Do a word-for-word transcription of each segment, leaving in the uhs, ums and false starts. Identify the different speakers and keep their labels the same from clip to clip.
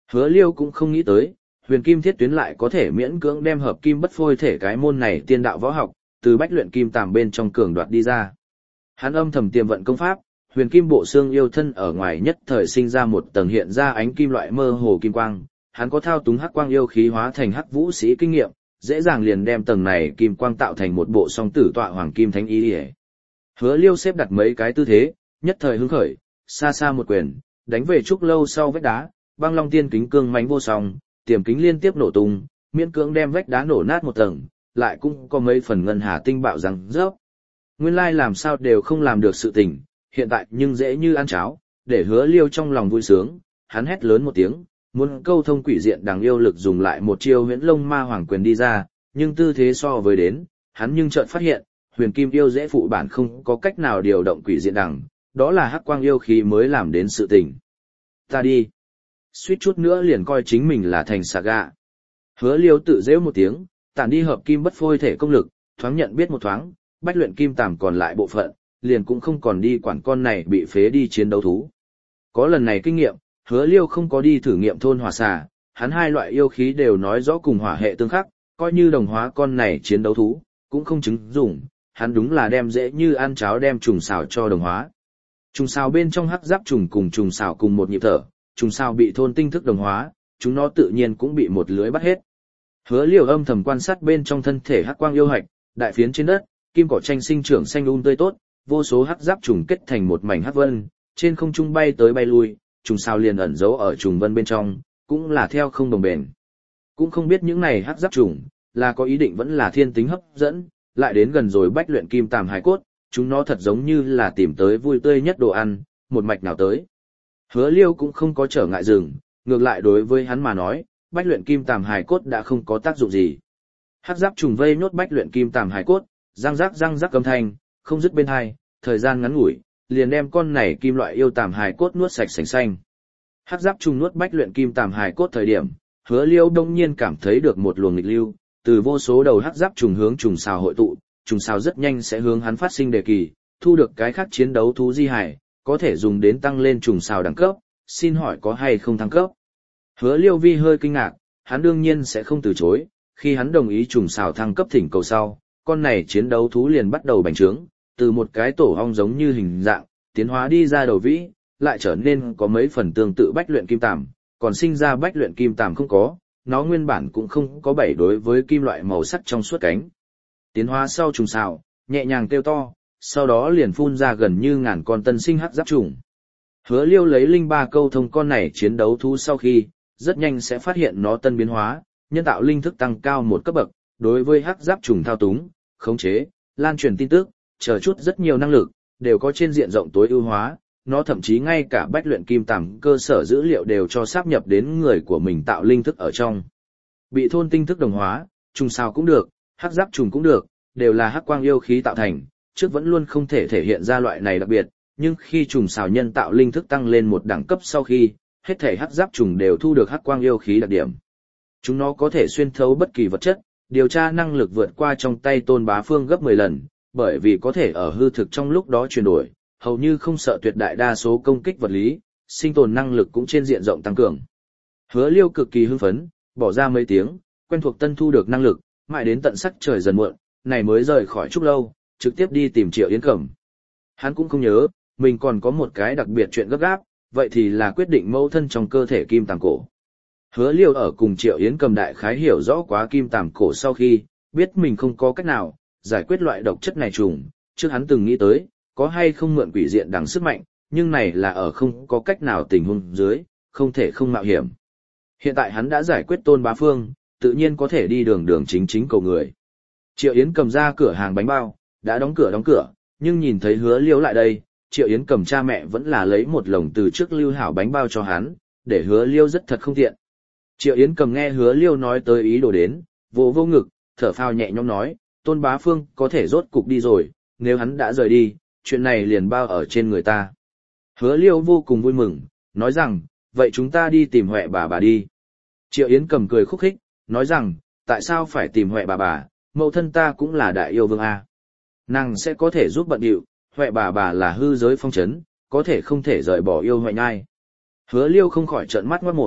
Speaker 1: Hứa Liêu cũng không nghĩ tới, huyền kim thiết tuyến lại có thể miễn cưỡng đem hợp kim bất phôi thể cái môn này tiên đạo võ học, từ bách luyện kim tàm bên trong cường đoạt đi ra. Hắn âm thầm tiềm vận công pháp, huyền kim bộ xương yêu thân ở ngoài nhất thời sinh ra một tầng hiện ra ánh kim loại mơ hồ kim quang, hắn có thao túng hắc quang yêu khí hóa thành hắc vũ sĩ kinh nghiệm, dễ dàng liền đem tầng này kim quang tạo thành một bộ song tử tọa hoàng kim thánh ý. Hứa Liêu xếp đặt mấy cái tư thế, nhất thời hứng khởi, xa xa một quyền, đánh về trúc lâu sau vách đá, băng long tiên kính cương mãnh vô song, tiềm kính liên tiếp nổ tung, miễn cưỡng đem vách đá nổ nát một tầng, lại cũng có mấy phần ngân hà tinh bạo rằng rớp. Nguyên lai làm sao đều không làm được sự tình, hiện tại nhưng dễ như ăn cháo, để Hứa Liêu trong lòng vui sướng, hắn hét lớn một tiếng, muốn câu thông quỷ diện đằng yêu lực dùng lại một chiêu huyễn lông ma hoàng quyền đi ra, nhưng tư thế so với đến, hắn nhưng chợt phát hiện, huyền kim yêu dễ phụ bản không có cách nào điều động quỷ diện đằng, đó là hắc quang yêu khí mới làm đến sự tình. Ta đi. Suýt chút nữa liền coi chính mình là thành xà gạ. Hứa Liêu tự giễu một tiếng, tản đi hợp kim bất phôi thể công lực, thoáng nhận biết một thoáng, bách luyện kim tàm còn lại bộ phận, liền cũng không còn đi quản con này bị phế đi chiến đấu thú. Có lần này kinh nghiệm, Hứa Liêu không có đi thử nghiệm thôn hỏa xà, hắn hai loại yêu khí đều nói rõ cùng hỏa hệ tương khắc, coi như đồng hóa con này chiến đấu thú, cũng không chứng dụng, hắn đúng là đem dễ như ăn cháo đem trùng xào cho đồng hóa. Trùng xào bên trong hắc giáp trùng cùng trùng xào cùng một nhịp thở, trùng xào bị thôn tinh thức đồng hóa, chúng nó tự nhiên cũng bị một lưới bắt hết. Hứa Liêu âm thầm quan sát bên trong thân thể hắc quang yêu hạch, đại phiến trên đất, kim cỏ tranh sinh trưởng xanh um tươi tốt, vô số hắc giáp trùng kết thành một mảnh hắc vân, trên không trung bay tới bay lui, trùng sao liền ẩn giấu ở trùng vân bên trong, cũng là theo không đồng bền. Cũng không biết những này hắc giáp trùng là có ý định vẫn là thiên tính hấp dẫn, lại đến gần rồi bách luyện kim tàm hải cốt, chúng nó thật giống như là tìm tới vui tươi nhất đồ ăn, một mạch nào tới. Hứa Liêu cũng không có trở ngại dừng, ngược lại đối với hắn mà nói, bách luyện kim tàm hải cốt đã không có tác dụng gì. Hắc giáp trùng vây nhốt bách luyện kim tàm hải cốt, răng rắc răng rắc âm thanh, không dứt bên hai, thời gian ngắn ngủi, liền đem con này kim loại yêu tàm hải cốt nuốt sạch sành xanh. Hắc giáp trùng nuốt bách luyện kim tàm hải cốt thời điểm, Hứa Liêu đông nhiên cảm thấy được một luồng nghịch lưu, từ vô số đầu hắc giáp trùng hướng trùng xào hội tụ, trùng xào rất nhanh sẽ hướng hắn phát sinh đề kỳ, thu được cái khác chiến đấu thú di hải, có thể dùng đến tăng lên trùng xào đẳng cấp, xin hỏi có hay không thăng cấp. Hứa Liêu vi hơi kinh ngạc, hắn đương nhiên sẽ không từ chối, khi hắn đồng ý trùng xào thăng cấp thỉnh cầu sau, con này chiến đấu thú liền bắt đầu bành trướng, từ một cái tổ ong giống như hình dạng, tiến hóa đi ra đầu vĩ, lại trở nên có mấy phần tương tự bách luyện kim tàm, còn sinh ra bách luyện kim tàm không có, nó nguyên bản cũng không có bảy đối với kim loại màu sắc trong suốt cánh. Tiến hóa sau trùng xào, nhẹ nhàng kêu to, sau đó liền phun ra gần như ngàn con tân sinh hắc giáp trùng. Hứa Liêu lấy linh ba câu thông con này chiến đấu thú sau khi, rất nhanh sẽ phát hiện nó tân biến hóa, nhân tạo linh thức tăng cao một cấp bậc, đối với hắc giáp trùng thao túng, khống chế, lan truyền tin tức, chờ chút rất nhiều năng lực, đều có trên diện rộng tối ưu hóa, nó thậm chí ngay cả bách luyện kim tàm cơ sở dữ liệu đều cho sáp nhập đến người của mình tạo linh thức ở trong. Bị thôn tinh thức đồng hóa, trùng sao cũng được, hắc giáp trùng cũng được, đều là hắc quang yêu khí tạo thành, trước vẫn luôn không thể thể hiện ra loại này đặc biệt, nhưng khi trùng xào nhân tạo linh thức tăng lên một đẳng cấp sau khi, hết thể hắc giáp trùng đều thu được hắc quang yêu khí đặc điểm. Chúng nó có thể xuyên thấu bất kỳ vật chất, điều tra năng lực vượt qua trong tay Tôn Bá Phương gấp mười lần, bởi vì có thể ở hư thực trong lúc đó chuyển đổi, hầu như không sợ tuyệt đại đa số công kích vật lý, sinh tồn năng lực cũng trên diện rộng tăng cường. Hứa Liêu cực kỳ hưng phấn, bỏ ra mấy tiếng, quen thuộc tân thu được năng lực, mãi đến tận sắc trời dần muộn, này mới rời khỏi trúc lâu, trực tiếp đi tìm Triệu Yến Cẩm. Hắn cũng không nhớ, mình còn có một cái đặc biệt chuyện gấp gáp, vậy thì là quyết định mâu thân trong cơ thể kim tàm cổ. Hứa Liêu ở cùng Triệu Yến Cầm đại khái hiểu rõ quá kim tàm cổ sau khi, biết mình không có cách nào giải quyết loại độc chất này trùng, trước hắn từng nghĩ tới, có hay không mượn quỷ diện đằng sức mạnh, nhưng này là ở không có cách nào tình huống dưới, không thể không mạo hiểm. Hiện tại hắn đã giải quyết Tôn Bá Phương, tự nhiên có thể đi đường đường chính chính cầu người. Triệu Yến Cầm ra cửa hàng bánh bao, đã đóng cửa đóng cửa, nhưng nhìn thấy Hứa Liêu lại đây, Triệu Yến Cầm cha mẹ vẫn là lấy một lồng từ trước lưu hảo bánh bao cho hắn, để Hứa Liêu rất thật không tiện. Triệu Yến Cầm nghe Hứa Liêu nói tới ý đồ đến, vỗ vô ngực, thở phào nhẹ nhõm nói, Tôn Bá Phương có thể rốt cục đi rồi, nếu hắn đã rời đi, chuyện này liền bao ở trên người ta. Hứa Liêu vô cùng vui mừng, nói rằng, vậy chúng ta đi tìm Huệ bà bà đi. Triệu Yến Cầm cười khúc khích, nói rằng, tại sao phải tìm Huệ bà bà, mẫu thân ta cũng là đại yêu vương a. Nàng sẽ có thể giúp bận điệu, Huệ bà bà là hư giới phong trấn, có thể không thể rời bỏ yêu Huệ nhai. Hứa Liêu không khỏi trợn mắt ngoát mồm,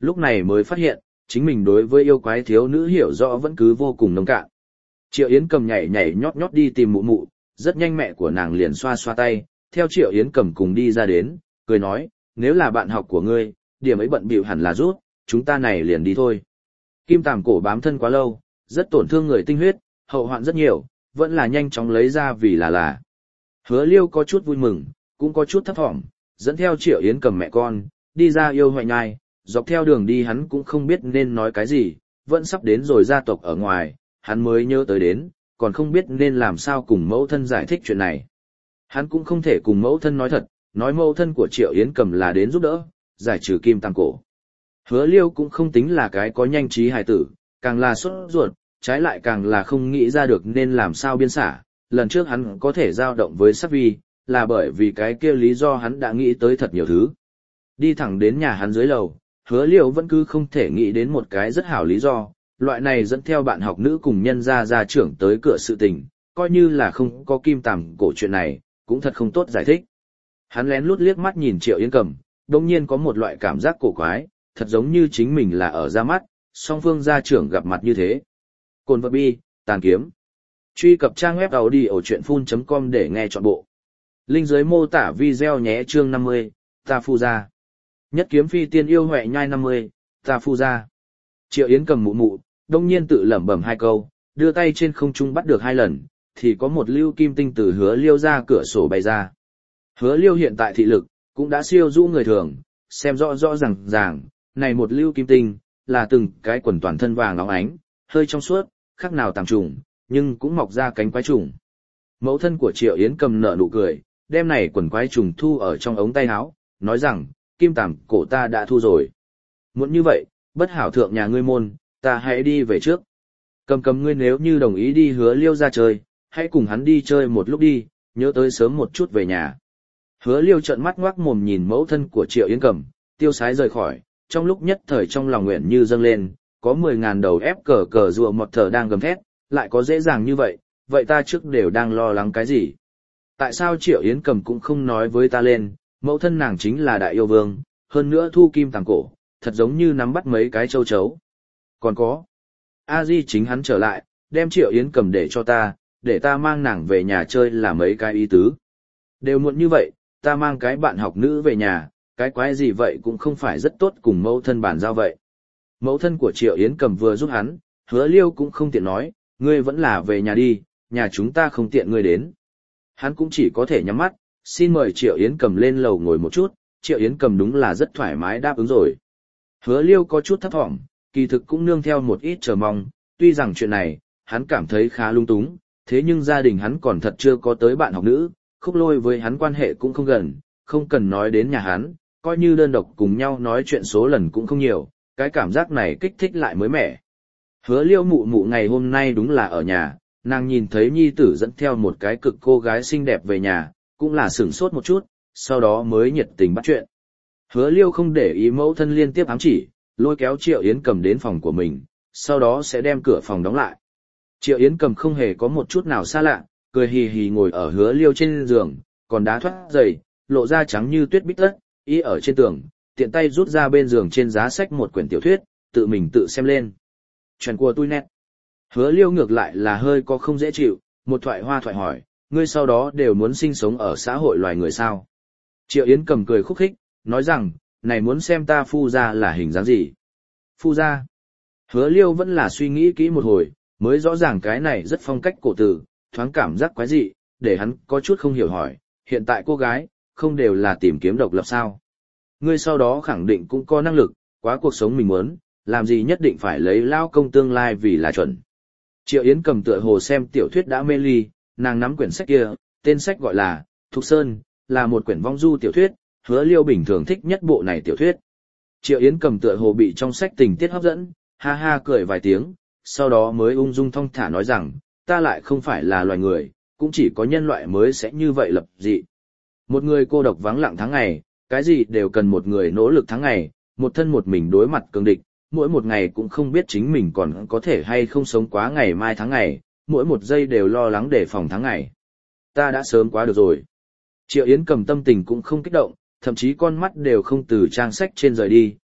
Speaker 1: lúc này mới phát hiện, chính mình đối với yêu quái thiếu nữ hiểu rõ vẫn cứ vô cùng nông cạn. Triệu Yến Cầm nhảy nhảy nhót nhót đi tìm mụ mụ, rất nhanh mẹ của nàng liền xoa xoa tay, theo Triệu Yến Cầm cùng đi ra đến, cười nói, nếu là bạn học của ngươi, điểm ấy bận bịu hẳn là rút, chúng ta này liền đi thôi. Kim tàm cổ bám thân quá lâu, rất tổn thương người tinh huyết, hậu hoạn rất nhiều, vẫn là nhanh chóng lấy ra vì là là. Hứa Liêu có chút vui mừng, cũng có chút thấp thỏm, dẫn theo Triệu Yến Cầm mẹ con, đi ra yêu hoại nhai, dọc theo đường đi hắn cũng không biết nên nói cái gì, vẫn sắp đến rồi gia tộc ở ngoài, hắn mới nhớ tới đến, còn không biết nên làm sao cùng mẫu thân giải thích chuyện này. Hắn cũng không thể cùng mẫu thân nói thật, nói mẫu thân của Triệu Yến Cầm là đến giúp đỡ, giải trừ kim tàng cổ. Hứa Liêu cũng không tính là cái có nhanh trí hài tử, càng là sốt ruột, trái lại càng là không nghĩ ra được nên làm sao biên xả. Lần trước hắn có thể dao động với Sắc Vi, là bởi vì cái kia lý do hắn đã nghĩ tới thật nhiều thứ. Đi thẳng đến nhà hắn dưới lầu, Hứa Liêu vẫn cứ không thể nghĩ đến một cái rất hảo lý do, loại này dẫn theo bạn học nữ cùng nhân gia gia trưởng tới cửa sự tình, coi như là không có kim tàm cổ chuyện này, cũng thật không tốt giải thích. Hắn lén lút liếc mắt nhìn Triệu Yến Cầm, đồng nhiên có một loại cảm giác cổ quái, thật giống như chính mình là ở ra mắt, song phương gia trưởng gặp mặt như thế. Cồn vật bi, tàn kiếm. Truy cập trang web audiochuyenphun.com để nghe trọn bộ. Link dưới mô tả video nhé. Chương năm mươi, ta phu ra. Nhất kiếm phi tiên yêu huệ nhai năm mươi, ta phu ra. Triệu Yến Cầm mụ mụ, đông nhiên tự lẩm bẩm hai câu, đưa tay trên không trung bắt được hai lần, thì có một lưu kim tinh từ Hứa Liêu ra cửa sổ bay ra. Hứa Liêu hiện tại thị lực, cũng đã siêu du người thường, xem rõ rõ ràng ràng, này một lưu kim tinh, là từng cái quần toàn thân vàng óng ánh, hơi trong suốt, khác nào tàng trùng, nhưng cũng mọc ra cánh quái trùng. Mẫu thân của Triệu Yến Cầm nở nụ cười, đem này quần quái trùng thu ở trong ống tay áo, nói rằng, kim tàm cổ ta đã thu rồi. Muốn như vậy, bất hảo thượng nhà ngươi môn, ta hãy đi về trước. Cầm Cầm ngươi nếu như đồng ý đi Hứa Liêu ra chơi, hãy cùng hắn đi chơi một lúc đi, nhớ tới sớm một chút về nhà. Hứa Liêu trợn mắt ngoác mồm nhìn mẫu thân của Triệu Yến Cầm, tiêu sái rời khỏi, trong lúc nhất thời trong lòng nguyện như dâng lên, có mười ngàn đầu ép cờ cờ rùa một thở đang gầm thét, lại có dễ dàng như vậy, vậy ta trước đều đang lo lắng cái gì? Tại sao Triệu Yến Cầm cũng không nói với ta lên, mẫu thân nàng chính là đại yêu vương, hơn nữa thu kim tàng cổ, thật giống như nắm bắt mấy cái châu chấu. Còn có, A Di chính hắn trở lại, đem Triệu Yến Cầm để cho ta, để ta mang nàng về nhà chơi là mấy cái ý tứ. Đều muộn như vậy, ta mang cái bạn học nữ về nhà, cái quái gì vậy cũng không phải rất tốt cùng mẫu thân bàn giao vậy. Mẫu thân của Triệu Yến Cầm vừa giúp hắn, Hứa Liêu cũng không tiện nói, ngươi vẫn là về nhà đi, nhà chúng ta không tiện ngươi đến. Hắn cũng chỉ có thể nhắm mắt, xin mời Triệu Yến Cầm lên lầu ngồi một chút, Triệu Yến Cầm đúng là rất thoải mái đáp ứng rồi. Hứa Liêu có chút thấp thỏm, kỳ thực cũng nương theo một ít chờ mong, tuy rằng chuyện này, hắn cảm thấy khá lung túng, thế nhưng gia đình hắn còn thật chưa có tới bạn học nữ, Khúc Lôi với hắn quan hệ cũng không gần, không cần nói đến nhà hắn, coi như đơn độc cùng nhau nói chuyện số lần cũng không nhiều, cái cảm giác này kích thích lại mới mẻ. Hứa Liêu mụ mụ ngày hôm nay đúng là ở nhà, nàng nhìn thấy nhi tử dẫn theo một cái cực cô gái xinh đẹp về nhà, cũng là sửng sốt một chút, sau đó mới nhiệt tình bắt chuyện. Hứa Liêu không để ý mẫu thân liên tiếp ám chỉ, lôi kéo Triệu Yến Cầm đến phòng của mình, sau đó sẽ đem cửa phòng đóng lại. Triệu Yến Cầm không hề có một chút nào xa lạ, cười hì hì ngồi ở Hứa Liêu trên giường, còn đá thoát giày, lộ ra trắng như tuyết bích tất, ý ở trên tường, tiện tay rút ra bên giường trên giá sách một quyển tiểu thuyết, tự mình tự xem lên. Chuyện của tôi nét. Hứa Liêu ngược lại là hơi có không dễ chịu, một thoại hoa thoại hỏi, ngươi sau đó đều muốn sinh sống ở xã hội loài người sao? Triệu Yến Cầm cười khúc khích, nói rằng, này muốn xem ta phu ra là hình dáng gì? Phu ra. Hứa Liêu vẫn là suy nghĩ kỹ một hồi, mới rõ ràng cái này rất phong cách cổ tử, thoáng cảm giác quái dị, để hắn có chút không hiểu hỏi, hiện tại cô gái, không đều là tìm kiếm độc lập sao? Ngươi sau đó khẳng định cũng có năng lực, quá cuộc sống mình muốn, làm gì nhất định phải lấy lao công tương lai vì là chuẩn. Triệu Yến Cầm tựa hồ xem tiểu thuyết đã mê ly, nàng nắm quyển sách kia, tên sách gọi là Thục Sơn, là một quyển vong du tiểu thuyết, Hứa Liêu bình thường thích nhất bộ này tiểu thuyết. Triệu Yến Cầm tựa hồ bị trong sách tình tiết hấp dẫn, ha ha cười vài tiếng, sau đó mới ung dung thong thả nói rằng, ta lại không phải là loài người, cũng chỉ có nhân loại mới sẽ như vậy lập dị. Một người cô độc vắng lặng tháng ngày, cái gì đều cần một người nỗ lực tháng ngày, một thân một mình đối mặt cường địch, mỗi một ngày cũng không biết chính mình còn có thể hay không sống quá ngày mai tháng ngày, mỗi một giây đều lo lắng đề phòng tháng ngày. Ta đã sớm quá được rồi. Triệu Yến Cầm tâm tình cũng không kích động, thậm chí con mắt đều không từ trang sách trên rời đi,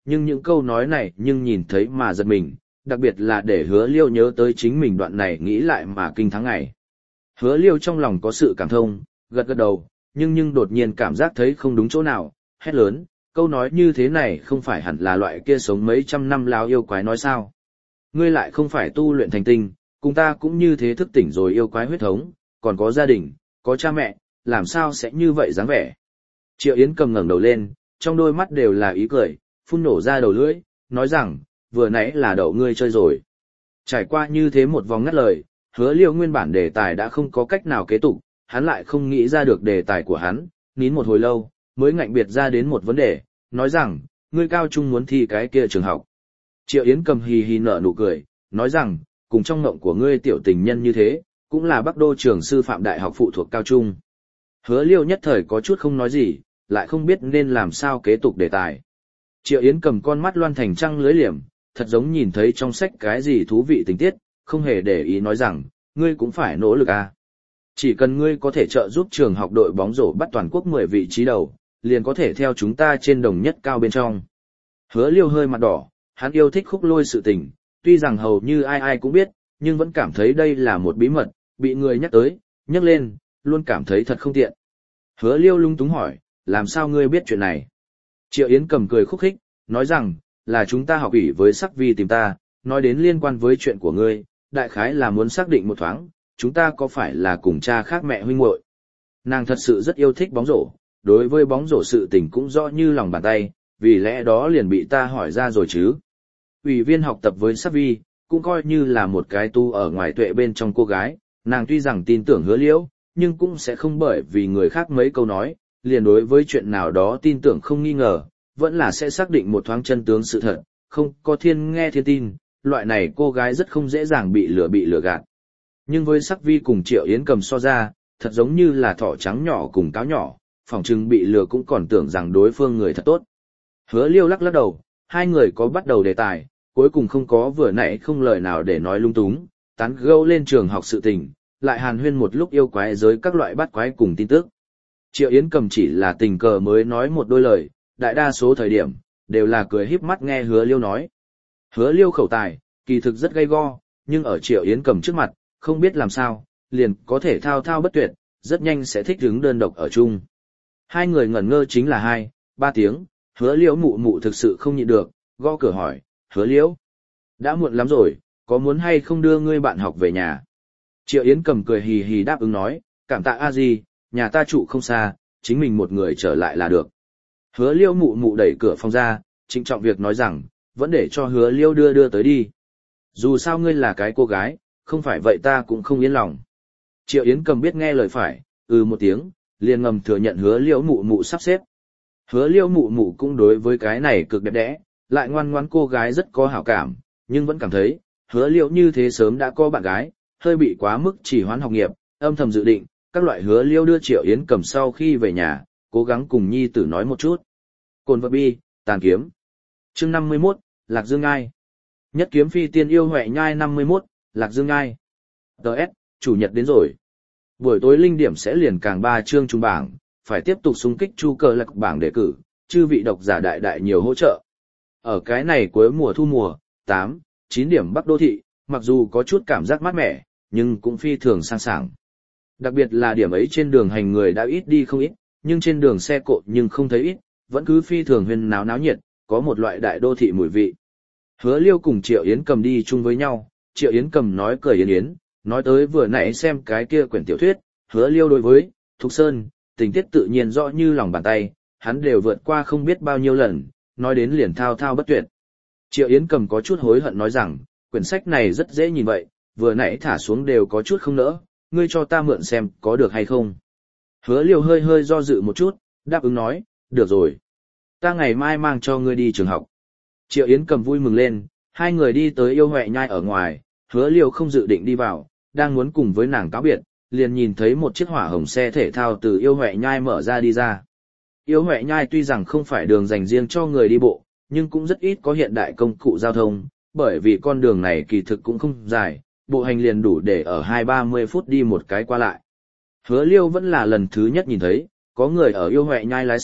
Speaker 1: nhưng những câu nói này nhưng nhìn thấy mà giật mình, đặc biệt là để hứa liêu nhớ tới chính mình đoạn này nghĩ lại mà kinh thắng ngày. Hứa liêu trong lòng có sự cảm thông, gật gật đầu, nhưng nhưng đột nhiên cảm giác thấy không đúng chỗ nào, hét lớn, câu nói như thế này không phải hẳn là loại kia sống mấy trăm năm lao yêu quái nói sao. Ngươi lại không phải tu luyện thành tinh, cùng ta cũng như thế thức tỉnh rồi yêu quái huyết thống, còn có gia đình, có cha mẹ, làm sao sẽ như vậy dáng vẻ. Triệu Yến cầm ngẩng đầu lên, trong đôi mắt đều là ý cười, phun nổ ra đầu lưỡi, nói rằng, vừa nãy là đậu ngươi chơi rồi. Trải qua như thế một vòng ngắt lời, hứa liêu nguyên bản đề tài đã không có cách nào kế tục, hắn lại không nghĩ ra được đề tài của hắn, nín một hồi lâu, mới ngạnh biệt ra đến một vấn đề, nói rằng, ngươi cao trung muốn thi cái kia trường học. Triệu Yến cầm hì hì nở nụ cười, nói rằng, cùng trong ngộng của ngươi tiểu tình nhân như thế, cũng là Bắc Đô trường sư phạm đại học phụ thuộc cao trung. Hứa liêu nhất thời có chút không nói gì, lại không biết nên làm sao kế tục đề tài. Triệu Yến cầm con mắt loan thành trăng lưới liềm, thật giống nhìn thấy trong sách cái gì thú vị tình tiết, không hề để ý nói rằng, ngươi cũng phải nỗ lực à. Chỉ cần ngươi có thể trợ giúp trường học đội bóng rổ bắt toàn quốc mười vị trí đầu, liền có thể theo chúng ta trên đồng nhất cao bên trong. Hứa liêu hơi mặt đỏ, hắn yêu thích khúc lôi sự tình, tuy rằng hầu như ai ai cũng biết, nhưng vẫn cảm thấy đây là một bí mật, bị người nhắc tới, nhắc lên, luôn cảm thấy thật không tiện. Hứa liêu lung túng hỏi, làm sao ngươi biết chuyện này? Triệu Yến cầm cười khúc khích, nói rằng, là chúng ta học ủy với sắc vi tìm ta, nói đến liên quan với chuyện của ngươi, đại khái là muốn xác định một thoáng, chúng ta có phải là cùng cha khác mẹ huynh muội. Nàng thật sự rất yêu thích bóng rổ, đối với bóng rổ sự tình cũng rõ như lòng bàn tay, vì lẽ đó liền bị ta hỏi ra rồi chứ. Ủy viên học tập với sắc vi, cũng coi như là một cái tu ở ngoài tuệ bên trong cô gái, nàng tuy rằng tin tưởng hứa liễu, nhưng cũng sẽ không bởi vì người khác mấy câu nói, liền đối với chuyện nào đó tin tưởng không nghi ngờ, vẫn là sẽ xác định một thoáng chân tướng sự thật, không có thiên nghe thiên tin, loại này cô gái rất không dễ dàng bị lừa bị lừa gạt. Nhưng với sắc vi cùng Triệu Yến cầm so ra, thật giống như là thỏ trắng nhỏ cùng cáo nhỏ, phỏng chừng bị lừa cũng còn tưởng rằng đối phương người thật tốt. Hứa liêu lắc lắc đầu, hai người có bắt đầu đề tài, cuối cùng không có vừa nãy không lời nào để nói lung túng, tán gẫu lên trường học sự tình, lại hàn huyên một lúc yêu quái giới các loại bắt quái cùng tin tức. Triệu Yến cầm chỉ là tình cờ mới nói một đôi lời, đại đa số thời điểm, đều là cười híp mắt nghe hứa liêu nói. Hứa liêu khẩu tài, kỳ thực rất gay go, nhưng ở Triệu Yến cầm trước mặt, không biết làm sao, liền có thể thao thao bất tuyệt, rất nhanh sẽ thích hứng đơn độc ở chung. Hai người ngẩn ngơ chính là hai, ba tiếng, hứa liễu mụ mụ thực sự không nhịn được, gõ cửa hỏi, hứa liễu, đã muộn lắm rồi, có muốn hay không đưa ngươi bạn học về nhà? Triệu Yến cầm cười hì hì đáp ứng nói, cảm tạ a di, nhà ta trụ không xa, chính mình một người trở lại là được. Hứa liễu mụ mụ đẩy cửa phòng ra, trịnh trọng việc nói rằng, vẫn để cho hứa liễu đưa đưa tới đi. Dù sao ngươi là cái cô gái, không phải vậy ta cũng không yên lòng. Triệu Yến cầm biết nghe lời phải, ừ một tiếng, liền ngầm thừa nhận hứa liễu mụ mụ sắp xếp. Hứa liễu mụ mụ cũng đối với cái này cực đẹp đẽ, lại ngoan ngoãn cô gái rất có hảo cảm, nhưng vẫn cảm thấy, hứa liễu như thế sớm đã có bạn gái, hơi bị quá mức chỉ hoãn học nghiệp, âm thầm dự định, các loại hứa liễu đưa Triệu Yến cầm sau khi về nhà, cố gắng cùng nhi tử nói một chút. Cồn vật bi, tàn kiếm. Chương năm mươi mốt, Lạc Dương Ngai. Nhất kiếm phi tiên yêu huệ nhai năm mươi mốt, Lạc Dương Ngai. đê ét, chủ nhật đến rồi. Buổi tối linh điểm sẽ liền càng ba chương trung bảng, phải tiếp tục xung kích chu cờ lạc bảng đề cử, chư vị độc giả đại đại nhiều hỗ trợ. Ở cái này cuối mùa thu mùa, tám, chín điểm Bắc Đô thị, mặc dù có chút cảm giác mát mẻ, nhưng cũng phi thường sang sảng. Đặc biệt là điểm ấy trên đường hành người đã ít đi không ít, nhưng trên đường xe cộ nhưng không thấy ít, vẫn cứ phi thường huyên náo náo nhiệt, có một loại đại đô thị mùi vị. Hứa Liêu cùng Triệu Yến cầm đi chung với nhau, Triệu Yến cầm nói cười yến yến, nói tới vừa nãy xem cái kia quyển tiểu thuyết, Hứa Liêu đối với Thục Sơn, tình tiết tự nhiên rõ như lòng bàn tay, hắn đều vượt qua không biết bao nhiêu lần, nói đến liền thao thao bất tuyệt. Triệu Yến cầm có chút hối hận nói rằng, quyển sách này rất dễ nhìn vậy, vừa nãy thả xuống đều có chút không nỡ, ngươi cho ta mượn xem có được hay không. Hứa Liêu hơi hơi do dự một chút, đáp ứng nói, được rồi. Ta ngày mai mang cho ngươi đi trường học. Triệu Yến cầm vui mừng lên, hai người đi tới yêu huệ nhai ở ngoài, Hứa Liêu không dự định đi vào, đang muốn cùng với nàng cáo biệt, liền nhìn thấy một chiếc hỏa hồng xe thể thao từ yêu huệ nhai mở ra đi ra. Yêu huệ nhai tuy rằng không phải đường dành riêng cho người đi bộ, nhưng cũng rất ít có hiện đại công cụ giao thông, bởi vì con đường này kỳ thực cũng không dài, bộ hành liền đủ để ở hai ba mươi phút đi một cái qua lại. Hứa Liêu vẫn là lần thứ nhất nhìn thấy, có người ở yêu huệ nhai lái xe,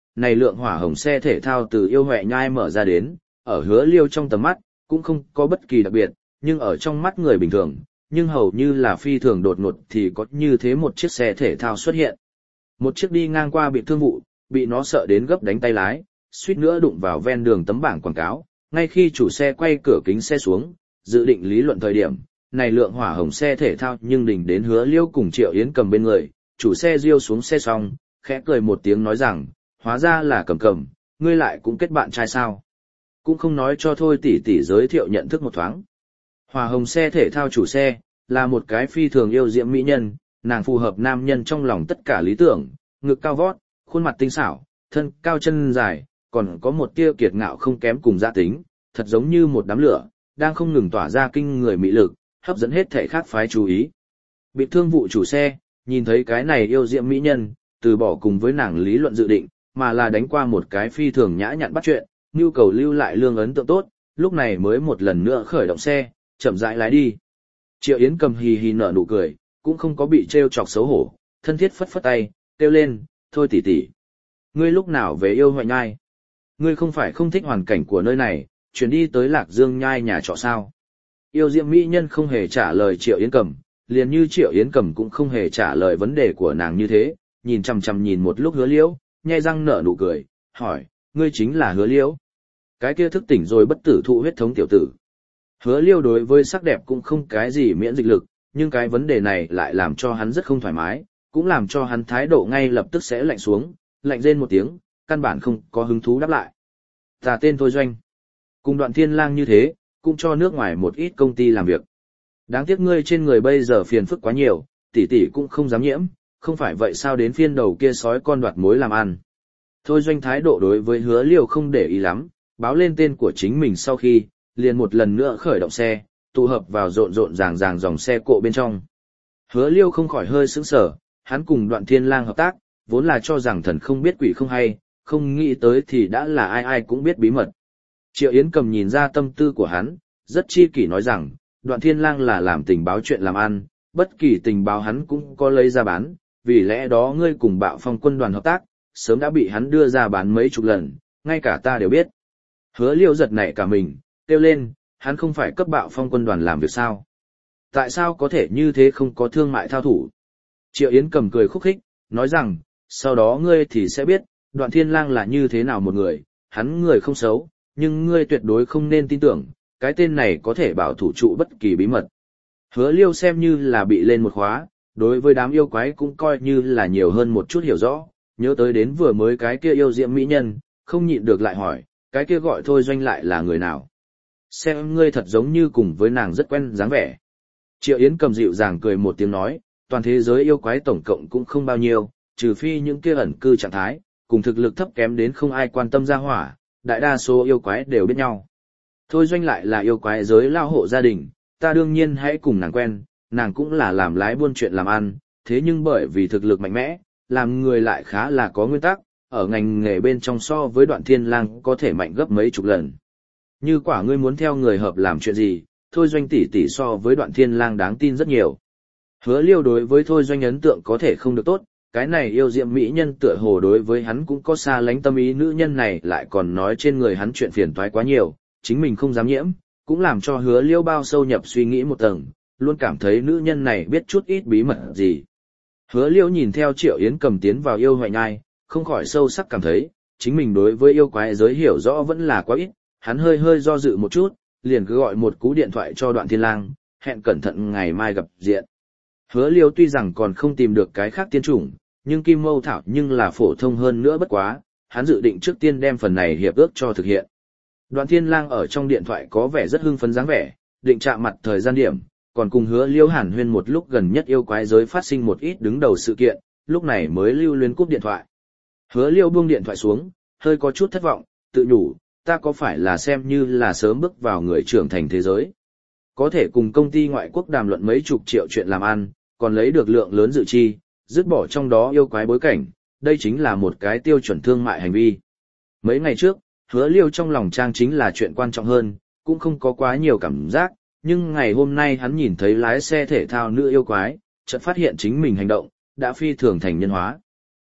Speaker 1: này lượng hỏa hồng xe thể thao từ yêu huệ nhai mở ra đến, ở Hứa Liêu trong tầm mắt, cũng không có bất kỳ đặc biệt, nhưng ở trong mắt người bình thường, nhưng hầu như là phi thường đột ngột thì có như thế một chiếc xe thể thao xuất hiện. Một chiếc đi ngang qua bị thương vụ, bị nó sợ đến gấp đánh tay lái, suýt nữa đụng vào ven đường tấm bảng quảng cáo, ngay khi chủ xe quay cửa kính xe xuống, dự định lý luận thời điểm, này lượng hỏa hồng xe thể thao nhưng đỉnh đến Hứa Liêu cùng Triệu Yến Cầm bên người, chủ xe riêu xuống xe xong, khẽ cười một tiếng nói rằng, hóa ra là Cầm Cầm, ngươi lại cũng kết bạn trai sao? Cũng không nói cho thôi tỷ tỷ giới thiệu nhận thức một thoáng. Hỏa hồng xe thể thao chủ xe, là một cái phi thường yêu diễm mỹ nhân, nàng phù hợp nam nhân trong lòng tất cả lý tưởng, ngực cao vót, khuôn mặt tinh xảo, thân cao chân dài, còn có một tia kiệt ngạo không kém cùng gia tính, thật giống như một đám lửa, đang không ngừng tỏa ra kinh người mỹ lực, hấp dẫn hết thể khác phái chú ý. Bị thương vụ chủ xe, nhìn thấy cái này yêu diễm mỹ nhân, từ bỏ cùng với nàng lý luận dự định, mà là đánh qua một cái phi thường nhã nhặn bắt chuyện, nhu cầu lưu lại lương ấn tượng tốt, lúc này mới một lần nữa khởi động xe, chậm rãi lái đi. Triệu Yến Cầm hì hì nở nụ cười, cũng không có bị trêu chọc xấu hổ, thân thiết phất phất tay, kêu lên, thôi tỷ tỷ, ngươi lúc nào về yêu Huệ Nhai? Ngươi không phải không thích hoàn cảnh của nơi này, chuyển đi tới Lạc Dương Nhai nhà trọ sao? Yêu diệm mỹ nhân không hề trả lời Triệu Yến Cầm, liền như Triệu Yến Cầm cũng không hề trả lời vấn đề của nàng như thế, nhìn chằm chằm nhìn một lúc Hứa Liễu, nhe răng nở nụ cười, hỏi, ngươi chính là Hứa Liễu? Cái kia thức tỉnh rồi bất tử thụ huyết thống tiểu tử. Hứa Liêu đối với sắc đẹp cũng không cái gì miễn dịch lực, nhưng cái vấn đề này lại làm cho hắn rất không thoải mái, cũng làm cho hắn thái độ ngay lập tức sẽ lạnh xuống, lạnh rên một tiếng, căn bản không có hứng thú đáp lại. Ta tên Thôi Doanh. Cùng Đoạn Thiên Lang như thế, cũng cho nước ngoài một ít công ty làm việc. Đáng tiếc ngươi trên người bây giờ phiền phức quá nhiều, tỷ tỷ cũng không dám nhiễm, không phải vậy sao đến phiên đầu kia sói con đoạt mối làm ăn. Thôi Doanh thái độ đối với Hứa Liêu không để ý lắm, báo lên tên của chính mình sau khi, liền một lần nữa khởi động xe, tụ hợp vào rộn rộn ràng ràng dòng xe cộ bên trong. Hứa Liêu không khỏi hơi sững sờ, hắn cùng Đoạn Thiên Lang hợp tác, vốn là cho rằng thần không biết quỷ không hay, không nghĩ tới thì đã là ai ai cũng biết bí mật. Triệu Yến Cầm nhìn ra tâm tư của hắn, rất chi kỷ nói rằng, Đoạn Thiên Lang là làm tình báo chuyện làm ăn, bất kỳ tình báo hắn cũng có lấy ra bán, vì lẽ đó ngươi cùng Bạo Phong quân đoàn hợp tác, sớm đã bị hắn đưa ra bán mấy chục lần, ngay cả ta đều biết. Hứa Liêu giật nảy cả mình, kêu lên, hắn không phải cấp Bạo Phong quân đoàn làm việc sao? Tại sao có thể như thế không có thương mại thao thủ? Triệu Yến Cầm cười khúc khích, nói rằng, sau đó ngươi thì sẽ biết, Đoạn Thiên Lang là như thế nào một người, hắn người không xấu, nhưng ngươi tuyệt đối không nên tin tưởng, cái tên này có thể bảo thủ trụ bất kỳ bí mật. Hứa Liêu xem như là bị lên một khóa, đối với đám yêu quái cũng coi như là nhiều hơn một chút hiểu rõ, nhớ tới đến vừa mới cái kia yêu diệm mỹ nhân, không nhịn được lại hỏi, cái kia gọi Thôi Doanh lại là người nào? Xem ngươi thật giống như cùng với nàng rất quen dáng vẻ. Triệu Yến Cầm dịu dàng cười một tiếng nói, toàn thế giới yêu quái tổng cộng cũng không bao nhiêu, trừ phi những kia ẩn cư trạng thái, cùng thực lực thấp kém đến không ai quan tâm ra hỏa, đại đa số yêu quái đều biết nhau. Thôi Doanh lại là yêu quái giới lao hộ gia đình, ta đương nhiên hãy cùng nàng quen, nàng cũng là làm lái buôn chuyện làm ăn, thế nhưng bởi vì thực lực mạnh mẽ, làm người lại khá là có nguyên tắc, ở ngành nghề bên trong so với Đoạn Thiên Lang có thể mạnh gấp mấy chục lần. Như quả ngươi muốn theo người hợp làm chuyện gì, Thôi Doanh tỷ tỷ so với Đoạn Thiên Lang đáng tin rất nhiều. Hứa Liêu đối với Thôi Doanh ấn tượng có thể không được tốt, cái này yêu diệm mỹ nhân tựa hồ đối với hắn cũng có xa lánh tâm ý, nữ nhân này lại còn nói trên người hắn chuyện phiền toái quá nhiều, chính mình không dám nhiễm, cũng làm cho Hứa Liêu bao sâu nhập suy nghĩ một tầng, luôn cảm thấy nữ nhân này biết chút ít bí mật gì. Hứa Liêu nhìn theo Triệu Yến Cầm tiến vào yêu Huệ Nhai, không khỏi sâu sắc cảm thấy, chính mình đối với yêu quái giới hiểu rõ vẫn là quá ít, hắn hơi hơi do dự một chút, liền cứ gọi một cú điện thoại cho Đoạn Thiên Lang, hẹn cẩn thận ngày mai gặp diện. Hứa Liêu tuy rằng còn không tìm được cái khác tiên chủng, nhưng Kim Mâu Thảo nhưng là phổ thông hơn nữa bất quá, hắn dự định trước tiên đem phần này hiệp ước cho thực hiện. Đoạn Thiên Lang ở trong điện thoại có vẻ rất hưng phấn dáng vẻ, định chạm mặt thời gian điểm, còn cùng Hứa Liêu hàn huyên một lúc gần nhất yêu quái giới phát sinh một ít đứng đầu sự kiện, lúc này mới lưu luyến cúp điện thoại. Hứa Liêu buông điện thoại xuống, hơi có chút thất vọng, tự nhủ, ta có phải là xem như là sớm bước vào người trưởng thành thế giới. Có thể cùng công ty ngoại quốc đàm luận mấy chục triệu chuyện làm ăn, còn lấy được lượng lớn dự chi, dứt bỏ trong đó yêu quái bối cảnh, đây chính là một cái tiêu chuẩn thương mại hành vi. Mấy ngày trước, Hứa Liêu trong lòng trang chính là chuyện quan trọng hơn, cũng không có quá nhiều cảm giác, nhưng ngày hôm nay hắn nhìn thấy lái xe thể thao nữ yêu quái, chợt phát hiện chính mình hành động, đã phi thường thành nhân hóa.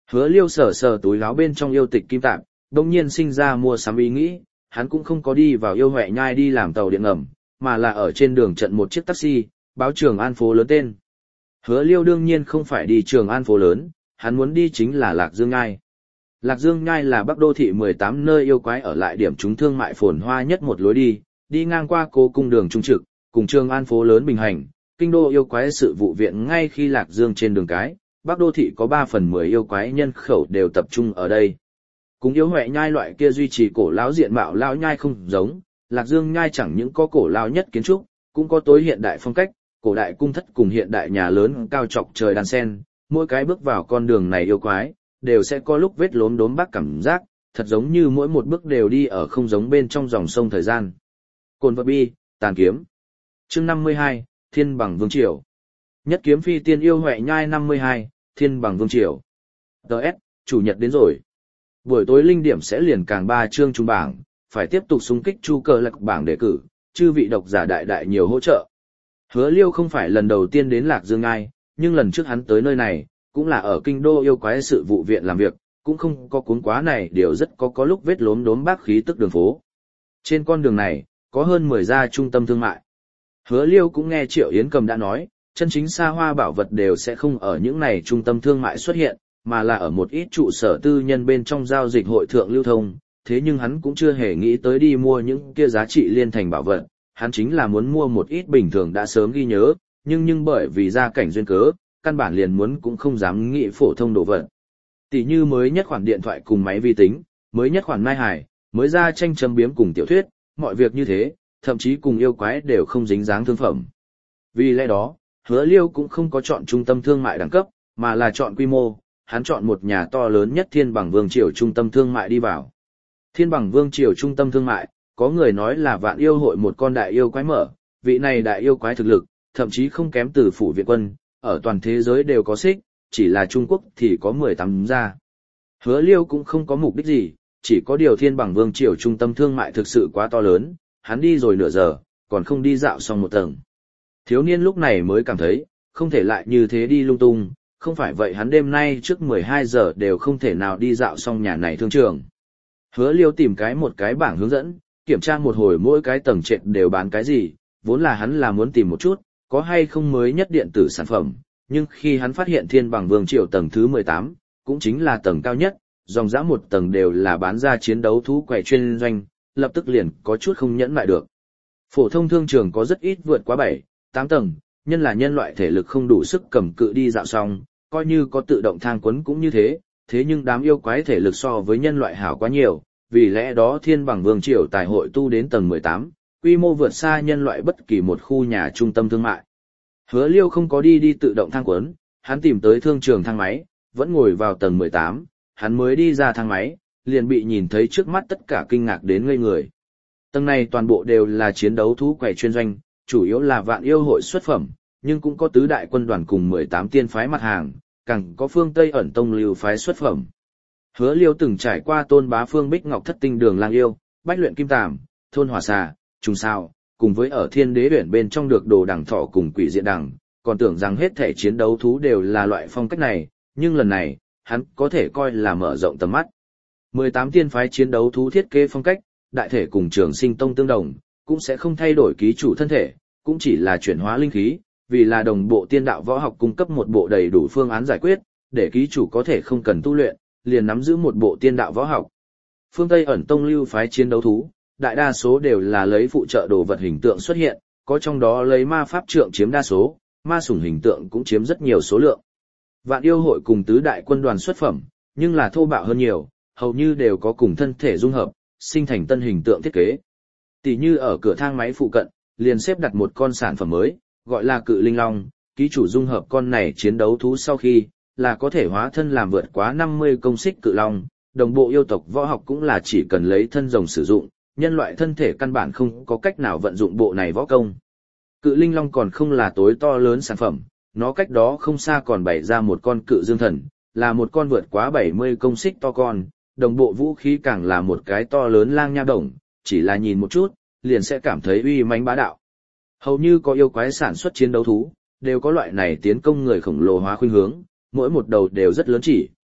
Speaker 1: Hứa Liêu sờ sờ túi áo bên trong yêu tịch kim tạp, đồng nhiên sinh ra mua sắm ý nghĩ, hắn cũng không có đi vào yêu Huệ Nhai đi làm tàu điện ngầm, mà là ở trên đường trận một chiếc taxi, báo Trường An phố lớn tên. Hứa Liêu đương nhiên không phải đi Trường An phố lớn, hắn muốn đi chính là Lạc Dương Nhai. Lạc Dương Nhai là Bắc đô thị mười tám nơi yêu quái ở lại điểm chúng thương mại phồn hoa nhất một lối đi, đi ngang qua Cố cung đường trung trực, cùng Trường An phố lớn bình hành, kinh đô yêu quái sự vụ viện ngay khi Lạc Dương trên đường cái, Bắc đô thị có ba phần mười yêu quái nhân khẩu đều tập trung ở đây. Cùng yêu Huệ Nhai loại kia duy trì cổ lão diện mạo lão nhai không giống, Lạc Dương Nhai chẳng những có cổ lão nhất kiến trúc, cũng có tối hiện đại phong cách, cổ đại cung thất cùng hiện đại nhà lớn cao chọc trời đan sen, mỗi cái bước vào con đường này yêu quái, đều sẽ có lúc vết lốm đốm bác cảm giác, thật giống như mỗi một bước đều đi ở không giống bên trong dòng sông thời gian. Cồn vật bi, tàn kiếm. Chương năm mươi hai, Thiên Bằng Vương Triều. Nhất kiếm phi tiên yêu Huệ Nhai năm mươi hai, Thiên Bằng Vương Triều. đê ét, chủ nhật đến rồi. Buổi tối linh điểm sẽ liền càng ba chương trung bảng, phải tiếp tục xung kích chu cờ lạc bảng đề cử, chư vị độc giả đại đại nhiều hỗ trợ. Hứa Liêu không phải lần đầu tiên đến Lạc Dương Nhai, nhưng lần trước hắn tới nơi này, cũng là ở kinh đô yêu quái sự vụ viện làm việc, cũng không có cuốn quá này điều rất có có lúc vết lốm đốm bác khí tức đường phố. Trên con đường này, có hơn mười gia trung tâm thương mại. Hứa Liêu cũng nghe Triệu Yến Cầm đã nói, chân chính xa hoa bảo vật đều sẽ không ở những này trung tâm thương mại xuất hiện, mà là ở một ít trụ sở tư nhân bên trong giao dịch hội thượng lưu thông, thế nhưng hắn cũng chưa hề nghĩ tới đi mua những kia giá trị liên thành bảo vật, hắn chính là muốn mua một ít bình thường đã sớm ghi nhớ, nhưng nhưng bởi vì gia cảnh duyên cớ, căn bản liền muốn cũng không dám nghĩ phổ thông đồ vật. Tỷ như mới nhất khoản điện thoại cùng máy vi tính, mới nhất khoản mai hải, mới ra tranh châm biếm cùng tiểu thuyết, mọi việc như thế, thậm chí cùng yêu quái đều không dính dáng thương phẩm. Vì lẽ đó, Hứa Liêu cũng không có chọn trung tâm thương mại đẳng cấp, mà là chọn quy mô, hắn chọn một nhà to lớn nhất Thiên Bằng Vương Triều trung tâm thương mại đi vào. Thiên Bằng Vương Triều trung tâm thương mại, có người nói là Vạn Yêu hội một con đại yêu quái mở, vị này đại yêu quái thực lực, thậm chí không kém từ phủ viện quân, ở toàn thế giới đều có xích, chỉ là Trung Quốc thì có mười tám gia. Hứa Liêu cũng không có mục đích gì, chỉ có điều Thiên Bằng Vương Triều trung tâm thương mại thực sự quá to lớn, hắn đi rồi nửa giờ, còn không đi dạo xong một tầng. Thiếu niên lúc này mới cảm thấy, không thể lại như thế đi lung tung, không phải vậy hắn đêm nay trước mười hai giờ đều không thể nào đi dạo xong nhà này thương trường. Hứa Liêu tìm cái một cái bảng hướng dẫn, kiểm tra một hồi mỗi cái tầng trệt đều bán cái gì, vốn là hắn là muốn tìm một chút, có hay không mới nhất điện tử sản phẩm, nhưng khi hắn phát hiện Thiên Bằng Vương Triều tầng thứ mười tám, cũng chính là tầng cao nhất, dòng dã một tầng đều là bán ra chiến đấu thú quầy chuyên doanh, lập tức liền có chút không nhẫn lại được. Phổ thông thương trường có rất ít vượt quá bảy, tám tầng, nhân là nhân loại thể lực không đủ sức cầm cự đi dạo xong, coi như có tự động thang quấn cũng như thế, thế nhưng đám yêu quái thể lực so với nhân loại hảo quá nhiều, vì lẽ đó Thiên Bằng Vương Triều tài hội tu đến tầng mười tám, quy mô vượt xa nhân loại bất kỳ một khu nhà trung tâm thương mại. Hứa Liêu không có đi đi tự động thang quấn, hắn tìm tới thương trường thang máy, vẫn ngồi vào tầng mười tám, hắn mới đi ra thang máy, liền bị nhìn thấy trước mắt tất cả kinh ngạc đến ngây người. Tầng này toàn bộ đều là chiến đấu thú quầy chuyên doanh, chủ yếu là Vạn Yêu hội xuất phẩm, nhưng cũng có tứ đại quân đoàn cùng mười tám tiên phái mặt hàng, càng có phương Tây ẩn tông lưu phái xuất phẩm. Hứa Liêu từng trải qua Tôn Bá Phương Bích Ngọc Thất Tinh Đường Lang Yêu, Bách Luyện Kim Tàm, Thôn Hỏa Xà, Trùng Sao, cùng với ở Thiên Đế Uyển bên trong được Đồ Đằng Thọ cùng Quỷ Diện Đằng, còn tưởng rằng hết thể chiến đấu thú đều là loại phong cách này, nhưng lần này, hắn có thể coi là mở rộng tầm mắt. mười tám tiên phái chiến đấu thú thiết kế phong cách, đại thể cùng Trường Sinh Tông tương đồng, cũng sẽ không thay đổi ký chủ thân thể, cũng chỉ là chuyển hóa linh khí, vì là đồng bộ tiên đạo võ học cung cấp một bộ đầy đủ phương án giải quyết, để ký chủ có thể không cần tu luyện, liền nắm giữ một bộ tiên đạo võ học. Phương Tây ẩn tông lưu phái chiến đấu thú, đại đa số đều là lấy phụ trợ đồ vật hình tượng xuất hiện, có trong đó lấy ma pháp trượng chiếm đa số, ma sủng hình tượng cũng chiếm rất nhiều số lượng. Vạn Yêu hội cùng tứ đại quân đoàn xuất phẩm, nhưng là thô bạo hơn nhiều, hầu như đều có cùng thân thể dung hợp, sinh thành tân hình tượng thiết kế. Tỷ như ở cửa thang máy phụ cận, liền xếp đặt một con sản phẩm mới, gọi là Cự Linh Long, ký chủ dung hợp con này chiến đấu thú sau khi, là có thể hóa thân làm vượt quá năm mươi công xích cự long, đồng bộ yêu tộc võ học cũng là chỉ cần lấy thân rồng sử dụng, nhân loại thân thể căn bản không có cách nào vận dụng bộ này võ công. Cự Linh Long còn không là tối to lớn sản phẩm, nó cách đó không xa còn bày ra một con cự dương thần, là một con vượt quá bảy mươi công xích to con, đồng bộ vũ khí càng là một cái to lớn lang nha đồng, chỉ là nhìn một chút, liền sẽ cảm thấy uy mãnh bá đạo. Hầu như có yêu quái sản xuất chiến đấu thú, đều có loại này tiến công người khổng lồ hóa khuynh hướng, mỗi một đầu đều rất lớn chỉ,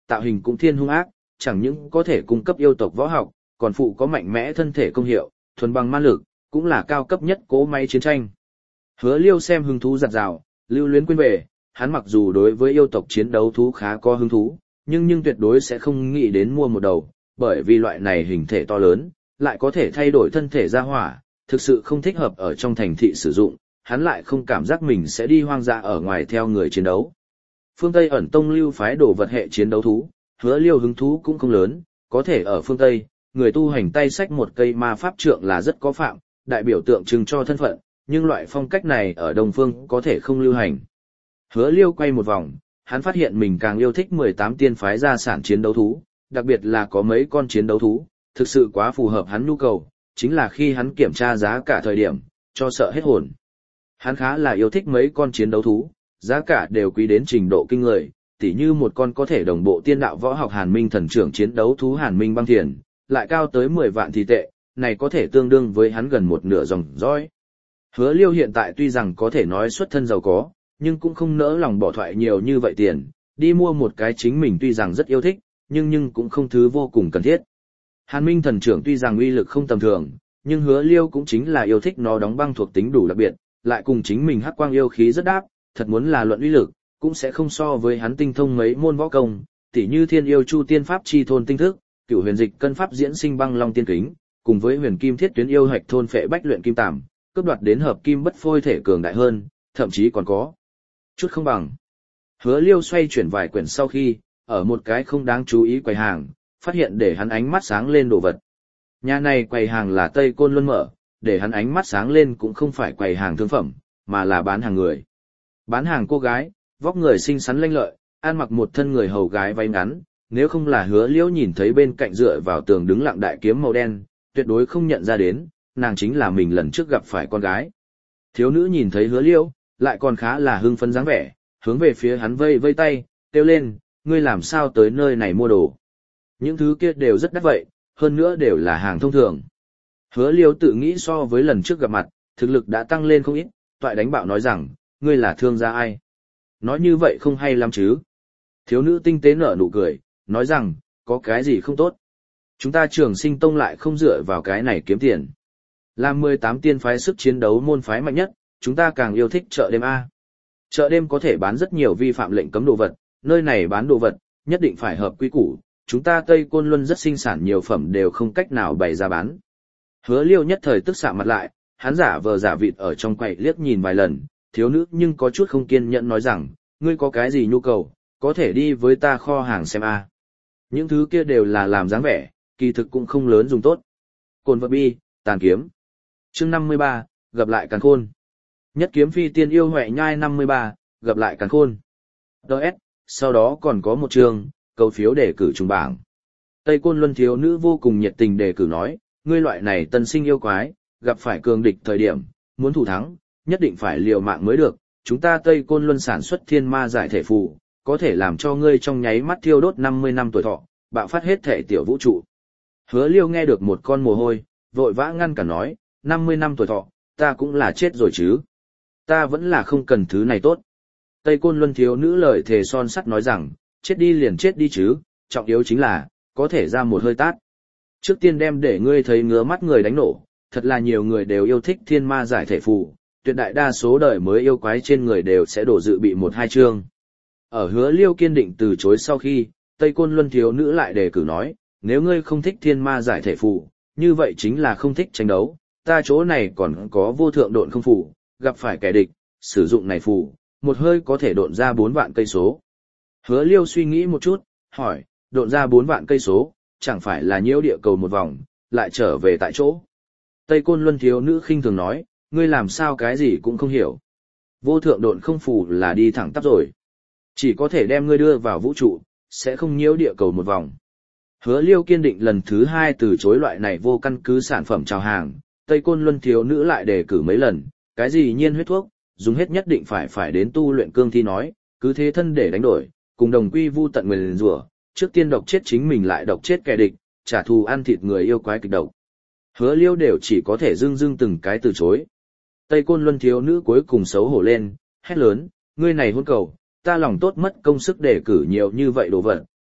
Speaker 1: tạo hình cũng thiên hung ác, chẳng những có thể cung cấp yêu tộc võ học, còn phụ có mạnh mẽ thân thể công hiệu, thuần bằng ma lực, cũng là cao cấp nhất cỗ máy chiến tranh. Hứa Liêu xem hứng thú giặt rào, lưu luyến quên về, hắn mặc dù đối với yêu tộc chiến đấu thú khá có hứng thú, nhưng nhưng tuyệt đối sẽ không nghĩ đến mua một đầu, bởi vì loại này hình thể to lớn, lại có thể thay đổi thân thể ra hỏa, thực sự không thích hợp ở trong thành thị sử dụng, hắn lại không cảm giác mình sẽ đi hoang dã ở ngoài theo người chiến đấu. Phương Tây ẩn tông lưu phái đồ vật hệ chiến đấu thú, Hứa Liêu hứng thú cũng không lớn, có thể ở phương Tây, người tu hành tay xách một cây ma pháp trượng là rất có phạm, đại biểu tượng trưng cho thân phận, nhưng loại phong cách này ở Đông Phương có thể không lưu hành. Hứa Liêu quay một vòng, hắn phát hiện mình càng yêu thích mười tám tiên phái gia sản chiến đấu thú, đặc biệt là có mấy con chiến đấu thú, thực sự quá phù hợp hắn nhu cầu, chính là khi hắn kiểm tra giá cả thời điểm, cho sợ hết hồn. Hắn khá là yêu thích mấy con chiến đấu thú, giá cả đều quý đến trình độ kinh người, tỉ như một con có thể đồng bộ tiên đạo võ học Hàn Minh thần trưởng chiến đấu thú Hàn Minh băng thiền, lại cao tới mười vạn thì tệ, này có thể tương đương với hắn gần một nửa dòng dõi. Hứa Liêu hiện tại tuy rằng có thể nói xuất thân giàu có, nhưng cũng không nỡ lòng bỏ thoại nhiều như vậy tiền, đi mua một cái chính mình tuy rằng rất yêu thích, nhưng nhưng cũng không thứ vô cùng cần thiết. Hàn Minh thần trưởng tuy rằng uy lực không tầm thường, nhưng Hứa Liêu cũng chính là yêu thích nó đóng băng thuộc tính đủ đặc biệt, lại cùng chính mình hắc quang yêu khí rất đáp, thật muốn là luận uy lực, cũng sẽ không so với hắn tinh thông mấy môn võ công, tỉ như Thiên Yêu Chu Tiên Pháp chi thôn tinh thức, Cửu Huyền Dịch cân pháp diễn sinh băng long tiên kính, cùng với Huyền Kim Thiết Tuyến yêu hạch thôn phệ bách luyện kim tàm, cướp đoạt đến hợp kim bất phôi thể cường đại hơn, thậm chí còn có chút không bằng. Hứa Liêu xoay chuyển vài quyển sau khi, ở một cái không đáng chú ý quầy hàng, phát hiện để hắn ánh mắt sáng lên đồ vật. Nhà này quầy hàng là Tây Côn Luân mở, để hắn ánh mắt sáng lên cũng không phải quầy hàng thương phẩm, mà là bán hàng người. Bán hàng cô gái, vóc người xinh xắn lanh lợi, ăn mặc một thân người hầu gái váy ngắn, nếu không là Hứa Liễu nhìn thấy bên cạnh dựa vào tường đứng lặng đại kiếm màu đen, tuyệt đối không nhận ra đến, nàng chính là mình lần trước gặp phải con gái. Thiếu nữ nhìn thấy Hứa Liễu, lại còn khá là hưng phấn dáng vẻ, hướng về phía hắn vây vây tay, kêu lên, ngươi làm sao tới nơi này mua đồ. Những thứ kia đều rất đắt vậy, hơn nữa đều là hàng thông thường. Hứa Liễu tự nghĩ so với lần trước gặp mặt, thực lực đã tăng lên không ít, toại đánh bạo nói rằng, ngươi là thương gia ai? Nói như vậy không hay lắm chứ. Thiếu nữ tinh tế nở nụ cười, nói rằng, có cái gì không tốt. Chúng ta Trường Sinh Tông lại không dựa vào cái này kiếm tiền. Làm mười tám tiên phái sức chiến đấu môn phái mạnh nhất, chúng ta càng yêu thích chợ đêm A. Chợ đêm có thể bán rất nhiều vi phạm lệnh cấm đồ vật, nơi này bán đồ vật, nhất định phải hợp quy củ. Chúng ta Tây Côn Luân rất sinh sản nhiều phẩm đều không cách nào bày ra bán. Hứa Liêu nhất thời tức sạm mặt lại, hắn giả vờ giả vịt ở trong quầy liếc nhìn vài lần, thiếu nữ nhưng có chút không kiên nhẫn nói rằng, ngươi có cái gì nhu cầu, có thể đi với ta kho hàng xem a. Những thứ kia đều là làm dáng vẻ, kỳ thực cũng không lớn dùng tốt. Cồn vật bi, tàn kiếm. Chương năm mươi ba, gặp lại càn khôn. Nhất kiếm phi tiên yêu huệ nhai năm mươi ba, gặp lại càn khôn. Đợt, sau đó còn có một chương, cầu phiếu đề cử trùng bảng. Tây Côn Luân thiếu nữ vô cùng nhiệt tình đề cử nói, ngươi loại này tân sinh yêu quái, gặp phải cường địch thời điểm, muốn thủ thắng, nhất định phải liều mạng mới được. Chúng ta Tây Côn Luân sản xuất thiên ma giải thể phù, có thể làm cho ngươi trong nháy mắt thiêu đốt năm mươi năm tuổi thọ, bạo phát hết thể tiểu vũ trụ. Hứa Liêu nghe được một con mồ hôi, vội vã ngăn cả nói, năm mươi năm tuổi thọ, ta cũng là chết rồi chứ. Ta vẫn là không cần thứ này tốt. Tây Côn Luân thiếu nữ lời thề son sắt nói rằng, chết đi liền chết đi chứ, trọng yếu chính là, có thể ra một hơi tát. Trước tiên đem để ngươi thấy ngứa mắt người đánh nổ, thật là nhiều người đều yêu thích thiên ma giải thể phù, tuyệt đại đa số đời mới yêu quái trên người đều sẽ đổ dự bị một hai chương. Ở Hứa Liêu kiên định từ chối sau khi, Tây Côn Luân thiếu nữ lại đề cử nói, nếu ngươi không thích thiên ma giải thể phù, như vậy chính là không thích tranh đấu, ta chỗ này còn có vô thượng độn không phù, gặp phải kẻ địch, sử dụng này phù, một hơi có thể độn ra bốn vạn cây số. Hứa Liêu suy nghĩ một chút, hỏi, độn ra bốn vạn cây số, chẳng phải là nhiễu địa cầu một vòng, lại trở về tại chỗ. Tây Côn Luân thiếu nữ khinh thường nói, ngươi làm sao cái gì cũng không hiểu. Vô thượng độn không phù là đi thẳng tắp rồi. Chỉ có thể đem ngươi đưa vào vũ trụ, sẽ không nhiễu địa cầu một vòng. Hứa Liêu kiên định lần thứ hai từ chối loại này vô căn cứ sản phẩm chào hàng, Tây Côn Luân thiếu nữ lại đề cử mấy lần, cái gì nhiên huyết thuốc, dùng hết nhất định phải phải đến tu luyện cương thi nói, cứ thế thân để đánh đổi, cùng đồng quy vu tận nguyền rủa, trước tiên độc chết chính mình lại độc chết kẻ địch, trả thù ăn thịt người yêu quái kịch độc. Hứa Liêu đều chỉ có thể dưng dưng từng cái từ chối. Tây Côn Luân thiếu nữ cuối cùng xấu hổ lên, hét lớn, ngươi này hôn cầu, ta lòng tốt mất công sức để cử nhiều như vậy đồ vật,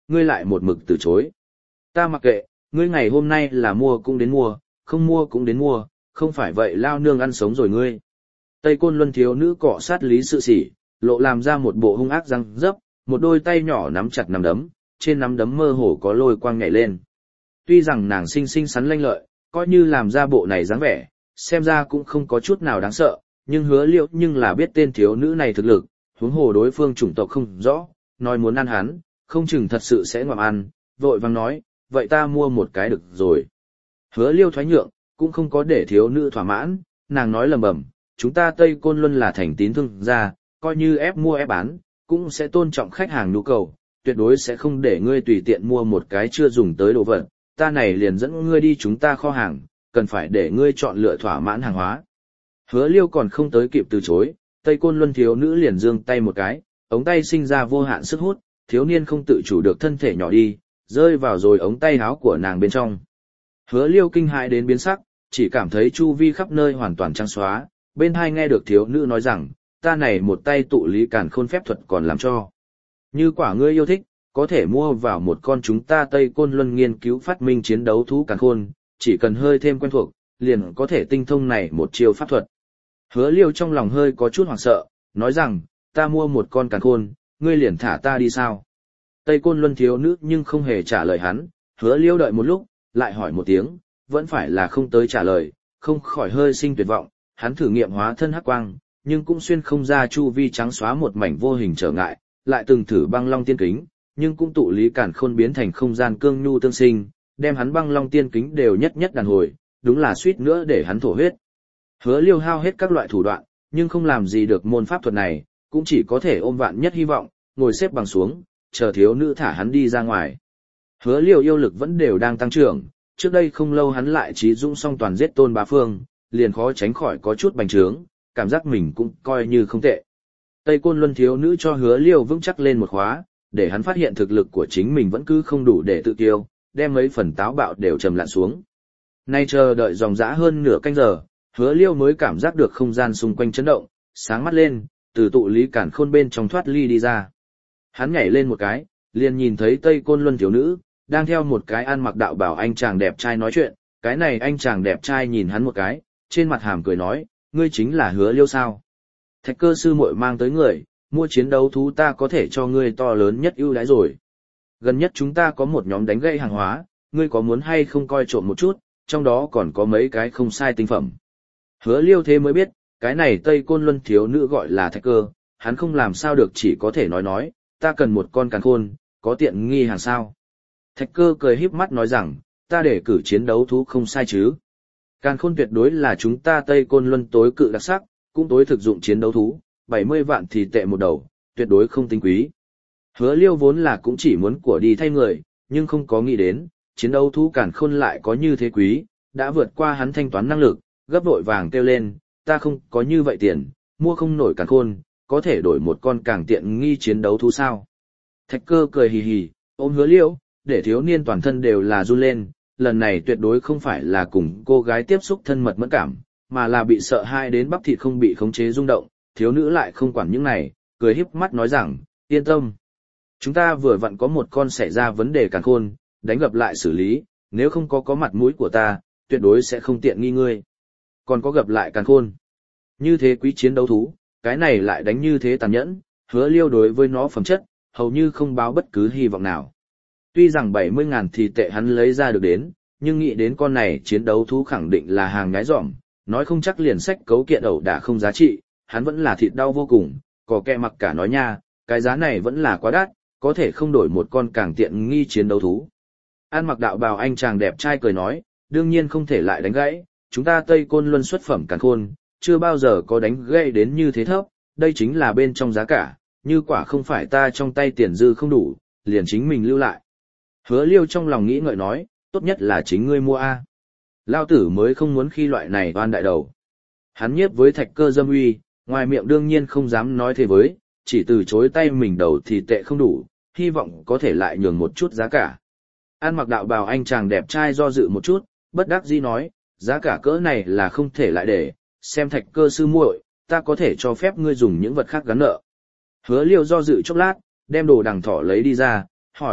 Speaker 1: ngươi lại một mực từ chối. Ta mặc kệ, ngươi ngày hôm nay là mua cũng đến mua, không mua cũng đến mua, không phải vậy lao nương ăn sống rồi ngươi. Tây Côn Luân thiếu nữ cọ sát Lý Sự Sỉ, lộ làm ra một bộ hung ác răng dấp, một đôi tay nhỏ nắm chặt nắm đấm, trên nắm đấm mơ hồ có lôi quang nhảy lên. Tuy rằng nàng xinh xinh xắn lanh lợi, coi như làm ra bộ này dáng vẻ, xem ra cũng không có chút nào đáng sợ, nhưng Hứa Liêu nhưng là biết tên thiếu nữ này thực lực, huống hồ đối phương chủng tộc không rõ, nói muốn ăn hắn, không chừng thật sự sẽ ngoạm ăn, vội vàng nói, vậy ta mua một cái được rồi. Hứa Liêu thoái nhượng, cũng không có để thiếu nữ thỏa mãn, nàng nói lầm bầm, chúng ta Tây Côn Luân là thành tín thương gia, coi như ép mua ép bán, cũng sẽ tôn trọng khách hàng nhu cầu, tuyệt đối sẽ không để ngươi tùy tiện mua một cái chưa dùng tới đồ vật, ta này liền dẫn ngươi đi chúng ta kho hàng, cần phải để ngươi chọn lựa thỏa mãn hàng hóa. Hứa Liêu còn không tới kịp từ chối, Tây Côn Luân thiếu nữ liền giương tay một cái, ống tay sinh ra vô hạn sức hút, thiếu niên không tự chủ được thân thể nhỏ đi, rơi vào rồi ống tay áo của nàng bên trong. Hứa Liêu kinh hãi đến biến sắc, chỉ cảm thấy chu vi khắp nơi hoàn toàn trắng xóa, bên hai nghe được thiếu nữ nói rằng, ta này một tay tụ lý càn khôn phép thuật còn làm cho. Như quả ngươi yêu thích, có thể mua vào một con chúng ta Tây Côn Luân nghiên cứu phát minh chiến đấu thú càn khôn, chỉ cần hơi thêm quen thuộc, liền có thể tinh thông này một chiêu pháp thuật. Hứa Liêu trong lòng hơi có chút hoảng sợ, nói rằng, ta mua một con càn khôn, ngươi liền thả ta đi sao? Tây Côn Luân thiếu nữ nhưng không hề trả lời hắn, Hứa Liêu đợi một lúc, lại hỏi một tiếng, vẫn phải là không tới trả lời, không khỏi hơi sinh tuyệt vọng, hắn thử nghiệm hóa thân hắc quang, nhưng cũng xuyên không ra chu vi trắng xóa một mảnh vô hình trở ngại, lại từng thử băng long tiên kính, nhưng cũng tụ lý cản khôn biến thành không gian cương nhu tương sinh, đem hắn băng long tiên kính đều nhất nhất đàn hồi, đúng là suýt nữa để hắn thổ huyết. Hứa Liêu hao hết các loại thủ đoạn, nhưng không làm gì được môn pháp thuật này, cũng chỉ có thể ôm vạn nhất hy vọng, ngồi xếp bằng xuống, chờ thiếu nữ thả hắn đi ra ngoài. Hứa Liêu yêu lực vẫn đều đang tăng trưởng, trước đây không lâu hắn lại trí dũng song toàn giết Tôn Bá Phương, liền khó tránh khỏi có chút bành trướng, cảm giác mình cũng coi như không tệ. Tây Côn Luân thiếu nữ cho Hứa Liêu vững chắc lên một khóa, để hắn phát hiện thực lực của chính mình vẫn cứ không đủ để tự tiêu, đem mấy phần táo bạo đều trầm lặn xuống. Nay chờ đợi dòng dã hơn nửa canh giờ, Hứa Liêu mới cảm giác được không gian xung quanh chấn động, sáng mắt lên, từ tụ lý cản khôn bên trong thoát ly đi ra. Hắn nhảy lên một cái, liền nhìn thấy Tây Côn Luân thiếu nữ, đang theo một cái ăn mặc đạo bảo anh chàng đẹp trai nói chuyện, cái này anh chàng đẹp trai nhìn hắn một cái, trên mặt hàm cười nói, ngươi chính là Hứa Liêu sao? Thạch Cơ sư muội mang tới người, mua chiến đấu thú ta có thể cho ngươi to lớn nhất ưu đãi rồi. Gần nhất chúng ta có một nhóm đánh gãy hàng hóa, ngươi có muốn hay không coi trộm một chút, trong đó còn có mấy cái không sai tinh phẩm. Hứa Liêu thế mới biết, cái này Tây Côn Luân thiếu nữ gọi là Thạch Cơ, hắn không làm sao được chỉ có thể nói nói, ta cần một con càn khôn, có tiện nghi hàng sao. Thạch Cơ cười híp mắt nói rằng, ta để cử chiến đấu thú không sai chứ. Càn khôn tuyệt đối là chúng ta Tây Côn Luân tối cự đặc sắc, cũng tối thực dụng chiến đấu thú, bảy mươi vạn thì tệ một đầu, tuyệt đối không tính quý. Hứa Liêu vốn là cũng chỉ muốn của đi thay người, nhưng không có nghĩ đến, chiến đấu thú càn khôn lại có như thế quý, đã vượt qua hắn thanh toán năng lực, gấp vội vàng kêu lên, ta không có như vậy tiền, mua không nổi càn khôn, có thể đổi một con càng tiện nghi chiến đấu thú sao. Thạch Cơ cười hì hì, ôm Hứa Liêu, để thiếu niên toàn thân đều là run lên, lần này tuyệt đối không phải là cùng cô gái tiếp xúc thân mật mẫn cảm, mà là bị sợ hãi đến bắp thịt không bị khống chế rung động, thiếu nữ lại không quản những này, cười híp mắt nói rằng, yên tâm. Chúng ta vừa vặn có một con xảy ra vấn đề càn khôn, đánh gặp lại xử lý, nếu không có có mặt mũi của ta, tuyệt đối sẽ không tiện nghi ngươi. Còn có gặp lại càn khôn. Như thế quý chiến đấu thú, cái này lại đánh như thế tàn nhẫn, Hứa Liêu đối với nó phẩm chất, hầu như không báo bất cứ hy vọng nào. Tuy rằng bảy mươi ngàn thì tệ hắn lấy ra được đến, nhưng nghĩ đến con này chiến đấu thú khẳng định là hàng nhái dỏm, nói không chắc liền sách cấu kiện ẩu đả không giá trị, hắn vẫn là thịt đau vô cùng, có kẻ mặc cả nói nha, cái giá này vẫn là quá đắt, có thể không đổi một con càng tiện nghi chiến đấu thú. An mặc đạo bào anh chàng đẹp trai cười nói, đương nhiên không thể lại đánh gãy, chúng ta Tây Côn Luân xuất phẩm càn khôn, chưa bao giờ có đánh gãy đến như thế thấp, đây chính là bên trong giá cả, như quả không phải ta trong tay tiền dư không đủ, liền chính mình lưu lại. Hứa Liêu trong lòng nghĩ ngợi nói, tốt nhất là chính ngươi mua a. Lao tử mới không muốn khi loại này oan đại đầu. Hắn nhiếp với Thạch Cơ dâm uy, ngoài miệng đương nhiên không dám nói thế với, chỉ từ chối tay mình đầu thì tệ không đủ, hy vọng có thể lại nhường một chút giá cả. An mặc đạo bào anh chàng đẹp trai do dự một chút, bất đắc dĩ nói, giá cả cỡ này là không thể lại để, xem Thạch Cơ sư muội, ta có thể cho phép ngươi dùng những vật khác gắn nợ. Hứa Liêu do dự chốc lát, đem đồ đằng thỏ lấy đi ra, hỏi,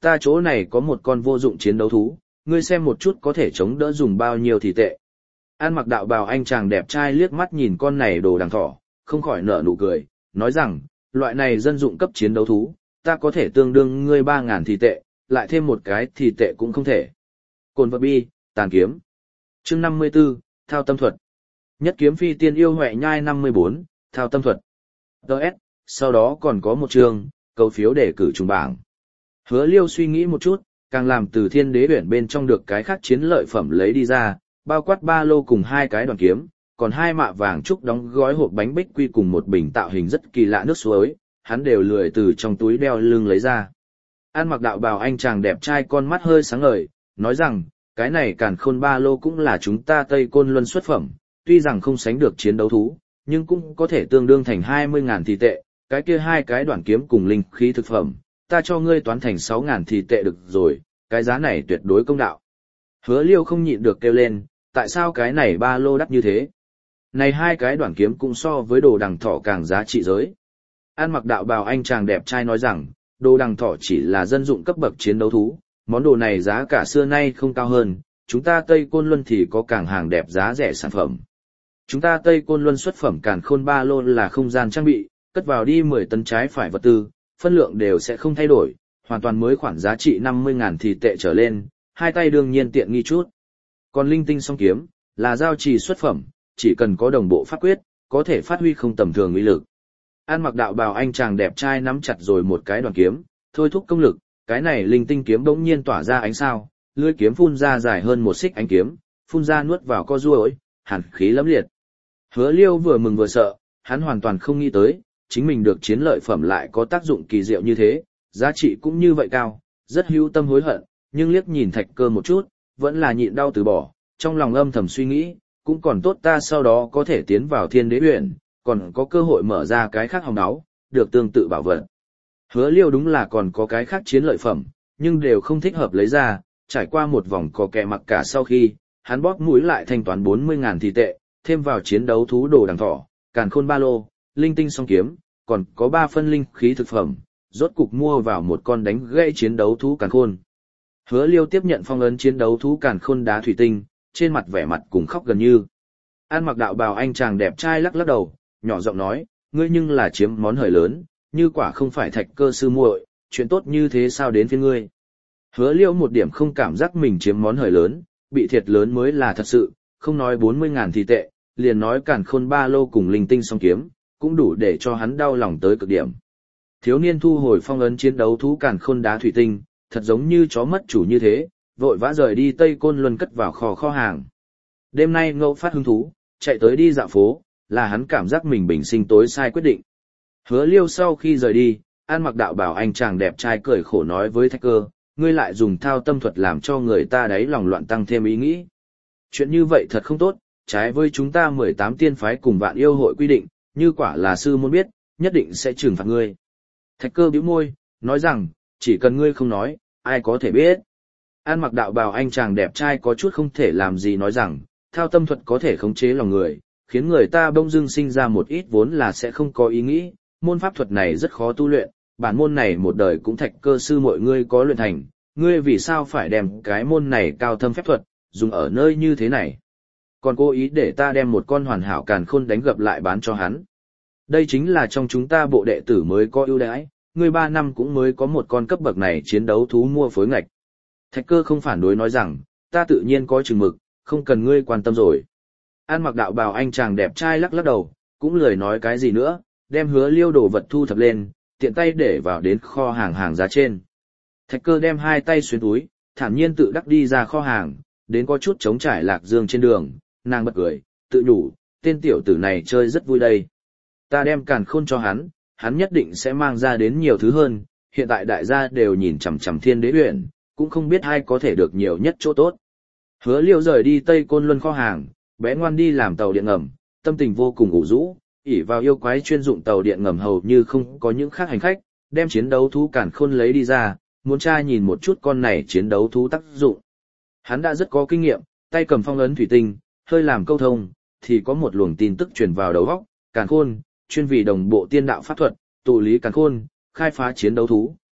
Speaker 1: ta chỗ này có một con vô dụng chiến đấu thú, ngươi xem một chút có thể chống đỡ dùng bao nhiêu thì tệ. An mặc đạo bào anh chàng đẹp trai liếc mắt nhìn con này đồ đằng thỏ, không khỏi nở nụ cười, nói rằng, loại này dân dụng cấp chiến đấu thú, ta có thể tương đương ngươi ba ngàn thì tệ, lại thêm một cái thì tệ cũng không thể. Cồn vật bi, tàn kiếm. Chương năm mươi 54, thao tâm thuật. Nhất kiếm phi tiên yêu huệ nhai năm mươi bốn, thao tâm thuật. Đợt, sau đó còn có một chương, cầu phiếu để cử trùng bảng. Hứa Liêu suy nghĩ một chút, càng làm từ thiên đế huyển bên trong được cái khác chiến lợi phẩm lấy đi ra, bao quát ba lô cùng hai cái đoàn kiếm, còn hai mạ vàng trúc đóng gói hộp bánh bích quy cùng một bình tạo hình rất kỳ lạ nước suối, hắn đều lười từ trong túi đeo lưng lấy ra. An mặc đạo bào anh chàng đẹp trai con mắt hơi sáng ngời, nói rằng, cái này càn khôn ba lô cũng là chúng ta Tây Côn Luân xuất phẩm, tuy rằng không sánh được chiến đấu thú, nhưng cũng có thể tương đương thành hai mươi ngàn thì tệ, cái kia hai cái đoạn kiếm cùng linh khí thực phẩm, ta cho ngươi toán thành sáu ngàn thì tệ được rồi, cái giá này tuyệt đối công đạo. Hứa Liêu không nhịn được kêu lên, tại sao cái này ba lô đắt như thế? Này hai cái đoạn kiếm cũng so với đồ đằng thỏ càng giá trị giới. An mặc đạo bào anh chàng đẹp trai nói rằng, đồ đằng thỏ chỉ là dân dụng cấp bậc chiến đấu thú, món đồ này giá cả xưa nay không cao hơn, chúng ta Tây Côn Luân thì có càng hàng đẹp giá rẻ sản phẩm. Chúng ta Tây Côn Luân xuất phẩm càn khôn ba lô là không gian trang bị, cất vào đi mười tấn trái phải vật tư, phân lượng đều sẽ không thay đổi, hoàn toàn mới khoản giá trị năm mươi ngàn thì tệ trở lên, hai tay đương nhiên tiện nghi chút. Còn linh tinh song kiếm, là giao trì xuất phẩm, chỉ cần có đồng bộ pháp quyết, có thể phát huy không tầm thường uy lực. An mặc đạo bào anh chàng đẹp trai nắm chặt rồi một cái đoàn kiếm, thôi thúc công lực, cái này linh tinh kiếm bỗng nhiên tỏa ra ánh sao, lưỡi kiếm phun ra dài hơn một xích ánh kiếm, phun ra nuốt vào co ruồi, hàn khí lẫm liệt. Hứa Liêu vừa mừng vừa sợ, hắn hoàn toàn không nghĩ tới, chính mình được chiến lợi phẩm lại có tác dụng kỳ diệu như thế, giá trị cũng như vậy cao, rất hữu tâm hối hận, nhưng liếc nhìn Thạch Cơ một chút, vẫn là nhịn đau từ bỏ, trong lòng âm thầm suy nghĩ, cũng còn tốt ta sau đó có thể tiến vào Thiên Đế Huyền, còn có cơ hội mở ra cái khác hồng đáo, được tương tự bảo vật. Hứa Liêu đúng là còn có cái khác chiến lợi phẩm, nhưng đều không thích hợp lấy ra, trải qua một vòng cò kẹ mặc cả sau khi, hắn bóp mũi lại thanh toán bốn mươi ngàn thì tệ, thêm vào chiến đấu thú đồ đằng thỏ, càn khôn ba lô, linh tinh song kiếm, còn có ba phân linh khí thực phẩm, rốt cục mua vào một con đánh gãy chiến đấu thú càn khôn. Hứa Liêu tiếp nhận phong ấn chiến đấu thú càn khôn đá thủy tinh, trên mặt vẻ mặt cùng khóc gần như. An mặc đạo bào anh chàng đẹp trai lắc lắc đầu, nhỏ giọng nói, ngươi nhưng là chiếm món hời lớn, như quả không phải Thạch Cơ sư muội, chuyện tốt như thế sao đến phía ngươi. Hứa Liêu một điểm không cảm giác mình chiếm món hời lớn, bị thiệt lớn mới là thật sự, không nói bốn mươi ngàn thì tệ, liền nói càn khôn ba lô cùng linh tinh song kiếm, cũng đủ để cho hắn đau lòng tới cực điểm. Thiếu niên thu hồi phong ấn chiến đấu thú càn khôn đá thủy tinh, thật giống như chó mất chủ như thế, vội vã rời đi Tây Côn Luân cất vào kho kho hàng. Đêm nay ngẫu phát hứng thú, chạy tới đi dạo phố, là hắn cảm giác mình bình sinh tối sai quyết định. Hứa Liêu sau khi rời đi, An mặc đạo bảo anh chàng đẹp trai cười khổ nói với Thạch Cơ, ngươi lại dùng thao tâm thuật làm cho người ta đáy lòng loạn tăng thêm ý nghĩ. Chuyện như vậy thật không tốt, trái với chúng ta mười tám tiên phái cùng vạn yêu hội quy định, như quả là sư môn biết, nhất định sẽ trừng phạt ngươi. Thạch Cơ bĩu môi, nói rằng, chỉ cần ngươi không nói, ai có thể biết. An mặc đạo bào anh chàng đẹp trai có chút không thể làm gì nói rằng, thao tâm thuật có thể khống chế lòng người, khiến người ta bỗng dưng sinh ra một ít vốn là sẽ không có ý nghĩ, môn pháp thuật này rất khó tu luyện, bản môn này một đời cũng Thạch Cơ sư mọi ngươi có luyện thành, ngươi vì sao phải đem cái môn này cao thâm phép thuật, dùng ở nơi như thế này. Còn cố ý để ta đem một con hoàn hảo càn khôn đánh gập lại bán cho hắn. Đây chính là trong chúng ta bộ đệ tử mới có ưu đãi, ngươi ba năm cũng mới có một con cấp bậc này chiến đấu thú mua phối ngạch. Thạch Cơ không phản đối nói rằng, ta tự nhiên có chừng mực, không cần ngươi quan tâm rồi. An mặc đạo bào anh chàng đẹp trai lắc lắc đầu, cũng lười nói cái gì nữa, đem Hứa Liêu đồ vật thu thập lên, tiện tay để vào đến kho hàng hàng giá trên. Thạch Cơ đem hai tay xuyên túi, thản nhiên tự đắc đi ra kho hàng, đến có chút trống trải lạc dương trên đường, nàng bật cười, tự nhủ, tên tiểu tử này chơi rất vui đây. Ta đem càn khôn cho hắn, hắn nhất định sẽ mang ra đến nhiều thứ hơn, hiện tại đại gia đều nhìn chằm chằm Thiên Đế Huyền, cũng không biết ai có thể được nhiều nhất chỗ tốt. Hứa Liêu rời đi Tây Côn Luân kho hàng, bé ngoan đi làm tàu điện ngầm, tâm tình vô cùng ủ rũ, ỷ vào yêu quái chuyên dụng tàu điện ngầm hầu như không có những khác hành khách, đem chiến đấu thú càn khôn lấy đi ra, muốn tra nhìn một chút con này chiến đấu thú tác dụng. Hắn đã rất có kinh nghiệm, tay cầm phong ấn thủy tinh, hơi làm câu thông, thì có một luồng tin tức truyền vào đầu óc, càn khôn, chuyên vì đồng bộ tiên đạo pháp thuật, tụ lý càn khôn, khai phá chiến đấu thú,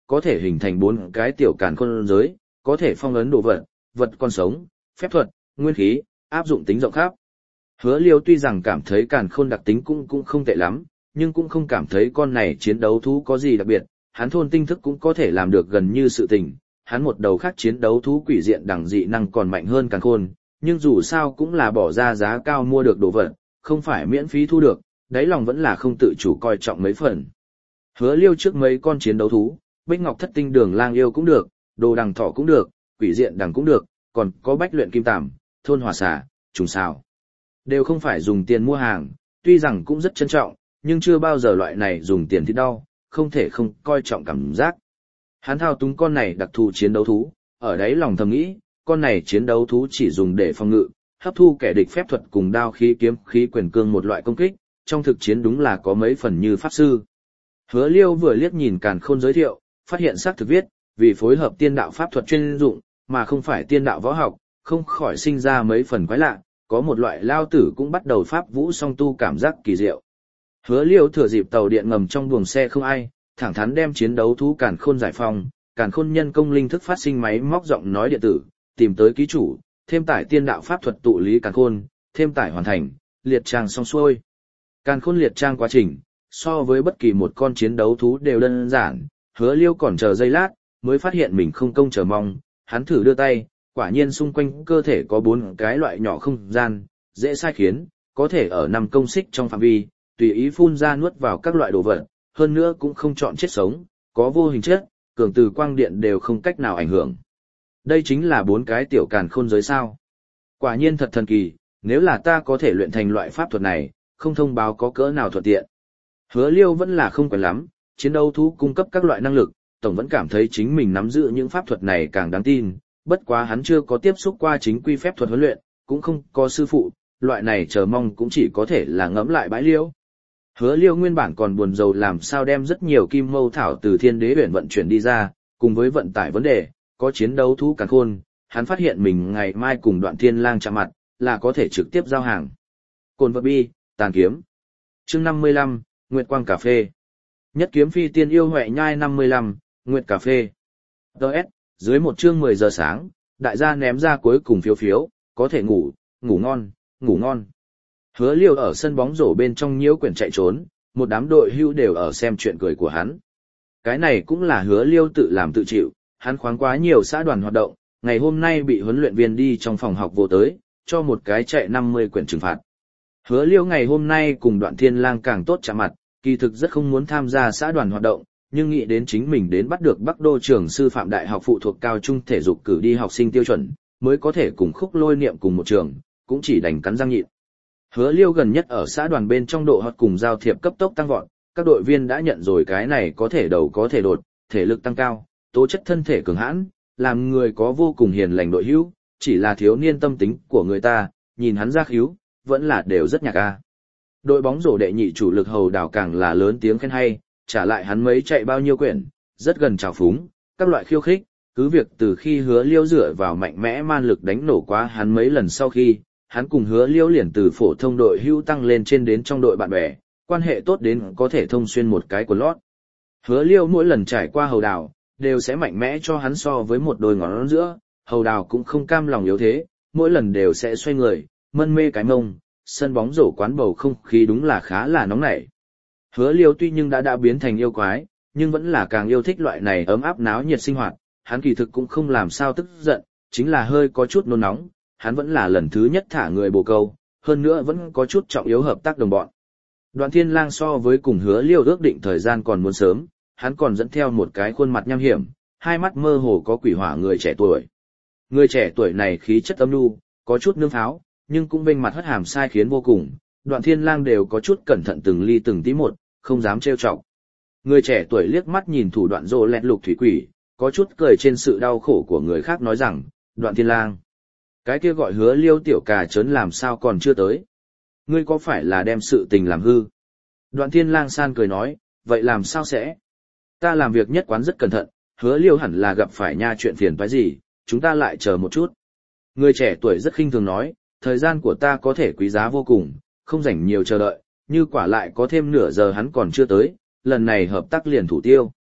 Speaker 1: có thể hình thành bốn cái tiểu càn khôn giới, có thể phong ấn đồ vật, vật còn sống, phép thuật, nguyên khí, áp dụng tính rộng khắp. Hứa Liêu tuy rằng cảm thấy càn khôn đặc tính cũng cũng không tệ lắm, nhưng cũng không cảm thấy con này chiến đấu thú có gì đặc biệt, hắn thôn tinh thức cũng có thể làm được gần như sự tình, hắn một đầu khác chiến đấu thú quỷ diện đẳng dị năng còn mạnh hơn càn khôn, nhưng dù sao cũng là bỏ ra giá cao mua được đồ vật, không phải miễn phí thu được, đáy lòng vẫn là không tự chủ coi trọng mấy phần. Hứa Liêu trước mấy con chiến đấu thú, Bích Ngọc Thất Tinh Đường Lang Yêu cũng được, Đồ Đằng Thỏ cũng được, Quỷ Diện Đằng cũng được, còn có Bách Luyện Kim Tằm, Thôn Hỏa Xà, Trùng Sào. Đều không phải dùng tiền mua hàng, tuy rằng cũng rất trân trọng, nhưng chưa bao giờ loại này dùng tiền thì đau, không thể không coi trọng cảm giác. Hắn thao túng con này đặc thù chiến đấu thú, ở đấy lòng thầm nghĩ, con này chiến đấu thú chỉ dùng để phòng ngự, hấp thu kẻ địch phép thuật cùng đao khí kiếm khí quyền cương một loại công kích, trong thực chiến đúng là có mấy phần như pháp sư. Hứa Liêu vừa liếc nhìn càn khôn giới thiệu, phát hiện xác thực viết, vì phối hợp tiên đạo pháp thuật chuyên dụng, mà không phải tiên đạo võ học, không khỏi sinh ra mấy phần quái lạ, có một loại lao tử cũng bắt đầu pháp vũ song tu cảm giác kỳ diệu. Hứa Liêu thừa dịp tàu điện ngầm trong buồng xe không ai, thẳng thắn đem chiến đấu thú càn khôn giải phong, càn khôn nhân công linh thức phát sinh máy móc giọng nói điện tử, tìm tới ký chủ, thêm tải tiên đạo pháp thuật tụ lý càn khôn, thêm tải hoàn thành, liệt trang xong xuôi. Càn khôn liệt trang quá trình, so với bất kỳ một con chiến đấu thú đều đơn giản, Hứa Liêu còn chờ giây lát, mới phát hiện mình không công chờ mong, hắn thử đưa tay, quả nhiên xung quanh cơ thể có bốn cái loại nhỏ không gian, dễ sai khiến, có thể ở năm công xích trong phạm vi, tùy ý phun ra nuốt vào các loại đồ vật, hơn nữa cũng không chọn chết sống, có vô hình chất, cường từ quang điện đều không cách nào ảnh hưởng. Đây chính là bốn cái tiểu càn khôn giới sao. Quả nhiên thật thần kỳ, nếu là ta có thể luyện thành loại pháp thuật này, không thông báo có cỡ nào thuận tiện. Hứa Liêu vẫn là không quen lắm, chiến đấu thú cung cấp các loại năng lực, tổng vẫn cảm thấy chính mình nắm giữ những pháp thuật này càng đáng tin, bất quá hắn chưa có tiếp xúc qua chính quy phép thuật huấn luyện, cũng không có sư phụ, loại này chờ mong cũng chỉ có thể là ngẫm lại bãi liêu. Hứa Liêu nguyên bản còn buồn rầu làm sao đem rất nhiều kim mâu thảo từ Thiên Đế Huyền vận chuyển đi ra, cùng với vận tải vấn đề, có chiến đấu thú càn khôn, hắn phát hiện mình ngày mai cùng Đoạn Thiên Lang chạm mặt, là có thể trực tiếp giao hàng. Cồn vật bi, tàn kiếm. Chương năm mươi lăm, Nguyệt Quang Cà Phê. Nhất kiếm phi tiên yêu huệ nhai năm mươi lăm, Nguyệt Cà Phê. đê ét, dưới một chương mười giờ sáng, đại gia ném ra cuối cùng phiếu phiếu, có thể ngủ, ngủ ngon, ngủ ngon. Hứa Liêu ở sân bóng rổ bên trong nhiễu quyển chạy trốn, một đám đội hưu đều ở xem chuyện cười của hắn. Cái này cũng là Hứa Liêu tự làm tự chịu, hắn khoáng quá nhiều xã đoàn hoạt động, ngày hôm nay bị huấn luyện viên đi trong phòng học vô tới, cho một cái chạy năm mươi quyển trừng phạt. Hứa Liêu ngày hôm nay cùng Đoạn Thiên Lang càng tốt chạm mặt, kỳ thực rất không muốn tham gia xã đoàn hoạt động, nhưng nghĩ đến chính mình đến bắt được Bắc Đô trường sư phạm đại học phụ thuộc cao trung thể dục cử đi học sinh tiêu chuẩn, mới có thể cùng Khúc Lôi niệm cùng một trường, cũng chỉ đành cắn răng nhịn. Hứa Liêu gần nhất ở xã đoàn bên trong độ hot cùng giao thiệp cấp tốc tăng vọt, các đội viên đã nhận rồi cái này có thể đầu có thể đột, thể lực tăng cao, tố chất thân thể cường hãn, làm người có vô cùng hiền lành đội hữu, chỉ là thiếu niên tâm tính của người ta, nhìn hắn ra khíu, vẫn là đều rất nhạc a. Đội bóng rổ đệ nhị chủ lực Hầu Đào càng là lớn tiếng khen hay, trả lại hắn mấy chạy bao nhiêu quyển, rất gần trào phúng, các loại khiêu khích, cứ việc từ khi Hứa Liêu dựa vào mạnh mẽ man lực đánh nổ quá hắn mấy lần sau khi, hắn cùng Hứa Liêu liền từ phổ thông đội hưu tăng lên trên đến trong đội bạn bè, quan hệ tốt đến có thể thông xuyên một cái quần lót. Hứa Liêu mỗi lần trải qua Hầu Đào, đều sẽ mạnh mẽ cho hắn so với một đôi ngón giữa, Hầu Đào cũng không cam lòng yếu thế, mỗi lần đều sẽ xoay người, mân mê cái mông, sân bóng rổ quán bầu không khí đúng là khá là nóng nảy. Hứa Liêu tuy nhưng đã đã biến thành yêu quái, nhưng vẫn là càng yêu thích loại này ấm áp náo nhiệt sinh hoạt, hắn kỳ thực cũng không làm sao tức giận, chính là hơi có chút nôn nóng, hắn vẫn là lần thứ nhất thả người bồ câu, hơn nữa vẫn có chút trọng yếu hợp tác đồng bọn. Đoạn Thiên Lang so với cùng Hứa Liêu ước định thời gian còn muốn sớm, hắn còn dẫn theo một cái khuôn mặt nham hiểm, hai mắt mơ hồ có quỷ hỏa người trẻ tuổi. Người trẻ tuổi này khí chất âm nhu, có chút nương pháo, nhưng cũng bên mặt hất hàm sai khiến vô cùng, Đoạn Thiên Lang đều có chút cẩn thận từng ly từng tí một, không dám trêu chọc. Người trẻ tuổi liếc mắt nhìn thủ đoạn rô lẹt lục thủy quỷ, có chút cười trên sự đau khổ của người khác nói rằng, Đoạn Thiên Lang, cái kia gọi Hứa Liêu tiểu cà trớn làm sao còn chưa tới? Ngươi có phải là đem sự tình làm hư? Đoạn Thiên Lang san cười nói, vậy làm sao sẽ? Ta làm việc nhất quán rất cẩn thận, Hứa Liêu hẳn là gặp phải nha chuyện phiền toái gì, chúng ta lại chờ một chút. Người trẻ tuổi rất khinh thường nói, thời gian của ta có thể quý giá vô cùng, không rảnh nhiều chờ đợi, như quả lại có thêm nửa giờ hắn còn chưa tới, lần này hợp tác liền thủ tiêu.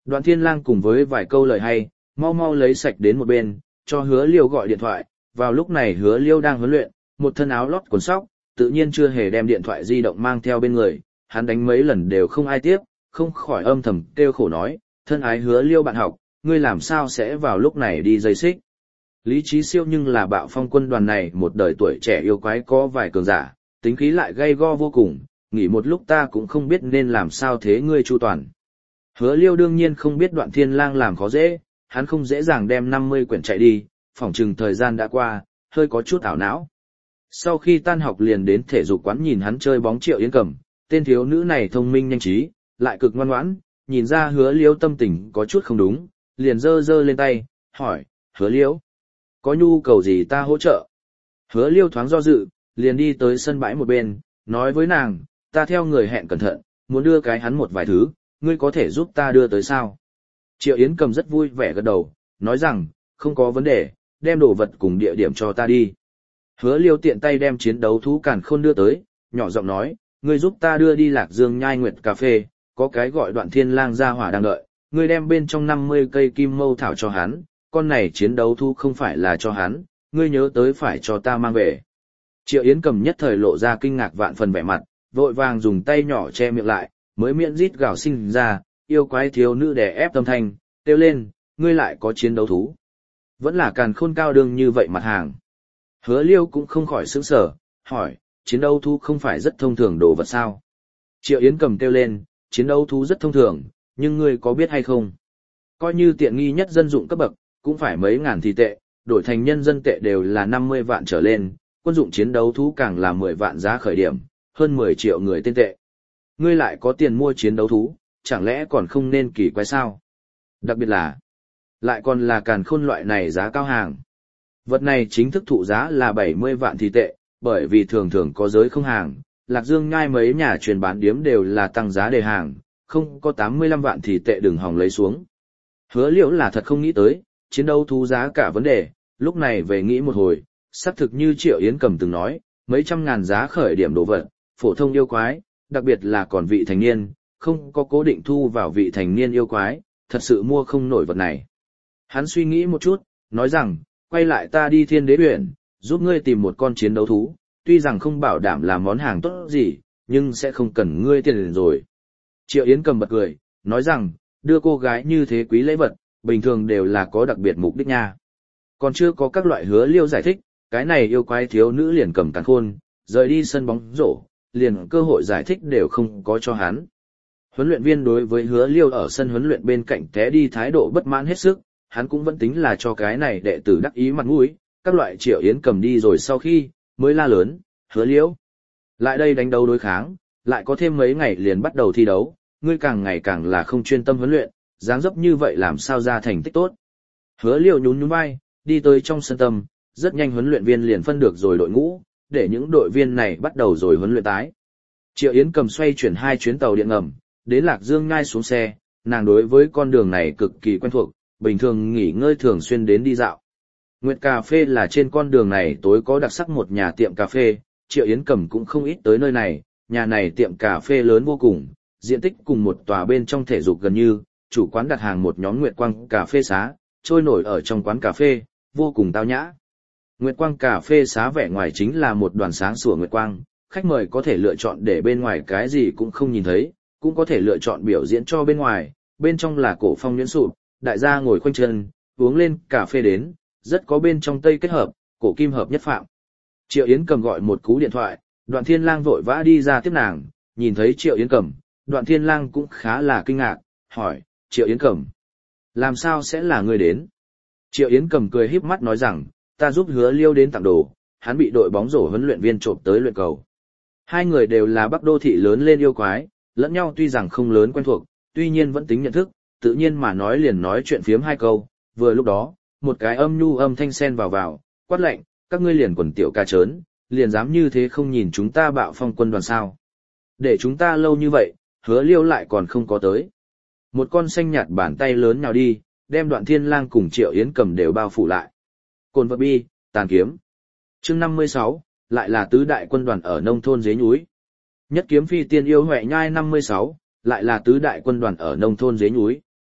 Speaker 1: Đoạn Thiên Lang cùng với vài câu lời hay, mau mau lấy sạch đến một bên, cho Hứa Liêu gọi điện thoại. Vào lúc này Hứa Liêu đang huấn luyện, một thân áo lót quần sóc, tự nhiên chưa hề đem điện thoại di động mang theo bên người, hắn đánh mấy lần đều không ai tiếp, không khỏi âm thầm kêu khổ nói, thân ái Hứa Liêu bạn học, ngươi làm sao sẽ vào lúc này đi dây xích. Lý trí siêu nhưng là bạo phong quân đoàn này một đời tuổi trẻ yêu quái có vài cường giả, tính khí lại gay go vô cùng, nghỉ một lúc ta cũng không biết nên làm sao thế ngươi chu toàn. Hứa Liêu đương nhiên không biết Đoạn Thiên Lang làm khó dễ, hắn không dễ dàng đem năm mươi quyển chạy đi, phỏng chừng thời gian đã qua, hơi có chút ảo não. Sau khi tan học liền đến thể dục quán nhìn hắn chơi bóng Triệu Yến Cẩm, tên thiếu nữ này thông minh nhanh trí, lại cực ngoan ngoãn, nhìn ra Hứa Liêu tâm tình có chút không đúng, liền giơ giơ lên tay, hỏi, Hứa Liêu, có nhu cầu gì ta hỗ trợ? Hứa Liêu thoáng do dự, liền đi tới sân bãi một bên, nói với nàng, ta theo người hẹn cẩn thận, muốn đưa cái hắn một vài thứ, ngươi có thể giúp ta đưa tới sao? Triệu Yến Cầm rất vui vẻ gật đầu, nói rằng, không có vấn đề, đem đồ vật cùng địa điểm cho ta đi. Hứa Liêu tiện tay đem chiến đấu thú càn khôn đưa tới, nhỏ giọng nói, ngươi giúp ta đưa đi Lạc Dương Nhai Nguyệt cà phê, có cái gọi Đoạn Thiên Lang ra hỏa đang đợi, ngươi đem bên trong năm mươi cây kim mâu thảo cho hắn, con này chiến đấu thú không phải là cho hắn, ngươi nhớ tới phải cho ta mang về. Triệu Yến Cầm nhất thời lộ ra kinh ngạc vạn phần vẻ mặt, vội vàng dùng tay nhỏ che miệng lại, mới miệng rít gào sinh ra, yêu quái thiếu nữ đè ép tâm thanh, kêu lên, ngươi lại có chiến đấu thú. Vẫn là càn khôn cao đương như vậy mặt hàng. Hứa Liêu cũng không khỏi sững sờ, hỏi, chiến đấu thú không phải rất thông thường đồ vật sao? Triệu Yến Cầm kêu lên, chiến đấu thú rất thông thường, nhưng ngươi có biết hay không? Coi như tiện nghi nhất dân dụng cấp bậc, cũng phải mấy ngàn thì tệ, đổi thành nhân dân tệ đều là năm mươi vạn trở lên, quân dụng chiến đấu thú càng là mười vạn giá khởi điểm, hơn mười triệu người tên tệ. Ngươi lại có tiền mua chiến đấu thú, chẳng lẽ còn không nên kỳ quái sao? Đặc biệt là, lại còn là càn khôn loại này giá cao hàng. Vật này chính thức thụ giá là bảy mươi vạn thì tệ, bởi vì thường thường có giới không hàng, Lạc Dương Nhai mấy nhà truyền bán điếm đều là tăng giá đề hàng, không có tám mươi lăm vạn thì tệ đừng hòng lấy xuống. Hứa Liễu là thật không nghĩ tới, chiến đấu thú giá cả vấn đề, lúc này về nghĩ một hồi, xác thực như Triệu Yến Cầm từng nói, mấy trăm ngàn giá khởi điểm đồ vật, phổ thông yêu quái, đặc biệt là còn vị thành niên, không có cố định thu vào vị thành niên yêu quái, thật sự mua không nổi vật này. Hắn suy nghĩ một chút, nói rằng, quay lại ta đi Thiên Đế huyện, giúp ngươi tìm một con chiến đấu thú, tuy rằng không bảo đảm là món hàng tốt gì, nhưng sẽ không cần ngươi tiền rồi. Triệu Yến Cầm bật cười, nói rằng, đưa cô gái như thế quý lễ vật, bình thường đều là có đặc biệt mục đích nha. Còn chưa có các loại Hứa Liêu giải thích, cái này yêu quái thiếu nữ liền cầm càn khôn, rời đi sân bóng rổ, liền cơ hội giải thích đều không có cho hắn. Huấn luyện viên đối với Hứa Liêu ở sân huấn luyện bên cạnh té đi thái độ bất mãn hết sức, hắn cũng vẫn tính là cho cái này đệ tử đắc ý mặt mũi, các loại Triệu Yến Cầm đi rồi sau khi, mới la lớn, Hứa Liêu. Lại đây đánh đấu đối kháng, lại có thêm mấy ngày liền bắt đầu thi đấu, ngươi càng ngày càng là không chuyên tâm huấn luyện, dáng dấp như vậy làm sao ra thành tích tốt. Hứa Liêu nhún nhún vai, đi tới trong sân tâm, rất nhanh huấn luyện viên liền phân được rồi đội ngũ, để những đội viên này bắt đầu rồi huấn luyện tái. Triệu Yến Cầm xoay chuyển hai chuyến tàu điện ngầm, đến Lạc Dương Nhai xuống xe, nàng đối với con đường này cực kỳ quen thuộc, bình thường nghỉ ngơi thường xuyên đến đi dạo. Nguyệt Cà Phê là trên con đường này tối có đặc sắc một nhà tiệm cà phê, Triệu Yến Cầm cũng không ít tới nơi này, nhà này tiệm cà phê lớn vô cùng, diện tích cùng một tòa bên trong thể dục gần như, chủ quán đặt hàng một nhóm Nguyệt Quang cà phê xá, trôi nổi ở trong quán cà phê, vô cùng tao nhã. Nguyệt Quang cà phê xá vẻ ngoài chính là một đoàn sáng sủa Nguyệt Quang, khách mời có thể lựa chọn để bên ngoài cái gì cũng không nhìn thấy, cũng có thể lựa chọn biểu diễn cho bên ngoài, bên trong là cổ phong nhuyễn sụp, đại gia ngồi khoanh chân, uống lên cà phê đến, rất có bên trong tây kết hợp, cổ kim hợp nhất phạm. Triệu Yến Cầm gọi một cú điện thoại, Đoạn Thiên Lang vội vã đi ra tiếp nàng, nhìn thấy Triệu Yến Cầm, Đoạn Thiên Lang cũng khá là kinh ngạc, hỏi, Triệu Yến Cầm, làm sao sẽ là người đến? Triệu Yến Cầm cười híp mắt nói rằng, ta giúp Hứa Liêu đến tặng đồ, hắn bị đội bóng rổ huấn luyện viên trộm tới luyện cầu. Hai người đều là Bắc đô thị lớn lên yêu quái, lẫn nhau tuy rằng không lớn quen thuộc, tuy nhiên vẫn tính nhận thức, tự nhiên mà nói liền nói chuyện phiếm hai câu, vừa lúc đó, một cái âm nhu âm thanh sen vào vào, quát lệnh, các ngươi liền quần tiểu ca trớn, liền dám như thế không nhìn chúng ta bạo phong quân đoàn sao. Để chúng ta lâu như vậy, Hứa Liêu lại còn không có tới. Một con xanh nhạt bàn tay lớn nào đi, đem Đoạn Thiên Lang cùng Triệu Yến Cầm đều bao phủ lại. Cồn vật bi, tàn kiếm. Chương năm mươi sáu, lại là tứ đại quân đoàn ở nông thôn dưới núi. Nhất kiếm phi tiên yêu Huệ Nhai năm mươi sáu, lại là tứ đại quân đoàn ở nông thôn dưới núi.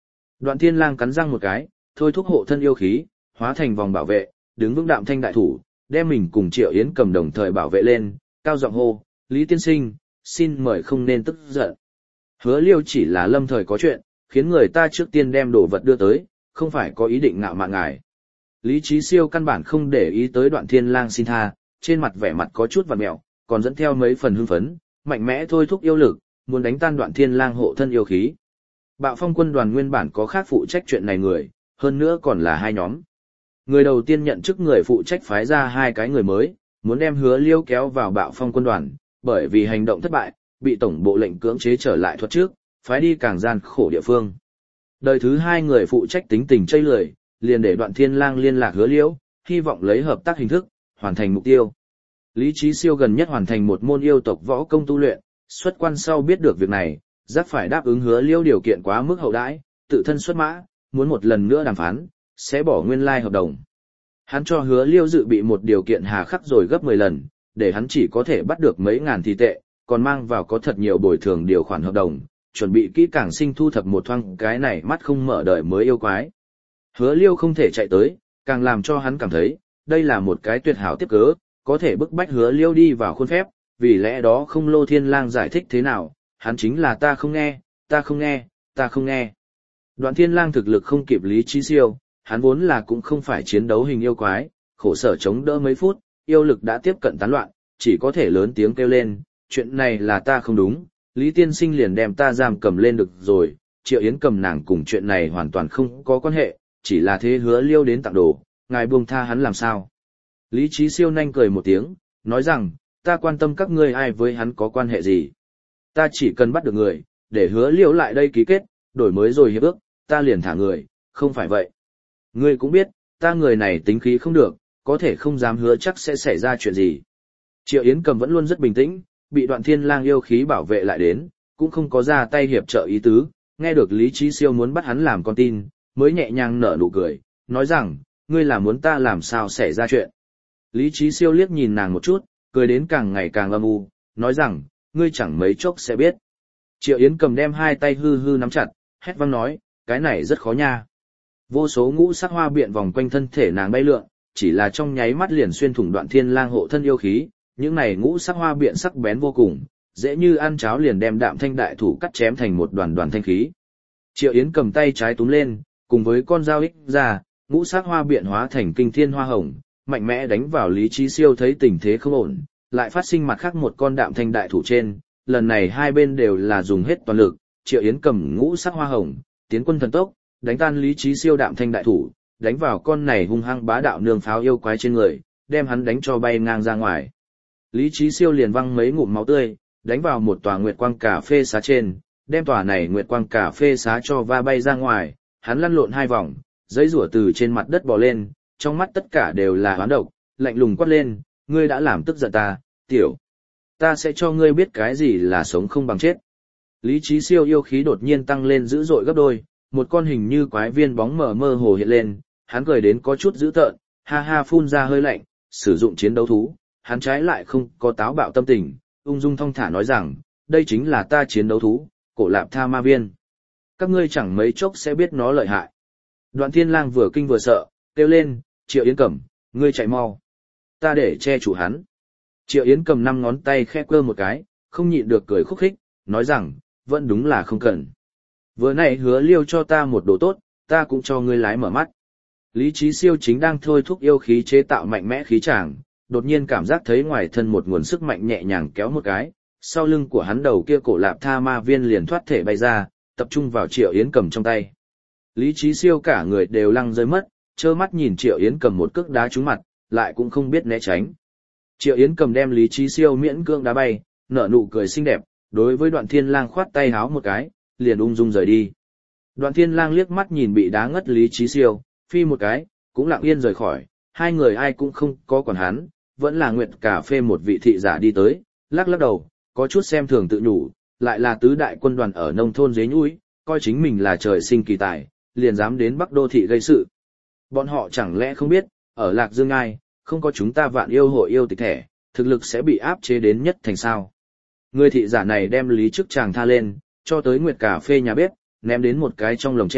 Speaker 1: Đoạn Thiên Lang cắn răng một cái, thôi thúc hộ thân yêu khí, hóa thành vòng bảo vệ, đứng vững đạm thanh đại thủ, đem mình cùng Triệu Yến Cầm đồng thời bảo vệ lên, cao giọng hô, Lý tiên sinh, xin mời không nên tức giận. Hứa Liêu chỉ là lâm thời có chuyện, khiến người ta trước tiên đem đồ vật đưa tới, không phải có ý định ngạo mạn ngài. Lý Chí Siêu căn bản không để ý tới Đoạn Thiên Lang xin tha, trên mặt vẻ mặt có chút vặn mẹo, còn dẫn theo mấy phần hưng phấn, mạnh mẽ thôi thúc yêu lực, muốn đánh tan Đoạn Thiên Lang hộ thân yêu khí. Bạo Phong quân đoàn nguyên bản có khác phụ trách chuyện này người, hơn nữa còn là hai nhóm. Người đầu tiên nhận chức người phụ trách phái ra hai cái người mới, muốn đem Hứa Liêu kéo vào Bạo Phong quân đoàn, bởi vì hành động thất bại, bị tổng bộ lệnh cưỡng chế trở lại thuật trước, phái đi càng gian khổ địa phương. Đời thứ hai người phụ trách tính tình chây lười, liền để Đoạn Thiên Lang liên lạc Hứa Liêu, hy vọng lấy hợp tác hình thức, hoàn thành mục tiêu. Lý Chí Siêu gần nhất hoàn thành một môn yêu tộc võ công tu luyện, xuất quan sau biết được việc này, giác phải đáp ứng Hứa Liêu điều kiện quá mức hậu đãi, tự thân xuất mã, muốn một lần nữa đàm phán, sẽ bỏ nguyên lai hợp đồng. Hắn cho Hứa Liêu dự bị một điều kiện hà khắc rồi gấp mười lần, để hắn chỉ có thể bắt được mấy ngàn thi tệ, còn mang vào có thật nhiều bồi thường điều khoản hợp đồng, chuẩn bị kỹ càng sinh thu thập một thoáng cái này mắt không mở đời mới yêu quái. Hứa Liêu không thể chạy tới, càng làm cho hắn cảm thấy, đây là một cái tuyệt hảo tiếp cớ, có thể bức bách Hứa Liêu đi vào khuôn phép, vì lẽ đó không Lô Thiên Lang giải thích thế nào, hắn chính là ta không nghe, ta không nghe, ta không nghe. Đoạn Thiên Lang thực lực không kịp Lý Chí Siêu, hắn vốn là cũng không phải chiến đấu hình yêu quái, khổ sở chống đỡ mấy phút, yêu lực đã tiếp cận tán loạn, chỉ có thể lớn tiếng kêu lên, chuyện này là ta không đúng, Lý tiên sinh liền đem ta giam cầm lên được rồi, Triệu Yến Cầm nàng cùng chuyện này hoàn toàn không có quan hệ, chỉ là thế Hứa Liêu đến tặng đồ, ngài buông tha hắn làm sao. Lý Chí Siêu nhanh cười một tiếng, nói rằng, ta quan tâm các ngươi ai với hắn có quan hệ gì. Ta chỉ cần bắt được người, để Hứa Liêu lại đây ký kết, đổi mới rồi hiệp ước, ta liền thả người, không phải vậy. Ngươi cũng biết, ta người này tính khí không được, có thể không dám hứa chắc sẽ xảy ra chuyện gì. Triệu Yến Cầm vẫn luôn rất bình tĩnh, bị Đoạn Thiên Lang yêu khí bảo vệ lại đến, cũng không có ra tay hiệp trợ ý tứ, nghe được Lý Chí Siêu muốn bắt hắn làm con tin, mới nhẹ nhàng nở nụ cười, nói rằng, ngươi là muốn ta làm sao xảy ra chuyện. Lý Chí Siêu liếc nhìn nàng một chút, cười đến càng ngày càng âm u, nói rằng, ngươi chẳng mấy chốc sẽ biết. Triệu Yến Cầm đem hai tay hư hư nắm chặt, hét vang nói, cái này rất khó nha. Vô số ngũ sắc hoa biện vòng quanh thân thể nàng bay lượn, chỉ là trong nháy mắt liền xuyên thủng Đoạn Thiên Lang hộ thân yêu khí, những này ngũ sắc hoa biện sắc bén vô cùng, dễ như ăn cháo liền đem Đạm Thanh đại thủ cắt chém thành một đoàn đoàn thanh khí. Triệu Yến cầm tay trái túm lên, cùng với con dao ích ra, ngũ sắc hoa biện hóa thành kinh thiên hoa hồng, mạnh mẽ đánh vào Lý Chí Siêu thấy tình thế không ổn, lại phát sinh mặt khác một con Đạm Thanh đại thủ trên, lần này hai bên đều là dùng hết toàn lực, Triệu Yến cầm ngũ sắc hoa hồng, tiến quân thần tốc, đánh tan Lý Chí Siêu Đạm Thanh đại thủ, đánh vào con này hung hăng bá đạo nương pháo yêu quái trên người, đem hắn đánh cho bay ngang ra ngoài. Lý Chí Siêu liền văng mấy ngụm máu tươi, đánh vào một tòa nguyệt quang cà phê xá trên, đem tòa này nguyệt quang cà phê xá cho va bay ra ngoài, hắn lăn lộn hai vòng, giấy rủa từ trên mặt đất bò lên, trong mắt tất cả đều là oán độc, lạnh lùng quát lên, ngươi đã làm tức giận ta, tiểu. Ta sẽ cho ngươi biết cái gì là sống không bằng chết. Lý Chí Siêu yêu khí đột nhiên tăng lên dữ dội gấp đôi, một con hình như quái viên bóng mờ mơ hồ hiện lên, hắn cười đến có chút dữ tợn, ha ha phun ra hơi lạnh, sử dụng chiến đấu thú, hắn trái lại không có táo bạo tâm tình, ung dung thong thả nói rằng, đây chính là ta chiến đấu thú, cổ lạp tha ma viên. Các ngươi chẳng mấy chốc sẽ biết nó lợi hại. Đoạn Thiên Lang vừa kinh vừa sợ, kêu lên, Triệu Yến Cầm, ngươi chạy mau. Ta để che chủ hắn. Triệu Yến Cầm năm ngón tay khẽ quơ một cái, không nhịn được cười khúc khích, nói rằng, vẫn đúng là không cần. Vừa nãy Hứa Liêu cho ta một đồ tốt, ta cũng cho ngươi lái mở mắt. Lý Chí Siêu chính đang thôi thúc yêu khí chế tạo mạnh mẽ khí tràng, đột nhiên cảm giác thấy ngoài thân một nguồn sức mạnh nhẹ nhàng kéo một cái, sau lưng của hắn đầu kia cổ lạp tha ma viên liền thoát thể bay ra, tập trung vào Triệu Yến Cầm trong tay. Lý Chí Siêu cả người đều lăng rơi mất, trơ mắt nhìn Triệu Yến Cầm một cước đá trúng mặt, lại cũng không biết né tránh. Triệu Yến Cầm đem Lý Chí Siêu miễn cưỡng đá bay, nở nụ cười xinh đẹp, đối với Đoạn Thiên Lang khoát tay háo một cái, liền ung dung rời đi. Đoạn Thiên Lang liếc mắt nhìn bị đá ngất Lý Chí Siêu, phi một cái, cũng lặng yên rời khỏi, hai người ai cũng không có quản hắn, vẫn là Nguyệt cà phê một vị thị giả đi tới, lắc lắc đầu, có chút xem thường tự nhủ, lại là tứ đại quân đoàn ở nông thôn dế nhũi, coi chính mình là trời sinh kỳ tài, liền dám đến Bắc đô thị gây sự. Bọn họ chẳng lẽ không biết, ở Lạc Dương Ai, không có chúng ta Vạn Yêu hội yêu tịch thẻ, thực lực sẽ bị áp chế đến nhất thành sao. Người thị giả này đem Lý Chức Tràng tha lên, cho tới Nguyệt cà phê nhà bếp, ném đến một cái trong lồng tre,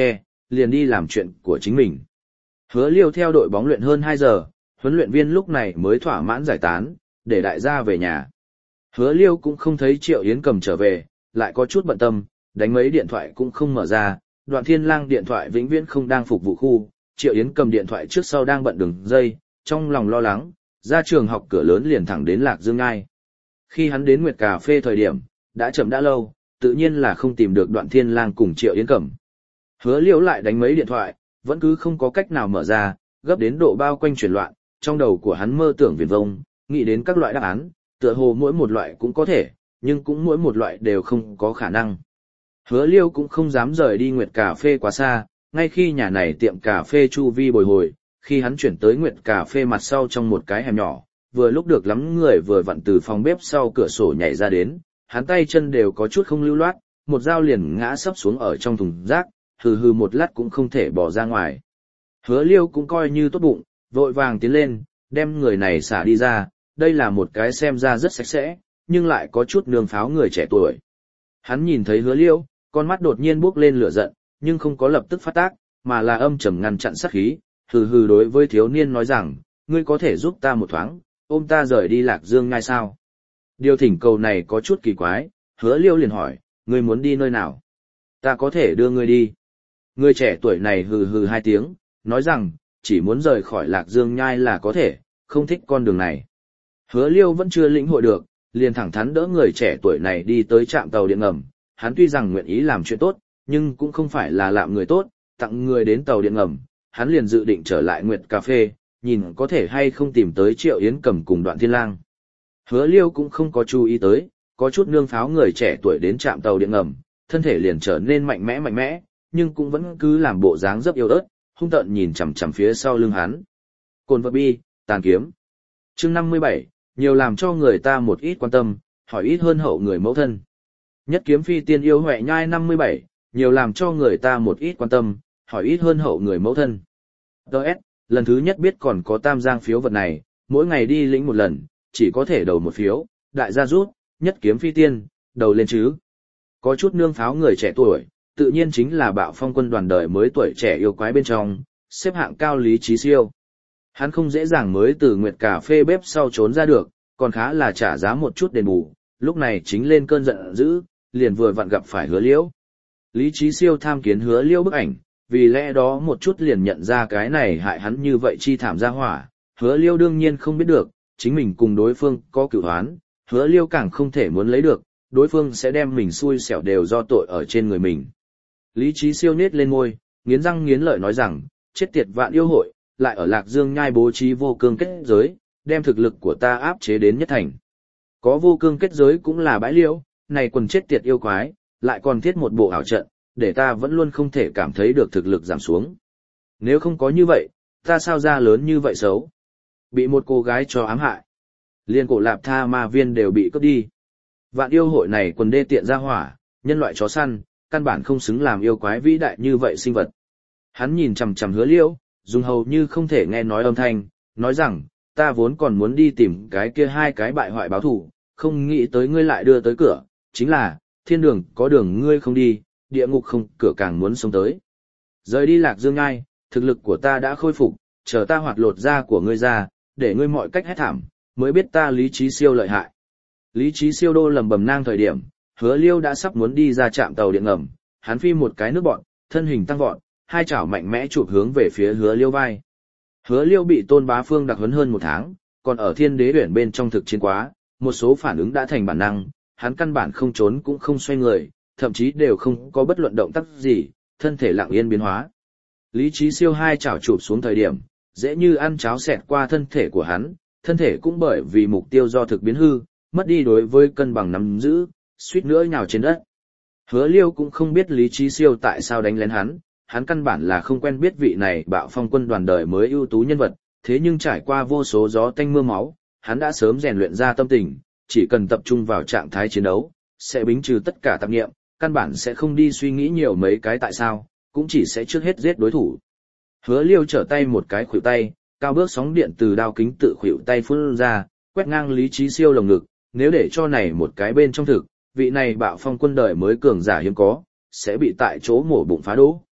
Speaker 1: liền đi làm chuyện của chính mình. Hứa Liêu theo đội bóng luyện hơn hai giờ, huấn luyện viên lúc này mới thỏa mãn giải tán, để đại gia về nhà. Hứa Liêu cũng không thấy Triệu Yến Cầm trở về, lại có chút bận tâm, đánh mấy điện thoại cũng không mở ra, Đoạn Thiên Lang điện thoại vĩnh viễn không đang phục vụ khu, Triệu Yến Cầm điện thoại trước sau đang bận đường dây, trong lòng lo lắng, ra trường học cửa lớn liền thẳng đến Lạc Dương Ngai. Khi hắn đến Nguyệt Cà Phê thời điểm, đã chậm đã lâu, tự nhiên là không tìm được Đoạn Thiên Lang cùng Triệu Yến Cầm. Hứa Liêu lại đánh mấy điện thoại, vẫn cứ không có cách nào mở ra, gấp đến độ bao quanh chuyển loạn, trong đầu của hắn mơ tưởng viển vông, nghĩ đến các loại đáp án, tựa hồ mỗi một loại cũng có thể, nhưng cũng mỗi một loại đều không có khả năng. Hứa Liêu cũng không dám rời đi Nguyệt Cà Phê quá xa, ngay khi nhà này tiệm cà phê chu vi bồi hồi, khi hắn chuyển tới Nguyệt Cà Phê mặt sau trong một cái hẻm nhỏ, vừa lúc được lắm người vừa vặn từ phòng bếp sau cửa sổ nhảy ra đến, hắn tay chân đều có chút không lưu loát, một dao liền ngã sấp xuống ở trong thùng rác, hừ hừ một lát cũng không thể bỏ ra ngoài. Hứa Liêu cũng coi như tốt bụng, vội vàng tiến lên, đem người này xả đi ra, đây là một cái xem ra rất sạch sẽ, nhưng lại có chút nương pháo người trẻ tuổi. Hắn nhìn thấy Hứa Liêu, con mắt đột nhiên bốc lên lửa giận, nhưng không có lập tức phát tác, mà là âm trầm ngăn chặn sát khí, hừ hừ đối với thiếu niên nói rằng, ngươi có thể giúp ta một thoáng, ôm ta rời đi Lạc Dương ngay sao? Điều thỉnh cầu này có chút kỳ quái, Hứa Liêu liền hỏi, ngươi muốn đi nơi nào? Ta có thể đưa ngươi đi. Người trẻ tuổi này hừ hừ hai tiếng, nói rằng, chỉ muốn rời khỏi Lạc Dương Nhai là có thể, không thích con đường này. Hứa Liêu vẫn chưa lĩnh hội được, liền thẳng thắn đỡ người trẻ tuổi này đi tới trạm tàu điện ngầm. Hắn tuy rằng nguyện ý làm chuyện tốt, nhưng cũng không phải là làm người tốt, tặng người đến tàu điện ngầm. Hắn liền dự định trở lại Nguyệt Cà Phê, nhìn có thể hay không tìm tới Triệu Yến Cầm cùng Đoạn Thiên Lang. Hứa Liêu cũng không có chú ý tới, có chút nương pháo người trẻ tuổi đến trạm tàu điện ngầm, thân thể liền trở nên mạnh mẽ mạnh mẽ, nhưng cũng vẫn cứ làm bộ dáng rất yếu ớt, hung tợn nhìn chằm chằm phía sau lưng hắn. Cồn vật bi, tàn kiếm. Chương năm mươi bảy, nhiều làm cho người ta một ít quan tâm, hỏi ít hơn hậu người mẫu thân. Nhất kiếm phi tiên yêu huệ nhai năm mươi bảy, nhiều làm cho người ta một ít quan tâm, hỏi ít hơn hậu người mẫu thân. đê ét, lần thứ nhất biết còn có tam giang phiếu vật này, mỗi ngày đi lĩnh một lần, chỉ có thể đầu một phiếu, đại gia rút, nhất kiếm phi tiên, đầu lên chứ. Có chút nương pháo người trẻ tuổi, tự nhiên chính là bạo phong quân đoàn đời mới tuổi trẻ yêu quái bên trong, xếp hạng cao Lý Chí Siêu. Hắn không dễ dàng mới từ Nguyệt Cà Phê bếp sau trốn ra được, còn khá là trả giá một chút đền bù, lúc này chính lên cơn giận dữ, liền vừa vặn gặp phải Hứa Liễu. Lý Chí Siêu tham kiến Hứa Liễu bức ảnh, vì lẽ đó một chút liền nhận ra cái này hại hắn như vậy chi thảm ra hỏa, Hứa Liễu đương nhiên không biết được, chính mình cùng đối phương có cửu oán, Hứa Liễu càng không thể muốn lấy được, đối phương sẽ đem mình xui xẻo đều do tội ở trên người mình. Lý Chí Siêu nết lên môi, nghiến răng nghiến lợi nói rằng, chết tiệt vạn yêu hội, lại ở Lạc Dương Nhai bố trí vô cương kết giới, đem thực lực của ta áp chế đến nhất thành. Có vô cương kết giới cũng là bãi liễu, này quần chết tiệt yêu quái, lại còn thiết một bộ ảo trận, để ta vẫn luôn không thể cảm thấy được thực lực giảm xuống. Nếu không có như vậy, ta sao ra lớn như vậy xấu? Bị một cô gái cho ám hại. Liên cổ lạp tha ma viên đều bị cướp đi. Vạn yêu hội này quần đê tiện ra hỏa, nhân loại chó săn, căn bản không xứng làm yêu quái vĩ đại như vậy sinh vật. Hắn nhìn chằm chằm Hứa Liễu, dùng hầu như không thể nghe nói âm thanh, nói rằng, ta vốn còn muốn đi tìm cái kia hai cái bại hoại báo thù, không nghĩ tới ngươi lại đưa tới cửa, chính là, thiên đường có đường ngươi không đi, địa ngục không cửa càng muốn sống tới. Rời đi Lạc Dương Ngai, thực lực của ta đã khôi phục, chờ ta hoạt lột da của ngươi ra, để ngươi mọi cách hét thảm, mới biết ta Lý Chí Siêu lợi hại. Lý Chí Siêu đô lầm bầm nang thời điểm, Hứa Liêu đã sắp muốn đi ra trạm tàu điện ngầm, hắn phi một cái nước bọn, thân hình tăng vọt, hai chảo mạnh mẽ chụp hướng về phía Hứa Liêu vai. Hứa Liêu bị Tôn Bá Phương đặc huấn hơn một tháng, còn ở Thiên Đế Uyển bên trong thực chiến quá, một số phản ứng đã thành bản năng, hắn căn bản không trốn cũng không xoay người, thậm chí đều không có bất luận động tác gì, thân thể lặng yên biến hóa. Lý Chí Siêu hai chảo chụp xuống thời điểm, dễ như ăn cháo xẹt qua thân thể của hắn, thân thể cũng bởi vì mục tiêu do thực biến hư, mất đi đối với cân bằng nắm giữ, suýt nữa nhào trên đất. Hứa Liêu cũng không biết Lý Chí Siêu tại sao đánh lén hắn, hắn căn bản là không quen biết vị này bạo phong quân đoàn đời mới ưu tú nhân vật, thế nhưng trải qua vô số gió tanh mưa máu, hắn đã sớm rèn luyện ra tâm tình, chỉ cần tập trung vào trạng thái chiến đấu, sẽ bính trừ tất cả tạp niệm, căn bản sẽ không đi suy nghĩ nhiều mấy cái tại sao, cũng chỉ sẽ trước hết giết đối thủ. Hứa Liêu trở tay một cái khuỷu tay, cao bước sóng điện từ đao kính tự khuỷu tay phun ra, quét ngang Lý Chí Siêu lồng ngực, nếu để cho này một cái bên trong thực, vị này bạo phong quân đời mới cường giả hiếm có, sẽ bị tại chỗ mổ bụng phá đố.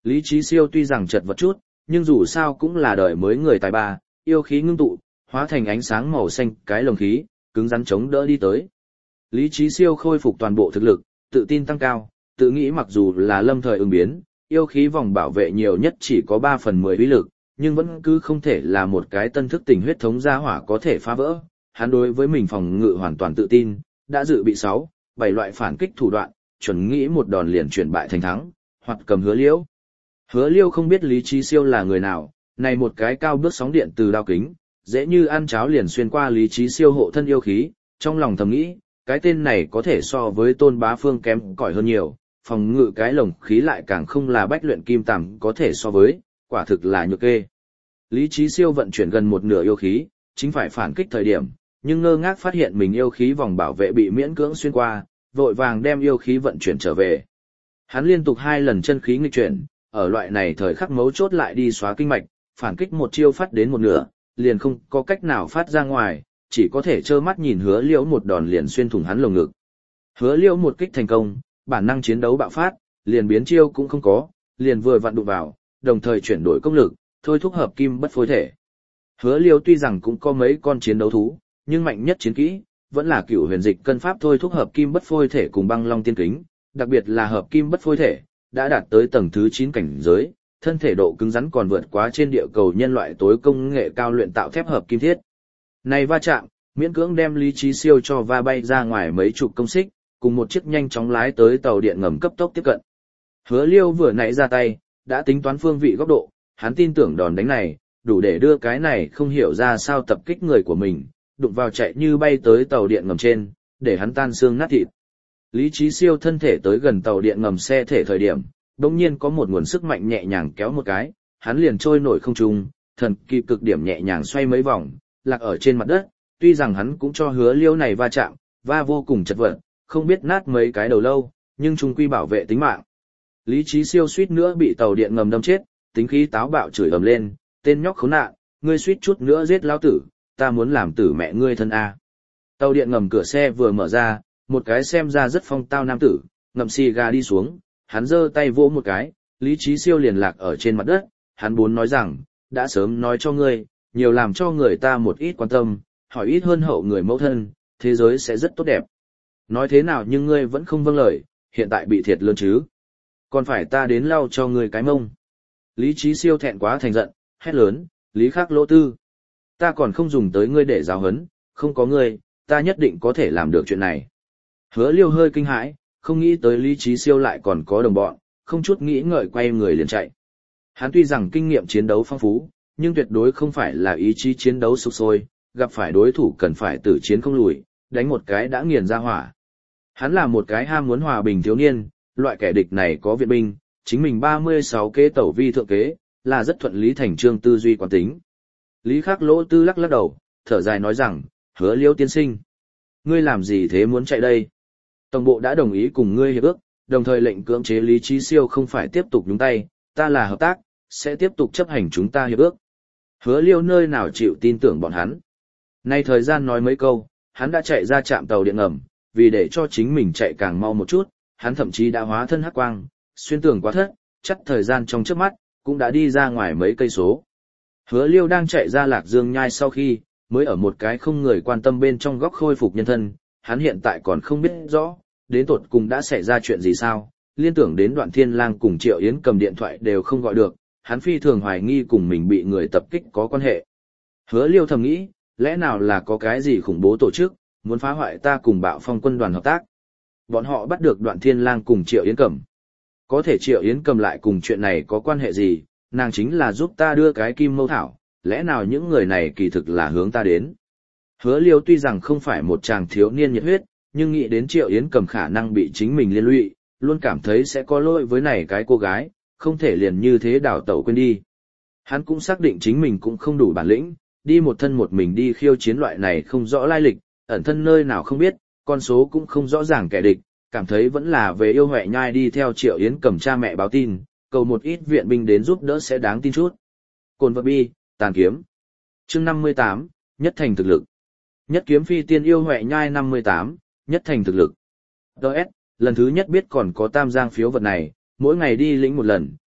Speaker 1: Lý Chí Siêu tuy rằng chật vật chút, nhưng dù sao cũng là đời mới người tài ba, yêu khí ngưng tụ, hóa thành ánh sáng màu xanh cái lồng khí, cứng rắn chống đỡ đi tới. Lý Chí Siêu khôi phục toàn bộ thực lực, tự tin tăng cao, tự nghĩ mặc dù là lâm thời ứng biến, yêu khí vòng bảo vệ nhiều nhất chỉ có ba phần mười uy lực, nhưng vẫn cứ không thể là một cái tân thức tình huyết thống gia hỏa có thể phá vỡ. Hắn đối với mình phòng ngự hoàn toàn tự tin, đã dự bị sáu, bảy loại phản kích thủ đoạn, chuẩn nghĩ một đòn liền chuyển bại thành thắng, hoặc cầm Hứa Liêu. Hứa Liêu không biết Lý Chí Siêu là người nào, này một cái cao bước sóng điện từ đao kính, dễ như ăn cháo liền xuyên qua Lý Chí Siêu hộ thân yêu khí, trong lòng thầm nghĩ, cái tên này có thể so với Tôn Bá Phương kém cỏi hơn nhiều, phòng ngự cái lồng khí lại càng không là bách luyện kim tằm có thể so với, quả thực là nhược kê. Lý Chí Siêu vận chuyển gần một nửa yêu khí, chính phải phản kích thời điểm, nhưng ngơ ngác phát hiện mình yêu khí vòng bảo vệ bị miễn cưỡng xuyên qua, vội vàng đem yêu khí vận chuyển trở về. Hắn liên tục hai lần chân khí nghịch chuyển, ở loại này thời khắc mấu chốt lại đi xóa kinh mạch, phản kích một chiêu phát đến một nửa, liền không có cách nào phát ra ngoài, chỉ có thể trơ mắt nhìn Hứa Liễu một đòn liền xuyên thủng hắn lồng ngực. Hứa Liễu một kích thành công, bản năng chiến đấu bạo phát, liền biến chiêu cũng không có, liền vừa vặn đụng vào, đồng thời chuyển đổi công lực, thôi thúc hợp kim bất phối thể. Hứa Liễu tuy rằng cũng có mấy con chiến đấu thú, nhưng mạnh nhất chiến kỹ vẫn là Cửu Huyền Dịch cân pháp thôi thúc hợp kim bất phối thể cùng Băng Long tiên kính, đặc biệt là hợp kim bất phối thể đã đạt tới tầng thứ chín cảnh giới, thân thể độ cứng rắn còn vượt quá trên địa cầu nhân loại tối công nghệ cao luyện tạo thép hợp kim thiết. Này va chạm, miễn cưỡng đem Lý Chí Siêu cho va bay ra ngoài mấy chục công xích, cùng một chiếc nhanh chóng lái tới tàu điện ngầm cấp tốc tiếp cận. Hứa Liêu vừa nãy ra tay, đã tính toán phương vị góc độ, hắn tin tưởng đòn đánh này, đủ để đưa cái này không hiểu ra sao tập kích người của mình, đụng vào chạy như bay tới tàu điện ngầm trên, để hắn tan xương nát thịt. Lý Chí Siêu thân thể tới gần tàu điện ngầm xe thể thời điểm, đột nhiên có một nguồn sức mạnh nhẹ nhàng kéo một cái, hắn liền trôi nổi không trung, thần kỳ cực điểm nhẹ nhàng xoay mấy vòng, lạc ở trên mặt đất, tuy rằng hắn cũng cho Hứa Liêu này va chạm, va vô cùng chật vật, không biết nát mấy cái đầu lâu, nhưng chung quy bảo vệ tính mạng. Lý Chí Siêu suýt nữa bị tàu điện ngầm đâm chết, tính khí táo bạo chửi ầm lên, tên nhóc khốn nạn, ngươi suýt chút nữa giết lão tử, ta muốn làm tử mẹ ngươi thân a. Tàu điện ngầm cửa xe vừa mở ra, một cái xem ra rất phong tao nam tử, ngậm xì gà đi xuống, hắn giơ tay vỗ một cái, Lý Chí Siêu liền lạc ở trên mặt đất, hắn muốn nói rằng, đã sớm nói cho ngươi, nhiều làm cho người ta một ít quan tâm, hỏi ít hơn hậu người mẫu thân, thế giới sẽ rất tốt đẹp. Nói thế nào nhưng ngươi vẫn không vâng lời, hiện tại bị thiệt lớn chứ. Còn phải ta đến lau cho ngươi cái mông. Lý Chí Siêu thẹn quá thành giận, hét lớn, Lý Khắc Lỗ Tư. Ta còn không dùng tới ngươi để giáo huấn, không có ngươi, ta nhất định có thể làm được chuyện này. Hứa Liêu hơi kinh hãi, không nghĩ tới Lý Chí Siêu lại còn có đồng bọn, không chút nghĩ ngợi quay người liền chạy. Hắn tuy rằng kinh nghiệm chiến đấu phong phú, nhưng tuyệt đối không phải là ý chí chiến đấu sục sôi, gặp phải đối thủ cần phải tử chiến không lùi, đánh một cái đã nghiền ra hỏa. Hắn là một cái ham muốn hòa bình thiếu niên, loại kẻ địch này có viện binh, chính mình ba mươi sáu kế tẩu vi thượng kế, là rất thuận lý thành trương tư duy quán tính. Lý Khắc Lỗ Tư lắc lắc đầu, thở dài nói rằng, Hứa Liêu tiên sinh, ngươi làm gì thế muốn chạy đây? Tổng bộ đã đồng ý cùng ngươi hiệp ước, đồng thời lệnh cưỡng chế Lý Chí Siêu không phải tiếp tục nhúng tay, ta là hợp tác, sẽ tiếp tục chấp hành chúng ta hiệp ước. Hứa Liêu nơi nào chịu tin tưởng bọn hắn. Nay thời gian nói mấy câu, hắn đã chạy ra trạm tàu điện ngầm, vì để cho chính mình chạy càng mau một chút, hắn thậm chí đã hóa thân hắc quang, xuyên tường quá thất, chắc thời gian trong trước mắt, cũng đã đi ra ngoài mấy cây số. Hứa Liêu đang chạy ra Lạc Dương nhai sau khi, mới ở một cái không người quan tâm bên trong góc khôi phục nhân thân, hắn hiện tại còn không biết rõ, đến tột cùng đã xảy ra chuyện gì sao, liên tưởng đến Đoạn Thiên Lang cùng Triệu Yến cầm điện thoại đều không gọi được, hắn phi thường hoài nghi cùng mình bị người tập kích có quan hệ. Hứa Liêu thầm nghĩ, lẽ nào là có cái gì khủng bố tổ chức, muốn phá hoại ta cùng Bạo Phong quân đoàn hợp tác. Bọn họ bắt được Đoạn Thiên Lang cùng Triệu Yến cầm. Có thể Triệu Yến cầm lại cùng chuyện này có quan hệ gì, nàng chính là giúp ta đưa cái kim mâu thảo, lẽ nào những người này kỳ thực là hướng ta đến. Hứa Liêu tuy rằng không phải một chàng thiếu niên nhiệt huyết, nhưng nghĩ đến Triệu Yến cầm khả năng bị chính mình liên lụy, luôn cảm thấy sẽ có lỗi với này cái cô gái, không thể liền như thế đảo tẩu quên đi. Hắn cũng xác định chính mình cũng không đủ bản lĩnh, đi một thân một mình đi khiêu chiến loại này không rõ lai lịch, ẩn thân nơi nào không biết, con số cũng không rõ ràng kẻ địch, cảm thấy vẫn là về yêu Huệ Nhai đi theo Triệu Yến cầm cha mẹ báo tin, cầu một ít viện binh đến giúp đỡ sẽ đáng tin chút. Cồn vật bi, tàn kiếm. Chương năm mươi tám, nhất thành thực lực. Nhất kiếm phi tiên yêu Huệ Nhai năm mươi tám, nhất thành thực lực. đê ét, lần thứ nhất biết còn có tam giang phiếu vật này, mỗi ngày đi lĩnh một lần,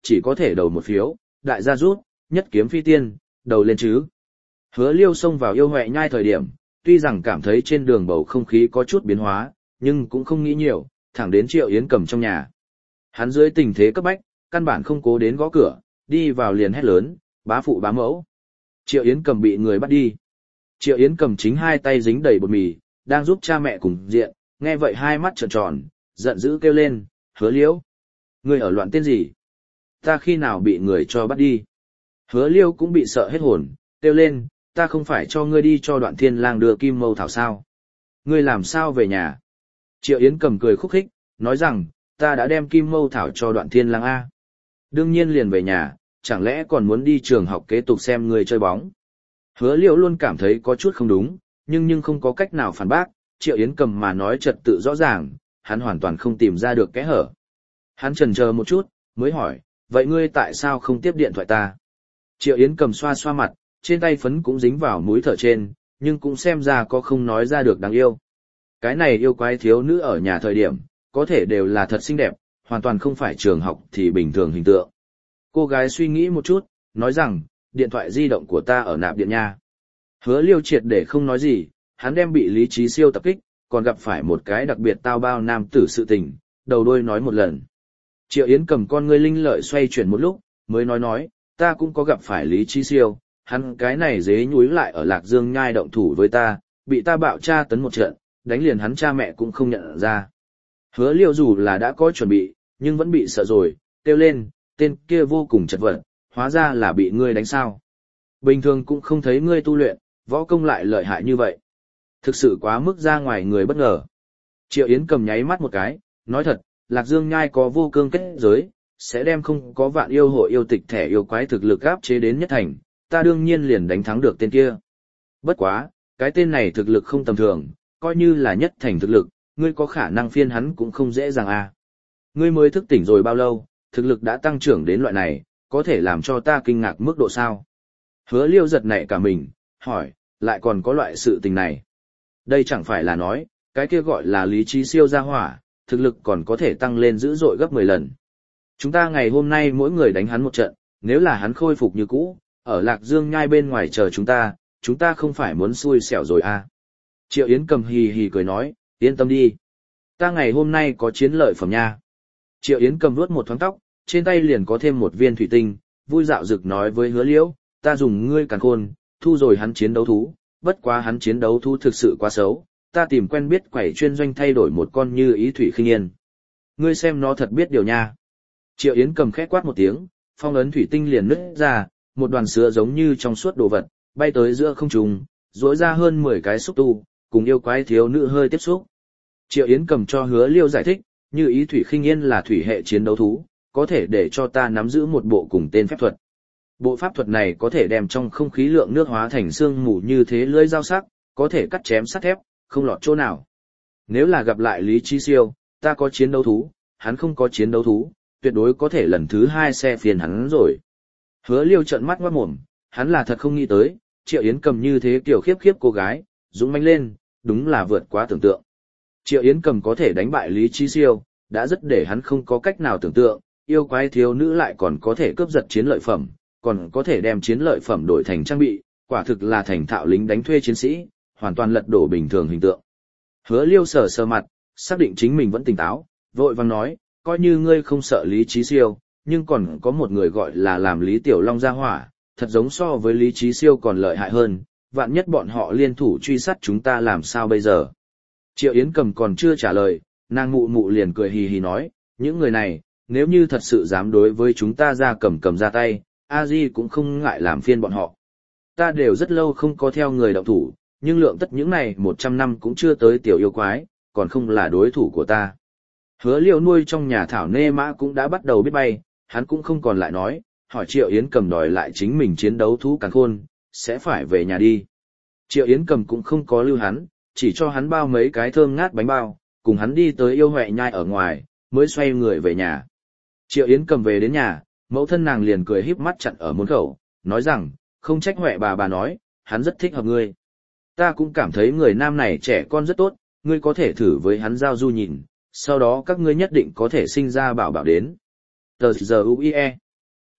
Speaker 1: chỉ có thể đầu một phiếu, đại gia rút, nhất kiếm phi tiên, đầu lên chứ. Hứa Liêu xông vào yêu Huệ Nhai thời điểm, tuy rằng cảm thấy trên đường bầu không khí có chút biến hóa, nhưng cũng không nghĩ nhiều, thẳng đến Triệu Yến Cầm trong nhà. Hắn dưới tình thế cấp bách, căn bản không cố đến gõ cửa, đi vào liền hét lớn, bá phụ bá mẫu. Triệu Yến Cầm bị người bắt đi. Triệu Yến Cầm chính hai tay dính đầy bột mì, đang giúp cha mẹ cùng diện, nghe vậy hai mắt trợn tròn, giận dữ kêu lên, Hứa Liêu. Ngươi ở loạn tên gì? Ta khi nào bị người cho bắt đi? Hứa Liêu cũng bị sợ hết hồn, kêu lên, ta không phải cho ngươi đi cho Đoạn Thiên Lang đưa kim mâu thảo sao? Ngươi làm sao về nhà? Triệu Yến Cầm cười khúc khích, nói rằng, ta đã đem kim mâu thảo cho Đoạn Thiên Lang A. Đương nhiên liền về nhà, chẳng lẽ còn muốn đi trường học kế tục xem ngươi chơi bóng? Hứa Liêu luôn cảm thấy có chút không đúng, nhưng nhưng không có cách nào phản bác, Triệu Yến Cầm mà nói trật tự rõ ràng, hắn hoàn toàn không tìm ra được kẽ hở. Hắn chần chờ một chút, mới hỏi, vậy ngươi tại sao không tiếp điện thoại ta? Triệu Yến Cầm xoa xoa mặt, trên tay phấn cũng dính vào mũi thở trên, nhưng cũng xem ra có không nói ra được đáng yêu. Cái này yêu quái thiếu nữ ở nhà thời điểm, có thể đều là thật xinh đẹp, hoàn toàn không phải trường học thì bình thường hình tượng. Cô gái suy nghĩ một chút, nói rằng, điện thoại di động của ta ở nạp điện nha. Hứa Liêu triệt để không nói gì, hắn đem bị Lý Trí Siêu tập kích, còn gặp phải một cái đặc biệt tao bao nam tử sự tình, đầu đuôi nói một lần. Triệu Yến Cầm con ngươi linh lợi xoay chuyển một lúc, mới nói nói, ta cũng có gặp phải Lý Trí Siêu, hắn cái này dế nhúi lại ở Lạc Dương Nhai động thủ với ta, bị ta bạo tra tấn một trận, đánh liền hắn cha mẹ cũng không nhận ra. Hứa Liêu dù là đã có chuẩn bị, nhưng vẫn bị sợ rồi, kêu lên, tên kia vô cùng chật vật, hóa ra là bị ngươi đánh sao. Bình thường cũng không thấy ngươi tu luyện, võ công lại lợi hại như vậy. Thực sự quá mức ra ngoài người bất ngờ. Triệu Yến Cầm nháy mắt một cái, nói thật, Lạc Dương Nhai có vô cương kết giới, sẽ đem không có vạn yêu hội yêu tịch thẻ yêu quái thực lực áp chế đến nhất thành, ta đương nhiên liền đánh thắng được tên kia. Bất quá, cái tên này thực lực không tầm thường, coi như là nhất thành thực lực, ngươi có khả năng phiên hắn cũng không dễ dàng à. Ngươi mới thức tỉnh rồi bao lâu, thực lực đã tăng trưởng đến loại này, có thể làm cho ta kinh ngạc mức độ sao? Hứa Liêu giật nảy cả mình, hỏi, lại còn có loại sự tình này. Đây chẳng phải là nói, cái kia gọi là Lý Trí Siêu gia hỏa, thực lực còn có thể tăng lên dữ dội gấp mười lần. Chúng ta ngày hôm nay mỗi người đánh hắn một trận, nếu là hắn khôi phục như cũ, ở Lạc Dương Nhai bên ngoài chờ chúng ta, chúng ta không phải muốn xui xẻo rồi à. Triệu Yến Cầm hì hì cười nói, yên tâm đi. Ta ngày hôm nay có chiến lợi phẩm nha. Triệu Yến Cầm vuốt một thoáng tóc, trên tay liền có thêm một viên thủy tinh, vui dạo dực nói với Hứa Liễu, ta dùng ngươi càn khôn, thu rồi hắn chiến đấu thú, bất quá hắn chiến đấu thú thực sự quá xấu, ta tìm quen biết quẩy chuyên doanh thay đổi một con như ý thủy khinh yên. Ngươi xem nó thật biết điều nha. Triệu Yến Cầm khẽ quát một tiếng, phong ấn thủy tinh liền nứt ra, một đoàn sữa giống như trong suốt đồ vật, bay tới giữa không trung, rỗi ra hơn mười cái xúc tu, cùng yêu quái thiếu nữ hơi tiếp xúc. Triệu Yến Cầm cho Hứa Liêu giải thích, như ý thủy khinh yên là thủy hệ chiến đấu thú, có thể để cho ta nắm giữ một bộ cùng tên phép thuật. Bộ pháp thuật này có thể đem trong không khí lượng nước hóa thành xương mù như thế lưỡi dao sắc, có thể cắt chém sắt thép, không lọt chỗ nào. Nếu là gặp lại Lý Trí Siêu, ta có chiến đấu thú, hắn không có chiến đấu thú, tuyệt đối có thể lần thứ hai xe phiền hắn rồi. Hứa Liêu trợn mắt ngoát mồm, hắn là thật không nghĩ tới, Triệu Yến Cầm như thế kiểu khiếp khiếp cô gái, dũng mãnh lên, đúng là vượt quá tưởng tượng. Triệu Yến Cầm có thể đánh bại Lý Trí Siêu, đã rất để hắn không có cách nào tưởng tượng, yêu quái thiếu nữ lại còn có thể cướp giật chiến lợi phẩm, còn có thể đem chiến lợi phẩm đổi thành trang bị, quả thực là thành thạo lính đánh thuê chiến sĩ, hoàn toàn lật đổ bình thường hình tượng. Hứa Liêu sờ sờ mặt, xác định chính mình vẫn tỉnh táo, vội vàng nói, coi như ngươi không sợ Lý Trí Siêu, nhưng còn có một người gọi là làm Lý Tiểu Long gia hỏa, thật giống so với Lý Trí Siêu còn lợi hại hơn, vạn nhất bọn họ liên thủ truy sát chúng ta làm sao bây giờ. Triệu Yến Cầm còn chưa trả lời, nàng mụ mụ liền cười hì hì nói, những người này, nếu như thật sự dám đối với chúng ta ra cầm cầm ra tay, a di cũng không ngại làm phiên bọn họ. Ta đều rất lâu không có theo người động thủ, nhưng lượng tất những này một trăm năm cũng chưa tới tiểu yêu quái, còn không là đối thủ của ta. Hứa Liêu nuôi trong nhà thảo nê mã cũng đã bắt đầu biết bay, hắn cũng không còn lại nói, hỏi Triệu Yến Cầm đòi lại chính mình chiến đấu thú càn khôn, sẽ phải về nhà đi. Triệu Yến Cầm cũng không có lưu hắn, chỉ cho hắn bao mấy cái thơm ngát bánh bao, cùng hắn đi tới yêu Huệ Nhai ở ngoài, mới xoay người về nhà. Triệu Yến Cầm về đến nhà, mẫu thân nàng liền cười híp mắt chặn ở môn khẩu, nói rằng, không trách Huệ bà bà nói, hắn rất thích hợp ngươi. Ta cũng cảm thấy người nam này trẻ con rất tốt, ngươi có thể thử với hắn giao du nhìn, sau đó các ngươi nhất định có thể sinh ra bảo bảo đến. Tờ giờ u i e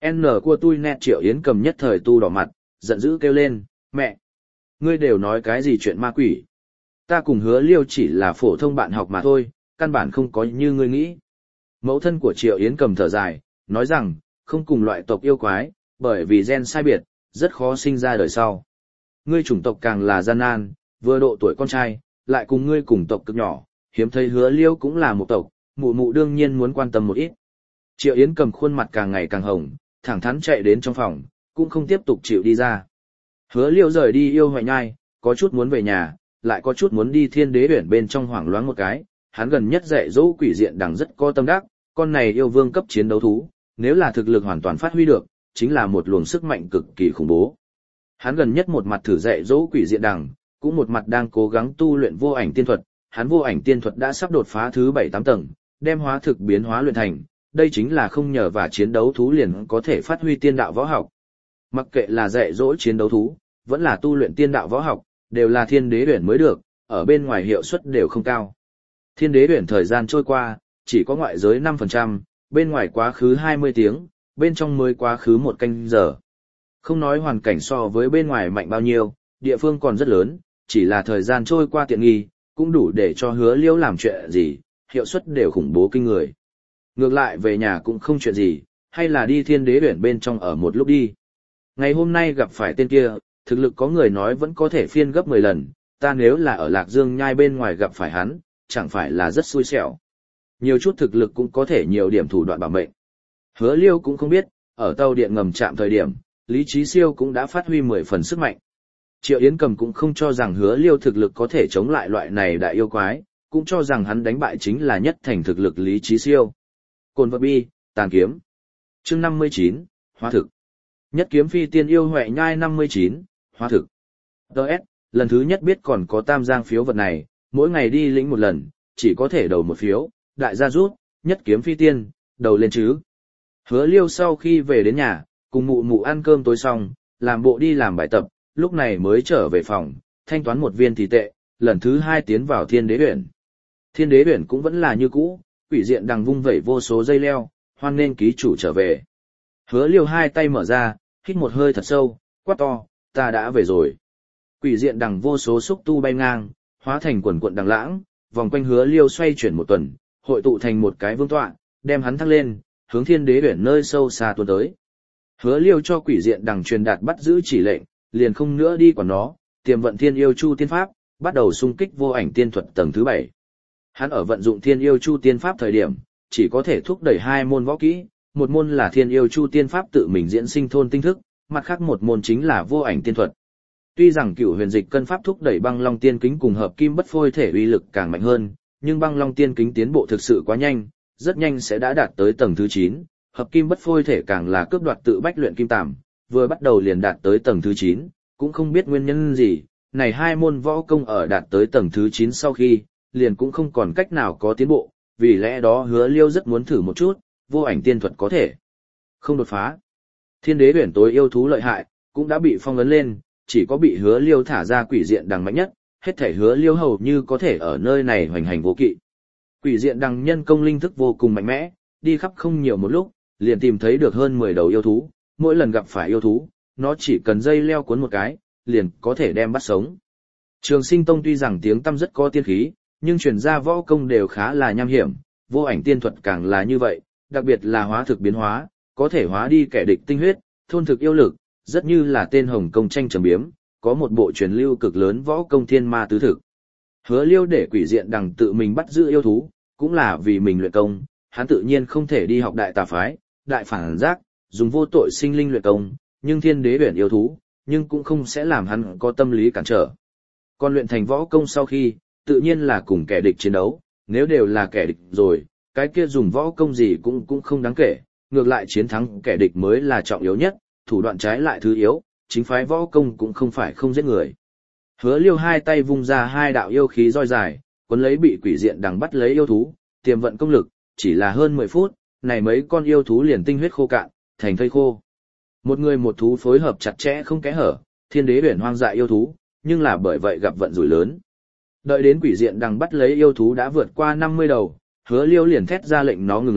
Speaker 1: N của tôi nét Triệu Yến Cầm nhất thời tu đỏ mặt, giận dữ kêu lên, mẹ! Ngươi đều nói cái gì chuyện ma quỷ? Ta cùng Hứa Liêu chỉ là phổ thông bạn học mà thôi, căn bản không có như ngươi nghĩ. Mẫu thân của Triệu Yến Cầm thở dài, nói rằng, không cùng loại tộc yêu quái, bởi vì gen sai biệt, rất khó sinh ra đời sau. Ngươi chủng tộc càng là gian nan, vừa độ tuổi con trai, lại cùng ngươi cùng tộc cực nhỏ, hiếm thấy Hứa Liêu cũng là một tộc, mụ mụ đương nhiên muốn quan tâm một ít. Triệu Yến Cầm khuôn mặt càng ngày càng hồng, thẳng thắn chạy đến trong phòng, cũng không tiếp tục chịu đi ra. Hứa Liêu rời đi yêu hoại nhai, có chút muốn về nhà, lại có chút muốn đi Thiên Đế Uyển bên trong hoảng loáng một cái, hắn gần nhất dạy dỗ Quỷ Diện Đằng rất có tâm đắc, con này yêu vương cấp chiến đấu thú, nếu là thực lực hoàn toàn phát huy được, chính là một luồng sức mạnh cực kỳ khủng bố. Hắn gần nhất một mặt thử dạy dỗ Quỷ Diện Đằng, cũng một mặt đang cố gắng tu luyện vô ảnh tiên thuật, hắn vô ảnh tiên thuật đã sắp đột phá thứ bảy tám tầng, đem hóa thực biến hóa luyện thành, đây chính là không nhờ vào chiến đấu thú liền có thể phát huy tiên đạo võ học. Mặc kệ là dạy dỗ chiến đấu thú, vẫn là tu luyện tiên đạo võ học, đều là Thiên Đế Uyển mới được, ở bên ngoài hiệu suất đều không cao. Thiên Đế Uyển thời gian trôi qua, chỉ có ngoại giới năm phần trăm, bên ngoài quá khứ hai mươi tiếng, bên trong mới quá khứ một canh giờ. Không nói hoàn cảnh so với bên ngoài mạnh bao nhiêu, địa phương còn rất lớn, chỉ là thời gian trôi qua tiện nghi, cũng đủ để cho Hứa Liêu làm chuyện gì, hiệu suất đều khủng bố kinh người. Ngược lại về nhà cũng không chuyện gì, hay là đi Thiên Đế Uyển bên trong ở một lúc đi. Ngày hôm nay gặp phải tên kia, thực lực có người nói vẫn có thể phiên gấp mười lần, ta nếu là ở Lạc Dương nhai bên ngoài gặp phải hắn, chẳng phải là rất xui xẻo. Nhiều chút thực lực cũng có thể nhiều điểm thủ đoạn bảo mệnh. Hứa Liêu cũng không biết, ở tàu điện ngầm chạm thời điểm, Lý Chí Siêu cũng đã phát huy mười phần sức mạnh. Triệu Yến Cầm cũng không cho rằng Hứa Liêu thực lực có thể chống lại loại này đại yêu quái, cũng cho rằng hắn đánh bại chính là nhất thành thực lực Lý Chí Siêu. Cồn vật bi, tàn kiếm. Chương năm mươi chín, hóa thực. Nhất kiếm phi tiên yêu huệ nhai năm mươi chín, hóa thực. đê ét, lần thứ nhất biết còn có tam giang phiếu vật này, mỗi ngày đi lĩnh một lần, chỉ có thể đầu một phiếu, đại gia rút, nhất kiếm phi tiên, đầu lên chứ. Hứa Liêu sau khi về đến nhà, cùng mụ mụ ăn cơm tối xong, làm bộ đi làm bài tập, lúc này mới trở về phòng, thanh toán một viên thì tệ, lần thứ hai tiến vào Thiên Đế Uyển. Thiên Đế Uyển cũng vẫn là như cũ, Quỷ Diện Đằng vung vẩy vô số dây leo, hoan nên ký chủ trở về. Hứa Liêu hai tay mở ra, hít một hơi thật sâu, quát to, ta đã về rồi. Quỷ Diện Đằng vô số xúc tu bay ngang, hóa thành quần quận đằng lãng, vòng quanh Hứa Liêu xoay chuyển một tuần, hội tụ thành một cái vương tọa, đem hắn thăng lên, hướng Thiên Đế Uyển nơi sâu xa tuôn tới. Hứa Liêu cho Quỷ Diện Đằng truyền đạt bắt giữ chỉ lệnh, liền không nữa đi quản nó, tiềm vận Thiên Yêu Chu Tiên Pháp, bắt đầu xung kích vô ảnh tiên thuật tầng thứ bảy. Hắn ở vận dụng Thiên Yêu Chu Tiên Pháp thời điểm, chỉ có thể thúc đẩy hai môn võ kỹ, một môn là Thiên Yêu Chu Tiên Pháp tự mình diễn sinh thôn tinh thức, mặt khác một môn chính là vô ảnh tiên thuật. Tuy rằng Cửu Huyền Dịch Cân Pháp thúc đẩy Băng Long Tiên Kính cùng Hợp Kim Bất Phôi thể uy lực càng mạnh hơn, nhưng Băng Long Tiên Kính tiến bộ thực sự quá nhanh, rất nhanh sẽ đã đạt tới tầng thứ chín, Hợp Kim Bất Phôi thể càng là cướp đoạt tự bách luyện kim tàm, vừa bắt đầu liền đạt tới tầng thứ chín, cũng không biết nguyên nhân gì, này hai môn võ công ở đạt tới tầng thứ chín sau khi, liền cũng không còn cách nào có tiến bộ, vì lẽ đó Hứa Liêu rất muốn thử một chút, vô ảnh tiên thuật có thể không đột phá. Thiên Đế Uyển tối yêu thú lợi hại, cũng đã bị phong ấn lên, chỉ có bị Hứa Liêu thả ra Quỷ Diện Đằng mạnh nhất, hết thể Hứa Liêu hầu như có thể ở nơi này hoành hành vô kỵ. Quỷ Diện Đằng nhân công linh thức vô cùng mạnh mẽ, đi khắp không nhiều một lúc, liền tìm thấy được hơn mười đầu yêu thú, mỗi lần gặp phải yêu thú, nó chỉ cần dây leo cuốn một cái, liền có thể đem bắt sống. Trường Sinh Tông tuy rằng tiếng tăm rất có tiên khí, nhưng truyền ra võ công đều khá là nham hiểm, vô ảnh tiên thuật càng là như vậy, đặc biệt là hóa thực biến hóa, có thể hóa đi kẻ địch tinh huyết, thôn thực yêu lực, rất như là tên Hồng Công tranh trầm biếm, có một bộ truyền lưu cực lớn võ công thiên ma tứ thực. Hứa Liêu để Quỷ Diện Đằng tự mình bắt giữ yêu thú, cũng là vì mình luyện công, hắn tự nhiên không thể đi học đại tà phái, đại phản giác, dùng vô tội sinh linh luyện công, nhưng Thiên Đế Uyển yêu thú, nhưng cũng không sẽ làm hắn có tâm lý cản trở. Còn luyện thành võ công sau khi, tự nhiên là cùng kẻ địch chiến đấu, nếu đều là kẻ địch rồi, cái kia dùng võ công gì cũng cũng không đáng kể, ngược lại chiến thắng kẻ địch mới là trọng yếu nhất, thủ đoạn trái lại thứ yếu, chính phái võ công cũng không phải không giết người. Hứa Liêu hai tay vung ra hai đạo yêu khí roi dài, cuốn lấy bị Quỷ Diện Đằng bắt lấy yêu thú, tiềm vận công lực, chỉ là hơn mười phút, này mấy con yêu thú liền tinh huyết khô cạn, thành thây khô. Một người một thú phối hợp chặt chẽ không kẽ hở, Thiên Đế Uyển hoang dại yêu thú, nhưng là bởi vậy gặp vận rủi lớn. Đợi đến Quỷ Diện Đằng bắt lấy yêu thú đã vượt qua năm mươi đầu, Hứa Liêu liền thét ra lệnh nó ngừng lại,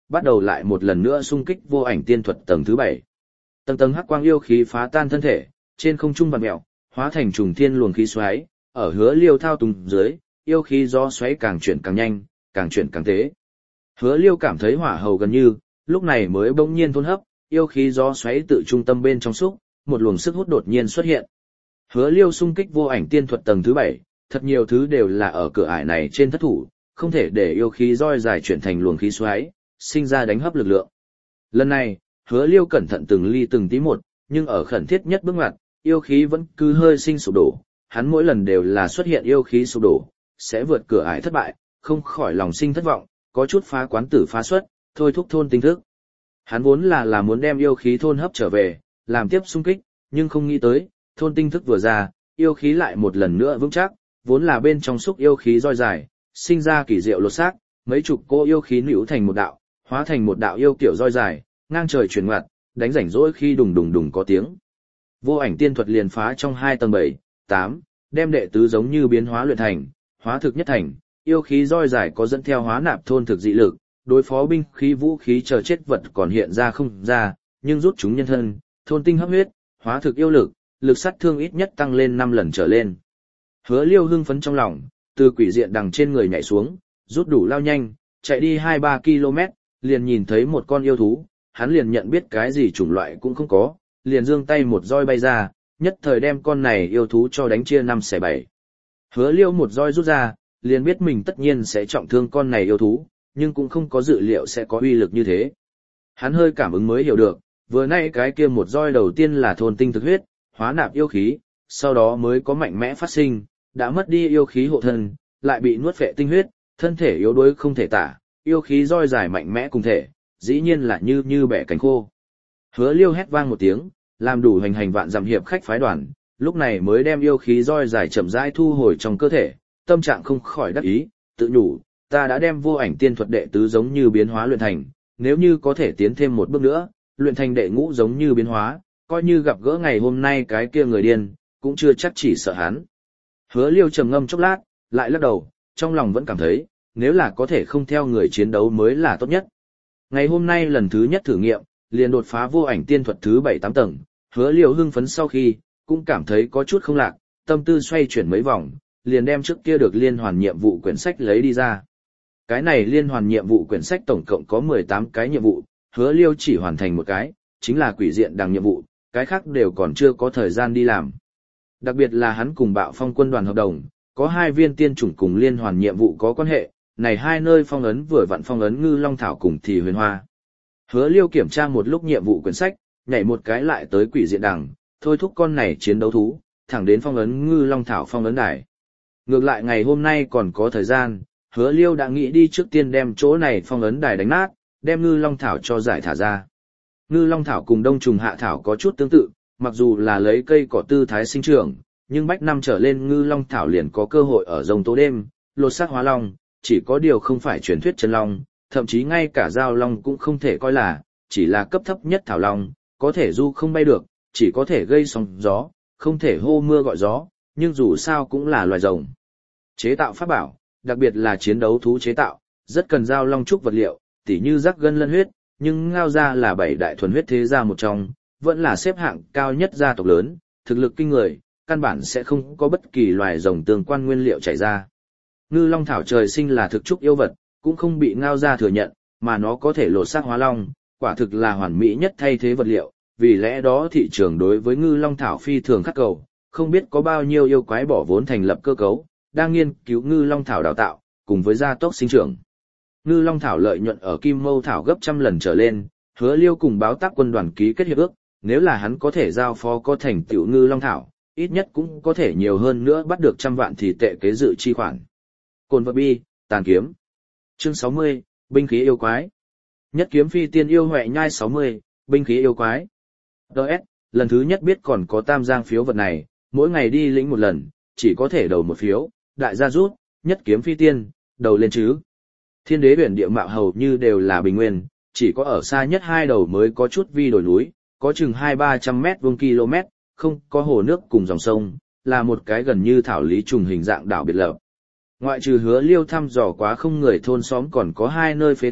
Speaker 1: bắt đầu lại một lần nữa xung kích vô ảnh tiên thuật tầng thứ bảy. Tầng tầng hắc quang yêu khí phá tan thân thể, trên không trung vặn mèo, hóa thành trùng thiên luồng khí xoáy, ở Hứa Liêu thao túng dưới, yêu khí gió xoáy càng chuyển càng nhanh, càng chuyển càng thế. Hứa Liêu cảm thấy hỏa hầu gần như, lúc này mới bỗng nhiên thôn hấp, yêu khí gió xoáy tự trung tâm bên trong xúc, một luồng sức hút đột nhiên xuất hiện. Hứa Liêu xung kích vô ảnh tiên thuật tầng thứ bảy, thật nhiều thứ đều là ở cửa ải này trên thất thủ, không thể để yêu khí roi dài chuyển thành luồng khí xoáy, sinh ra đánh hấp lực lượng. Lần này, Hứa Liêu cẩn thận từng ly từng tí một, nhưng ở khẩn thiết nhất bước ngoặt, yêu khí vẫn cứ hơi sinh sụp đổ, hắn mỗi lần đều là xuất hiện yêu khí sụp đổ, sẽ vượt cửa ải thất bại, không khỏi lòng sinh thất vọng, có chút phá quán tử phá xuất, thôi thúc thôn tinh thức. Hắn vốn là là muốn đem yêu khí thôn hấp trở về, làm tiếp xung kích, nhưng không nghĩ tới, thôn tinh thức vừa ra, yêu khí lại một lần nữa vững chắc, vốn là bên trong xúc yêu khí roi dài, sinh ra kỳ diệu lột xác, mấy chục cô yêu khí nữu thành một đạo, hóa thành một đạo yêu kiểu roi dài, ngang trời chuyển ngoặt, đánh rảnh rỗi khi đùng đùng đùng có tiếng. Vô ảnh tiên thuật liền phá trong hai tầng bảy, tám, đem đệ tứ giống như biến hóa luyện thành, hóa thực nhất thành, yêu khí roi dài có dẫn theo hóa nạp thôn thực dị lực, đối phó binh khí vũ khí chờ chết vật còn hiện ra không ra, nhưng rút chúng nhân thân, thôn tinh hấp huyết, hóa thực yêu lực, lực sát thương ít nhất tăng lên năm lần trở lên. Hứa Liêu hưng phấn trong lòng, từ quỷ diện đằng trên người nhảy xuống, rút đủ lao nhanh, chạy đi hai ba ki lô mét, liền nhìn thấy một con yêu thú, hắn liền nhận biết cái gì chủng loại cũng không có, liền giương tay một roi bay ra, nhất thời đem con này yêu thú cho đánh chia năm xẻ bảy. Hứa Liêu một roi rút ra, liền biết mình tất nhiên sẽ trọng thương con này yêu thú, nhưng cũng không có dự liệu sẽ có uy lực như thế. Hắn hơi cảm ứng mới hiểu được, vừa nay cái kia một roi đầu tiên là thôn tinh thực huyết, hóa nạp yêu khí, sau đó mới có mạnh mẽ phát sinh, đã mất đi yêu khí hộ thân, lại bị nuốt phệ tinh huyết, thân thể yếu đuối không thể tả, yêu khí roi dài mạnh mẽ cùng thể, dĩ nhiên là như như bẻ cánh khô. Hứa Liêu hét vang một tiếng, làm đủ hành hành vạn dặm hiệp khách phái đoàn, lúc này mới đem yêu khí roi dài chậm rãi thu hồi trong cơ thể, tâm trạng không khỏi đắc ý, tự nhủ, ta đã đem vô ảnh tiên thuật đệ tứ giống như biến hóa luyện thành, nếu như có thể tiến thêm một bước nữa, luyện thành đệ ngũ giống như biến hóa, coi như gặp gỡ ngày hôm nay cái kia người điên, cũng chưa chắc chỉ sợ hắn. Hứa Liêu trầm ngâm chốc lát, lại lắc đầu, trong lòng vẫn cảm thấy, nếu là có thể không theo người chiến đấu mới là tốt nhất. Ngày hôm nay lần thứ nhất thử nghiệm, liền đột phá vô ảnh tiên thuật thứ bảy tám tầng, Hứa Liêu hưng phấn sau khi, cũng cảm thấy có chút không lạc, tâm tư xoay chuyển mấy vòng, liền đem trước kia được liên hoàn nhiệm vụ quyển sách lấy đi ra. Cái này liên hoàn nhiệm vụ quyển sách tổng cộng có mười tám cái nhiệm vụ, Hứa Liêu chỉ hoàn thành một cái, chính là quỷ diện đằng nhiệm vụ, cái khác đều còn chưa có thời gian đi làm. Đặc biệt là hắn cùng Bạo Phong quân đoàn hợp đồng, có hai viên tiên chủng cùng liên hoàn nhiệm vụ có quan hệ, này hai nơi phong ấn vừa vặn phong ấn Ngư Long Thảo cùng Thì Huyền Hoa. Hứa Liêu kiểm tra một lúc nhiệm vụ quyển sách, nhảy một cái lại tới quỷ diện đằng, thôi thúc con này chiến đấu thú, thẳng đến phong ấn Ngư Long Thảo phong ấn đài. Ngược lại ngày hôm nay còn có thời gian, Hứa Liêu đã nghĩ đi trước tiên đem chỗ này phong ấn đài đánh nát, đem Ngư Long Thảo cho giải thả ra. Ngư Long Thảo cùng Đông Trùng Hạ Thảo có chút tương tự, mặc dù là lấy cây cỏ tư thái sinh trưởng, nhưng bách năm trở lên Ngư Long Thảo liền có cơ hội ở rồng tố đêm, lột xác hóa long, chỉ có điều không phải truyền thuyết chân long, thậm chí ngay cả giao long cũng không thể coi là, chỉ là cấp thấp nhất thảo long, có thể du không bay được, chỉ có thể gây sóng gió, không thể hô mưa gọi gió, nhưng dù sao cũng là loài rồng. Chế tạo pháp bảo, đặc biệt là chiến đấu thú chế tạo, rất cần giao long trúc vật liệu, tỉ như rắc gân lân huyết, nhưng Ngao gia là bảy đại thuần huyết thế gia một trong, vẫn là xếp hạng cao nhất gia tộc lớn, thực lực kinh người, căn bản sẽ không có bất kỳ loài rồng tương quan nguyên liệu chảy ra. Ngư Long Thảo trời sinh là thực trúc yêu vật, cũng không bị Ngao gia thừa nhận, mà nó có thể lột xác hóa long, quả thực là hoàn mỹ nhất thay thế vật liệu, vì lẽ đó thị trường đối với Ngư Long Thảo phi thường khắc cầu, không biết có bao nhiêu yêu quái bỏ vốn thành lập cơ cấu, đang nghiên cứu Ngư Long Thảo đào tạo, cùng với gia tốc sinh trưởng. Ngư Long Thảo lợi nhuận ở Kim Mâu Thảo gấp trăm lần trở lên, Hứa Liêu cùng Báo Tác quân đoàn ký kết hiệp ước, nếu là hắn có thể giao phó có thành tựu Ngư Long Thảo, ít nhất cũng có thể nhiều hơn nữa bắt được trăm vạn thì tệ kế dự chi khoản. Cồn vật bi, tàn kiếm. Chương sáu mươi, binh khí yêu quái. Nhất kiếm phi tiên yêu huệ nhai sáu mươi, binh khí yêu quái. đê ét, lần thứ nhất biết còn có tam giang phiếu vật này, mỗi ngày đi lĩnh một lần, chỉ có thể đầu một phiếu, đại gia rút, nhất kiếm phi tiên, đầu lên chứ. Thiên đế biển địa mạo hầu như đều là bình nguyên, chỉ có ở xa nhất hai đầu mới có chút vi đồi núi, có chừng hai ba trăm mét vuông km, không có hồ nước cùng dòng sông, là một cái gần như thảo lý trùng hình dạng đảo biệt lập. Ngoại trừ Hứa Liêu thăm dò quá không người thôn xóm còn có hai nơi phế tích,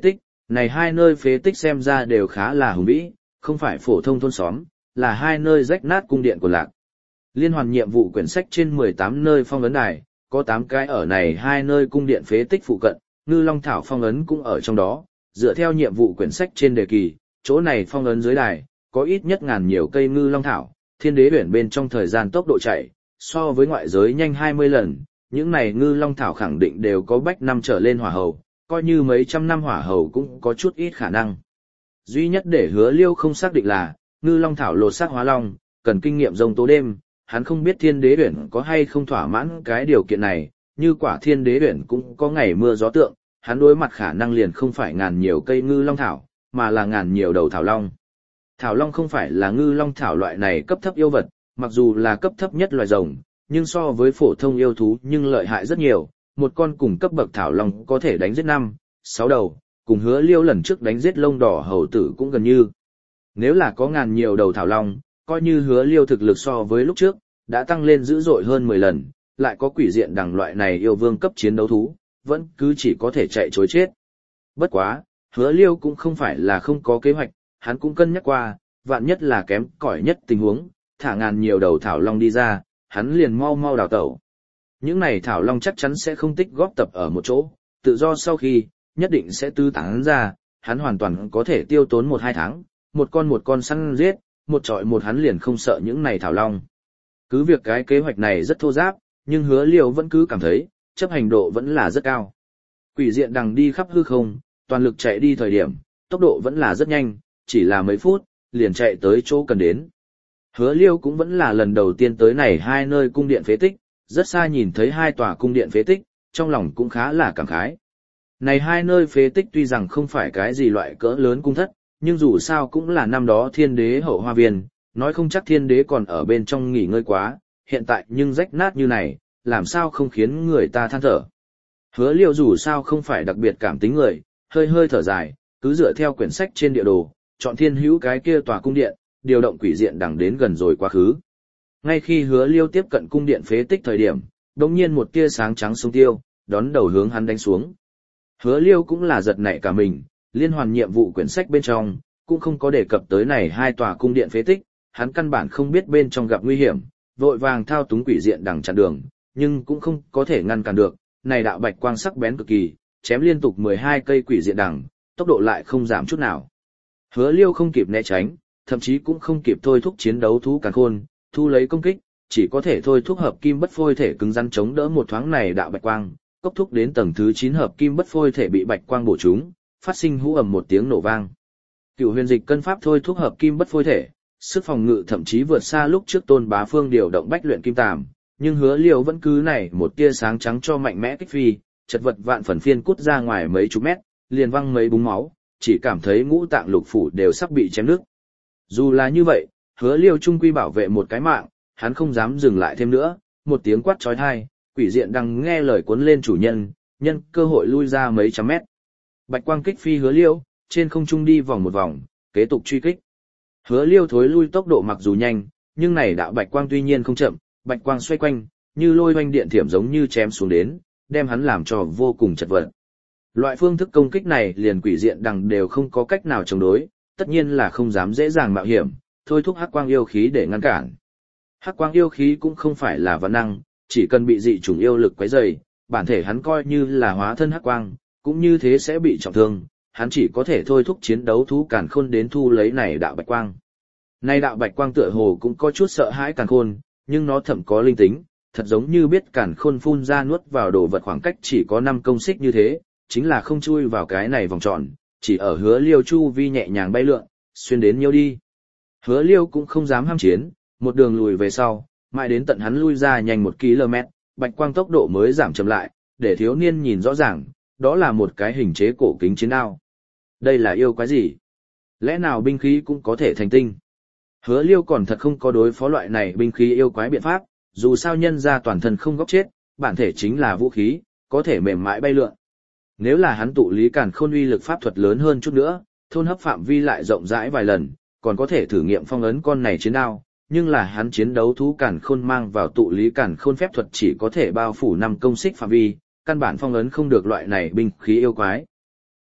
Speaker 1: này hai nơi phế tích xem ra đều khá là hùng vĩ, không phải phổ thông thôn xóm, là hai nơi rách nát cung điện của lạc. Liên hoàn nhiệm vụ quyển sách trên mười tám nơi phong ấn đài, có tám cái ở này hai nơi cung điện phế tích phụ cận, ngư long thảo phong ấn cũng ở trong đó, dựa theo nhiệm vụ quyển sách trên đề kỳ, chỗ này phong ấn dưới đài, có ít nhất ngàn nhiều cây ngư long thảo, thiên đế biển bên trong thời gian tốc độ chạy, so với ngoại giới nhanh hai mươi lần, những này ngư long thảo khẳng định đều có bách năm trở lên hỏa hầu, coi như mấy trăm năm hỏa hầu cũng có chút ít khả năng. Duy nhất để Hứa Liêu không xác định là, ngư long thảo lột xác hóa long, cần kinh nghiệm rông tố đêm, hắn không biết thiên đế biển có hay không thỏa mãn cái điều kiện này, như quả thiên đế biển cũng có ngày mưa gió tượng, hắn đối mặt khả năng liền không phải ngàn nhiều cây ngư long thảo, mà là ngàn nhiều đầu thảo long. Thảo long không phải là ngư long thảo loại này cấp thấp yêu vật, mặc dù là cấp thấp nhất loài rồng, nhưng so với phổ thông yêu thú nhưng lợi hại rất nhiều, một con cùng cấp bậc thảo long có thể đánh giết năm, sáu đầu, cùng Hứa Liêu lần trước đánh giết lông đỏ hầu tử cũng gần như. Nếu là có ngàn nhiều đầu thảo long, coi như Hứa Liêu thực lực so với lúc trước, đã tăng lên dữ dội hơn mười lần, lại có quỷ diện đằng loại này yêu vương cấp chiến đấu thú, vẫn cứ chỉ có thể chạy chối chết. Bất quá, Hứa Liêu cũng không phải là không có kế hoạch, hắn cũng cân nhắc qua, vạn nhất là kém cỏi nhất tình huống, thả ngàn nhiều đầu thảo long đi ra, hắn liền mau mau đào tẩu. Những này thảo long chắc chắn sẽ không tích góp tập ở một chỗ, tự do sau khi, nhất định sẽ tư tán ra, hắn hoàn toàn có thể tiêu tốn một hai tháng, một con một con săn giết, một trọi một hắn liền không sợ những này thảo long. Cứ việc cái kế hoạch này rất thô giáp, nhưng Hứa Liêu vẫn cứ cảm thấy, chấp hành độ vẫn là rất cao. Quỷ diện đằng đi khắp hư không, toàn lực chạy đi thời điểm, tốc độ vẫn là rất nhanh, chỉ là mấy phút, liền chạy tới chỗ cần đến. Hứa Liêu cũng vẫn là lần đầu tiên tới này hai nơi cung điện phế tích, rất xa nhìn thấy hai tòa cung điện phế tích, trong lòng cũng khá là cảm khái. Này hai nơi phế tích tuy rằng không phải cái gì loại cỡ lớn cung thất, nhưng dù sao cũng là năm đó thiên đế hậu hoa viên, nói không chắc thiên đế còn ở bên trong nghỉ ngơi quá, hiện tại nhưng rách nát như này, làm sao không khiến người ta than thở. Hứa Liêu dù sao không phải đặc biệt cảm tính người, hơi hơi thở dài, cứ dựa theo quyển sách trên địa đồ, chọn thiên hữu cái kia tòa cung điện, điều động quỷ diện đằng đến gần rồi quá khứ. Ngay khi Hứa Liêu tiếp cận cung điện phế tích thời điểm, đột nhiên một tia sáng trắng xông tiêu, đón đầu hướng hắn đánh xuống. Hứa Liêu cũng là giật nảy cả mình, liên hoàn nhiệm vụ quyển sách bên trong, cũng không có đề cập tới này hai tòa cung điện phế tích, hắn căn bản không biết bên trong gặp nguy hiểm, vội vàng thao túng quỷ diện đằng chặn đường, nhưng cũng không có thể ngăn cản được, này đạo bạch quang sắc bén cực kỳ, chém liên tục mười hai cây quỷ diện đằng, tốc độ lại không giảm chút nào. Hứa Liêu không kịp né tránh, thậm chí cũng không kịp thôi thúc chiến đấu thú càn khôn, thu lấy công kích, chỉ có thể thôi thúc hợp kim bất phôi thể cứng rắn chống đỡ một thoáng này đạo bạch quang, cốc thúc đến tầng thứ chín hợp kim bất phôi thể bị bạch quang bổ trúng, phát sinh hú ầm một tiếng nổ vang. Cửu huyền dịch cân pháp thôi thúc hợp kim bất phôi thể, sức phòng ngự thậm chí vượt xa lúc trước Tôn Bá Phương điều động bách luyện kim tàm, nhưng Hứa Liêu vẫn cứ này một tia sáng trắng cho mạnh mẽ kích phi, chật vật vạn phần phiên cút ra ngoài mấy chục mét, liền văng mấy búng máu, chỉ cảm thấy ngũ tạng lục phủ đều sắp bị chém nước. Dù là như vậy, Hứa Liêu trung quy bảo vệ một cái mạng, hắn không dám dừng lại thêm nữa, một tiếng quát chói tai, quỷ diện đang nghe lời cuốn lên chủ nhân, nhân cơ hội lui ra mấy trăm mét. Bạch quang kích phi Hứa Liêu, trên không trung đi vòng một vòng, kế tục truy kích. Hứa Liêu thối lui tốc độ mặc dù nhanh, nhưng này đạo bạch quang tuy nhiên không chậm, bạch quang xoay quanh, như lôi oanh điện thiểm giống như chém xuống đến, đem hắn làm cho vô cùng chật vật. Loại phương thức công kích này liền quỷ diện đằng đều không có cách nào chống đối, tất nhiên là không dám dễ dàng mạo hiểm, thôi thúc hắc quang yêu khí để ngăn cản. Hắc quang yêu khí cũng không phải là vạn năng, chỉ cần bị dị chủng yêu lực quấy rầy, bản thể hắn coi như là hóa thân hắc quang, cũng như thế sẽ bị trọng thương, hắn chỉ có thể thôi thúc chiến đấu thú càn khôn đến thu lấy này đạo bạch quang. Này đạo bạch quang tựa hồ cũng có chút sợ hãi càn khôn, nhưng nó thậm có linh tính, thật giống như biết càn khôn phun ra nuốt vào đồ vật khoảng cách chỉ có năm công xích như thế, chính là không chui vào cái này vòng tròn, chỉ ở Hứa Liêu chu vi nhẹ nhàng bay lượn, xuyên đến nhiêu đi. Hứa Liêu cũng không dám ham chiến, một đường lùi về sau, mãi đến tận hắn lui ra nhanh một ki lô mét, bạch quang tốc độ mới giảm chậm lại, để thiếu niên nhìn rõ ràng, đó là một cái hình chế cổ kính chiến đao. Đây là yêu quái gì? Lẽ nào binh khí cũng có thể thành tinh? Hứa Liêu còn thật không có đối phó loại này binh khí yêu quái biện pháp, dù sao nhân ra toàn thân không góc chết, bản thể chính là vũ khí, có thể mềm mại bay lượn. Nếu là hắn tụ lý càn khôn uy lực pháp thuật lớn hơn chút nữa, thôn hấp phạm vi lại rộng rãi vài lần, còn có thể thử nghiệm phong ấn con này chiến đao, nhưng là hắn chiến đấu thú càn khôn mang vào tụ lý càn khôn phép thuật chỉ có thể bao phủ năm công xích phạm vi, căn bản phong ấn không được loại này binh khí yêu quái.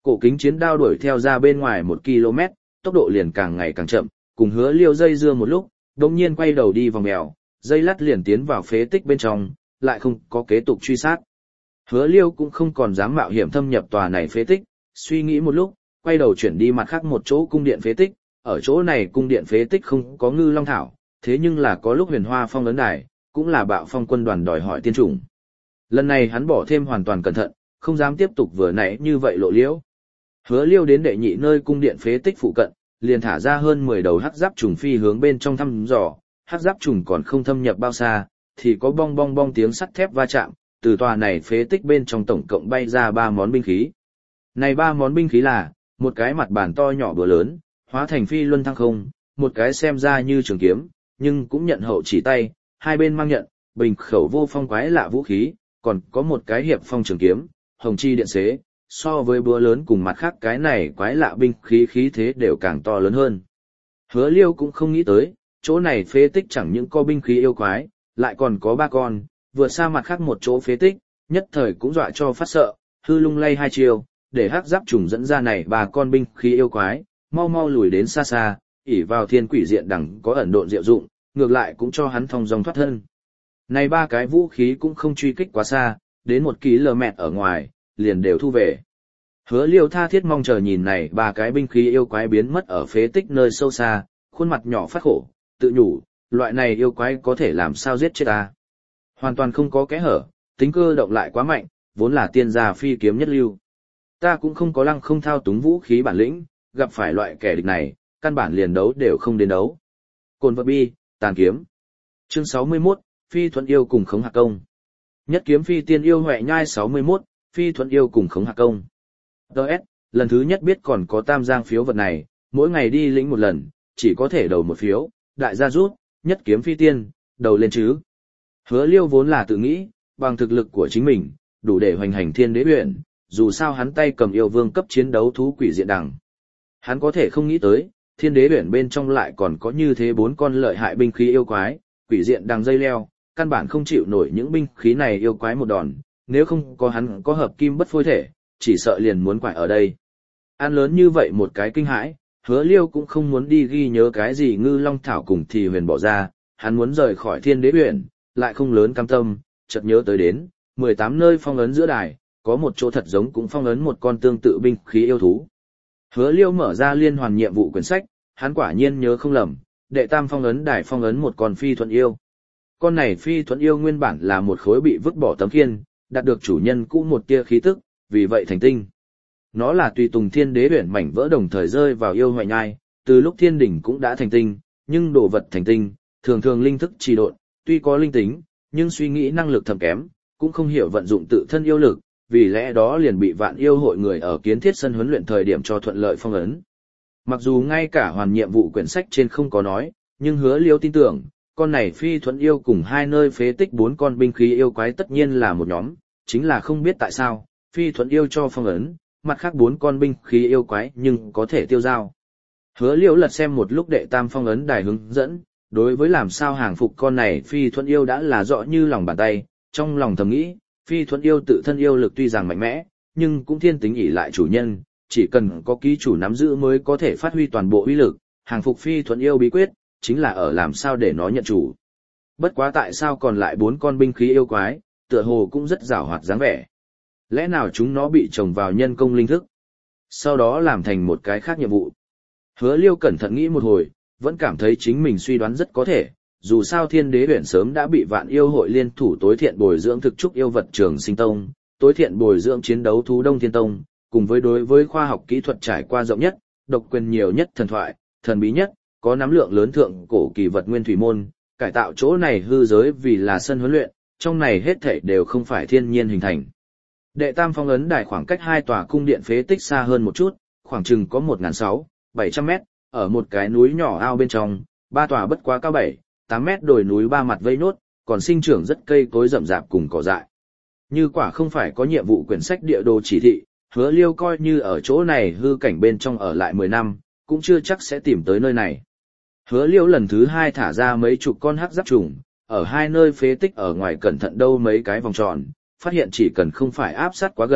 Speaker 1: Cổ kính chiến đao đuổi theo ra bên ngoài một ki lô mét, tốc độ liền càng ngày càng chậm, cùng Hứa Liêu dây dưa một lúc, đột nhiên quay đầu đi vòng mèo, dây lát liền tiến vào phế tích bên trong, lại không có kế tục truy sát. Hứa Liêu cũng không còn dám mạo hiểm thâm nhập tòa này phế tích, suy nghĩ một lúc, quay đầu chuyển đi mặt khác một chỗ cung điện phế tích, ở chỗ này cung điện phế tích không có ngư long thảo, thế nhưng là có lúc huyền hoa phong ấn đài, cũng là bạo phong quân đoàn đòi hỏi tiên chủng. Lần này hắn bỏ thêm hoàn toàn cẩn thận, không dám tiếp tục vừa nãy như vậy lộ liễu. Hứa Liêu đến đệ nhị nơi cung điện phế tích phụ cận, liền thả ra hơn mười đầu hắc giáp trùng phi hướng bên trong thăm dò, hắc giáp trùng còn không thâm nhập bao xa, thì có bong bong bong tiếng sắt thép va chạm, từ tòa này phế tích bên trong tổng cộng bay ra ba món binh khí. Này ba món binh khí là, một cái mặt bàn to nhỏ búa lớn, hóa thành phi luân thăng không, một cái xem ra như trường kiếm, nhưng cũng nhận hậu chỉ tay, hai bên mang nhận, bình khẩu vô phong quái lạ vũ khí, còn có một cái hiệp phong trường kiếm, hồng chi điện xế, so với búa lớn cùng mặt khác cái này quái lạ binh khí khí thế đều càng to lớn hơn. Hứa Liêu cũng không nghĩ tới, chỗ này phế tích chẳng những có binh khí yêu quái, lại còn có ba con, vượt xa mặt khác một chỗ phế tích, nhất thời cũng dọa cho phát sợ, hư lung lay hai chiều, để hắc giáp trùng dẫn ra này ba con binh khí yêu quái, mau mau lùi đến xa xa, ỉ vào thiên quỷ diện đẳng có ẩn độn diệu dụng, ngược lại cũng cho hắn thông dòng thoát thân. Này ba cái vũ khí cũng không truy kích quá xa, đến một ký lờ mẹt ở ngoài, liền đều thu về. Hứa Liêu tha thiết mong chờ nhìn này ba cái binh khí yêu quái biến mất ở phế tích nơi sâu xa, khuôn mặt nhỏ phát khổ, tự nhủ, loại này yêu quái có thể làm sao giết chết ta. Hoàn toàn không có kẽ hở, tính cơ động lại quá mạnh, vốn là tiên gia phi kiếm nhất lưu. Ta cũng không có lăng không thao túng vũ khí bản lĩnh, gặp phải loại kẻ địch này, căn bản liền đấu đều không đến đấu. Cồn vật bi, tàn kiếm. Chương sáu mươi mốt, Phi thuận yêu cùng khống hạc công. Nhất kiếm phi tiên yêu huệ nhai sáu mươi mốt, Phi thuận yêu cùng khống hạc công. Đợt, lần thứ nhất biết còn có tam giang phiếu vật này, mỗi ngày đi lĩnh một lần, chỉ có thể đầu một phiếu, đại gia rút, nhất kiếm phi tiên, đầu lên chứ. Hứa Liêu vốn là tự nghĩ, bằng thực lực của chính mình, đủ để hoành hành thiên đế huyện, dù sao hắn tay cầm yêu vương cấp chiến đấu thú quỷ diện đằng. Hắn có thể không nghĩ tới, thiên đế huyện bên trong lại còn có như thế bốn con lợi hại binh khí yêu quái, quỷ diện đằng dây leo, căn bản không chịu nổi những binh khí này yêu quái một đòn, nếu không có hắn có hợp kim bất phôi thể, chỉ sợ liền muốn quải ở đây. Ăn lớn như vậy một cái kinh hãi, Hứa Liêu cũng không muốn đi ghi nhớ cái gì ngư long thảo cùng thì huyền bỏ ra, hắn muốn rời khỏi thiên đế huyện, lại không lớn cam tâm, chợt nhớ tới đến, mười tám nơi phong ấn giữa đài, có một chỗ thật giống cũng phong ấn một con tương tự binh khí yêu thú. Hứa Liêu mở ra liên hoàn nhiệm vụ quyển sách, hắn quả nhiên nhớ không lầm, đệ tam phong ấn đài phong ấn một con phi thuận yêu. Con này phi thuận yêu nguyên bản là một khối bị vứt bỏ tấm khiên, đạt được chủ nhân cũ một tia khí tức, vì vậy thành tinh. Nó là tùy tùng thiên đế huyển mảnh vỡ đồng thời rơi vào yêu hoại nhai, từ lúc thiên đỉnh cũng đã thành tinh, nhưng đồ vật thành tinh, thường thường linh thức trì độn, tuy có linh tính, nhưng suy nghĩ năng lực thầm kém, cũng không hiểu vận dụng tự thân yêu lực, vì lẽ đó liền bị vạn yêu hội người ở kiến thiết sân huấn luyện thời điểm cho thuận lợi phong ấn. Mặc dù ngay cả hoàn nhiệm vụ quyển sách trên không có nói, nhưng Hứa Liêu tin tưởng, con này phi thuận yêu cùng hai nơi phế tích bốn con binh khí yêu quái tất nhiên là một nhóm, chính là không biết tại sao, phi thuận yêu cho phong ấn, mặt khác bốn con binh khí yêu quái nhưng có thể tiêu dao. Hứa Liêu lật xem một lúc đệ tam phong ấn đài hướng dẫn, đối với làm sao hàng phục con này phi thuận yêu đã là rõ như lòng bàn tay, trong lòng thầm nghĩ, phi thuận yêu tự thân yêu lực tuy rằng mạnh mẽ, nhưng cũng thiên tính ỷ lại chủ nhân, chỉ cần có ký chủ nắm giữ mới có thể phát huy toàn bộ uy lực, hàng phục phi thuận yêu bí quyết, chính là ở làm sao để nó nhận chủ. Bất quá tại sao còn lại bốn con binh khí yêu quái, tựa hồ cũng rất giàu hoạt dáng vẻ. Lẽ nào chúng nó bị trồng vào nhân công linh thức, sau đó làm thành một cái khác nhiệm vụ. Hứa Liêu cẩn thận nghĩ một hồi, vẫn cảm thấy chính mình suy đoán rất có thể, dù sao thiên đế huyện sớm đã bị vạn yêu hội liên thủ tối thiện bồi dưỡng thực trúc yêu vật trường sinh tông, tối thiện bồi dưỡng chiến đấu thú đông thiên tông, cùng với đối với khoa học kỹ thuật trải qua rộng nhất, độc quyền nhiều nhất thần thoại, thần bí nhất, có nắm lượng lớn thượng cổ kỳ vật nguyên thủy môn, cải tạo chỗ này hư giới vì là sân huấn luyện, trong này hết thảy đều không phải thiên nhiên hình thành. Đệ tam phong ấn đài khoảng cách hai tòa cung điện phế tích xa hơn một chút, khoảng chừng có một nghìn sáu trăm, bảy trăm mét, ở một cái núi nhỏ ao bên trong, ba tòa bất quá cao bảy, tám mét đồi núi ba mặt vây nốt, còn sinh trưởng rất cây cối rậm rạp cùng cỏ dại. Như quả không phải có nhiệm vụ quyển sách địa đồ chỉ thị, Hứa Liêu coi như ở chỗ này hư cảnh bên trong ở lại mười năm, cũng chưa chắc sẽ tìm tới nơi này. Hứa Liêu lần thứ hai thả ra mấy chục con hắc giáp trùng, ở hai nơi phế tích ở ngoài cẩn thận đâu mấy cái vòng tròn, phát hiện chỉ cần không phải áp sát quá gần,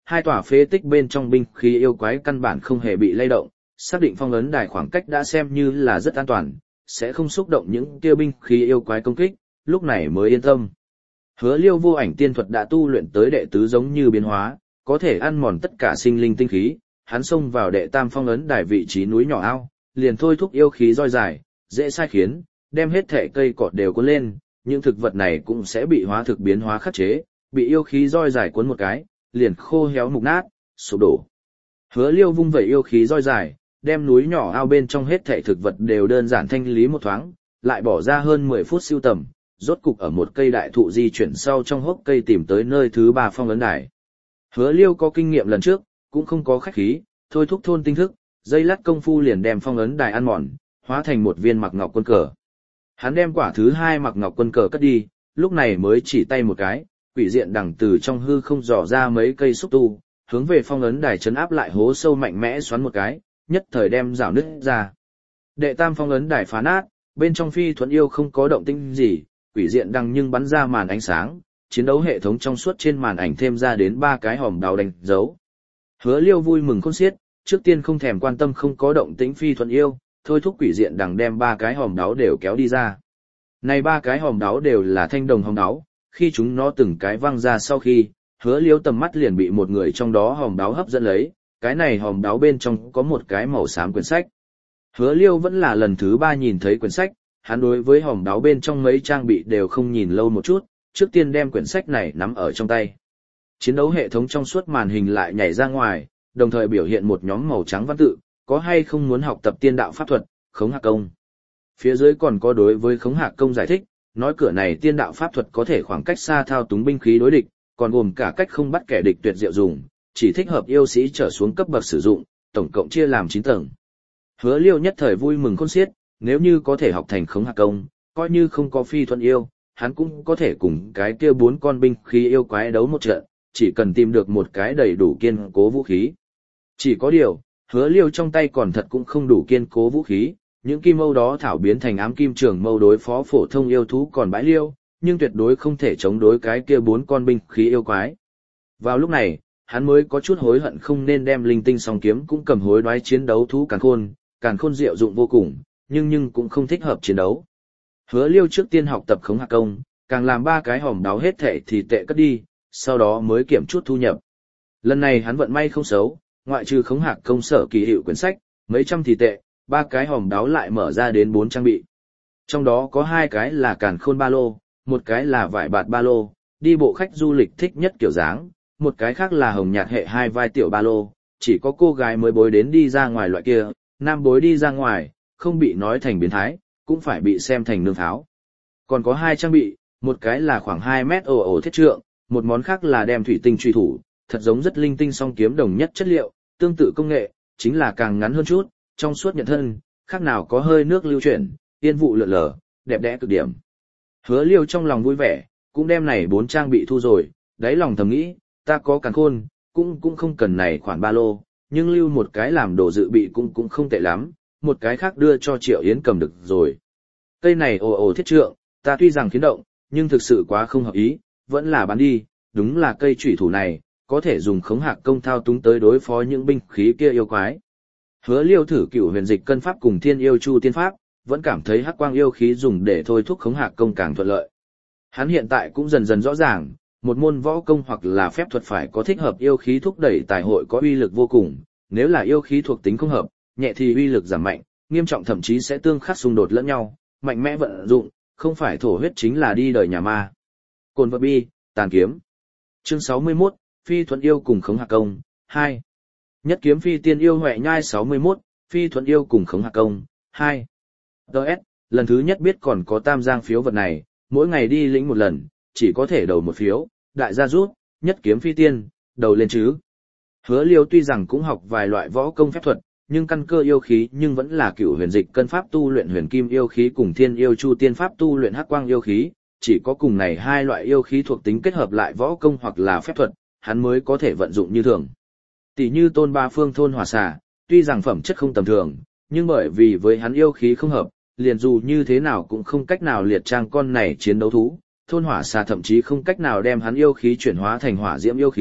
Speaker 1: hai tòa phế tích bên trong binh khí yêu quái căn bản không hề bị lay động, xác định phong ấn đài khoảng cách đã xem như là rất an toàn, sẽ không xúc động những kia binh khí yêu quái công kích, lúc này mới yên tâm. Hứa Liêu vô ảnh tiên thuật đã tu luyện tới đệ tứ giống như biến hóa, có thể ăn mòn tất cả sinh linh tinh khí, hắn xông vào đệ tam phong ấn đài vị trí núi nhỏ ao, liền thôi thúc yêu khí roi dài, dễ sai khiến, đem hết thể cây cọt đều cuốn lên, những thực vật này cũng sẽ bị hóa thực biến hóa khắc chế, bị yêu khí roi dài cuốn một cái, liền khô héo mục nát, sụp đổ. Hứa Liêu vung vẩy yêu khí roi dài, đem núi nhỏ ao bên trong hết thể thực vật đều đơn giản thanh lý một thoáng, lại bỏ ra hơn mười phút siêu tầm, rốt cục ở một cây đại thụ di chuyển sau trong hốc cây tìm tới nơi thứ ba phong ấn đài. Hứa Liêu có kinh nghiệm lần trước, cũng không có khách khí, thôi thúc thôn tinh thức, dây lát công phu liền đem phong ấn đài ăn mòn, hóa thành một viên mặc ngọc quân cờ. Hắn đem quả thứ hai mặc ngọc quân cờ cất đi, lúc này mới chỉ tay một cái, quỷ diện đằng từ trong hư không dò ra mấy cây xúc tu, hướng về phong ấn đài chấn áp lại hố sâu mạnh mẽ xoắn một cái, nhất thời đem rào nứt ra. Đệ tam phong ấn đài phá nát, bên trong phi thuẫn yêu không có động tĩnh gì, quỷ diện đằng nhưng bắn ra màn ánh sáng, chiến đấu hệ thống trong suốt trên màn ảnh thêm ra đến ba cái hòm đào đánh dấu. Hứa Liêu vui mừng khôn xiết, trước tiên không thèm quan tâm không có động tĩnh phi thuẫn yêu, thôi thúc quỷ diện đằng đem ba cái hòm đáo đều kéo đi ra. Này ba cái hòm đáo đều là thanh đồng hòm đáo, khi chúng nó từng cái văng ra sau khi, Hứa Liêu tầm mắt liền bị một người trong đó hòm đáo hấp dẫn lấy, cái này hòm đáo bên trong có một cái màu xám quyển sách. Hứa Liêu vẫn là lần thứ ba nhìn thấy quyển sách, hắn đối với hòm đáo bên trong mấy trang bị đều không nhìn lâu một chút, trước tiên đem quyển sách này nắm ở trong tay. Chiến đấu hệ thống trong suốt màn hình lại nhảy ra ngoài, đồng thời biểu hiện một nhóm màu trắng văn tự, có hay không muốn học tập tiên đạo pháp thuật, khống hạc công. Phía dưới còn có đối với khống hạc công giải thích, nói cửa này tiên đạo pháp thuật có thể khoảng cách xa thao túng binh khí đối địch, còn gồm cả cách không bắt kẻ địch tuyệt diệu dùng, chỉ thích hợp yêu sĩ trở xuống cấp bậc sử dụng, tổng cộng chia làm chín tầng. Hứa Liêu nhất thời vui mừng khôn xiết, nếu như có thể học thành khống hạc công, coi như không có phi thuận yêu, hắn cũng có thể cùng cái kia bốn con binh khí yêu quái đấu một trận, chỉ cần tìm được một cái đầy đủ kiên cố vũ khí. Chỉ có điều, Hứa Liêu trong tay còn thật cũng không đủ kiên cố vũ khí, những kim mâu đó thảo biến thành ám kim trường mâu đối phó phổ thông yêu thú còn bãi liêu, nhưng tuyệt đối không thể chống đối cái kia bốn con binh khí yêu quái. Vào lúc này, hắn mới có chút hối hận không nên đem linh tinh song kiếm cũng cầm hối đoái chiến đấu thú càn khôn, càn khôn diệu dụng vô cùng, nhưng nhưng cũng không thích hợp chiến đấu. Hứa Liêu trước tiên học tập khống hạc công, càng làm ba cái hòm đáo hết thệ thì tệ cất đi, sau đó mới kiểm chút thu nhập. Lần này hắn vận may không xấu, ngoại trừ khống hạc công sở kỳ hiệu quyển sách, mấy trăm thì tệ, ba cái hòm đáo lại mở ra đến bốn trang bị. Trong đó có hai cái là càn khôn ba lô, một cái là vải bạt ba lô, đi bộ khách du lịch thích nhất kiểu dáng, một cái khác là hồng nhạt hệ hai vai tiểu ba lô, chỉ có cô gái mới bối đến đi ra ngoài loại kia, nam bối đi ra ngoài, không bị nói thành biến thái, cũng phải bị xem thành nương tháo. Còn có hai trang bị, một cái là khoảng hai mét ồ ồ thiết trượng, một món khác là đem thủy tinh truy thủ, thật giống rất linh tinh song kiếm đồng nhất chất liệu, tương tự công nghệ, chính là càng ngắn hơn chút, trong suốt nhận thân, khác nào có hơi nước lưu chuyển, tiên vụ lượn lờ, đẹp đẽ cực điểm. Hứa Liêu trong lòng vui vẻ, cũng đem này bốn trang bị thu rồi, đáy lòng thầm nghĩ, ta có càn khôn, cũng cũng không cần này khoản ba lô, nhưng lưu một cái làm đồ dự bị cũng cũng không tệ lắm, một cái khác đưa cho Triệu Yến cầm được rồi. Cây này ồ ồ thiết trượng, ta tuy rằng khiến động, nhưng thực sự quá không hợp ý, vẫn là bán đi, đúng là cây chủy thủ này, có thể dùng khống hạc công thao túng tới đối phó những binh khí kia yêu quái. Hứa Liêu thử cửu huyền dịch cân pháp cùng thiên yêu chu tiên pháp, vẫn cảm thấy hắc quang yêu khí dùng để thôi thúc khống hạc công càng thuận lợi. Hắn hiện tại cũng dần dần rõ ràng, một môn võ công hoặc là phép thuật phải có thích hợp yêu khí thúc đẩy tài hội có uy lực vô cùng, nếu là yêu khí thuộc tính không hợp, nhẹ thì uy lực giảm mạnh, nghiêm trọng thậm chí sẽ tương khắc xung đột lẫn nhau, mạnh mẽ vận dụng, không phải thổ huyết chính là đi đời nhà ma. Cồn vật bi, tàn kiếm. Chương sáu mươi mốt, Phi thuận yêu cùng khống hạc công, hai. Nhất kiếm phi tiên yêu huệ nhai sáu mươi mốt, Phi thuận yêu cùng khống hạc công, hai. đê ét, lần thứ nhất biết còn có tam giang phiếu vật này, mỗi ngày đi lĩnh một lần, chỉ có thể đầu một phiếu, đại gia rút, nhất kiếm phi tiên, đầu lên chứ. Hứa Liêu tuy rằng cũng học vài loại võ công phép thuật, nhưng căn cơ yêu khí nhưng vẫn là cửu huyền dịch cân pháp tu luyện huyền kim yêu khí cùng thiên yêu chu tiên pháp tu luyện hắc quang yêu khí, chỉ có cùng này hai loại yêu khí thuộc tính kết hợp lại võ công hoặc là phép thuật, hắn mới có thể vận dụng như thường. Tỷ như Tôn Ba Phương thôn hỏa xà, tuy rằng phẩm chất không tầm thường, nhưng bởi vì với hắn yêu khí không hợp, liền dù như thế nào cũng không cách nào liệt trang con này chiến đấu thú, thôn hỏa xà thậm chí không cách nào đem hắn yêu khí chuyển hóa thành hỏa diễm yêu khí,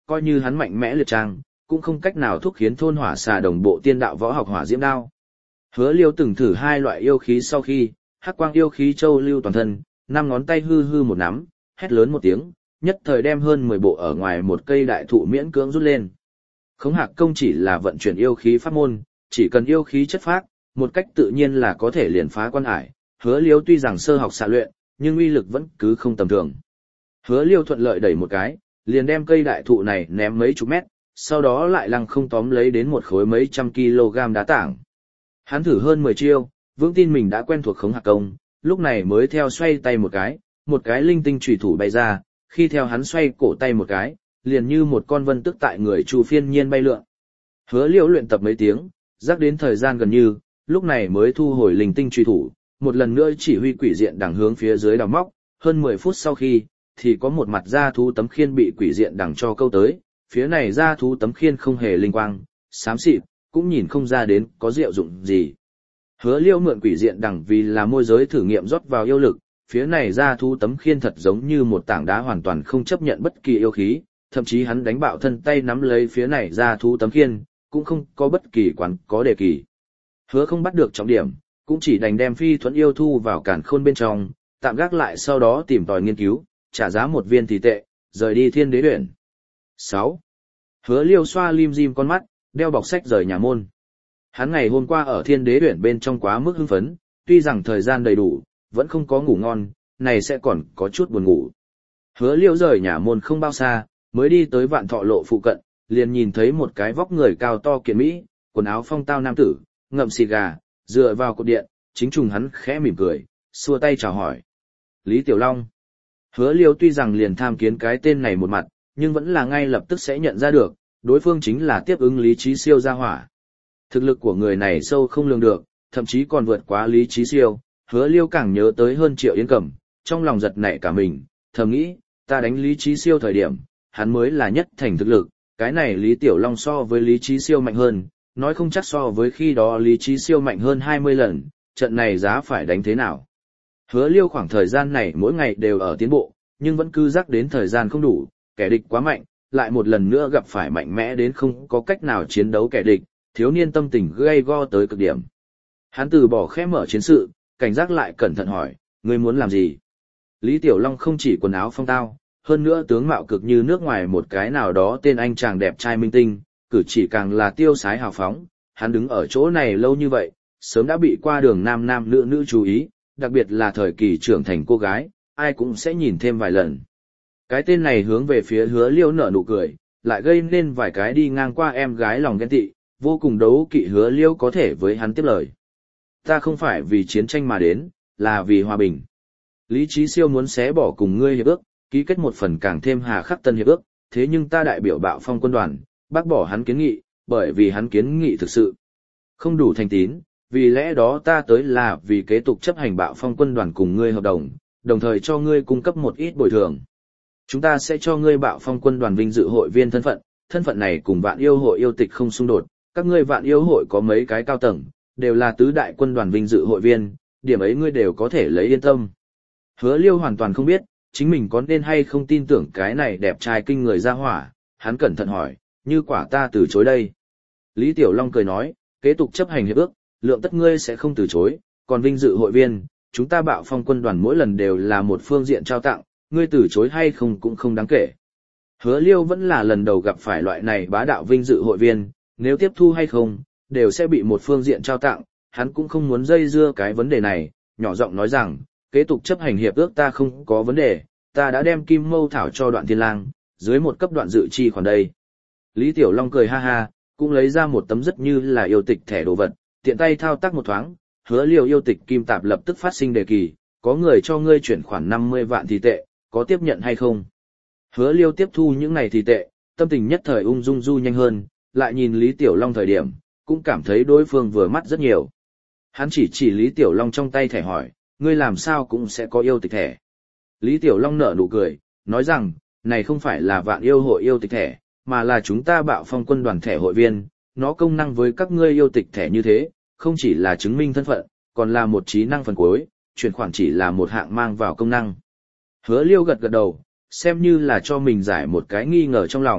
Speaker 1: coi như hắn mạnh mẽ liệt trang, cũng không cách nào thúc khiến thôn hỏa xà đồng bộ tiên đạo võ học hỏa diễm đao. Hứa Liêu từng thử hai loại yêu khí sau khi, hắc quang yêu khí châu lưu toàn thân, năm ngón tay hư hư một nắm, hét lớn một tiếng, nhất thời đem hơn mười bộ ở ngoài một cây đại thụ miễn cưỡng rút lên. Khống Hạc công chỉ là vận chuyển yêu khí pháp môn, chỉ cần yêu khí chất phác, một cách tự nhiên là có thể liền phá quan hải. Hứa Liêu tuy rằng sơ học xạ luyện, nhưng uy lực vẫn cứ không tầm thường. Hứa Liêu thuận lợi đẩy một cái, liền đem cây đại thụ này ném mấy chục mét, sau đó lại lăng không tóm lấy đến một khối mấy trăm kg đá tảng. Hắn thử hơn mười chiêu, vững tin mình đã quen thuộc Khống Hạc công, lúc này mới theo xoay tay một cái, một cái linh tinh chủy thủ bay ra, khi theo hắn xoay cổ tay một cái, liền như một con vân tức tại người Chu phiên nhiên bay lượn. Hứa Liễu luyện tập mấy tiếng, rắc đến thời gian gần như, lúc này mới thu hồi linh tinh chủy thủ, một lần nữa chỉ huy quỷ diện đằng hướng phía dưới đào móc, hơn mười phút sau khi, thì có một mặt da thú tấm khiên bị quỷ diện đằng cho câu tới, phía này da thú tấm khiên không hề linh quang, xám xịt, cũng nhìn không ra đến có diệu dụng gì. Hứa Liễu mượn quỷ diện đằng vì là môi giới thử nghiệm rót vào yêu lực, phía này da thú tấm khiên thật giống như một tảng đá hoàn toàn không chấp nhận bất kỳ yêu khí, thậm chí hắn đánh bạo thân tay nắm lấy phía này da thú tấm khiên, cũng không có bất kỳ quán có đề kỳ. Hứa không bắt được trọng điểm, cũng chỉ đành đem phi thuẫn yêu thu vào càn khôn bên trong, tạm gác lại sau đó tìm tòi nghiên cứu, trả giá một viên thì tệ, rời đi Thiên Đế Uyển. sáu. Hứa Liêu xoa lim dim con mắt, đeo bọc sách rời nhà môn. Hắn ngày hôm qua ở Thiên Đế Uyển bên trong quá mức hưng phấn, tuy rằng thời gian đầy đủ, vẫn không có ngủ ngon, này sẽ còn có chút buồn ngủ. Hứa Liêu rời nhà môn không bao xa, mới đi tới Vạn Thọ lộ phụ cận, liền nhìn thấy một cái vóc người cao to kiện mỹ, quần áo phong tao nam tử, ngậm xì gà, dựa vào cột điện, chính trùng hắn khẽ mỉm cười, xua tay chào hỏi. Lý Tiểu Long. Hứa Liêu tuy rằng liền tham kiến cái tên này một mặt, nhưng vẫn là ngay lập tức sẽ nhận ra được, đối phương chính là tiếp ứng Lý Chí Siêu gia hỏa. Thực lực của người này sâu không lường được, thậm chí còn vượt quá Lý Chí Siêu, Hứa Liêu càng nhớ tới hơn Triệu Yến Cẩm, trong lòng giật nảy cả mình, thầm nghĩ, ta đánh Lý Chí Siêu thời điểm, hắn mới là nhất thành thực lực, cái này Lý Tiểu Long so với Lý Chí Siêu mạnh hơn, nói không chắc so với khi đó Lý Chí Siêu mạnh hơn hai mươi lần, trận này giá phải đánh thế nào. Hứa Liêu khoảng thời gian này mỗi ngày đều ở tiến bộ, nhưng vẫn cứ rắc đến thời gian không đủ, kẻ địch quá mạnh, lại một lần nữa gặp phải mạnh mẽ đến không có cách nào chiến đấu kẻ địch, thiếu niên tâm tình gay go tới cực điểm. Hắn từ bỏ khẽ mở chiến sự, cảnh giác lại cẩn thận hỏi, ngươi muốn làm gì? Lý Tiểu Long không chỉ quần áo phong tao, hơn nữa tướng mạo cực như nước ngoài một cái nào đó tên anh chàng đẹp trai minh tinh, cử chỉ càng là tiêu sái hào phóng, hắn đứng ở chỗ này lâu như vậy, sớm đã bị qua đường nam nam nữ nữ chú ý, đặc biệt là thời kỳ trưởng thành cô gái, ai cũng sẽ nhìn thêm vài lần. Cái tên này hướng về phía Hứa Liêu nở nụ cười, lại gây nên vài cái đi ngang qua em gái lòng ghen tị, vô cùng đấu kỵ Hứa Liêu có thể với hắn tiếp lời. Ta không phải vì chiến tranh mà đến, là vì hòa bình. Lý Chí Siêu muốn xé bỏ cùng ngươi hiệp ước, ký kết một phần càng thêm hà khắc tân hiệp ước, thế nhưng ta đại biểu Bạo Phong quân đoàn, bác bỏ hắn kiến nghị, bởi vì hắn kiến nghị thực sự không đủ thành tín, vì lẽ đó ta tới là vì kế tục chấp hành Bạo Phong quân đoàn cùng ngươi hợp đồng, đồng thời cho ngươi cung cấp một ít bồi thường. Chúng ta sẽ cho ngươi Bạo Phong quân đoàn vinh dự hội viên thân phận, thân phận này cùng Vạn Yêu hội yêu tịch không xung đột, các ngươi Vạn Yêu hội có mấy cái cao tầng, đều là tứ đại quân đoàn vinh dự hội viên, điểm ấy ngươi đều có thể lấy yên tâm. Hứa Liêu hoàn toàn không biết, chính mình có nên hay không tin tưởng cái này đẹp trai kinh người ra hỏa, hắn cẩn thận hỏi, như quả ta từ chối đây. Lý Tiểu Long cười nói, kế tục chấp hành hiệp ước, lượng tất ngươi sẽ không từ chối, còn vinh dự hội viên, chúng ta Bạo Phong quân đoàn mỗi lần đều là một phương diện trao tặng, ngươi từ chối hay không cũng không đáng kể. Hứa Liêu vẫn là lần đầu gặp phải loại này bá đạo vinh dự hội viên, nếu tiếp thu hay không, đều sẽ bị một phương diện trao tặng, hắn cũng không muốn dây dưa cái vấn đề này, nhỏ giọng nói rằng, kế tục chấp hành hiệp ước ta không có vấn đề, ta đã đem kim mâu thảo cho Đoạn Thiên Lang, dưới một cấp đoạn dự chi khoản đây. Lý Tiểu Long cười ha ha, cũng lấy ra một tấm rất như là yêu tịch thẻ đồ vật, tiện tay thao tác một thoáng, Hứa Liêu yêu tịch kim tạp lập tức phát sinh đề kỳ, có người cho ngươi chuyển khoản năm mươi vạn thì tệ, có tiếp nhận hay không? Hứa Liêu tiếp thu những này thì tệ, tâm tình nhất thời ung dung du nhanh hơn, lại nhìn Lý Tiểu Long thời điểm, cũng cảm thấy đối phương vừa mắt rất nhiều. Hắn chỉ chỉ Lý Tiểu Long trong tay thẻ hỏi, ngươi làm sao cũng sẽ có yêu tịch thẻ. Lý Tiểu Long nở nụ cười, nói rằng, này không phải là Vạn Yêu hội yêu tịch thẻ, mà là chúng ta Bạo Phong quân đoàn thẻ hội viên, nó công năng với các ngươi yêu tịch thẻ như thế, không chỉ là chứng minh thân phận, còn là một trí năng phần cuối, chuyển khoản chỉ là một hạng mang vào công năng. Hứa Liêu gật gật đầu, xem như là cho mình giải một cái nghi ngờ trong lòng,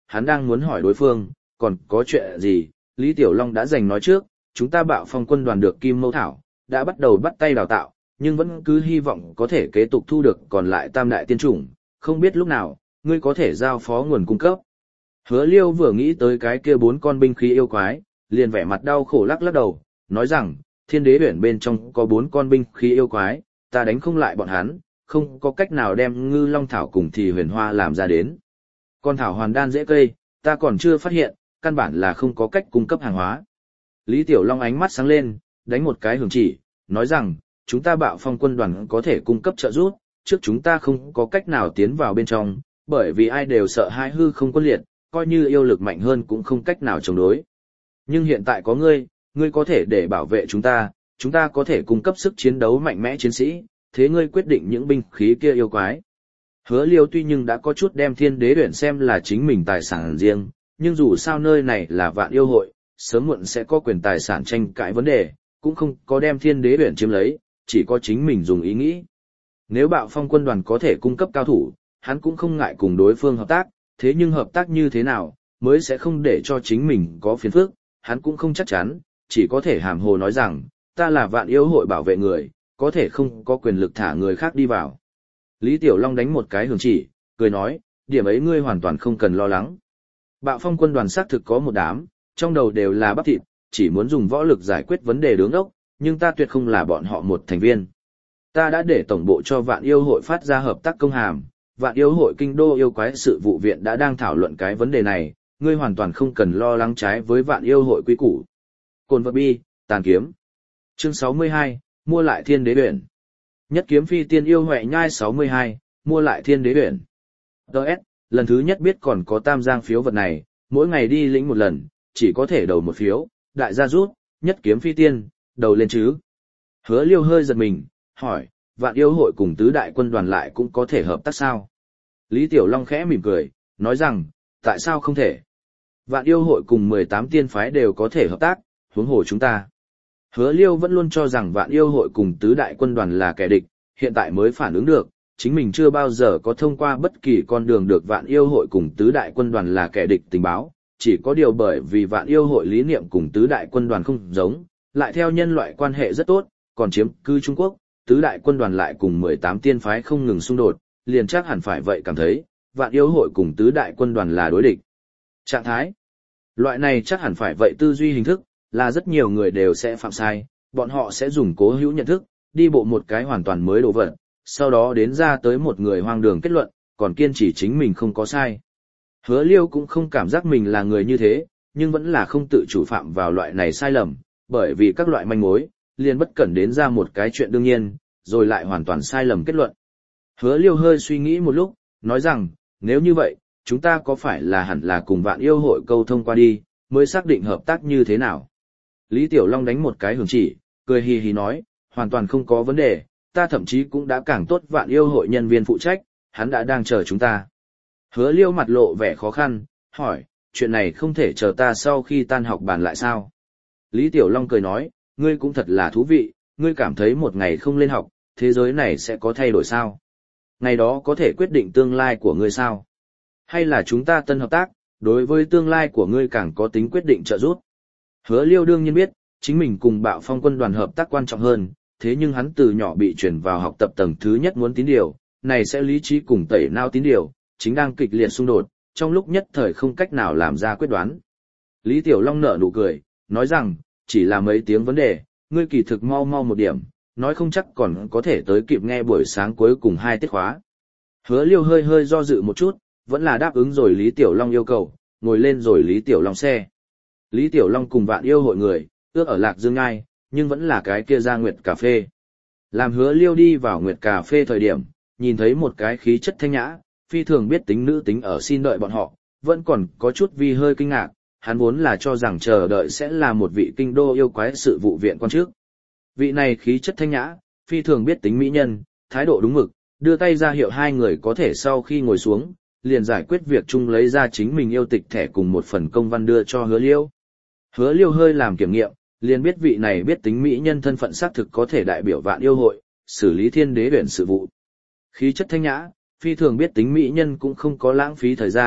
Speaker 1: hắn đang muốn hỏi đối phương, còn có chuyện gì, Lý Tiểu Long đã giành nói trước, chúng ta Bạo Phong quân đoàn được Kim Mâu Thảo, đã bắt đầu bắt tay đào tạo, nhưng vẫn cứ hy vọng có thể kế tục thu được còn lại tam đại tiên chủng, không biết lúc nào, ngươi có thể giao phó nguồn cung cấp. Hứa Liêu vừa nghĩ tới cái kia bốn con binh khí yêu quái, liền vẻ mặt đau khổ lắc lắc đầu, nói rằng, thiên đế biển bên trong có bốn con binh khí yêu quái, ta đánh không lại bọn hắn, không có cách nào đem ngư long thảo cùng thì huyền hoa làm ra đến. Con thảo hoàn đan dễ cây, ta còn chưa phát hiện, căn bản là không có cách cung cấp hàng hóa. Lý Tiểu Long ánh mắt sáng lên, đánh một cái hưởng chỉ, nói rằng, chúng ta Bạo Phong quân đoàn có thể cung cấp trợ giúp, trước chúng ta không có cách nào tiến vào bên trong, bởi vì ai đều sợ hai hư không quân liệt, coi như yêu lực mạnh hơn cũng không cách nào chống đối. Nhưng hiện tại có ngươi, ngươi có thể để bảo vệ chúng ta, chúng ta có thể cung cấp sức chiến đấu mạnh mẽ chiến sĩ, thế ngươi quyết định những binh khí kia yêu quái. Hứa Liêu tuy nhưng đã có chút đem thiên đế uyển xem là chính mình tài sản riêng, nhưng dù sao nơi này là Vạn Yêu hội, sớm muộn sẽ có quyền tài sản tranh cãi vấn đề, cũng không có đem thiên đế uyển chiếm lấy, chỉ có chính mình dùng ý nghĩ. Nếu Bạo Phong quân đoàn có thể cung cấp cao thủ, hắn cũng không ngại cùng đối phương hợp tác, thế nhưng hợp tác như thế nào, mới sẽ không để cho chính mình có phiền phức, hắn cũng không chắc chắn, chỉ có thể hàm hồ nói rằng, ta là Vạn Yêu hội bảo vệ người, có thể không có quyền lực thả người khác đi vào. Lý Tiểu Long đánh một cái hưởng chỉ, cười nói, điểm ấy ngươi hoàn toàn không cần lo lắng. Bạo Phong quân đoàn xác thực có một đám, trong đầu đều là bắp thịt, chỉ muốn dùng võ lực giải quyết vấn đề đứng ốc, nhưng ta tuyệt không là bọn họ một thành viên. Ta đã để tổng bộ cho Vạn Yêu hội phát ra hợp tác công hàm, Vạn Yêu hội kinh đô yêu quái sự vụ viện đã đang thảo luận cái vấn đề này, ngươi hoàn toàn không cần lo lắng trái với Vạn Yêu hội quy củ. Cồn vật bi, tàn kiếm. Chương sáu mươi hai, mua lại thiên đế uyển. Nhất kiếm phi tiên yêu huệ nhai sáu mươi hai, mua lại thiên đế uyển. đê ét, lần thứ nhất biết còn có tam giang phiếu vật này, mỗi ngày đi lĩnh một lần, chỉ có thể đầu một phiếu, đại gia rút, nhất kiếm phi tiên, đầu lên chứ. Hứa Liêu hơi giật mình, hỏi, Vạn Yêu hội cùng tứ đại quân đoàn lại cũng có thể hợp tác sao? Lý Tiểu Long khẽ mỉm cười, nói rằng, tại sao không thể? Vạn Yêu hội cùng mười tám tiên phái đều có thể hợp tác, huống hồ chúng ta. Hứa Liêu vẫn luôn cho rằng Vạn Yêu hội cùng tứ đại quân đoàn là kẻ địch, hiện tại mới phản ứng được, chính mình chưa bao giờ có thông qua bất kỳ con đường được Vạn Yêu hội cùng tứ đại quân đoàn là kẻ địch tình báo, chỉ có điều bởi vì Vạn Yêu hội lý niệm cùng tứ đại quân đoàn không giống, lại theo nhân loại quan hệ rất tốt, còn chiếm cư Trung Quốc, tứ đại quân đoàn lại cùng mười tám tiên phái không ngừng xung đột, liền chắc hẳn phải vậy cảm thấy, Vạn Yêu hội cùng tứ đại quân đoàn là đối địch. Trạng thái loại này chắc hẳn phải vậy tư duy hình thức, là rất nhiều người đều sẽ phạm sai, bọn họ sẽ dùng cố hữu nhận thức, đi bộ một cái hoàn toàn mới đồ vật, sau đó đến ra tới một người hoang đường kết luận, còn kiên trì chính mình không có sai. Hứa Liêu cũng không cảm giác mình là người như thế, nhưng vẫn là không tự chủ phạm vào loại này sai lầm, bởi vì các loại manh mối, liền bất cẩn đến ra một cái chuyện đương nhiên, rồi lại hoàn toàn sai lầm kết luận. Hứa Liêu hơi suy nghĩ một lúc, nói rằng, nếu như vậy, chúng ta có phải là hẳn là cùng Vạn Yêu hội câu thông qua đi, mới xác định hợp tác như thế nào? Lý Tiểu Long đánh một cái hưởng chỉ, cười hì hì nói, hoàn toàn không có vấn đề, ta thậm chí cũng đã càng tốt Vạn Yêu hội nhân viên phụ trách, hắn đã đang chờ chúng ta. Hứa Liêu mặt lộ vẻ khó khăn, hỏi, chuyện này không thể chờ ta sau khi tan học bàn lại sao? Lý Tiểu Long cười nói, ngươi cũng thật là thú vị, ngươi cảm thấy một ngày không lên học, thế giới này sẽ có thay đổi sao? Ngày đó có thể quyết định tương lai của ngươi sao? Hay là chúng ta tân hợp tác, đối với tương lai của ngươi càng có tính quyết định trợ giúp? Hứa Liêu đương nhiên biết, chính mình cùng Bạo Phong quân đoàn hợp tác quan trọng hơn, thế nhưng hắn từ nhỏ bị chuyển vào học tập tầng thứ nhất muốn tín điều, này sẽ lý trí cùng tẩy não tín điều, chính đang kịch liệt xung đột, trong lúc nhất thời không cách nào làm ra quyết đoán. Lý Tiểu Long nở nụ cười, nói rằng, chỉ là mấy tiếng vấn đề, ngươi kỳ thực mau mau một điểm, nói không chắc còn có thể tới kịp nghe buổi sáng cuối cùng hai tiết khóa. Hứa Liêu hơi hơi do dự một chút, vẫn là đáp ứng rồi Lý Tiểu Long yêu cầu, ngồi lên rồi Lý Tiểu Long xe. Lý Tiểu Long cùng Vạn Yêu hội người, ước ở Lạc Dương Ngai, nhưng vẫn là cái kia ra Nguyệt Cà Phê. Làm Hứa Liêu đi vào Nguyệt Cà Phê thời điểm, nhìn thấy một cái khí chất thanh nhã, phi thường biết tính nữ tính ở xin đợi bọn họ, vẫn còn có chút vì hơi kinh ngạc, hắn vốn là cho rằng chờ đợi sẽ là một vị kinh đô yêu quái sự vụ viện quan chức. Vị này khí chất thanh nhã, phi thường biết tính mỹ nhân, thái độ đúng mực, đưa tay ra hiệu hai người có thể sau khi ngồi xuống, liền giải quyết việc chung lấy ra chính mình yêu tịch thẻ cùng một phần công văn đưa cho Hứa Liêu. Hứa Liêu hơi làm kiểm nghiệm, liền biết vị này biết tính mỹ nhân thân phận xác thực có thể đại biểu Vạn Yêu hội, xử lý thiên đế uyển sự vụ. Khí chất thanh nhã, phi thường biết tính mỹ nhân cũng không có lãng phí thời gian,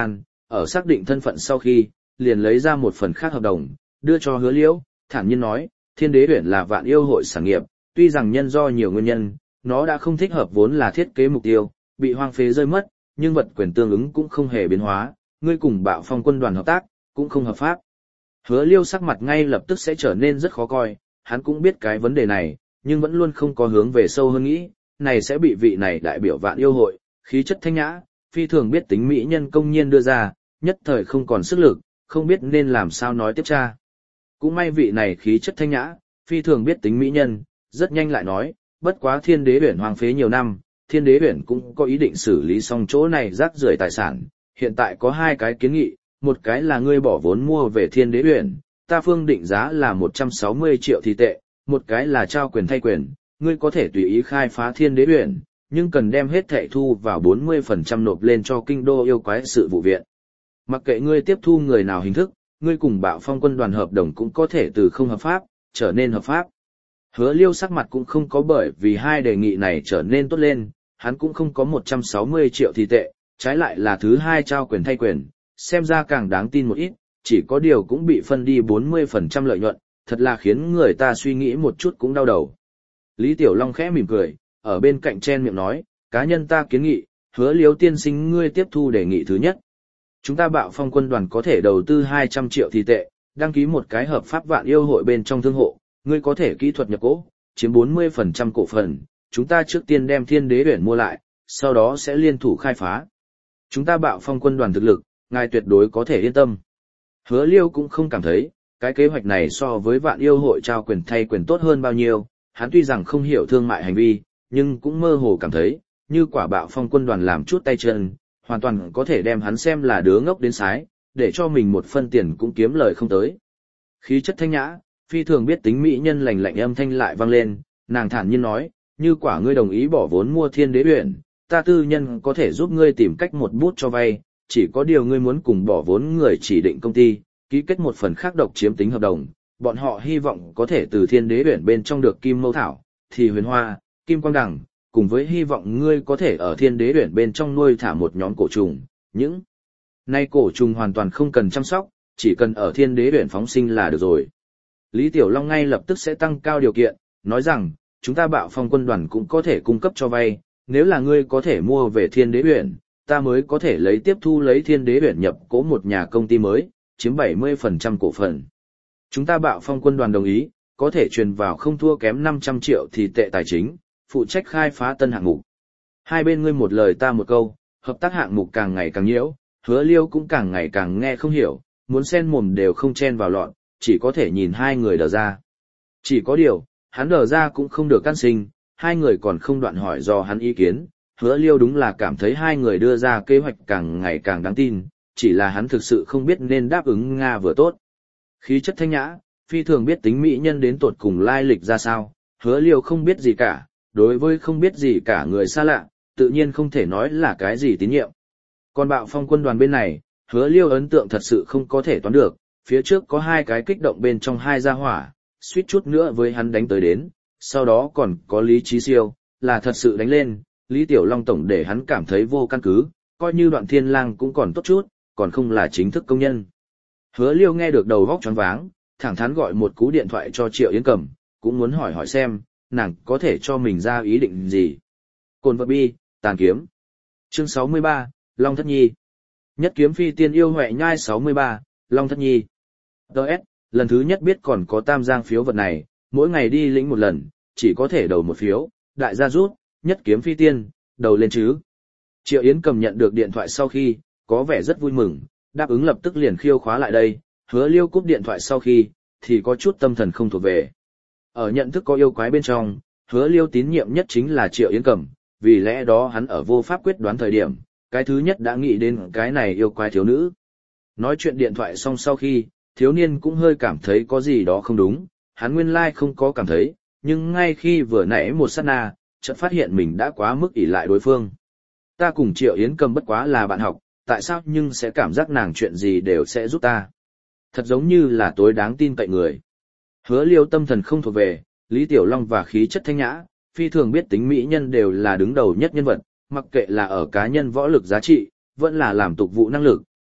Speaker 1: ở xác định thân phận sau khi, liền lấy ra một phần khác hợp đồng, đưa cho Hứa Liễu, thản nhiên nói, Thiên Đế Uyển là vạn yêu hội sản nghiệp, tuy rằng nhân do nhiều nguyên nhân, nó đã không thích hợp vốn là thiết kế mục tiêu, bị hoang phế rơi mất, nhưng vật quyền tương ứng cũng không hề biến hóa, ngươi cùng Bạo Phong quân đoàn hợp tác, cũng không hợp pháp. Hứa Liêu sắc mặt ngay lập tức sẽ trở nên rất khó coi, hắn cũng biết cái vấn đề này, nhưng vẫn luôn không có hướng về sâu hơn nghĩ, này sẽ bị vị này đại biểu vạn yêu hội, khí chất thanh nhã, phi thường biết tính mỹ nhân công nhiên đưa ra, nhất thời không còn sức lực, không biết nên làm sao nói tiếp tra. Cũng may vị này khí chất thanh nhã, phi thường biết tính mỹ nhân, rất nhanh lại nói, bất quá Thiên Đế Uyển hoang phế nhiều năm, Thiên Đế Uyển cũng có ý định xử lý xong chỗ này rác rưởi tài sản, hiện tại có hai cái kiến nghị, một cái là ngươi bỏ vốn mua về Thiên Đế Uyển, ta phương định giá là một trăm sáu mươi triệu thì tệ, một cái là trao quyền thay quyền, ngươi có thể tùy ý khai phá Thiên Đế Uyển, nhưng cần đem hết thảy thu vào bốn mươi phần trăm nộp lên cho kinh đô yêu quái sự vụ viện. Mặc kệ ngươi tiếp thu người nào hình thức, ngươi cùng Bạo Phong quân đoàn hợp đồng cũng có thể từ không hợp pháp, trở nên hợp pháp. Hứa Liêu sắc mặt cũng không có bởi vì hai đề nghị này trở nên tốt lên, hắn cũng không có một trăm sáu mươi triệu thì tệ, trái lại là thứ hai trao quyền thay quyền, xem ra càng đáng tin một ít, chỉ có điều cũng bị phân đi bốn mươi phần trăm lợi nhuận, thật là khiến người ta suy nghĩ một chút cũng đau đầu. Lý Tiểu Long khẽ mỉm cười, ở bên cạnh chen miệng nói, cá nhân ta kiến nghị, Hứa Liêu tiên sinh ngươi tiếp thu đề nghị thứ nhất. Chúng ta Bạo Phong quân đoàn có thể đầu tư hai trăm triệu thì tệ, đăng ký một cái hợp pháp vạn yêu hội bên trong thương hộ, ngươi có thể kỹ thuật nhập cổ, chiếm bốn mươi phần trăm cổ phần, chúng ta trước tiên đem Thiên Đế Uyển mua lại, sau đó sẽ liên thủ khai phá. Chúng ta Bạo Phong quân đoàn thực lực, ngài tuyệt đối có thể yên tâm. Hứa Liêu cũng không cảm thấy, cái kế hoạch này so với vạn yêu hội trao quyền thay quyền tốt hơn bao nhiêu, hắn tuy rằng không hiểu thương mại hành vi, nhưng cũng mơ hồ cảm thấy, như quả Bạo Phong quân đoàn làm chút tay chân, hoàn toàn có thể đem hắn xem là đứa ngốc đến sái, để cho mình một phân tiền cũng kiếm lời không tới. Khí chất thanh nhã, phi thường biết tính mỹ nhân lành lạnh âm thanh lại vang lên, nàng thản nhiên nói, như quả ngươi đồng ý bỏ vốn mua Thiên Đế Uyển, ta tư nhân có thể giúp ngươi tìm cách một bút cho vay, chỉ có điều ngươi muốn cùng bỏ vốn người chỉ định công ty, ký kết một phần khác độc chiếm tính hợp đồng, bọn họ hy vọng có thể từ Thiên Đế Uyển bên trong được kim mâu thảo, thì huyền hoa, kim quang đằng, cùng với hy vọng ngươi có thể ở Thiên Đế Uyển bên trong nuôi thả một nhóm cổ trùng, những nay cổ trùng hoàn toàn không cần chăm sóc, chỉ cần ở Thiên Đế Uyển phóng sinh là được rồi. Lý Tiểu Long ngay lập tức sẽ tăng cao điều kiện, nói rằng, chúng ta Bạo Phong quân đoàn cũng có thể cung cấp cho vay, nếu là ngươi có thể mua về Thiên Đế Uyển, ta mới có thể lấy tiếp thu lấy Thiên Đế Uyển nhập cổ một nhà công ty mới, chiếm bảy mươi phần trăm cổ phần. Chúng ta Bạo Phong quân đoàn đồng ý, có thể truyền vào không thua kém năm trăm triệu thì tệ tài chính, phụ trách khai phá tân hạng mục. Hai bên ngươi một lời ta một câu, hợp tác hạng mục càng ngày càng nhiễu, Hứa Liêu cũng càng ngày càng nghe không hiểu, muốn xen mồm đều không chen vào lọn, chỉ có thể nhìn hai người đờ ra. Chỉ có điều, hắn đờ ra cũng không được can sinh, hai người còn không đoạn hỏi do hắn ý kiến, Hứa Liêu đúng là cảm thấy hai người đưa ra kế hoạch càng ngày càng đáng tin, chỉ là hắn thực sự không biết nên đáp ứng Nga vừa tốt. Khí chất thanh nhã, phi thường biết tính mỹ nhân đến tột cùng lai lịch ra sao, Hứa Liêu không biết gì cả, đối với không biết gì cả người xa lạ, tự nhiên không thể nói là cái gì tín nhiệm. Còn Bạo Phong quân đoàn bên này, Hứa Liêu ấn tượng thật sự không có thể toán được, phía trước có hai cái kích động bên trong hai gia hỏa, suýt chút nữa với hắn đánh tới đến, sau đó còn có Lý Chí Siêu, là thật sự đánh lên, Lý Tiểu Long tổng để hắn cảm thấy vô căn cứ, coi như Đoạn Thiên Lang cũng còn tốt chút, còn không là chính thức công nhân. Hứa Liêu nghe được đầu vóc choáng váng, thẳng thắn gọi một cú điện thoại cho Triệu Yến Cầm, cũng muốn hỏi hỏi xem, nàng có thể cho mình ra ý định gì. Cồn vật bi, tàn kiếm. Chương sáu mươi ba, Long Thất Nhi. Nhất kiếm phi tiên yêu huệ nhai sáu mươi ba, Long Thất Nhi. đê ét, lần thứ nhất biết còn có tam giang phiếu vật này, mỗi ngày đi lĩnh một lần, chỉ có thể đầu một phiếu, đại gia rút, nhất kiếm phi tiên, đầu lên chứ. Triệu Yến Cầm nhận được điện thoại sau khi, có vẻ rất vui mừng, đáp ứng lập tức liền khiêu khóa lại đây, Hứa Liêu cúp điện thoại sau khi, thì có chút tâm thần không thuộc về. Ở nhận thức có yêu quái bên trong, Hứa Liêu tín nhiệm nhất chính là Triệu Yến Cầm, vì lẽ đó hắn ở vô pháp quyết đoán thời điểm, cái thứ nhất đã nghĩ đến cái này yêu quái thiếu nữ. Nói chuyện điện thoại xong sau khi, thiếu niên cũng hơi cảm thấy có gì đó không đúng, hắn nguyên lai không có cảm thấy, nhưng ngay khi vừa nãy một sát na, chợt phát hiện mình đã quá mức ỷ lại đối phương. Ta cùng Triệu Yến Cầm bất quá là bạn học, tại sao nhưng sẽ cảm giác nàng chuyện gì đều sẽ giúp ta. Thật giống như là tối đáng tin cậy người. Hứa Liêu tâm thần không thuộc về, Lý Tiểu Long và khí chất thanh nhã, phi thường biết tính mỹ nhân đều là đứng đầu nhất nhân vật, mặc kệ là ở cá nhân võ lực giá trị, vẫn là làm tục vụ năng lực,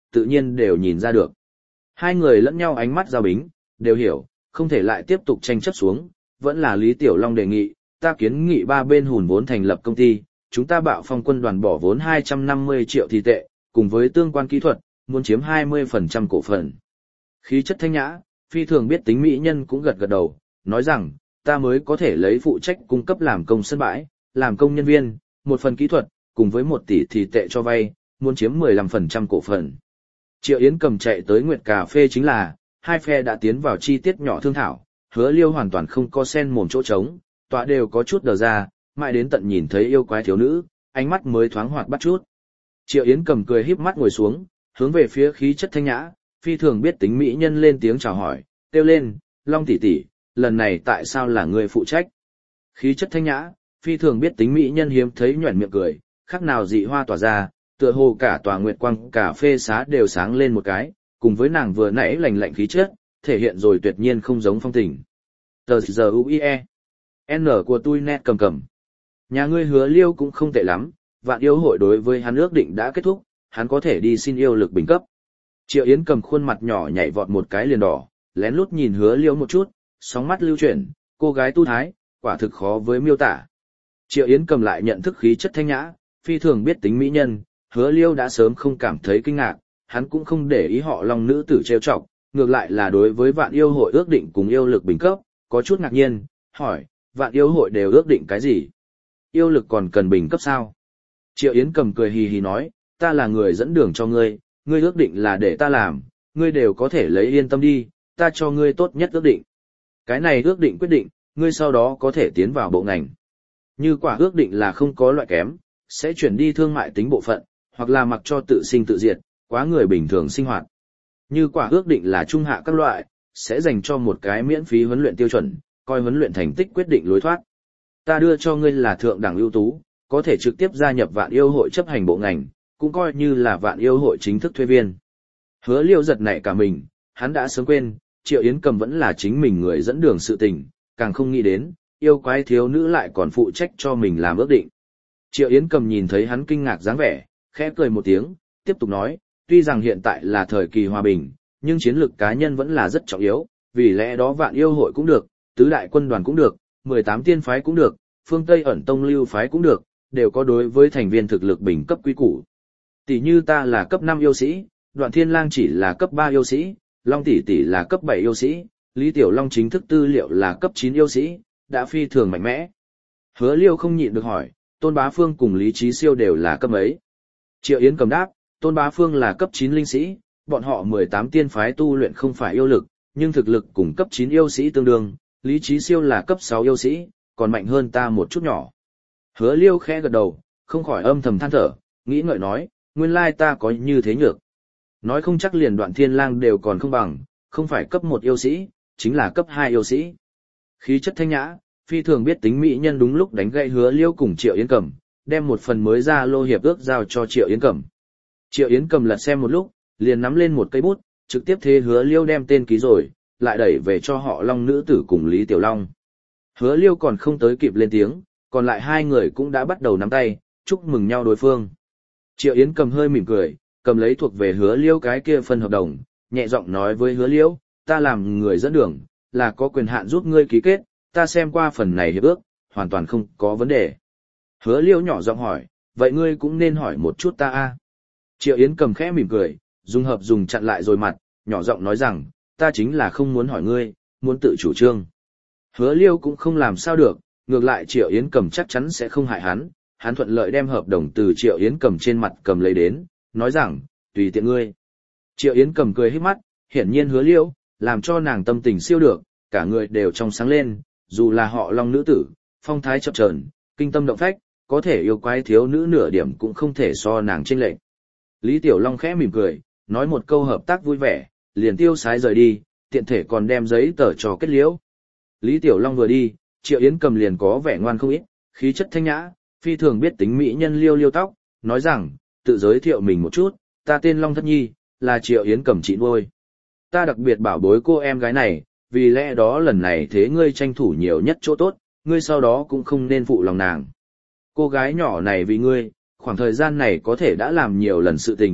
Speaker 1: tự nhiên đều nhìn ra được. Hai người lẫn nhau ánh mắt giao bính, đều hiểu, không thể lại tiếp tục tranh chấp xuống, vẫn là Lý Tiểu Long đề nghị, ta kiến nghị ba bên hùn vốn thành lập công ty, chúng ta Bạo Phong quân đoàn bỏ vốn hai trăm năm mươi triệu thì tệ, cùng với tương quan kỹ thuật, muốn chiếm hai mươi phần trăm cổ phần. Khí chất thanh nhã, phi thường biết tính mỹ nhân cũng gật gật đầu, nói rằng, ta mới có thể lấy phụ trách cung cấp làm công sân bãi, làm công nhân viên, một phần kỹ thuật, cùng với một tỷ thì tệ cho vay, muốn chiếm mười lăm phần trăm cổ phần. Triệu Yến Cầm chạy tới Nguyệt Cà Phê chính là, hai phe đã tiến vào chi tiết nhỏ thương thảo, Hứa Liêu hoàn toàn không có sen mồm chỗ trống, tọa đều có chút đờ ra, mãi đến tận nhìn thấy yêu quái thiếu nữ, ánh mắt mới thoáng hoạt bắt chút. Triệu Yến Cầm cười híp mắt ngồi xuống, hướng về phía khí chất thanh nhã, phi thường biết tính mỹ nhân lên tiếng chào hỏi, kêu lên, Long tỷ tỷ, lần này tại sao là người phụ trách? Khí chất thanh nhã, phi thường biết tính mỹ nhân hiếm thấy nhoẻn miệng cười, khác nào dị hoa tỏa ra, tựa hồ cả tòa nguyệt quang cà phê xá đều sáng lên một cái, cùng với nàng vừa nãy lạnh lạnh khí chất, thể hiện rồi tuyệt nhiên không giống phong tình. Tờ giờ u i e. N của tôi nét cầm cầm. Nhà ngươi Hứa Liêu cũng không tệ lắm, vạn yêu hội đối với hắn ước định đã kết thúc, hắn có thể đi xin yêu lực bình cấp. Triệu Yến Cầm khuôn mặt nhỏ nhảy vọt một cái liền đỏ, lén lút nhìn Hứa Liêu một chút, sóng mắt lưu chuyển, cô gái tu thái, quả thực khó với miêu tả. Triệu Yến Cầm lại nhận thức khí chất thanh nhã, phi thường biết tính mỹ nhân, Hứa Liêu đã sớm không cảm thấy kinh ngạc, hắn cũng không để ý họ Long nữ tử trêu chọc, ngược lại là đối với vạn yêu hội ước định cùng yêu lực bình cấp, có chút ngạc nhiên, hỏi, vạn yêu hội đều ước định cái gì? Yêu lực còn cần bình cấp sao? Triệu Yến Cầm cười hì hì nói, ta là người dẫn đường cho ngươi, ngươi ước định là để ta làm, ngươi đều có thể lấy yên tâm đi, ta cho ngươi tốt nhất ước định. Cái này ước định quyết định, ngươi sau đó có thể tiến vào bộ ngành. Như quả ước định là không có loại kém, sẽ chuyển đi thương mại tính bộ phận, hoặc là mặc cho tự sinh tự diệt, quá người bình thường sinh hoạt. Như quả ước định là trung hạ các loại, sẽ dành cho một cái miễn phí huấn luyện tiêu chuẩn, coi huấn luyện thành tích quyết định lối thoát. Ta đưa cho ngươi là thượng đẳng ưu tú, có thể trực tiếp gia nhập vạn yêu hội chấp hành bộ ngành, cũng coi như là vạn yêu hội chính thức thuê viên. Hứa Liêu giật nảy cả mình, hắn đã sớm quên, Triệu Yến Cầm vẫn là chính mình người dẫn đường sự tình, càng không nghĩ đến, yêu quái thiếu nữ lại còn phụ trách cho mình làm ước định. Triệu Yến Cầm nhìn thấy hắn kinh ngạc dáng vẻ, khẽ cười một tiếng, tiếp tục nói, tuy rằng hiện tại là thời kỳ hòa bình, nhưng chiến lược cá nhân vẫn là rất trọng yếu, vì lẽ đó vạn yêu hội cũng được, tứ đại quân đoàn cũng được, mười tám tiên phái cũng được, phương Tây ẩn tông lưu phái cũng được, đều có đối với thành viên thực lực bình cấp quy củ. Tỷ như ta là cấp năm yêu sĩ, Đoạn Thiên Lang chỉ là cấp ba yêu sĩ, Long tỷ tỷ là cấp bảy yêu sĩ, Lý Tiểu Long chính thức tư liệu là cấp chín yêu sĩ, đã phi thường mạnh mẽ. Hứa Liêu không nhịn được hỏi, Tôn Bá Phương cùng Lý Chí Siêu đều là cấp mấy? Triệu Yến Cầm đáp, Tôn Bá Phương là cấp chín linh sĩ, bọn họ mười tám tiên phái tu luyện không phải yêu lực, nhưng thực lực cùng cấp chín yêu sĩ tương đương, Lý Chí Siêu là cấp sáu yêu sĩ, còn mạnh hơn ta một chút nhỏ. Hứa Liêu khẽ gật đầu, không khỏi âm thầm than thở, nghĩ ngợi nói, nguyên lai ta có như thế nhược. Nói không chắc liền Đoạn Thiên Lang đều còn không bằng, không phải cấp một yêu sĩ, chính là cấp hai yêu sĩ. Khí chất thanh nhã, phi thường biết tính mỹ nhân đúng lúc đánh gậy Hứa Liêu cùng Triệu Yến Cầm, đem một phần mới ra lô hiệp ước giao cho Triệu Yến Cầm. Triệu Yến Cầm lật xem một lúc, liền nắm lên một cây bút, trực tiếp thế Hứa Liêu đem tên ký rồi, lại đẩy về cho họ Long nữ tử cùng Lý Tiểu Long. Hứa Liêu còn không tới kịp lên tiếng, còn lại hai người cũng đã bắt đầu nắm tay, chúc mừng nhau đối phương. Triệu Yến Cầm hơi mỉm cười, cầm lấy thuộc về Hứa Liêu cái kia phần hợp đồng, nhẹ giọng nói với Hứa Liêu, ta làm người dẫn đường, là có quyền hạn giúp ngươi ký kết, ta xem qua phần này hiệp ước, hoàn toàn không có vấn đề. Hứa Liêu nhỏ giọng hỏi, vậy ngươi cũng nên hỏi một chút ta a. Triệu Yến Cầm khẽ mỉm cười, dùng hợp dùng chặn lại rồi mặt, nhỏ giọng nói rằng, ta chính là không muốn hỏi ngươi, muốn tự chủ trương. Hứa Liêu cũng không làm sao được, ngược lại Triệu Yến Cầm chắc chắn sẽ không hại hắn, hắn thuận lợi đem hợp đồng từ Triệu Yến Cầm trên mặt cầm lấy đến, nói rằng, tùy tiện ngươi. Triệu Yến Cầm cười híp mắt, hiển nhiên Hứa Liêu, làm cho nàng tâm tình siêu được, cả người đều trong sáng lên, dù là họ Long nữ tử, phong thái chập chờn, kinh tâm động phách, có thể yêu quái thiếu nữ nửa điểm cũng không thể so nàng chênh lệch. Lý Tiểu Long khẽ mỉm cười, nói một câu hợp tác vui vẻ, liền tiêu sái rời đi, tiện thể còn đem giấy tờ cho kết liễu. Lý Tiểu Long vừa đi, Triệu Yến Cầm liền có vẻ ngoan không ít, khí chất thanh nhã, phi thường biết tính mỹ nhân liêu liêu tóc, nói rằng, tự giới thiệu mình một chút, ta tên Long Thất Nhi, là Triệu Yến Cầm chị nuôi. Ta đặc biệt bảo bối cô em gái này, vì lẽ đó lần này thế ngươi tranh thủ nhiều nhất chỗ tốt, ngươi sau đó cũng không nên phụ lòng nàng. Cô gái nhỏ này vì ngươi, khoảng thời gian này có thể đã làm nhiều lần sự tình,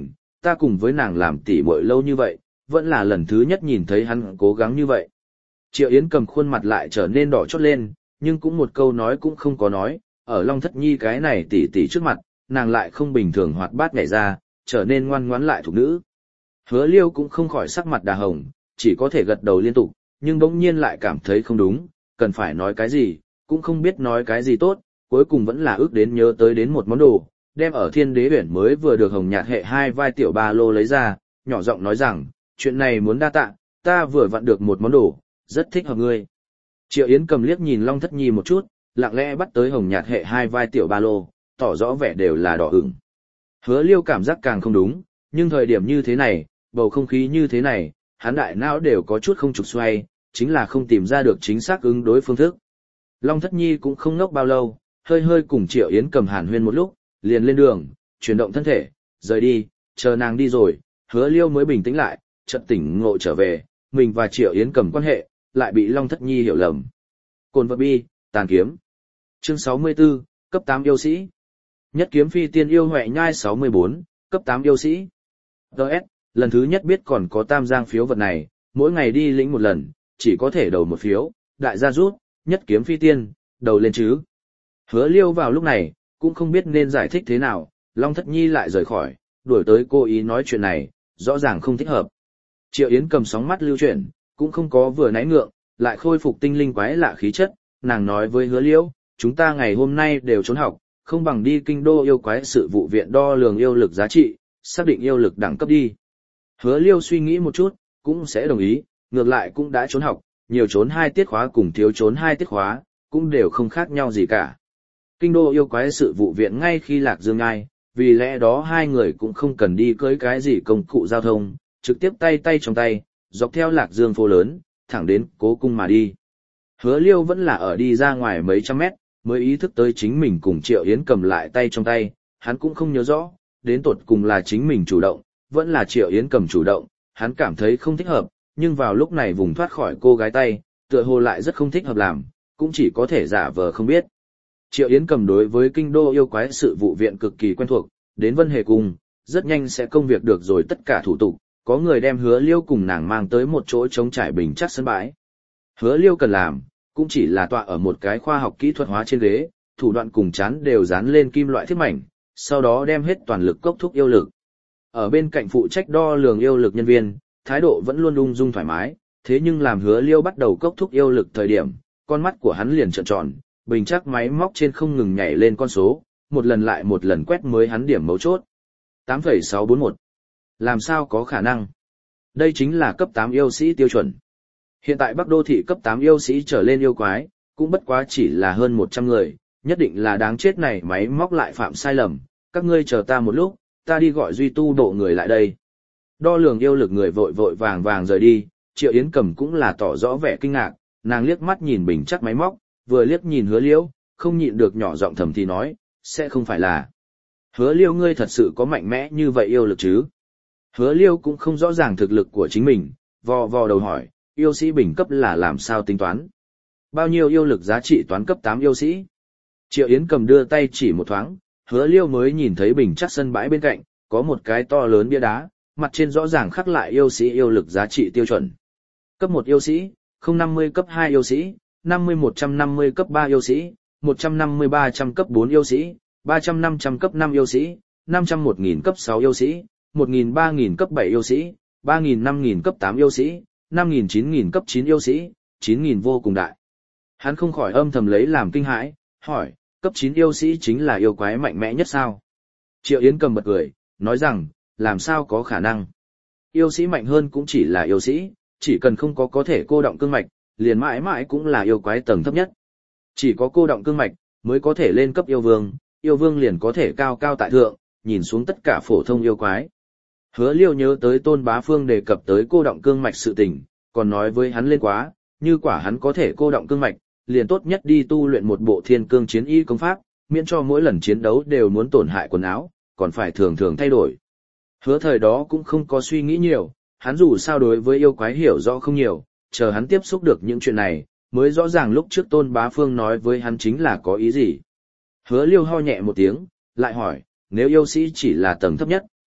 Speaker 1: ta cùng với nàng làm tỉ muội lâu như vậy, vẫn là lần thứ nhất nhìn thấy hắn cố gắng như vậy. Triệu Yến cầm khuôn mặt lại trở nên đỏ chót lên, nhưng cũng một câu nói cũng không có nói, ở Long Thất Nhi cái này tỉ tỉ trước mặt, nàng lại không bình thường hoạt bát nhảy ra, trở nên ngoan ngoãn lại thục nữ. Hứa Liêu cũng không khỏi sắc mặt đà hồng, chỉ có thể gật đầu liên tục, nhưng bỗng nhiên lại cảm thấy không đúng, cần phải nói cái gì, cũng không biết nói cái gì tốt, cuối cùng vẫn là ước đến nhớ tới đến một món đồ, đem ở Thiên Đế Uyển mới vừa được hồng nhạt hệ hai vai tiểu ba lô lấy ra, nhỏ giọng nói rằng, chuyện này muốn đa tạ, ta vừa vặn được một món đồ, rất thích hợp ngươi. Triệu Yến cầm liếc nhìn Long Thất Nhi một chút, lặng lẽ bắt tới hồng nhạt hệ hai vai tiểu ba lô, tỏ rõ vẻ đều là đỏ ửng. Hứa Liêu cảm giác càng không đúng, nhưng thời điểm như thế này, bầu không khí như thế này, hắn đại não đều có chút không trục xoay, chính là không tìm ra được chính xác ứng đối phương thức. Long Thất Nhi cũng không ngốc bao lâu, hơi hơi cùng Triệu Yến cầm hàn huyên một lúc, liền lên đường, chuyển động thân thể, rời đi, chờ nàng đi rồi, Hứa Liêu mới bình tĩnh lại, chợt tỉnh ngộ trở về, mình và Triệu Yến cầm quan hệ, lại bị Long Thất Nhi hiểu lầm. Cồn vật bi, tàn kiếm. Chương sáu mươi tư, cấp tám yêu sĩ. Nhất kiếm phi tiên yêu huệ nhai sáu mươi bốn, cấp tám yêu sĩ. Đợt, lần thứ nhất biết còn có tam giang phiếu vật này, mỗi ngày đi lĩnh một lần, chỉ có thể đầu một phiếu, đại gia rút, nhất kiếm phi tiên, đầu lên chứ. Hứa Liêu vào lúc này, cũng không biết nên giải thích thế nào, Long Thất Nhi lại rời khỏi, đuổi tới cô ý nói chuyện này, rõ ràng không thích hợp. Triệu Yến cầm sóng mắt lưu chuyển, cũng không có vừa nãy ngượng, lại khôi phục tinh linh quái lạ khí chất, nàng nói với Hứa Liêu, chúng ta ngày hôm nay đều trốn học, không bằng đi kinh đô yêu quái sự vụ viện đo lường yêu lực giá trị, xác định yêu lực đẳng cấp đi. Hứa Liêu suy nghĩ một chút, cũng sẽ đồng ý, ngược lại cũng đã trốn học, nhiều trốn hai tiết khóa cùng thiếu trốn hai tiết khóa, cũng đều không khác nhau gì cả. Kinh đô yêu quái sự vụ viện ngay khi Lạc Dương Ngai, vì lẽ đó hai người cũng không cần đi cưới cái gì công cụ giao thông, trực tiếp tay tay trong tay, dọc theo Lạc Dương phố lớn, thẳng đến Cố Cung mà đi. Hứa Liêu vẫn là ở đi ra ngoài mấy trăm mét, mới ý thức tới chính mình cùng Triệu Yến cầm lại tay trong tay, hắn cũng không nhớ rõ, đến tột cùng là chính mình chủ động, vẫn là Triệu Yến cầm chủ động, hắn cảm thấy không thích hợp, nhưng vào lúc này vùng thoát khỏi cô gái tay, tựa hồ lại rất không thích hợp làm, cũng chỉ có thể giả vờ không biết. Triệu Yến cầm đối với kinh đô yêu quái sự vụ viện cực kỳ quen thuộc, đến Vân Hề Cung, rất nhanh sẽ công việc được rồi tất cả thủ tục, có người đem Hứa Liêu cùng nàng mang tới một chỗ trống trải bình chắc sân bãi. Hứa Liêu cần làm, cũng chỉ là tọa ở một cái khoa học kỹ thuật hóa trên ghế, thủ đoạn cùng chán đều dán lên kim loại thiết mảnh, sau đó đem hết toàn lực cốc thúc yêu lực. Ở bên cạnh phụ trách đo lường yêu lực nhân viên, thái độ vẫn luôn ung dung thoải mái, thế nhưng làm Hứa Liêu bắt đầu cốc thúc yêu lực thời điểm, con mắt của hắn liền trợn tròn, bình chắc máy móc trên không ngừng nhảy lên con số, một lần lại một lần quét mới hắn điểm mấu chốt. tám phẩy sáu bốn mốt. Làm sao có khả năng? Đây chính là cấp tám yêu sĩ tiêu chuẩn. Hiện tại Bắc Đô thị cấp tám yêu sĩ trở lên yêu quái, cũng bất quá chỉ là hơn một trăm người, nhất định là đáng chết này máy móc lại phạm sai lầm, các ngươi chờ ta một lúc, ta đi gọi duy tu độ người lại đây. Đo lường yêu lực người vội vội vàng vàng rời đi, Triệu Yến cầm cũng là tỏ rõ vẻ kinh ngạc, nàng liếc mắt nhìn bình chắc máy móc, vừa liếc nhìn Hứa Liêu, không nhịn được nhỏ giọng thầm thì nói, sẽ không phải là. Hứa Liêu ngươi thật sự có mạnh mẽ như vậy yêu lực chứ? Hứa Liêu cũng không rõ ràng thực lực của chính mình, vò vò đầu hỏi, yêu sĩ bình cấp là làm sao tính toán? Bao nhiêu yêu lực giá trị toán cấp tám yêu sĩ? Triệu Yến cầm đưa tay chỉ một thoáng, Hứa Liêu mới nhìn thấy bình chắc sân bãi bên cạnh, có một cái to lớn bia đá, mặt trên rõ ràng khắc lại yêu sĩ yêu lực giá trị tiêu chuẩn. Cấp một yêu sĩ, không năm mươi cấp hai yêu sĩ, năm mươi một trăm năm mươi cấp ba yêu sĩ, một trăm năm mươi ba trăm cấp bốn yêu sĩ, ba trăm năm trăm cấp năm yêu sĩ, năm trăm một nghìn cấp sáu yêu sĩ, một nghìn ba nghìn cấp bảy yêu sĩ, ba nghìn năm nghìn cấp tám yêu sĩ, năm nghìn chín nghìn cấp chín yêu sĩ, chín nghìn vô cùng đại. Hắn không khỏi âm thầm lấy làm kinh hãi, hỏi, cấp chín yêu sĩ chính là yêu quái mạnh mẽ nhất sao? Triệu Yến cầm bật cười, nói rằng, làm sao có khả năng? Yêu sĩ mạnh hơn cũng chỉ là yêu sĩ, chỉ cần không có có thể cô động cương mạch, liền mãi mãi cũng là yêu quái tầng thấp nhất. Chỉ có cô động cương mạch, mới có thể lên cấp yêu vương, yêu vương liền có thể cao cao tại thượng, nhìn xuống tất cả phổ thông yêu quái. Hứa Liêu nhớ tới Tôn Bá Phương đề cập tới cô động cương mạch sự tình, còn nói với hắn lên quá, như quả hắn có thể cô động cương mạch, liền tốt nhất đi tu luyện một bộ thiên cương chiến y công pháp, miễn cho mỗi lần chiến đấu đều muốn tổn hại quần áo, còn phải thường thường thay đổi. Hứa thời đó cũng không có suy nghĩ nhiều, hắn dù sao đối với yêu quái hiểu rõ không nhiều, chờ hắn tiếp xúc được những chuyện này, mới rõ ràng lúc trước Tôn Bá Phương nói với hắn chính là có ý gì. Hứa Liêu ho nhẹ một tiếng, lại hỏi, nếu yêu sĩ chỉ là tầng thấp nhất,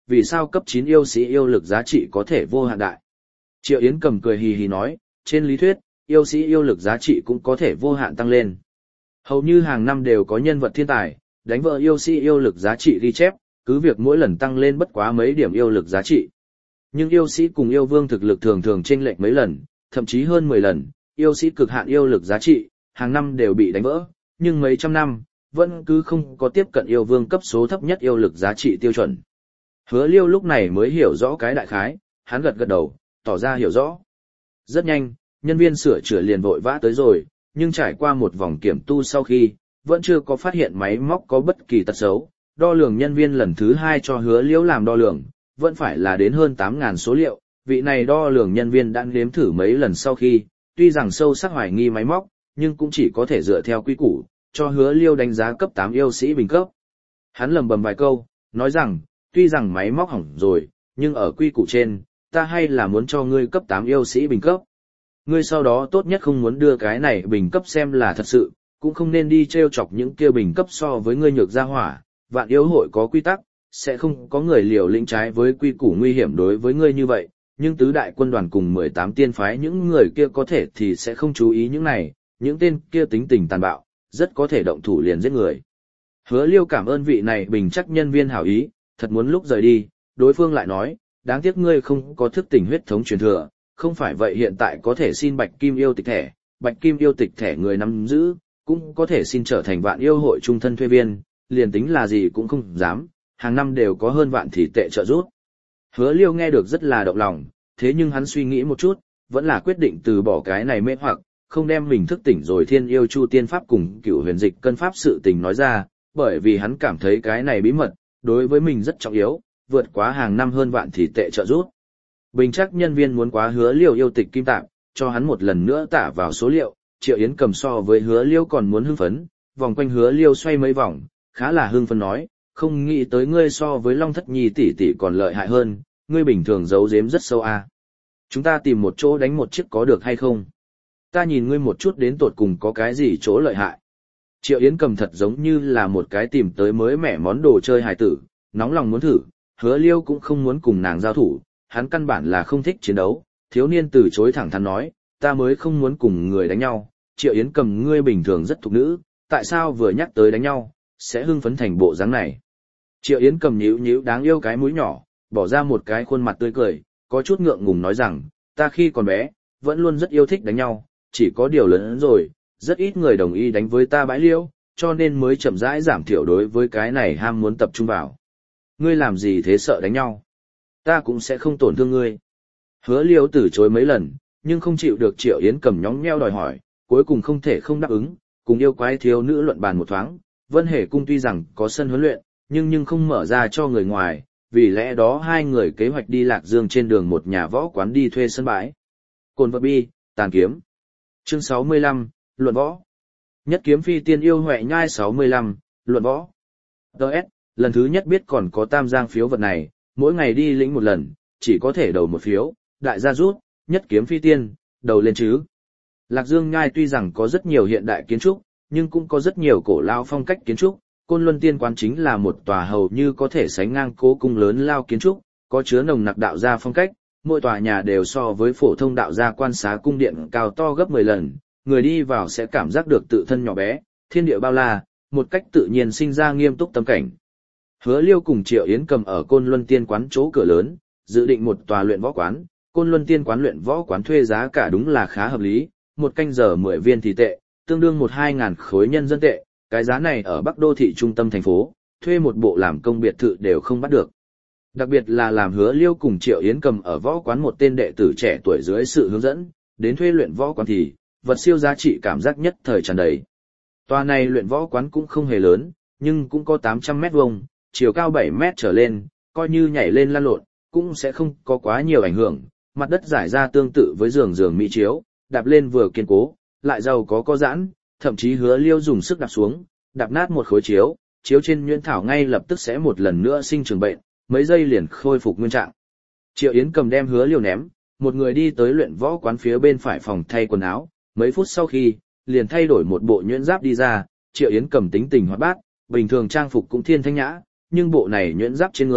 Speaker 1: vì sao cấp chín yêu sĩ yêu lực giá trị có thể vô hạn đại. Triệu Yến Cầm cười hì hì nói, trên lý thuyết, yêu sĩ yêu lực giá trị cũng có thể vô hạn tăng lên. Hầu như hàng năm đều có nhân vật thiên tài, đánh vỡ yêu sĩ yêu lực giá trị ghi chép, cứ việc mỗi lần tăng lên bất quá mấy điểm yêu lực giá trị. Nhưng yêu sĩ cùng yêu vương thực lực thường thường chênh lệch mấy lần, thậm chí hơn mười lần, yêu sĩ cực hạn yêu lực giá trị, hàng năm đều bị đánh vỡ, nhưng mấy trăm năm, vẫn cứ không có tiếp cận yêu vương cấp số thấp nhất yêu lực giá trị tiêu chuẩn. Hứa Liêu lúc này mới hiểu rõ cái đại khái, hắn gật gật đầu, tỏ ra hiểu rõ. Rất nhanh, nhân viên sửa chữa liền vội vã tới rồi, nhưng trải qua một vòng kiểm tu sau khi, vẫn chưa có phát hiện máy móc có bất kỳ tật xấu. Đo lường nhân viên lần thứ hai cho Hứa Liêu làm đo lường, vẫn phải là đến hơn tám nghìn số liệu. Vị này đo lường nhân viên đã nếm thử mấy lần sau khi, tuy rằng sâu sắc hoài nghi máy móc, nhưng cũng chỉ có thể dựa theo quy củ, cho Hứa Liêu đánh giá cấp tám yêu sĩ bình cấp. Hắn lầm bầm vài câu, nói rằng, tuy rằng máy móc hỏng rồi, nhưng ở quy củ trên, ta hay là muốn cho ngươi cấp tám yêu sĩ bình cấp. Ngươi sau đó tốt nhất không muốn đưa cái này bình cấp xem là thật sự, cũng không nên đi trêu chọc những kia bình cấp so với ngươi nhược gia hỏa, vạn yêu hội có quy tắc, sẽ không có người liều lĩnh trái với quy củ nguy hiểm đối với ngươi như vậy, nhưng tứ đại quân đoàn cùng mười tám tiên phái những người kia có thể thì sẽ không chú ý những này, những tên kia tính tình tàn bạo, rất có thể động thủ liền giết người. Hứa Liêu cảm ơn vị này bình chắc nhân viên hảo ý, thật muốn lúc rời đi, đối phương lại nói, đáng tiếc ngươi không có thức tỉnh huyết thống truyền thừa, không phải vậy hiện tại có thể xin bạch kim yêu tịch thẻ, bạch kim yêu tịch thẻ người nắm giữ, cũng có thể xin trở thành vạn yêu hội trung thân thuê viên, liền tính là gì cũng không dám, hàng năm đều có hơn vạn thị tệ trợ giúp. Hứa Liêu nghe được rất là động lòng, thế nhưng hắn suy nghĩ một chút, vẫn là quyết định từ bỏ cái này mê hoặc, không đem mình thức tỉnh rồi thiên yêu chu tiên pháp cùng cửu huyền dịch cân pháp sự tình nói ra, bởi vì hắn cảm thấy cái này bí mật, đối với mình rất trọng yếu, vượt quá hàng năm hơn vạn thị tệ trợ giúp. Bình chắc nhân viên muốn quá Hứa Liêu yêu tịch kim tạm, cho hắn một lần nữa tả vào số liệu, Triệu Yến Cầm so với Hứa Liêu còn muốn hưng phấn, vòng quanh Hứa Liêu xoay mấy vòng, khá là hưng phấn nói, không nghĩ tới ngươi so với Long Thất Nhi tỷ tỷ còn lợi hại hơn, ngươi bình thường giấu giếm rất sâu à. Chúng ta tìm một chỗ đánh một chiếc có được hay không? Ta nhìn ngươi một chút đến tột cùng có cái gì chỗ lợi hại. Triệu Yến Cầm thật giống như là một cái tìm tới mới mẻ món đồ chơi hài tử, nóng lòng muốn thử, Hứa Liêu cũng không muốn cùng nàng giao thủ, hắn căn bản là không thích chiến đấu, thiếu niên từ chối thẳng thắn nói, ta mới không muốn cùng người đánh nhau, Triệu Yến Cầm ngươi bình thường rất thục nữ, tại sao vừa nhắc tới đánh nhau, sẽ hưng phấn thành bộ dáng này. Triệu Yến Cầm nhíu nhíu đáng yêu cái mũi nhỏ, bỏ ra một cái khuôn mặt tươi cười, có chút ngượng ngùng nói rằng, ta khi còn bé, vẫn luôn rất yêu thích đánh nhau, chỉ có điều lớn rồi, rất ít người đồng ý đánh với ta bãi liêu, cho nên mới chậm rãi giảm thiểu đối với cái này ham muốn tập trung vào. Ngươi làm gì thế sợ đánh nhau? Ta cũng sẽ không tổn thương ngươi. Hứa Liêu từ chối mấy lần, nhưng không chịu được Triệu Yến Cầm nhóng nheo đòi hỏi, cuối cùng không thể không đáp ứng, cùng yêu quái thiếu nữ luận bàn một thoáng. Vân Hề Cung tuy rằng có sân huấn luyện, nhưng nhưng không mở ra cho người ngoài, vì lẽ đó hai người kế hoạch đi Lạc Dương trên đường một nhà võ quán đi thuê sân bãi. Cồn vật bi, tàn kiếm. Chương sáu mươi lăm, luận võ. Nhất kiếm phi tiên yêu huệ nhai sáu mươi lăm, luận võ. đê ét, lần thứ nhất biết còn có tam giang phiếu vật này, mỗi ngày đi lĩnh một lần, chỉ có thể đầu một phiếu, đại gia rút, nhất kiếm phi tiên, đầu lên chứ. Lạc Dương nhai tuy rằng có rất nhiều hiện đại kiến trúc, nhưng cũng có rất nhiều cổ lao phong cách kiến trúc. Côn Luân Tiên Quán chính là một tòa hầu như có thể sánh ngang cố cung lớn lao kiến trúc, có chứa nồng nặc đạo gia phong cách, mỗi tòa nhà đều so với phổ thông đạo gia quan xá cung điện cao to gấp mười lần, người đi vào sẽ cảm giác được tự thân nhỏ bé, thiên địa bao la, một cách tự nhiên sinh ra nghiêm túc tâm cảnh. Hứa Liêu cùng Triệu Yến Cầm ở Côn Luân Tiên Quán chỗ cửa lớn, dự định một tòa luyện võ quán, Côn Luân Tiên Quán luyện võ quán thuê giá cả đúng là khá hợp lý, một canh giờ mười viên thì tệ, tương đương một hai ngàn khối nhân dân tệ. Cái giá này ở Bắc Đô thị trung tâm thành phố, thuê một bộ làm công biệt thự đều không bắt được. Đặc biệt là làm Hứa Liêu cùng Triệu Yến Cầm ở võ quán một tên đệ tử trẻ tuổi dưới sự hướng dẫn, đến thuê luyện võ quán thì, vật siêu giá trị cảm giác nhất thời tràn đầy. Tòa này luyện võ quán cũng không hề lớn, nhưng cũng có tám trăm mét vuông, chiều cao bảy mét trở lên, coi như nhảy lên lăn lộn, cũng sẽ không có quá nhiều ảnh hưởng. Mặt đất giải ra tương tự với giường giường mỹ chiếu, đạp lên vừa kiên cố, lại giàu có có giãn. Thậm chí Hứa Liêu dùng sức đạp xuống, đạp nát một khối chiếu, chiếu trên nhuyễn thảo ngay lập tức sẽ một lần nữa sinh trưởng bệnh, mấy giây liền khôi phục nguyên trạng. Triệu Yến Cầm đem Hứa Liêu ném, một người đi tới luyện võ quán phía bên phải phòng thay quần áo, mấy phút sau khi, liền thay đổi một bộ nhuyễn giáp đi ra. Triệu Yến Cầm tính tình hoạt bát, bình thường trang phục cũng thiên thanh nhã, nhưng bộ này nhuyễn giáp trên người,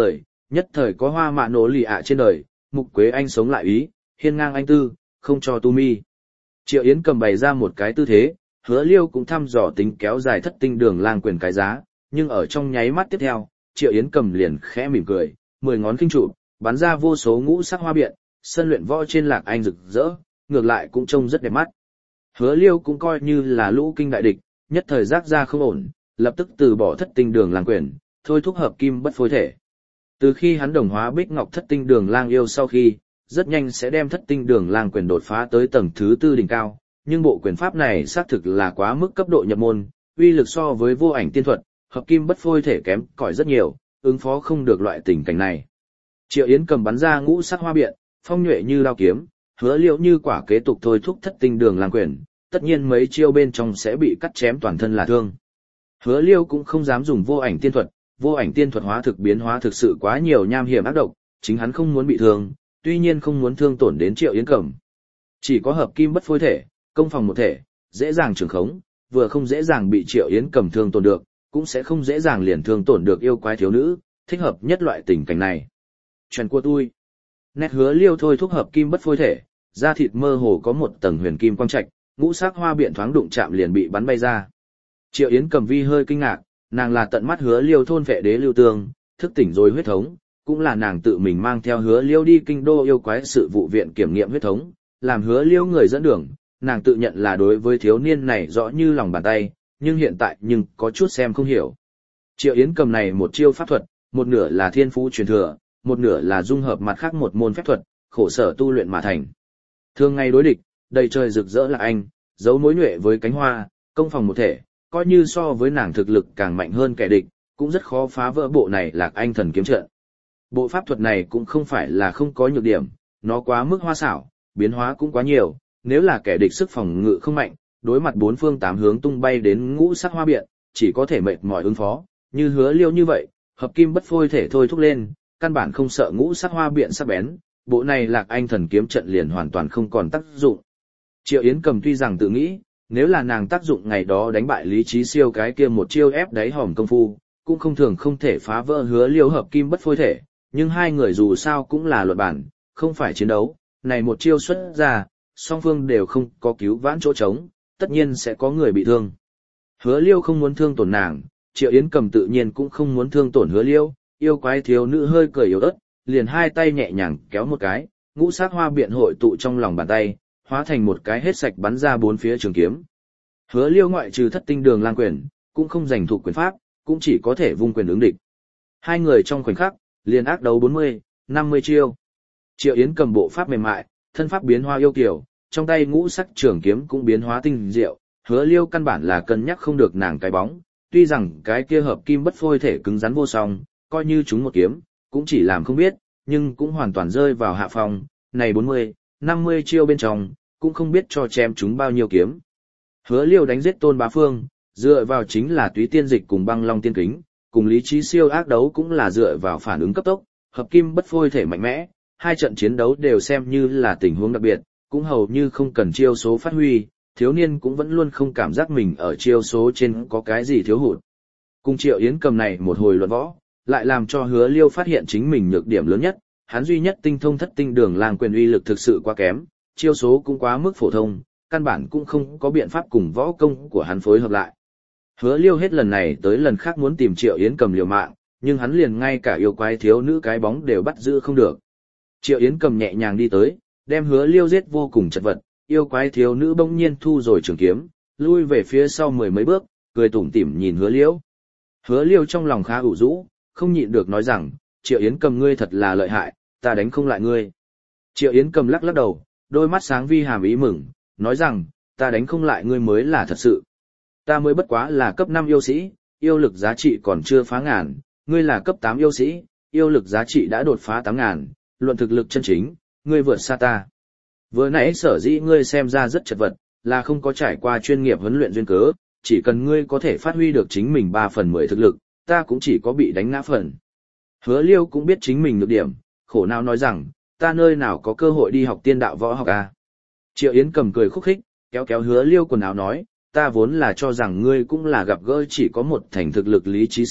Speaker 1: nhất thời có hoa mạ nổ lì ạ trên đời, Mục Quế Anh sống lại ý, hiên ngang anh tư, không cho tu mi. Triệu Yến cầm bày ra một cái tư thế, Hứa Liêu cũng thăm dò tính kéo dài thất tinh đường lang quyền cái giá, nhưng ở trong nháy mắt tiếp theo, Triệu Yến cầm liền khẽ mỉm cười, mười ngón kinh trụ, bắn ra vô số ngũ sắc hoa biện, sân luyện võ trên Lạc Anh rực rỡ, ngược lại cũng trông rất đẹp mắt. Hứa Liêu cũng coi như là lũ kinh đại địch, nhất thời giác ra không ổn, lập tức từ bỏ thất tinh đường lang quyền, thôi thúc hợp kim bất phối thể. Từ khi hắn đồng hóa Bích Ngọc thất tinh đường lang yêu sau khi, rất nhanh sẽ đem thất tinh đường lang quyền đột phá tới tầng thứ tư đỉnh cao, nhưng bộ quyền pháp này xác thực là quá mức cấp độ nhập môn, uy lực so với vô ảnh tiên thuật, hợp kim bất phôi thể kém cỏi rất nhiều, ứng phó không được loại tình cảnh này. Triệu Yến cầm bắn ra ngũ sắc hoa biện, phong nhuệ như đao kiếm, Hứa Liêu như quả kế tục thôi thúc thất tinh đường lang quyền, tất nhiên mấy chiêu bên trong sẽ bị cắt chém toàn thân là thương. Hứa Liêu cũng không dám dùng vô ảnh tiên thuật, vô ảnh tiên thuật hóa thực biến hóa thực sự quá nhiều nham hiểm ác độc, chính hắn không muốn bị thương, tuy nhiên không muốn thương tổn đến Triệu Yến cầm. Chỉ có hợp kim bất phôi thể, công phòng một thể, dễ dàng trường khống, vừa không dễ dàng bị Triệu Yến cầm thương tổn được, cũng sẽ không dễ dàng liền thương tổn được yêu quái thiếu nữ, thích hợp nhất loại tình cảnh này. Chuyện của tôi. Nét Hứa Liêu thôi thúc hợp kim bất phôi thể, da thịt mơ hồ có một tầng huyền kim quang trạch, ngũ sắc hoa biện thoáng đụng chạm liền bị bắn bay ra. Triệu Yến cầm vi hơi kinh ngạc, nàng là tận mắt Hứa Liêu thôn vệ đế lưu tương, thức tỉnh rồi huyết thống, cũng là nàng tự mình mang theo Hứa Liêu đi kinh đô yêu quái sự vụ viện kiểm nghiệm huyết thống, làm Hứa Liêu người dẫn đường, nàng tự nhận là đối với thiếu niên này rõ như lòng bàn tay, nhưng hiện tại nhưng có chút xem không hiểu. Triệu Yến cầm này một chiêu pháp thuật, một nửa là thiên phú truyền thừa, một nửa là dung hợp mặt khác một môn phép thuật, khổ sở tu luyện mà thành. Thường ngày đối địch, đầy trời rực rỡ là anh, giấu mối nhuệ với cánh hoa, công phòng một thể, coi như so với nàng thực lực càng mạnh hơn kẻ địch, cũng rất khó phá vỡ bộ này Lạc Anh thần kiếm trận. Bộ pháp thuật này cũng không phải là không có nhược điểm, nó quá mức hoa xảo, biến hóa cũng quá nhiều, nếu là kẻ địch sức phòng ngự không mạnh, đối mặt bốn phương tám hướng tung bay đến ngũ sắc hoa biện, chỉ có thể mệt mỏi ứng phó, như Hứa Liêu như vậy, hợp kim bất phôi thể thôi thúc lên, căn bản không sợ ngũ sắc hoa biện sắc bén, bộ này Lạc Anh thần kiếm trận liền hoàn toàn không còn tác dụng. Triệu Yến cầm tuy rằng tự nghĩ, nếu là nàng tác dụng ngày đó đánh bại Lý Trí Siêu cái kia một chiêu ép đáy hòm công phu, cũng không thường không thể phá vỡ Hứa Liêu hợp kim bất phôi thể, nhưng hai người dù sao cũng là luận bản, không phải chiến đấu, này một chiêu xuất ra, song phương đều không có cứu vãn chỗ trống, tất nhiên sẽ có người bị thương. Hứa Liêu không muốn thương tổn nàng, Triệu Yến cầm tự nhiên cũng không muốn thương tổn Hứa Liêu, yêu quái thiếu nữ hơi cười yếu ớt, liền hai tay nhẹ nhàng kéo một cái, ngũ sắc hoa biện hội tụ trong lòng bàn tay, hóa thành một cái hết sạch bắn ra bốn phía trường kiếm. Hứa Liêu ngoại trừ thất tinh đường lang quyền, cũng không giành thuộc quyền pháp, cũng chỉ có thể vung quyền ứng địch. Hai người trong khoảnh khắc, liền ác đấu bốn mươi, năm mươi chiêu. Triệu Yến cầm bộ pháp mềm mại, thân pháp biến hóa yêu kiều, trong tay ngũ sắc trường kiếm cũng biến hóa tinh diệu, Hứa Liêu căn bản là cân nhắc không được nàng cái bóng, tuy rằng cái kia hợp kim bất phôi thể cứng rắn vô song, coi như chúng một kiếm, cũng chỉ làm không biết, nhưng cũng hoàn toàn rơi vào hạ phòng, này bốn mươi, năm mươi chiêu bên trong, cũng không biết cho chém chúng bao nhiêu kiếm. Hứa Liêu đánh giết Tôn Bá Phương, dựa vào chính là Túy Tiên Dịch cùng Băng Long Tiên Kính, cùng Lý Trí Siêu ác đấu cũng là dựa vào phản ứng cấp tốc, hợp kim bất phôi thể mạnh mẽ, hai trận chiến đấu đều xem như là tình huống đặc biệt, cũng hầu như không cần chiêu số phát huy, thiếu niên cũng vẫn luôn không cảm giác mình ở chiêu số trên có cái gì thiếu hụt. Cùng Triệu Yến cầm này một hồi luận võ, lại làm cho Hứa Liêu phát hiện chính mình nhược điểm lớn nhất, hắn duy nhất tinh thông thất tinh đường lang quyền uy lực thực sự quá kém, chiêu số cũng quá mức phổ thông, căn bản cũng không có biện pháp cùng võ công của hắn phối hợp lại. Hứa Liêu hết lần này tới lần khác muốn tìm Triệu Yến cầm liều mạng, nhưng hắn liền ngay cả yêu quái thiếu nữ cái bóng đều bắt giữ không được. Triệu Yến cầm nhẹ nhàng đi tới, đem Hứa Liêu giết vô cùng chật vật, yêu quái thiếu nữ bỗng nhiên thu rồi trường kiếm, lui về phía sau mười mấy bước, cười tủm tỉm nhìn Hứa Liêu. Hứa Liêu trong lòng khá ủ rũ, không nhịn được nói rằng, Triệu Yến cầm ngươi thật là lợi hại, ta đánh không lại ngươi. Triệu Yến cầm lắc lắc đầu, đôi mắt sáng vi hàm ý mừng, nói rằng, ta đánh không lại ngươi mới là thật sự. Ta mới bất quá là cấp năm yêu sĩ, yêu lực giá trị còn chưa phá ngàn, ngươi là cấp tám yêu sĩ, yêu lực giá trị đã đột phá tám ngàn, luận thực lực chân chính, ngươi vượt xa ta. Vừa nãy sở dĩ ngươi xem ra rất chật vật, là không có trải qua chuyên nghiệp huấn luyện duyên cớ, chỉ cần ngươi có thể phát huy được chính mình ba phần mười thực lực, ta cũng chỉ có bị đánh ngã phần. Hứa Liêu cũng biết chính mình nhược điểm, khổ não nói rằng, ta nơi nào có cơ hội đi học tiên đạo võ học à. Triệu Yến cầm cười khúc khích, kéo kéo Hứa Liêu quần áo nói, ta vốn là cho rằng ngươi cũng là gặp gỡ chỉ có một thành thực lực Lý Trí Siêu,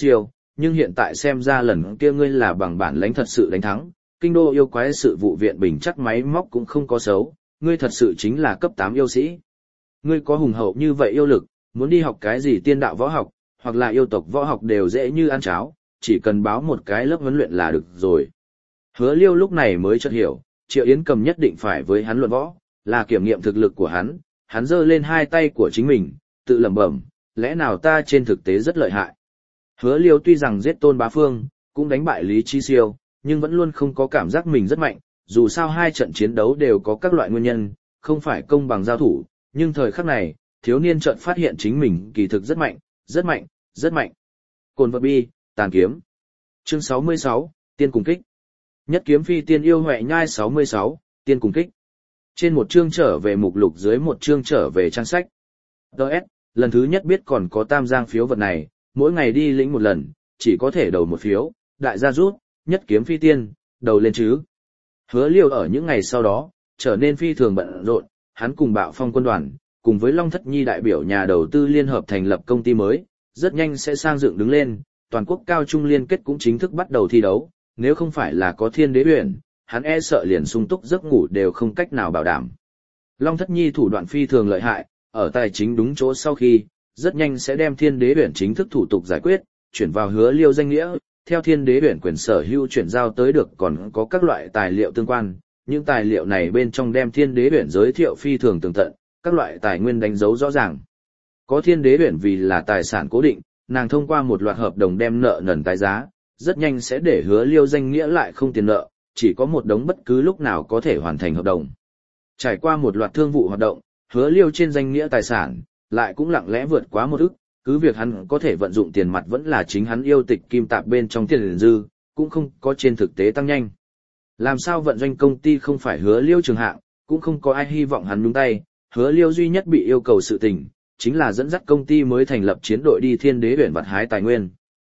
Speaker 1: nhưng hiện tại xem ra lần kia ngươi là bằng bản lãnh thật sự đánh thắng, kinh đô yêu quái sự vụ viện bình chắc máy móc cũng không có xấu, ngươi thật sự chính là cấp tám yêu sĩ. Ngươi có hùng hậu như vậy yêu lực, muốn đi học cái gì tiên đạo võ học, hoặc là yêu tộc võ học đều dễ như ăn cháo, chỉ cần báo một cái lớp huấn luyện là được rồi. Hứa Liêu lúc này mới chợt hiểu, Triệu Yến Cầm nhất định phải với hắn luận võ, là kiểm nghiệm thực lực của hắn, hắn giơ lên hai tay của chính mình, tự lẩm bẩm, lẽ nào ta trên thực tế rất lợi hại. Hứa Liêu tuy rằng giết Tôn Bá Phương, cũng đánh bại Lý Chi Siêu, nhưng vẫn luôn không có cảm giác mình rất mạnh, dù sao hai trận chiến đấu đều có các loại nguyên nhân, không phải công bằng giao thủ, nhưng thời khắc này, thiếu niên chợt phát hiện chính mình kỳ thực rất mạnh, rất mạnh, rất mạnh. Cồn vật bi, tàn kiếm. Chương sáu mươi sáu, Tiên cùng kích. Nhất kiếm phi tiên yêu huệ nhai sáu mươi sáu, Tiên cùng kích. Trên một chương trở về mục lục, dưới một chương trở về trang sách. đê ét, lần thứ nhất biết còn có tam giang phiếu vật này, mỗi ngày đi lĩnh một lần, chỉ có thể đầu một phiếu, đại gia rút, nhất kiếm phi tiên, đầu lên chứ. Hứa Liêu ở những ngày sau đó, trở nên phi thường bận rộn, hắn cùng Bạo Phong quân đoàn, cùng với Long Thất Nhi đại biểu nhà đầu tư liên hợp thành lập công ty mới, rất nhanh sẽ sang dựng đứng lên, toàn quốc cao trung liên kết cũng chính thức bắt đầu thi đấu, nếu không phải là có Thiên Đế Uyển, hắn e sợ liền sung túc giấc ngủ đều không cách nào bảo đảm. Long Thất Nhi thủ đoạn phi thường lợi hại, ở tài chính đúng chỗ sau khi, rất nhanh sẽ đem Thiên Đế Uyển chính thức thủ tục giải quyết, chuyển vào Hứa Liêu danh nghĩa, theo Thiên Đế Uyển quyền sở hữu chuyển giao tới được còn có các loại tài liệu tương quan, những tài liệu này bên trong đem Thiên Đế Uyển giới thiệu phi thường tường tận, các loại tài nguyên đánh dấu rõ ràng. Có Thiên Đế Uyển vì là tài sản cố định, nàng thông qua một loạt hợp đồng đem nợ nần tái giá, rất nhanh sẽ để Hứa Liêu danh nghĩa lại không tiền nợ, chỉ có một đống bất cứ lúc nào có thể hoàn thành hợp đồng. Trải qua một loạt thương vụ hoạt động, Hứa Liêu trên danh nghĩa tài sản lại cũng lặng lẽ vượt quá một ức, cứ việc hắn có thể vận dụng tiền mặt vẫn là chính hắn yêu tịch kim tạp bên trong tiền dư, cũng không có trên thực tế tăng nhanh. Làm sao vận doanh công ty không phải Hứa Liêu trường hạng, cũng không có ai hy vọng hắn nhúng tay, Hứa Liêu duy nhất bị yêu cầu sự tình, chính là dẫn dắt công ty mới thành lập chiến đội đi Thiên Đế Uyển vặt hái tài nguyên.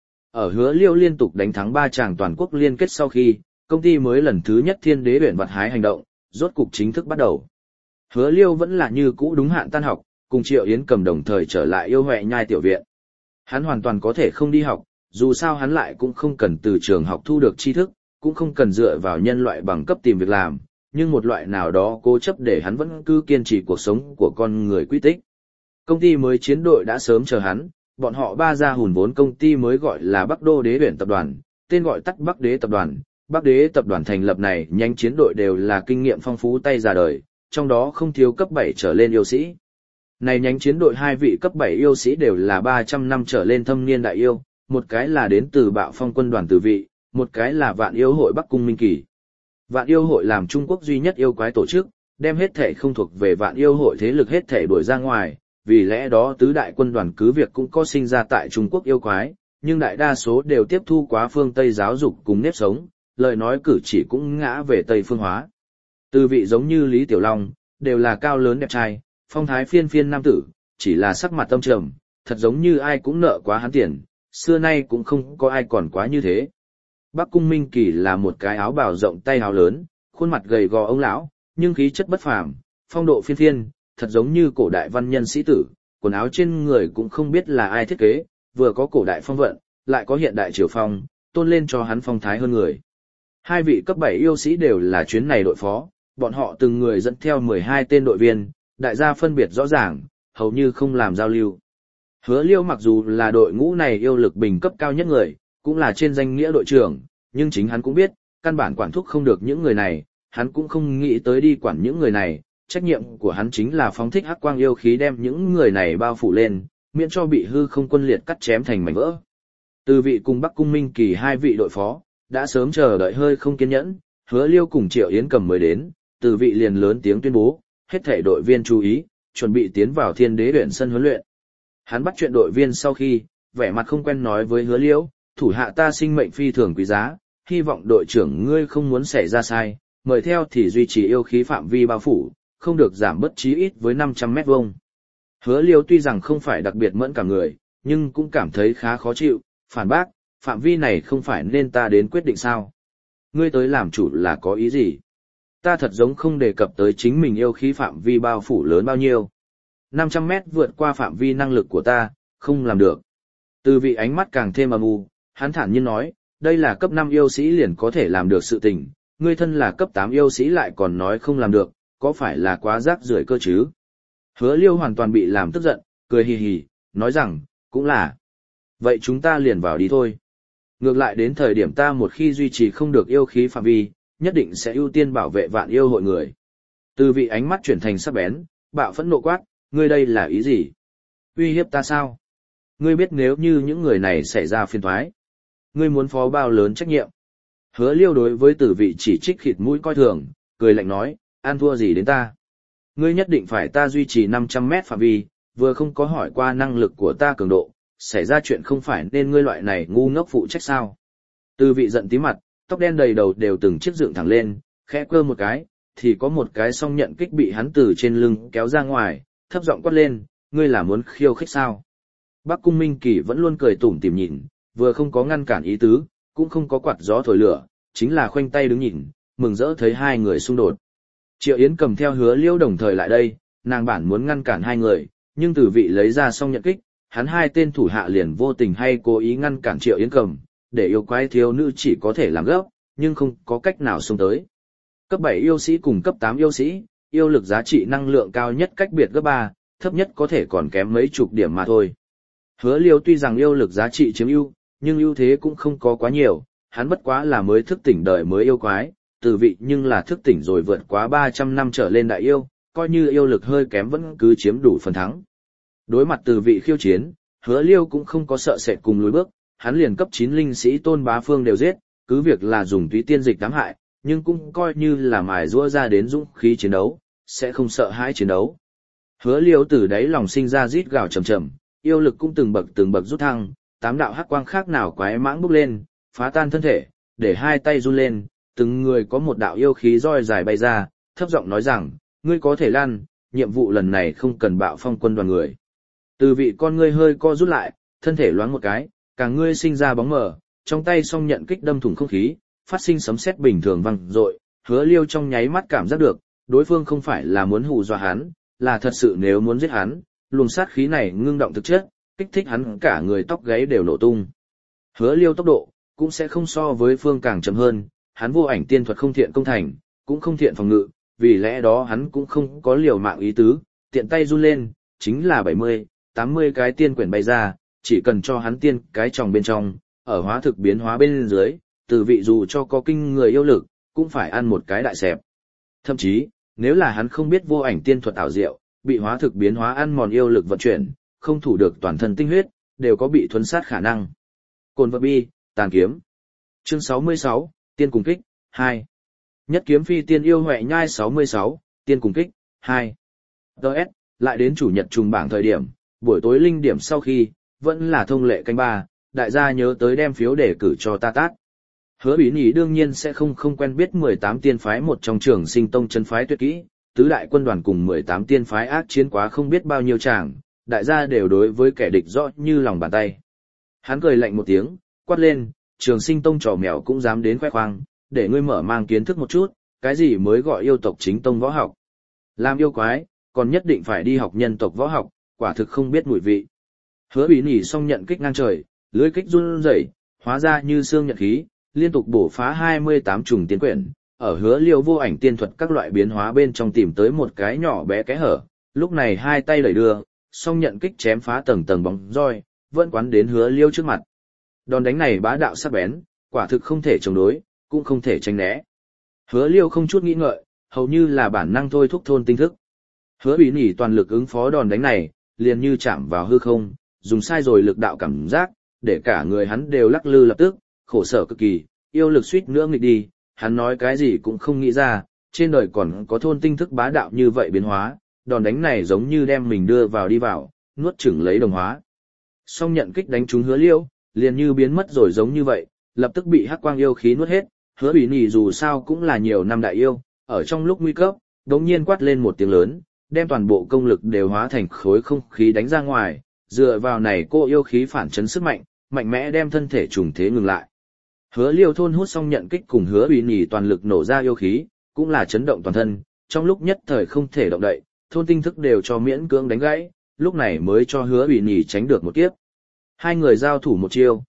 Speaker 1: Ở Hứa Liêu liên tục đánh thắng ba tràng toàn quốc liên kết sau khi, công ty mới lần thứ nhất Thiên Đế Uyển vặt hái hành động, rốt cục chính thức bắt đầu. Hứa Liêu vẫn là như cũ đúng hạn tan học, cùng Triệu Yến Cầm đồng thời trở lại yêu huệ nhai tiểu viện. Hắn hoàn toàn có thể không đi học, dù sao hắn lại cũng không cần từ trường học thu được tri thức, cũng không cần dựa vào nhân loại bằng cấp tìm việc làm, nhưng một loại nào đó cố chấp để hắn vẫn cứ kiên trì cuộc sống của con người quy tích. Công ty mới chiến đội đã sớm chờ hắn, bọn họ ba gia hùn vốn công ty mới gọi là Bắc Đô Đế Uyển tập đoàn, tên gọi tắt Bắc Đế tập đoàn. Bắc Đế tập đoàn thành lập này nhánh chiến đội đều là kinh nghiệm phong phú tay già đời, trong đó không thiếu cấp bảy trở lên yêu sĩ. Này nhánh chiến đội hai vị cấp bảy yêu sĩ đều là ba trăm năm trở lên thâm niên đại yêu, một cái là đến từ Bạo Phong quân đoàn Từ Vị, một cái là Vạn Yêu hội Bắc Cung Minh Kỳ. Vạn Yêu hội làm Trung Quốc duy nhất yêu quái tổ chức, đem hết thể không thuộc về Vạn Yêu hội thế lực hết thể đuổi ra ngoài, vì lẽ đó tứ đại quân đoàn cứ việc cũng có sinh ra tại Trung Quốc yêu quái, nhưng đại đa số đều tiếp thu quá phương Tây giáo dục cùng nếp sống, lời nói cử chỉ cũng ngã về Tây phương hóa. Từ Vị giống như Lý Tiểu Long, đều là cao lớn đẹp trai, phong thái phiên phiên nam tử, chỉ là sắc mặt tâm trầm, thật giống như ai cũng nợ quá hắn tiền, xưa nay cũng không có ai còn quá như thế. Bắc Cung Minh Kỳ là một cái áo bào rộng tay áo lớn, khuôn mặt gầy gò ông lão, nhưng khí chất bất phàm, phong độ phiên phiên, thật giống như cổ đại văn nhân sĩ tử, quần áo trên người cũng không biết là ai thiết kế, vừa có cổ đại phong vận, lại có hiện đại triều phong, tôn lên cho hắn phong thái hơn người. Hai vị cấp bảy yêu sĩ đều là chuyến này đội phó, bọn họ từng người dẫn theo mười hai tên đội viên, đại gia phân biệt rõ ràng, hầu như không làm giao lưu. Hứa Liêu mặc dù là đội ngũ này yêu lực bình cấp cao nhất người, cũng là trên danh nghĩa đội trưởng, nhưng chính hắn cũng biết, căn bản quản thúc không được những người này, hắn cũng không nghĩ tới đi quản những người này, trách nhiệm của hắn chính là phóng thích hắc quang yêu khí đem những người này bao phủ lên, miễn cho bị hư không quân liệt cắt chém thành mảnh vỡ. Từ Vị cùng Bắc Cung Minh Kỳ hai vị đội phó, đã sớm chờ đợi hơi không kiên nhẫn, Hứa Liêu cùng Triệu Yến Cầm mới đến, Từ Vị liền lớn tiếng tuyên bố, hết thảy đội viên chú ý, chuẩn bị tiến vào Thiên Đế Uyển sân huấn luyện. Hắn bắt chuyện đội viên sau khi, vẻ mặt không quen nói với Hứa Liêu, thủ hạ ta sinh mệnh phi thường quý giá, hy vọng đội trưởng ngươi không muốn xảy ra sai, mời theo thì duy trì yêu khí phạm vi bao phủ, không được giảm bất chí ít với năm trăm mét vuông. Hứa Liêu tuy rằng không phải đặc biệt mẫn cả người, nhưng cũng cảm thấy khá khó chịu, phản bác, phạm vi này không phải nên ta đến quyết định sao? Ngươi tới làm chủ là có ý gì? Ta thật giống không đề cập tới chính mình yêu khí phạm vi bao phủ lớn bao nhiêu. năm trăm mét vượt qua phạm vi năng lực của ta, không làm được. Từ Vị ánh mắt càng thêm âm u, Hắn thản nhiên nói, đây là cấp năm yêu sĩ liền có thể làm được sự tình, ngươi thân là cấp tám yêu sĩ lại còn nói không làm được, có phải là quá rác rưởi cơ chứ? Hứa Liêu hoàn toàn bị làm tức giận, cười hì hì, nói rằng, cũng là. Vậy chúng ta liền vào đi thôi. Ngược lại đến thời điểm ta một khi duy trì không được yêu khí phạm vi, nhất định sẽ ưu tiên bảo vệ vạn yêu hội người. Từ vị ánh mắt chuyển thành sắc bén, bạo phẫn nộ quát, ngươi đây là ý gì? Uy hiếp ta sao? Ngươi biết nếu như những người này xảy ra phiền toái, ngươi muốn phó bao lớn trách nhiệm. Hứa Liêu đối với tử vị chỉ trích khịt mũi coi thường, cười lạnh nói, an thua gì đến ta? Ngươi nhất định phải ta duy trì năm trăm mét phạm vi, vừa không có hỏi qua năng lực của ta cường độ, xảy ra chuyện không phải nên ngươi loại này ngu ngốc phụ trách sao? Từ vị giận tí mặt, tóc đen đầy đầu đều từng chiếc dựng thẳng lên, khẽ cơ một cái, thì có một cái song nhận kích bị hắn từ trên lưng kéo ra ngoài, thấp giọng quát lên, ngươi là muốn khiêu khích sao? Bắc Cung Minh Kỳ vẫn luôn cười tủm tỉm nhìn, vừa không có ngăn cản ý tứ, cũng không có quạt gió thổi lửa, chính là khoanh tay đứng nhìn, mừng rỡ thấy hai người xung đột. Triệu Yến cầm theo Hứa Liêu đồng thời lại đây, nàng bản muốn ngăn cản hai người, nhưng từ vị lấy ra xong nhận kích, hắn hai tên thủ hạ liền vô tình hay cố ý ngăn cản Triệu Yến cầm, để yêu quái thiếu nữ chỉ có thể làm gấp, nhưng không có cách nào xông tới. Cấp bảy yêu sĩ cùng cấp tám yêu sĩ, yêu lực giá trị năng lượng cao nhất cách biệt gấp ba, thấp nhất có thể còn kém mấy chục điểm mà thôi. Hứa Liêu tuy rằng yêu lực giá trị chiếm ưu, nhưng ưu thế cũng không có quá nhiều, hắn bất quá là mới thức tỉnh đời mới yêu quái, từ vị nhưng là thức tỉnh rồi vượt quá ba trăm năm trở lên đại yêu, coi như yêu lực hơi kém vẫn cứ chiếm đủ phần thắng. Đối mặt từ vị khiêu chiến, Hứa Liêu cũng không có sợ sệt cùng lùi bước, hắn liền cấp chín linh sĩ Tôn Bá Phương đều giết, cứ việc là dùng túy tiên dịch tám hại, nhưng cũng coi như là mài giũa ra đến dũng khí chiến đấu, sẽ không sợ hãi chiến đấu. Hứa Liêu từ đáy lòng sinh ra rít gào trầm trầm, yêu lực cũng từng bậc từng bậc rút thăng, tám đạo hắc quang khác nào quái mãng bốc lên, phá tan thân thể, để hai tay run lên, từng người có một đạo yêu khí roi dài bay ra, thấp giọng nói rằng, ngươi có thể lăn, nhiệm vụ lần này không cần bạo phong quân đoàn người. Từ vị con ngươi hơi co rút lại, thân thể loáng một cái, cả ngươi sinh ra bóng mờ, trong tay song nhận kích đâm thủng không khí, phát sinh sấm sét bình thường vang dội, Hứa Liêu trong nháy mắt cảm giác được, đối phương không phải là muốn hù dọa hắn, là thật sự nếu muốn giết hắn, luồng sát khí này ngưng động thực chất, kích thích hắn cả người tóc gáy đều nổ tung. Hứa Liêu tốc độ cũng sẽ không so với phương càng chậm hơn, hắn vô ảnh tiên thuật không thiện công thành, cũng không thiện phòng ngự, vì lẽ đó hắn cũng không có liều mạng ý tứ, tiện tay run lên, chính là bảy mươi, tám mươi cái tiên quyển bay ra, chỉ cần cho hắn tiên cái tròng bên trong, ở hóa thực biến hóa bên dưới, từ vị dù cho có kinh người yêu lực, cũng phải ăn một cái đại xẹp. Thậm chí, nếu là hắn không biết vô ảnh tiên thuật ảo diệu, bị hóa thực biến hóa ăn mòn yêu lực vận chuyển, không thủ được toàn thân tinh huyết, đều có bị thuấn sát khả năng. Cồn vật bi, tàn kiếm. Chương sáu mươi sáu, Tiên cùng kích, hai. Nhất kiếm phi tiên yêu huệ nhai sáu mươi sáu, Tiên cùng kích, hai. đê ét, lại đến chủ nhật trùng bảng thời điểm, buổi tối linh điểm sau khi, vẫn là thông lệ canh ba, đại gia nhớ tới đem phiếu để cử cho ta tát. Hứa Bí Nhĩ đương nhiên sẽ không không quen biết mười tám tiên phái một trong trường sinh tông chân phái tuyệt kỹ, tứ đại quân đoàn cùng mười tám tiên phái ác chiến quá không biết bao nhiêu tràng, đại gia đều đối với kẻ địch rõ như lòng bàn tay. Hắn cười lạnh một tiếng, quát lên, trường sinh tông trò mèo cũng dám đến khoe khoang, để ngươi mở mang kiến thức một chút, cái gì mới gọi yêu tộc chính tông võ học. Làm yêu quái, còn nhất định phải đi học nhân tộc võ học, quả thực không biết mùi vị. Hứa Bí Nhĩ xong nhận kích ngang trời, lưỡi kích run rẩy, hóa ra như xương nhận khí, liên tục bổ phá hai mươi tám trùng tiên quyển, ở Hứa Liêu vô ảnh tiên thuật các loại biến hóa bên trong tìm tới một cái nhỏ bé kẽ hở, lúc này hai tay đẩy đưa, song nhận kích chém phá tầng tầng bóng roi, vẫn quán đến Hứa Liêu trước mặt. Đòn đánh này bá đạo sắc bén, quả thực không thể chống đối, cũng không thể tránh né. Hứa Liêu không chút nghĩ ngợi, hầu như là bản năng thôi thúc thôn tinh thức. Hứa Bí Nhĩ toàn lực ứng phó đòn đánh này, liền như chạm vào hư không, dùng sai rồi lực đạo cảm giác, để cả người hắn đều lắc lư lập tức, khổ sở cực kỳ, yêu lực suýt nữa nghịch đi, hắn nói cái gì cũng không nghĩ ra, trên đời còn có thôn tinh thức bá đạo như vậy biến hóa, đòn đánh này giống như đem mình đưa vào đi vào, nuốt chửng lấy đồng hóa. Song nhận kích đánh trúng Hứa Liêu, liền như biến mất rồi giống như vậy, lập tức bị hắc quang yêu khí nuốt hết, Hứa Bí Nhĩ dù sao cũng là nhiều năm đại yêu, ở trong lúc nguy cấp, đột nhiên quát lên một tiếng lớn, đem toàn bộ công lực đều hóa thành khối không khí đánh ra ngoài, dựa vào này cô yêu khí phản chấn sức mạnh, mạnh mẽ đem thân thể trùng thế ngừng lại. Hứa Liêu thôn hút xong nhận kích cùng Hứa Bí Nhĩ toàn lực nổ ra yêu khí, cũng là chấn động toàn thân, trong lúc nhất thời không thể động đậy, thôn tinh thức đều cho miễn cưỡng đánh gãy, lúc này mới cho Hứa Bí Nhĩ tránh được một kiếp. Hai người giao thủ một chiêu,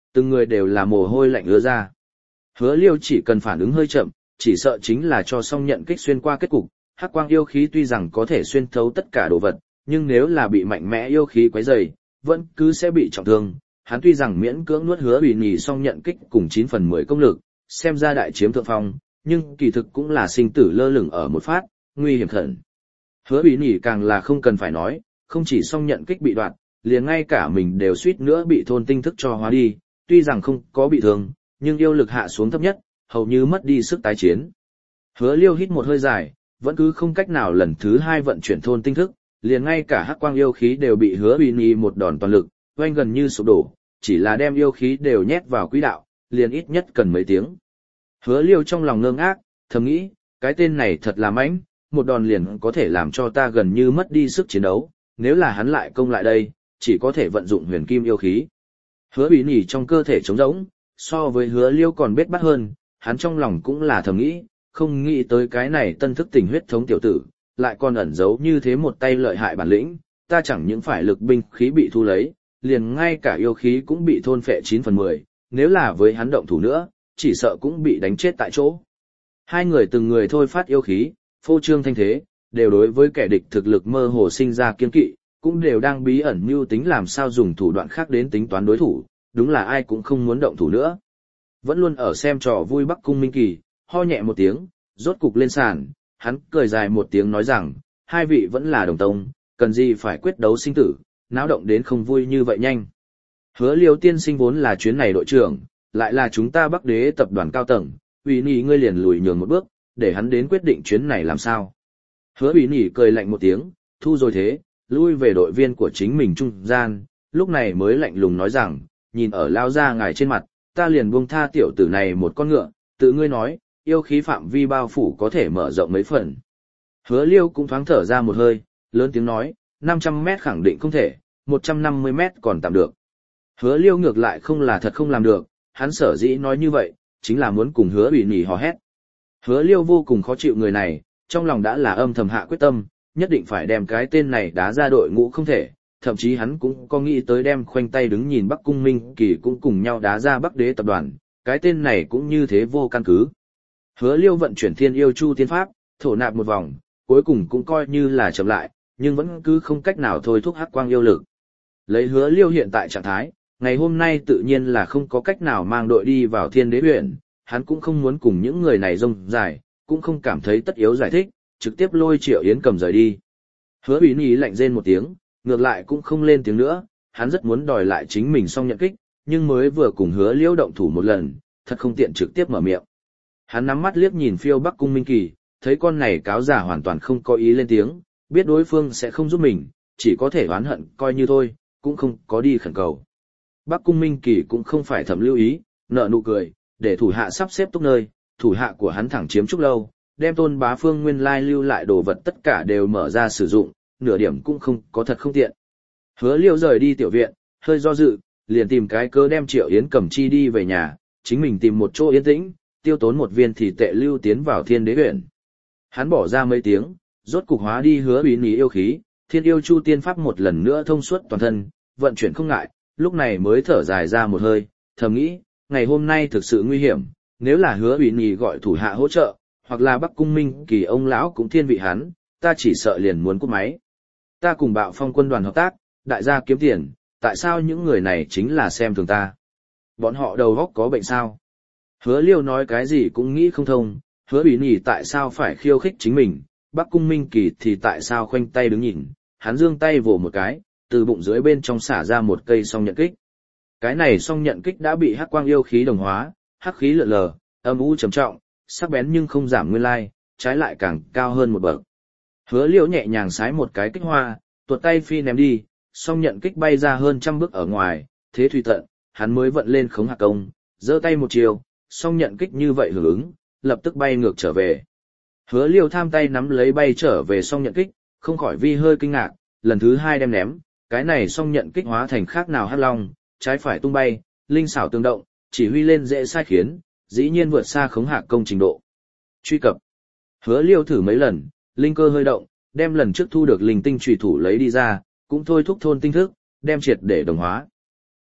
Speaker 1: từng người đều là mồ hôi lạnh ứa ra. Hứa Liêu chỉ cần phản ứng hơi chậm, chỉ sợ chính là cho xong nhận kích xuyên qua kết cục, hắc quang yêu khí tuy rằng có thể xuyên thấu tất cả đồ vật, nhưng nếu là bị mạnh mẽ yêu khí quấy rầy, vẫn cứ sẽ bị trọng thương. Hắn tuy rằng miễn cưỡng nuốt Hứa Bỉ Nhỉ xong nhận kích cùng chín phần mười công lực, xem ra đại chiếm thượng phong, nhưng kỳ thực cũng là sinh tử lơ lửng ở một phát, nguy hiểm khẩn. Hứa Bỉ Nhỉ càng là không cần phải nói, không chỉ xong nhận kích bị đoạt, liền ngay cả mình đều suýt nữa bị thôn tinh thức cho hóa đi, tuy rằng không có bị thương, nhưng yêu lực hạ xuống thấp nhất, hầu như mất đi sức tái chiến. Hứa Liêu hít một hơi dài, vẫn cứ không cách nào lần thứ hai vận chuyển thôn tinh thức, liền ngay cả hắc quang yêu khí đều bị Hứa Bỉ Nhỉ một đòn toàn lực, oanh gần như sụp đổ, chỉ là đem yêu khí đều nhét vào quỹ đạo, liền ít nhất cần mấy tiếng. Hứa Liêu trong lòng ngơ ngác, thầm nghĩ, cái tên này thật là mãnh, một đòn liền có thể làm cho ta gần như mất đi sức chiến đấu, nếu là hắn lại công lại đây, chỉ có thể vận dụng huyền kim yêu khí. Hứa Bỉ Nhỉ trong cơ thể trống rỗng, so với Hứa Liêu còn bết bát hơn, hắn trong lòng cũng là thầm nghĩ, không nghĩ tới cái này tân thức tỉnh huyết thống tiểu tử, lại còn ẩn giấu như thế một tay lợi hại bản lĩnh, ta chẳng những phải lực binh khí bị thu lấy, liền ngay cả yêu khí cũng bị thôn phệ chín phần mười, nếu là với hắn động thủ nữa, chỉ sợ cũng bị đánh chết tại chỗ. Hai người từng người thôi phát yêu khí, phô trương thanh thế, đều đối với kẻ địch thực lực mơ hồ sinh ra kiên kỵ, cũng đều đang bí ẩn mưu tính làm sao dùng thủ đoạn khác đến tính toán đối thủ, đúng là ai cũng không muốn động thủ nữa. Vẫn luôn ở xem trò vui Bắc Cung Minh Kỳ, ho nhẹ một tiếng, rốt cục lên sàn, hắn cười dài một tiếng nói rằng, hai vị vẫn là đồng tông, cần gì phải quyết đấu sinh tử, náo động đến không vui như vậy nhanh. Hứa Liêu tiên sinh vốn là chuyến này đội trưởng, lại là chúng ta Bắc Đế tập đoàn cao tầng, Uy Nhi ngươi liền lùi nhường một bước, để hắn đến quyết định chuyến này làm sao. Hứa Uy Nhi cười lạnh một tiếng, thu rồi thế, lui về đội viên của chính mình trung gian, lúc này mới lạnh lùng nói rằng, nhìn ở lao ra ngài trên mặt, ta liền buông tha tiểu tử này một con ngựa, tự ngươi nói, yêu khí phạm vi bao phủ có thể mở rộng mấy phần. Hứa Liêu cũng thoáng thở ra một hơi, lớn tiếng nói, năm trăm mét khẳng định không thể, một trăm năm mươi mét còn tạm được. Hứa Liêu ngược lại không là thật không làm được, hắn sở dĩ nói như vậy, chính là muốn cùng Hứa Bỉ Nhỉ hò hét. Hứa Liêu vô cùng khó chịu người này, trong lòng đã là âm thầm hạ quyết tâm, nhất định phải đem cái tên này đá ra đội ngũ không thể, thậm chí hắn cũng có nghĩ tới đem khoanh tay đứng nhìn Bắc Cung Minh Kỳ cũng cùng nhau đá ra Bắc Đế tập đoàn, cái tên này cũng như thế vô căn cứ. Hứa Liêu vận chuyển Thiên Yêu Chu Tiên Pháp, thổ nạp một vòng, cuối cùng cũng coi như là chậm lại, nhưng vẫn cứ không cách nào thôi thúc hắc quang yêu lực. Lấy Hứa Liêu hiện tại trạng thái, ngày hôm nay tự nhiên là không có cách nào mang đội đi vào Thiên Đế huyện, hắn cũng không muốn cùng những người này rông dài, cũng không cảm thấy tất yếu giải thích, trực tiếp lôi Triệu Yến Cầm rời đi. Hứa Bỉ Nhỉ lạnh rên một tiếng, ngược lại cũng không lên tiếng nữa, hắn rất muốn đòi lại chính mình xong nhận kích, nhưng mới vừa cùng Hứa Liêu động thủ một lần, thật không tiện trực tiếp mở miệng. Hắn nắm mắt liếc nhìn phiêu Bắc Cung Minh Kỳ, thấy con này cáo giả hoàn toàn không có ý lên tiếng, biết đối phương sẽ không giúp mình, chỉ có thể oán hận coi như thôi, cũng không có đi khẩn cầu. Bắc Cung Minh Kỳ cũng không phải thầm lưu ý, nợ nụ cười, để thủ hạ sắp xếp túc nơi, thủ hạ của hắn thẳng chiếm Trúc Lâu, đem Tôn Bá Phương nguyên lai lưu lại đồ vật tất cả đều mở ra sử dụng, nửa điểm cũng không có thật không tiện. Hứa Liêu rời đi tiểu viện, hơi do dự, liền tìm cái cớ đem Triệu Yến Cầm chi đi về nhà, chính mình tìm một chỗ yên tĩnh, tiêu tốn một viên thì tệ lưu tiến vào Thiên Đế huyện. Hắn bỏ ra mấy tiếng, rốt cục hóa đi Hứa Bỉ Nhỉ yêu khí, Thiên Yêu Chu Tiên Pháp một lần nữa thông suốt toàn thân, vận chuyển không ngại, lúc này mới thở dài ra một hơi, thầm nghĩ, ngày hôm nay thực sự nguy hiểm, nếu là Hứa Bỉ Nhỉ gọi thủ hạ hỗ trợ, hoặc là Bắc Cung Minh Kỳ ông lão cũng thiên vị hắn, ta chỉ sợ liền muốn cúp máy. Ta cùng Bạo Phong quân đoàn hợp tác, đại gia kiếm tiền, tại sao những người này chính là xem thường ta? Bọn họ đầu óc có bệnh sao? Hứa Liêu nói cái gì cũng nghĩ không thông, Hứa Bỉ Nhỉ tại sao phải khiêu khích chính mình, Bắc Cung Minh Kỳ thì tại sao khoanh tay đứng nhìn, hắn giương tay vồ một cái, từ bụng dưới bên trong xả ra một cây song nhận kích. Cái này song nhận kích đã bị hắc quang yêu khí đồng hóa, hắc khí lượn lờ, âm u trầm trọng, sắc bén nhưng không giảm nguyên lai, trái lại càng cao hơn một bậc. Hứa Liêu nhẹ nhàng sái một cái kích hoa, tuột tay phi ném đi, song nhận kích bay ra hơn trăm bước ở ngoài, thế thủy tận, hắn mới vận lên khống hạc công, giơ tay một chiều, song nhận kích như vậy hưởng ứng, lập tức bay ngược trở về. Hứa Liêu tham tay nắm lấy bay trở về song nhận kích, không khỏi vi hơi kinh ngạc, lần thứ hai đem ném, cái này song nhận kích hóa thành khác nào hắc long, trái phải tung bay, linh xảo tương động, chỉ huy lên dễ sai khiến, dĩ nhiên vượt xa khống hạc công trình độ. Truy cập. Hứa Liêu thử mấy lần, linh cơ hơi động, đem lần trước thu được linh tinh chủy thủ lấy đi ra, cũng thôi thúc thôn tinh thức, đem triệt để đồng hóa.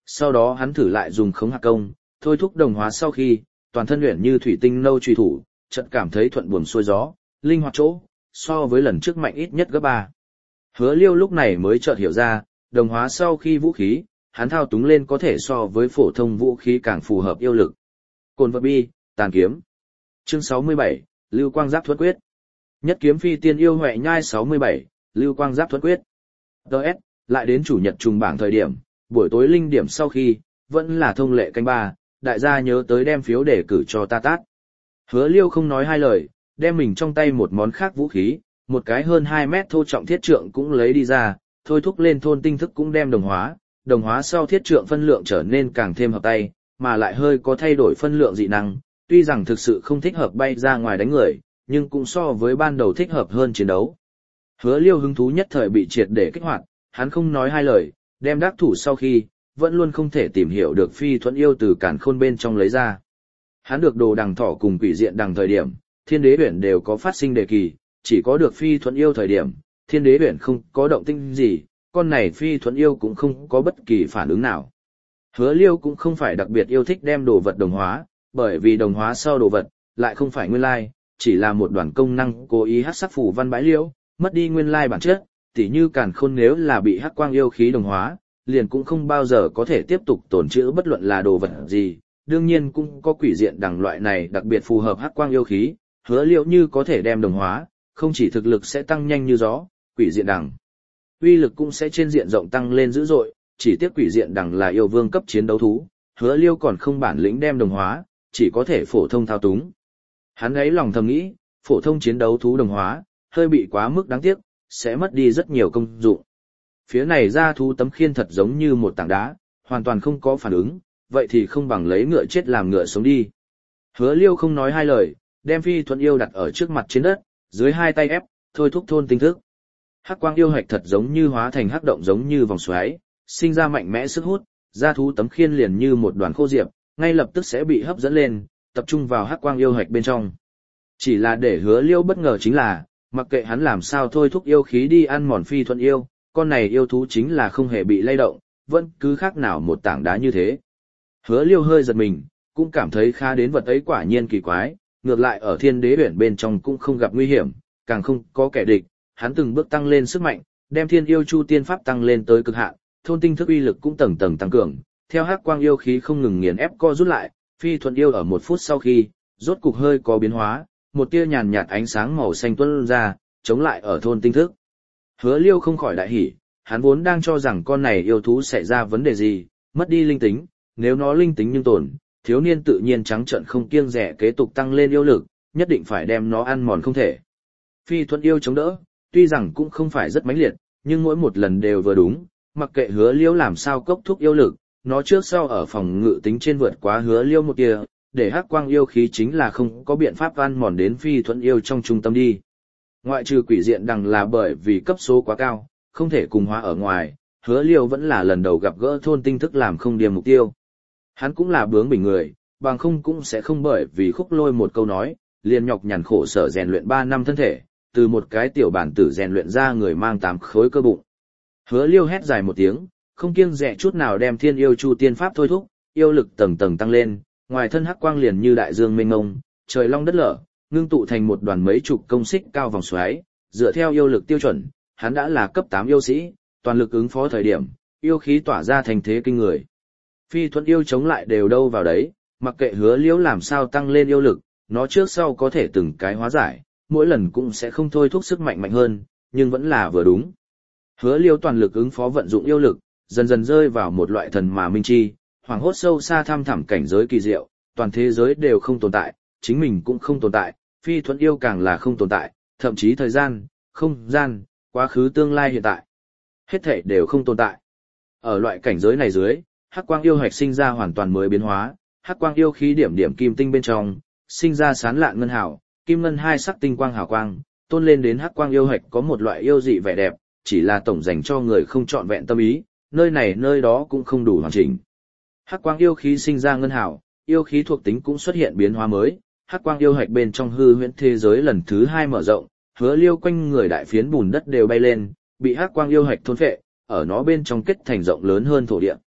Speaker 1: Sau đó hắn thử lại dùng khống hạc công, thôi thúc đồng hóa sau khi, toàn thân luyện như thủy tinh nâu truy thủ, chợt cảm thấy thuận buồm xuôi gió, linh hoạt chỗ, so với lần trước mạnh ít nhất gấp ba. Hứa Liêu lúc này mới chợt hiểu ra, đồng hóa sau khi vũ khí, hắn thao túng lên có thể so với phổ thông vũ khí càng phù hợp yêu lực. Cồn vật bi, tàn kiếm. Chương sáu mươi bảy, Lưu Quang Giáp Thuẫn Quyết. Nhất kiếm phi tiên yêu huệ nhai sáu mươi bảy, Lưu Quang Giáp Thuẫn Quyết. đê ét, lại đến chủ nhật trùng bảng thời điểm, buổi tối linh điểm sau khi, vẫn là thông lệ canh ba, đại gia nhớ tới đem phiếu để cử cho ta tát. Hứa Liêu không nói hai lời, đem mình trong tay một món khác vũ khí, một cái hơn hai mét thô trọng thiết trượng cũng lấy đi ra, thôi thúc lên thôn tinh thức cũng đem đồng hóa, đồng hóa sau thiết trượng phân lượng trở nên càng thêm hợp tay, mà lại hơi có thay đổi phân lượng dị năng, tuy rằng thực sự không thích hợp bay ra ngoài đánh người, nhưng cũng so với ban đầu thích hợp hơn chiến đấu. Hứa Liêu hứng thú nhất thời bị triệt để kích hoạt, hắn không nói hai lời, đem đắc thủ sau khi, vẫn luôn không thể tìm hiểu được phi thuẫn yêu từ cản khôn bên trong lấy ra. Hắn được đồ đằng thỏ cùng quỷ diện đằng thời điểm, thiên đế huyển đều có phát sinh đề kỳ, chỉ có được phi thuẫn yêu thời điểm, thiên đế huyển không có động tĩnh gì, con này phi thuẫn yêu cũng không có bất kỳ phản ứng nào. Hứa Liêu cũng không phải đặc biệt yêu thích đem đồ vật đồng hóa, bởi vì đồng hóa sau đồ vật, lại không phải nguyên lai, chỉ là một đoàn công năng cố ý hắc sắc phủ văn bãi liễu, mất đi nguyên lai bản chất, tỉ như càn khôn nếu là bị hắc quang yêu khí đồng hóa, liền cũng không bao giờ có thể tiếp tục tồn trữ bất luận là đồ vật gì, đương nhiên cũng có quỷ diện đằng loại này đặc biệt phù hợp hắc quang yêu khí, Hứa Liêu như có thể đem đồng hóa, không chỉ thực lực sẽ tăng nhanh như gió, quỷ diện đằng uy lực cũng sẽ trên diện rộng tăng lên dữ dội, chỉ tiếc quỷ diện đằng là yêu vương cấp chiến đấu thú, Hứa Liêu còn không bản lĩnh đem đồng hóa, chỉ có thể phổ thông thao túng. Hắn ấy lòng thầm nghĩ, phổ thông chiến đấu thú đồng hóa, hơi bị quá mức đáng tiếc, sẽ mất đi rất nhiều công dụng. Phía này ra thú tấm khiên thật giống như một tảng đá, hoàn toàn không có phản ứng, vậy thì không bằng lấy ngựa chết làm ngựa sống đi. Hứa Liêu không nói hai lời, đem phi thuẫn yêu đặt ở trước mặt trên đất, dưới hai tay ép, thôi thúc thôn tinh thức. Hắc quang yêu hạch thật giống như hóa thành hắc động giống như vòng xoáy, sinh ra mạnh mẽ sức hút, ra thú tấm khiên liền như một đoàn khô diệp, ngay lập tức sẽ bị hấp dẫn lên, tập trung vào hắc quang yêu hạch bên trong. Chỉ là để Hứa Liêu bất ngờ chính là, mặc kệ hắn làm sao thôi thúc yêu khí đi ăn mòn phi thuẫn yêu, con này yêu thú chính là không hề bị lay động, vẫn cứ khác nào một tảng đá như thế. Hứa Liêu hơi giật mình, cũng cảm thấy khá đến vật ấy quả nhiên kỳ quái, ngược lại ở thiên đế biển bên trong cũng không gặp nguy hiểm, càng không có kẻ địch, hắn từng bước tăng lên sức mạnh, đem thiên yêu chu tiên pháp tăng lên tới cực hạn, thôn tinh thức uy lực cũng tầng tầng tăng cường, theo hắc quang yêu khí không ngừng nghiền ép co rút lại, phi thuận yêu ở một phút sau khi, rốt cục hơi có biến hóa, một tia nhàn nhạt ánh sáng màu xanh tuôn ra, chống lại ở thôn tinh thức. Hứa Liêu không khỏi đại hỉ, hắn vốn đang cho rằng con này yêu thú xảy ra vấn đề gì, mất đi linh tính, nếu nó linh tính nhưng tồn, thiếu niên tự nhiên trắng trợn không kiêng dè kế tục tăng lên yêu lực, nhất định phải đem nó ăn mòn không thể. Phi thuận yêu chống đỡ, tuy rằng cũng không phải rất mãnh liệt, nhưng mỗi một lần đều vừa đúng, mặc kệ Hứa Liêu làm sao cốc thúc yêu lực, nó trước sau ở phòng ngự tính trên vượt quá Hứa Liêu một tia, để hắc quang yêu khí chính là không có biện pháp ăn mòn đến phi thuận yêu trong trung tâm đi. Ngoại trừ quỷ diện đằng là bởi vì cấp số quá cao, không thể cùng hóa ở ngoài, Hứa Liêu vẫn là lần đầu gặp gỡ thôn tinh thức làm không điểm mục tiêu. Hắn cũng là bướng bỉnh người, bằng không cũng sẽ không bởi vì khúc lôi một câu nói, liền nhọc nhằn khổ sở rèn luyện ba năm thân thể, từ một cái tiểu bản tử rèn luyện ra người mang tám khối cơ bụng. Hứa Liêu hét dài một tiếng, không kiêng dè chút nào đem thiên yêu chu tiên pháp thôi thúc, yêu lực tầng tầng tăng lên, ngoài thân hắc quang liền như đại dương mênh mông, trời long đất lở, ngưng tụ thành một đoàn mấy chục công xích cao vòng xoáy, dựa theo yêu lực tiêu chuẩn, hắn đã là cấp tám yêu sĩ, toàn lực ứng phó thời điểm, yêu khí tỏa ra thành thế kinh người. Phi thuận yêu chống lại đều đâu vào đấy, mặc kệ Hứa Liêu làm sao tăng lên yêu lực, nó trước sau có thể từng cái hóa giải, mỗi lần cũng sẽ không thôi thúc sức mạnh mạnh hơn, nhưng vẫn là vừa đúng. Hứa Liêu toàn lực ứng phó vận dụng yêu lực, dần dần rơi vào một loại thần mà minh chi, hoàng hốt sâu xa thăm thẳm cảnh giới kỳ diệu, toàn thế giới đều không tồn tại, chính mình cũng không tồn tại, phi thuận yêu càng là không tồn tại, thậm chí thời gian, không gian, quá khứ tương lai hiện tại, hết thảy đều không tồn tại. Ở loại cảnh giới này dưới, hắc quang yêu hạch sinh ra hoàn toàn mới biến hóa, hắc quang yêu khí điểm điểm kim tinh bên trong, sinh ra sán lạn ngân hào, kim ngân hai sắc tinh quang hào quang, tôn lên đến hắc quang yêu hạch có một loại yêu dị vẻ đẹp, chỉ là tổng dành cho người không trọn vẹn tâm ý, nơi này nơi đó cũng không đủ hoàn chỉnh. Hắc quang yêu khí sinh ra ngân hào, yêu khí thuộc tính cũng xuất hiện biến hóa mới, hắc quang yêu hạch bên trong hư huyễn thế giới lần thứ hai mở rộng, Hứa Liêu quanh người đại phiến bùn đất đều bay lên, bị hắc quang yêu hạch thôn phệ, ở nó bên trong kết thành rộng lớn hơn thổ địa.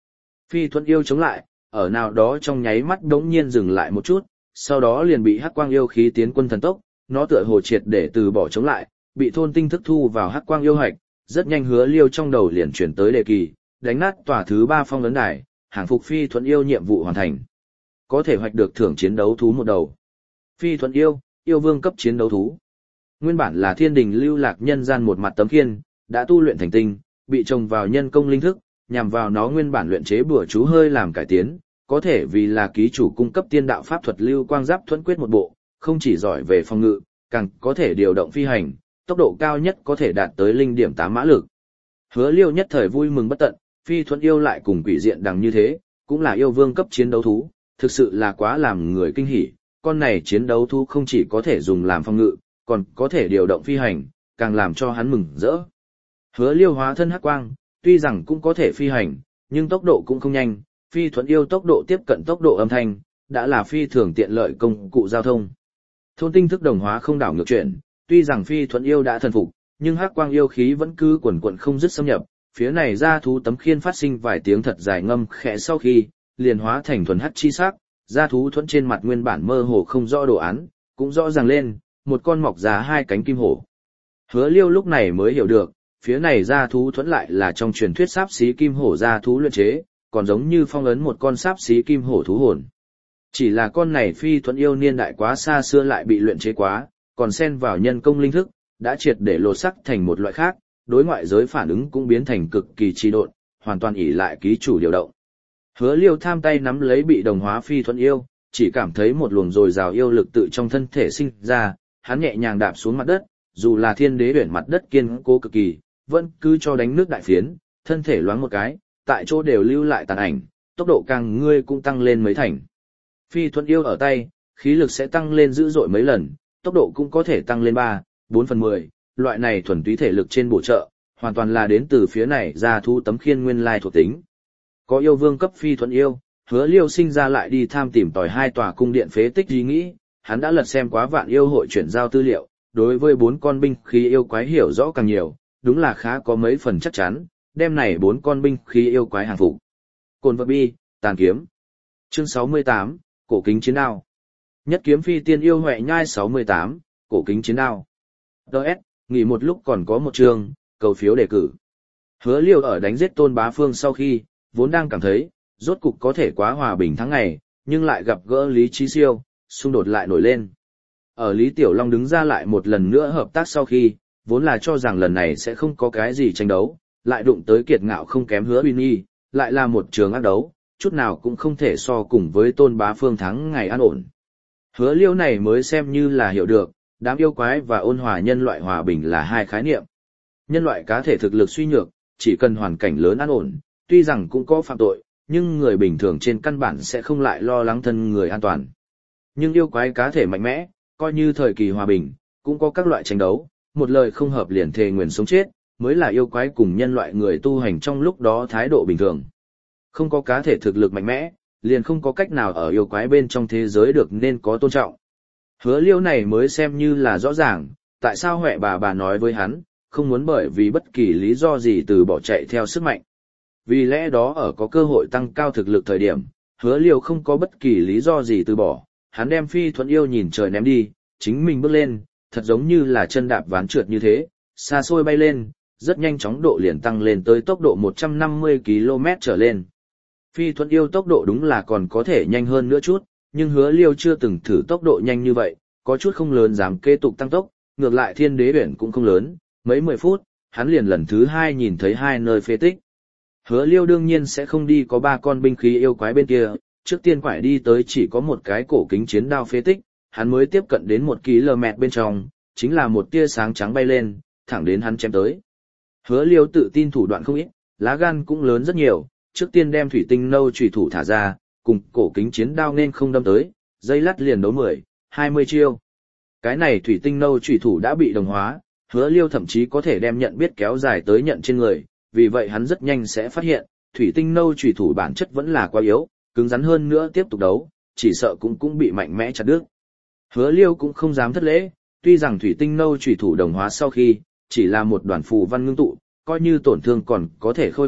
Speaker 1: Phi thuẫn yêu chống lại, ở nào đó trong nháy mắt đống nhiên dừng lại một chút, sau đó liền bị hắc quang yêu khí tiến quân thần tốc, nó tựa hồ triệt để từ bỏ chống lại, bị thôn tinh thức thu vào hắc quang yêu hạch, rất nhanh Hứa Liêu trong đầu liền chuyển tới đề kỳ, đánh nát tòa thứ ba phong ấn đài, hàng phục phi thuẫn yêu nhiệm vụ hoàn thành. Có thể hoạch được thưởng chiến đấu thú một đầu. Phi thuẫn yêu, yêu vương cấp chiến đấu thú. Nguyên bản là thiên đình lưu lạc nhân gian một mặt tấm khiên, đã tu luyện thành tinh, bị trồng vào nhân công linh thức, nhằm vào nó nguyên bản luyện chế bùa chú hơi làm cải tiến, có thể vì là ký chủ cung cấp tiên đạo pháp thuật lưu quang giáp thuẫn quyết một bộ, không chỉ giỏi về phòng ngự, càng có thể điều động phi hành, tốc độ cao nhất có thể đạt tới linh điểm tám mã lực. Hứa Liêu nhất thời vui mừng bất tận, phi thuẫn yêu lại cùng quỷ diện đằng như thế, cũng là yêu vương cấp chiến đấu thú, thực sự là quá làm người kinh hỉ, con này chiến đấu thú không chỉ có thể dùng làm phòng ngự, còn có thể điều động phi hành, càng làm cho hắn mừng rỡ. Hứa Liêu hóa thân hắc quang, tuy rằng cũng có thể phi hành, nhưng tốc độ cũng không nhanh, phi thuẫn yêu tốc độ tiếp cận tốc độ âm thanh, đã là phi thường tiện lợi công cụ giao thông. Thôn tinh thức đồng hóa không đảo ngược chuyển, tuy rằng phi thuẫn yêu đã thần phục, nhưng hắc quang yêu khí vẫn cứ quần quần không dứt xâm nhập, phía này ra thú tấm khiên phát sinh vài tiếng thật dài ngâm khẽ sau khi, liền hóa thành thuần hắc chi sắc, ra thú thuẫn trên mặt nguyên bản mơ hồ không rõ đồ án, cũng rõ ràng lên, một con mọc ra hai cánh kim hổ. Hứa Liêu lúc này mới hiểu được, phía này ra thú thuẫn lại là trong truyền thuyết sáp xí kim hổ ra thú luyện chế, còn giống như phong ấn một con sáp xí kim hổ thú hồn. Chỉ là con này phi thuẫn yêu niên đại quá xa xưa lại bị luyện chế quá, còn xen vào nhân công linh thức, đã triệt để lột sắc thành một loại khác, đối ngoại giới phản ứng cũng biến thành cực kỳ trì độn, hoàn toàn ỷ lại ký chủ điều động. Hứa Liêu tham tay nắm lấy bị đồng hóa phi thuẫn yêu, chỉ cảm thấy một luồng dồi dào yêu lực tự trong thân thể sinh ra, hắn nhẹ nhàng đạp xuống mặt đất, dù là thiên đế uyển mặt đất kiên cố cực kỳ, vẫn cứ cho đánh nước đại phiến, thân thể loáng một cái, tại chỗ đều lưu lại tàn ảnh, tốc độ càng ngươi cũng tăng lên mấy thành. Phi thuẫn yêu ở tay, khí lực sẽ tăng lên dữ dội mấy lần, tốc độ cũng có thể tăng lên ba, bốn phần mười, loại này thuần túy thể lực trên bổ trợ, hoàn toàn là đến từ phía này ra thu tấm khiên nguyên lai thuộc tính. Có yêu vương cấp phi thuẫn yêu, Hứa Liêu sinh ra lại đi tham tìm tòi hai tòa cung điện phế tích ý nghĩ, hắn đã lật xem quá vạn yêu hội chuyển giao tư liệu, đối với bốn con binh khí yêu quái hiểu rõ càng nhiều, đúng là khá có mấy phần chắc chắn, đem này bốn con binh khí yêu quái hàng phục. Cồn vật bi, tàn kiếm. Chương sáu mươi tám, cổ kính chiến đao. Nhất kiếm phi tiên yêu huệ nhai sáu mươi tám, cổ kính chiến đao. đê ét, nghỉ một lúc còn có một chương, cầu phiếu đề cử. Hứa Liêu ở đánh giết Tôn Bá Phương sau khi, vốn đang cảm thấy, rốt cục có thể quá hòa bình tháng ngày, nhưng lại gặp gỡ Lý Chí Siêu, xung đột lại nổi lên. Ở Lý Tiểu Long đứng ra lại một lần nữa hợp tác sau khi, vốn là cho rằng lần này sẽ không có cái gì tranh đấu, lại đụng tới kiệt ngạo không kém Hứa Uy Nhi, lại là một trường ác đấu, chút nào cũng không thể so cùng với Tôn Bá Phương thắng ngày an ổn. Hứa Liêu này mới xem như là hiểu được, đám yêu quái và ôn hòa nhân loại hòa bình là hai khái niệm. Nhân loại cá thể thực lực suy nhược, chỉ cần hoàn cảnh lớn an ổn, tuy rằng cũng có phạm tội, nhưng người bình thường trên căn bản sẽ không lại lo lắng thân người an toàn. Nhưng yêu quái cá thể mạnh mẽ, coi như thời kỳ hòa bình, cũng có các loại tranh đấu, một lời không hợp liền thề nguyền sống chết, mới là yêu quái cùng nhân loại người tu hành trong lúc đó thái độ bình thường. Không có cá thể thực lực mạnh mẽ, liền không có cách nào ở yêu quái bên trong thế giới được nên có tôn trọng. Hứa Liêu này mới xem như là rõ ràng, tại sao Huệ bà bà nói với hắn, không muốn bởi vì bất kỳ lý do gì từ bỏ chạy theo sức mạnh. Vì lẽ đó ở có cơ hội tăng cao thực lực thời điểm, Hứa Liêu không có bất kỳ lý do gì từ bỏ, hắn đem phi thuẫn yêu nhìn trời ném đi, chính mình bước lên, thật giống như là chân đạp ván trượt như thế, xa xôi bay lên, rất nhanh chóng độ liền tăng lên tới tốc độ một trăm năm mươi ki lô mét trở lên. Phi thuẫn yêu tốc độ đúng là còn có thể nhanh hơn nữa chút, nhưng Hứa Liêu chưa từng thử tốc độ nhanh như vậy, có chút không lớn dám kế tục tăng tốc, ngược lại thiên đế uyển cũng không lớn, mấy mười phút, hắn liền lần thứ hai nhìn thấy hai nơi phế tích. Hứa Liêu đương nhiên sẽ không đi có ba con binh khí yêu quái bên kia, trước tiên phải đi tới chỉ có một cái cổ kính chiến đao phế tích, hắn mới tiếp cận đến một km bên trong, chính là một tia sáng trắng bay lên, thẳng đến hắn chém tới. Hứa Liêu tự tin thủ đoạn không ít, lá gan cũng lớn rất nhiều, trước tiên đem thủy tinh nâu chủy thủ thả ra, cùng cổ kính chiến đao nên không đâm tới, dây lắt liền đấu mười, hai mươi chiêu. Cái này thủy tinh nâu chủy thủ đã bị đồng hóa, Hứa Liêu thậm chí có thể đem nhận biết kéo dài tới nhận trên người, vì vậy hắn rất nhanh sẽ phát hiện, thủy tinh nâu chủy thủ bản chất vẫn là quá yếu, cứng rắn hơn nữa tiếp tục đấu, chỉ sợ cũng cũng bị mạnh mẽ chặt đứt. Hứa Liêu cũng không dám thất lễ, tuy rằng thủy tinh nâu chủy thủ đồng hóa sau khi, chỉ là một đoàn phù văn ngưng tụ, coi như tổn thương còn có thể khôi phục,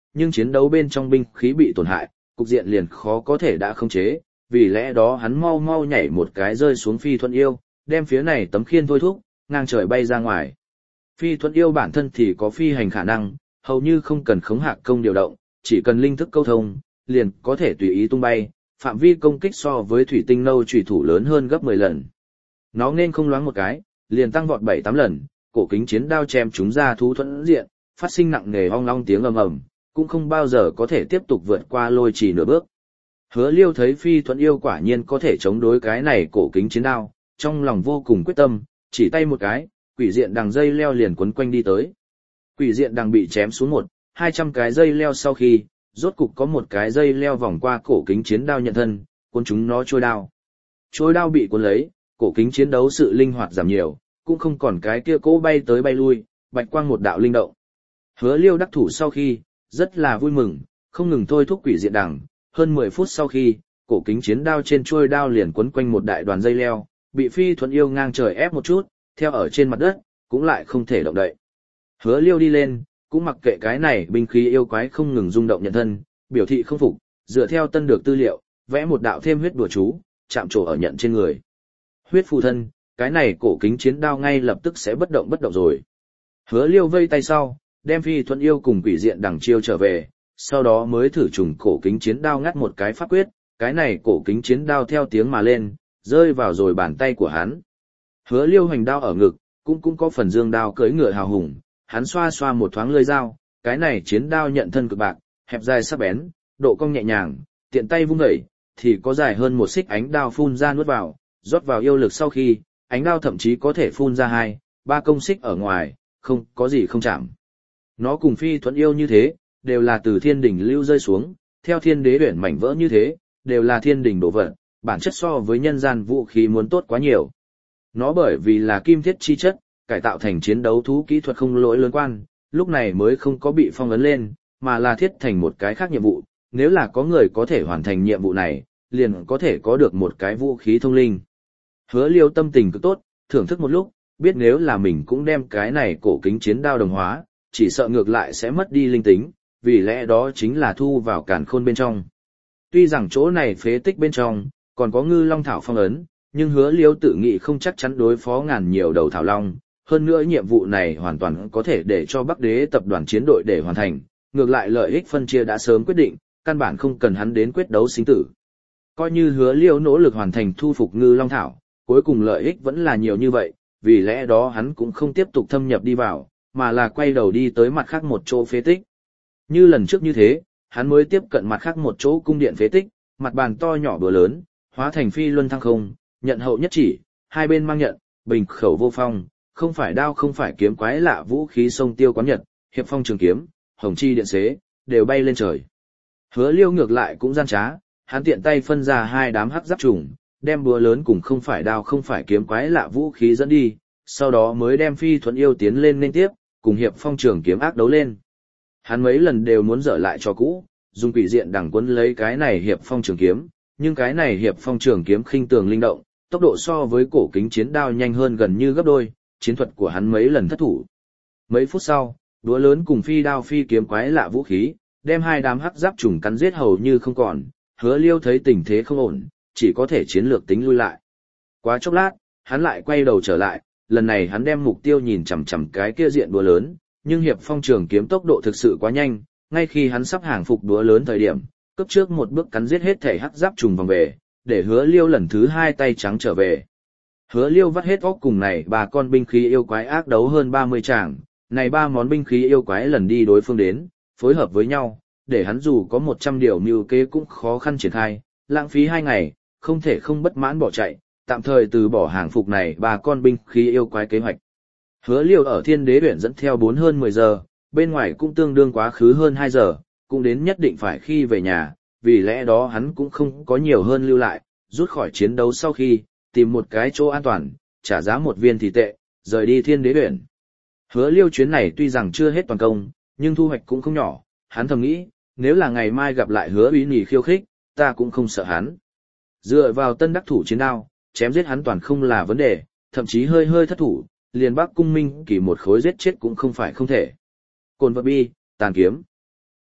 Speaker 1: nhưng chiến đấu bên trong binh khí bị tổn hại, cục diện liền khó có thể đã khống chế, vì lẽ đó hắn mau mau nhảy một cái rơi xuống Phi Thuận Yêu, đem phía này tấm khiên thôi thúc, ngang trời bay ra ngoài. Phi Thuận Yêu bản thân thì có phi hành khả năng, hầu như không cần khống hạc công điều động, chỉ cần linh thức câu thông, liền có thể tùy ý tung bay, phạm vi công kích so với thủy tinh nâu chủy thủ lớn hơn gấp mười lần. Nó nên không loáng một cái, liền tăng vọt bảy tám lần, cổ kính chiến đao chém chúng ra thú thuẫn diện, phát sinh nặng nề ong long tiếng ầm ầm, cũng không bao giờ có thể tiếp tục vượt qua lôi trì nửa bước. Hứa Liêu thấy Phi Thuận Yêu quả nhiên có thể chống đối cái này cổ kính chiến đao, trong lòng vô cùng quyết tâm, chỉ tay một cái, quỷ diện đằng dây leo liền quấn quanh đi tới. Quỷ diện đằng bị chém xuống một, hai trăm cái dây leo sau khi, rốt cục có một cái dây leo vòng qua cổ kính chiến đao nhận thân, cuốn chúng nó trôi đao. Trôi đao bị cuốn lấy, cổ kính chiến đấu sự linh hoạt giảm nhiều, cũng không còn cái kia cỗ bay tới bay lui, bạch quang một đạo linh động. Hứa Liêu đắc thủ sau khi, rất là vui mừng, không ngừng thôi thúc quỷ diện đằng, hơn mười phút sau khi, cổ kính chiến đao trên trôi đao liền quấn quanh một đại đoàn dây leo, bị Phi Thuận Yêu ngang trời ép một chút, theo ở trên mặt đất, cũng lại không thể động đậy. Hứa Liêu đi lên, cũng mặc kệ cái này binh khí yêu quái không ngừng rung động nhận thân, biểu thị không phục, dựa theo tân được tư liệu, vẽ một đạo thêm huyết đùa chú, chạm trổ ở nhận trên người. Huyết phù thân, cái này cổ kính chiến đao ngay lập tức sẽ bất động bất động rồi. Hứa Liêu vây tay sau, đem Phi Thuận Yêu cùng quỷ diện đằng chiêu trở về, sau đó mới thử trùng cổ kính chiến đao ngắt một cái pháp quyết, cái này cổ kính chiến đao theo tiếng mà lên, rơi vào rồi bàn tay của hắn. Hứa Liêu hoành đao ở ngực, cũng cũng có phần dương đao cưỡi ngựa hào hùng, hắn xoa xoa một thoáng lưỡi dao, cái này chiến đao nhận thân cực bạc, hẹp dài sắc bén, độ cong nhẹ nhàng, tiện tay vung đẩy, thì có dài hơn một xích ánh đao phun ra nuốt vào, rót vào yêu lực sau khi, ánh đao thậm chí có thể phun ra hai, ba công xích ở ngoài, không có gì không chạm. Nó cùng Phi Thuận Yêu như thế, đều là từ thiên đỉnh lưu rơi xuống, theo thiên đế uyển mảnh vỡ như thế, đều là thiên đỉnh đồ vật, bản chất so với nhân gian vũ khí muốn tốt quá nhiều. Nó bởi vì là kim thiết chi chất, cải tạo thành chiến đấu thú kỹ thuật không lỗi lớn quan, lúc này mới không có bị phong ấn lên, mà là thiết thành một cái khác nhiệm vụ, nếu là có người có thể hoàn thành nhiệm vụ này, liền có thể có được một cái vũ khí thông linh. Hứa Liêu tâm tình cực tốt, thưởng thức một lúc, biết nếu là mình cũng đem cái này cổ kính chiến đao đồng hóa, chỉ sợ ngược lại sẽ mất đi linh tính, vì lẽ đó chính là thu vào càn khôn bên trong. Tuy rằng chỗ này phế tích bên trong, còn có ngư long thảo phong ấn, nhưng Hứa Liêu tự nghĩ không chắc chắn đối phó ngàn nhiều đầu thảo long, hơn nữa nhiệm vụ này hoàn toàn có thể để cho Bắc Đế tập đoàn chiến đội để hoàn thành, ngược lại lợi ích phân chia đã sớm quyết định, căn bản không cần hắn đến quyết đấu sinh tử. Coi như Hứa Liêu nỗ lực hoàn thành thu phục ngư long thảo, cuối cùng lợi ích vẫn là nhiều như vậy, vì lẽ đó hắn cũng không tiếp tục thâm nhập đi vào, mà là quay đầu đi tới mặt khác một chỗ phế tích. Như lần trước như thế, hắn mới tiếp cận mặt khác một chỗ cung điện phế tích, mặt bàn to nhỏ bừa lớn, hóa thành phi luân thăng không, nhận hậu nhất chỉ, hai bên mang nhận, bình khẩu vô phong, không phải đao không phải kiếm quái lạ vũ khí sông tiêu quán nhật, hiệp phong trường kiếm, hồng chi điện xế, đều bay lên trời. Hứa Liêu ngược lại cũng gian trá, hắn tiện tay phân ra hai đám hắc giáp trùng, đem búa lớn cùng không phải đao không phải kiếm quái lạ vũ khí dẫn đi, sau đó mới đem Phi Thuận Yêu tiến lên nên tiếp, cùng hiệp phong trường kiếm ác đấu lên. Hắn mấy lần đều muốn dở lại cho cũ, dùng quỷ diện đằng quấn lấy cái này hiệp phong trường kiếm, nhưng cái này hiệp phong trường kiếm khinh tường linh động, tốc độ so với cổ kính chiến đao nhanh hơn gần như gấp đôi, chiến thuật của hắn mấy lần thất thủ. Mấy phút sau, đũa lớn cùng phi đao phi kiếm quái lạ vũ khí, đem hai đám hắc giáp trùng cắn giết hầu như không còn, Hứa Liêu thấy tình thế không ổn, chỉ có thể chiến lược tính lui lại. Quá chốc lát, hắn lại quay đầu trở lại, lần này hắn đem mục tiêu nhìn chằm chằm cái kia diện đũa lớn, nhưng hiệp phong trường kiếm tốc độ thực sự quá nhanh, ngay khi hắn sắp hàng phục đũa lớn thời điểm, cấp trước một bước cắn giết hết thể hắc giáp trùng vòng về, để Hứa Liêu lần thứ hai tay trắng trở về. Hứa Liêu vắt hết óc cùng này ba con binh khí yêu quái ác đấu hơn ba mươi tràng, này ba món binh khí yêu quái lần đi đối phương đến, phối hợp với nhau, để hắn dù có một trăm điều mưu kế cũng khó khăn triển khai, lãng phí hai ngày, không thể không bất mãn bỏ chạy, tạm thời từ bỏ hàng phục này ba con binh khí yêu quái kế hoạch. Hứa Liêu ở Thiên Đế Uyển dẫn theo bốn hơn mười giờ, bên ngoài cũng tương đương quá khứ hơn hai giờ, cũng đến nhất định phải khi về nhà, vì lẽ đó hắn cũng không có nhiều hơn lưu lại, rút khỏi chiến đấu sau khi, tìm một cái chỗ an toàn, trả giá một viên thì tệ, rời đi Thiên Đế Uyển. Hứa Liêu chuyến này tuy rằng chưa hết toàn công, nhưng thu hoạch cũng không nhỏ, hắn thầm nghĩ, nếu là ngày mai gặp lại Hứa Úy Nỉ khiêu khích, ta cũng không sợ hắn. Dựa vào tân đắc thủ chiến đao, chém giết hắn toàn không là vấn đề, thậm chí hơi hơi thất thủ, liền Bắc Cung Minh Kỳ một khối giết chết cũng không phải không thể. Cồn vật bi, tàn kiếm.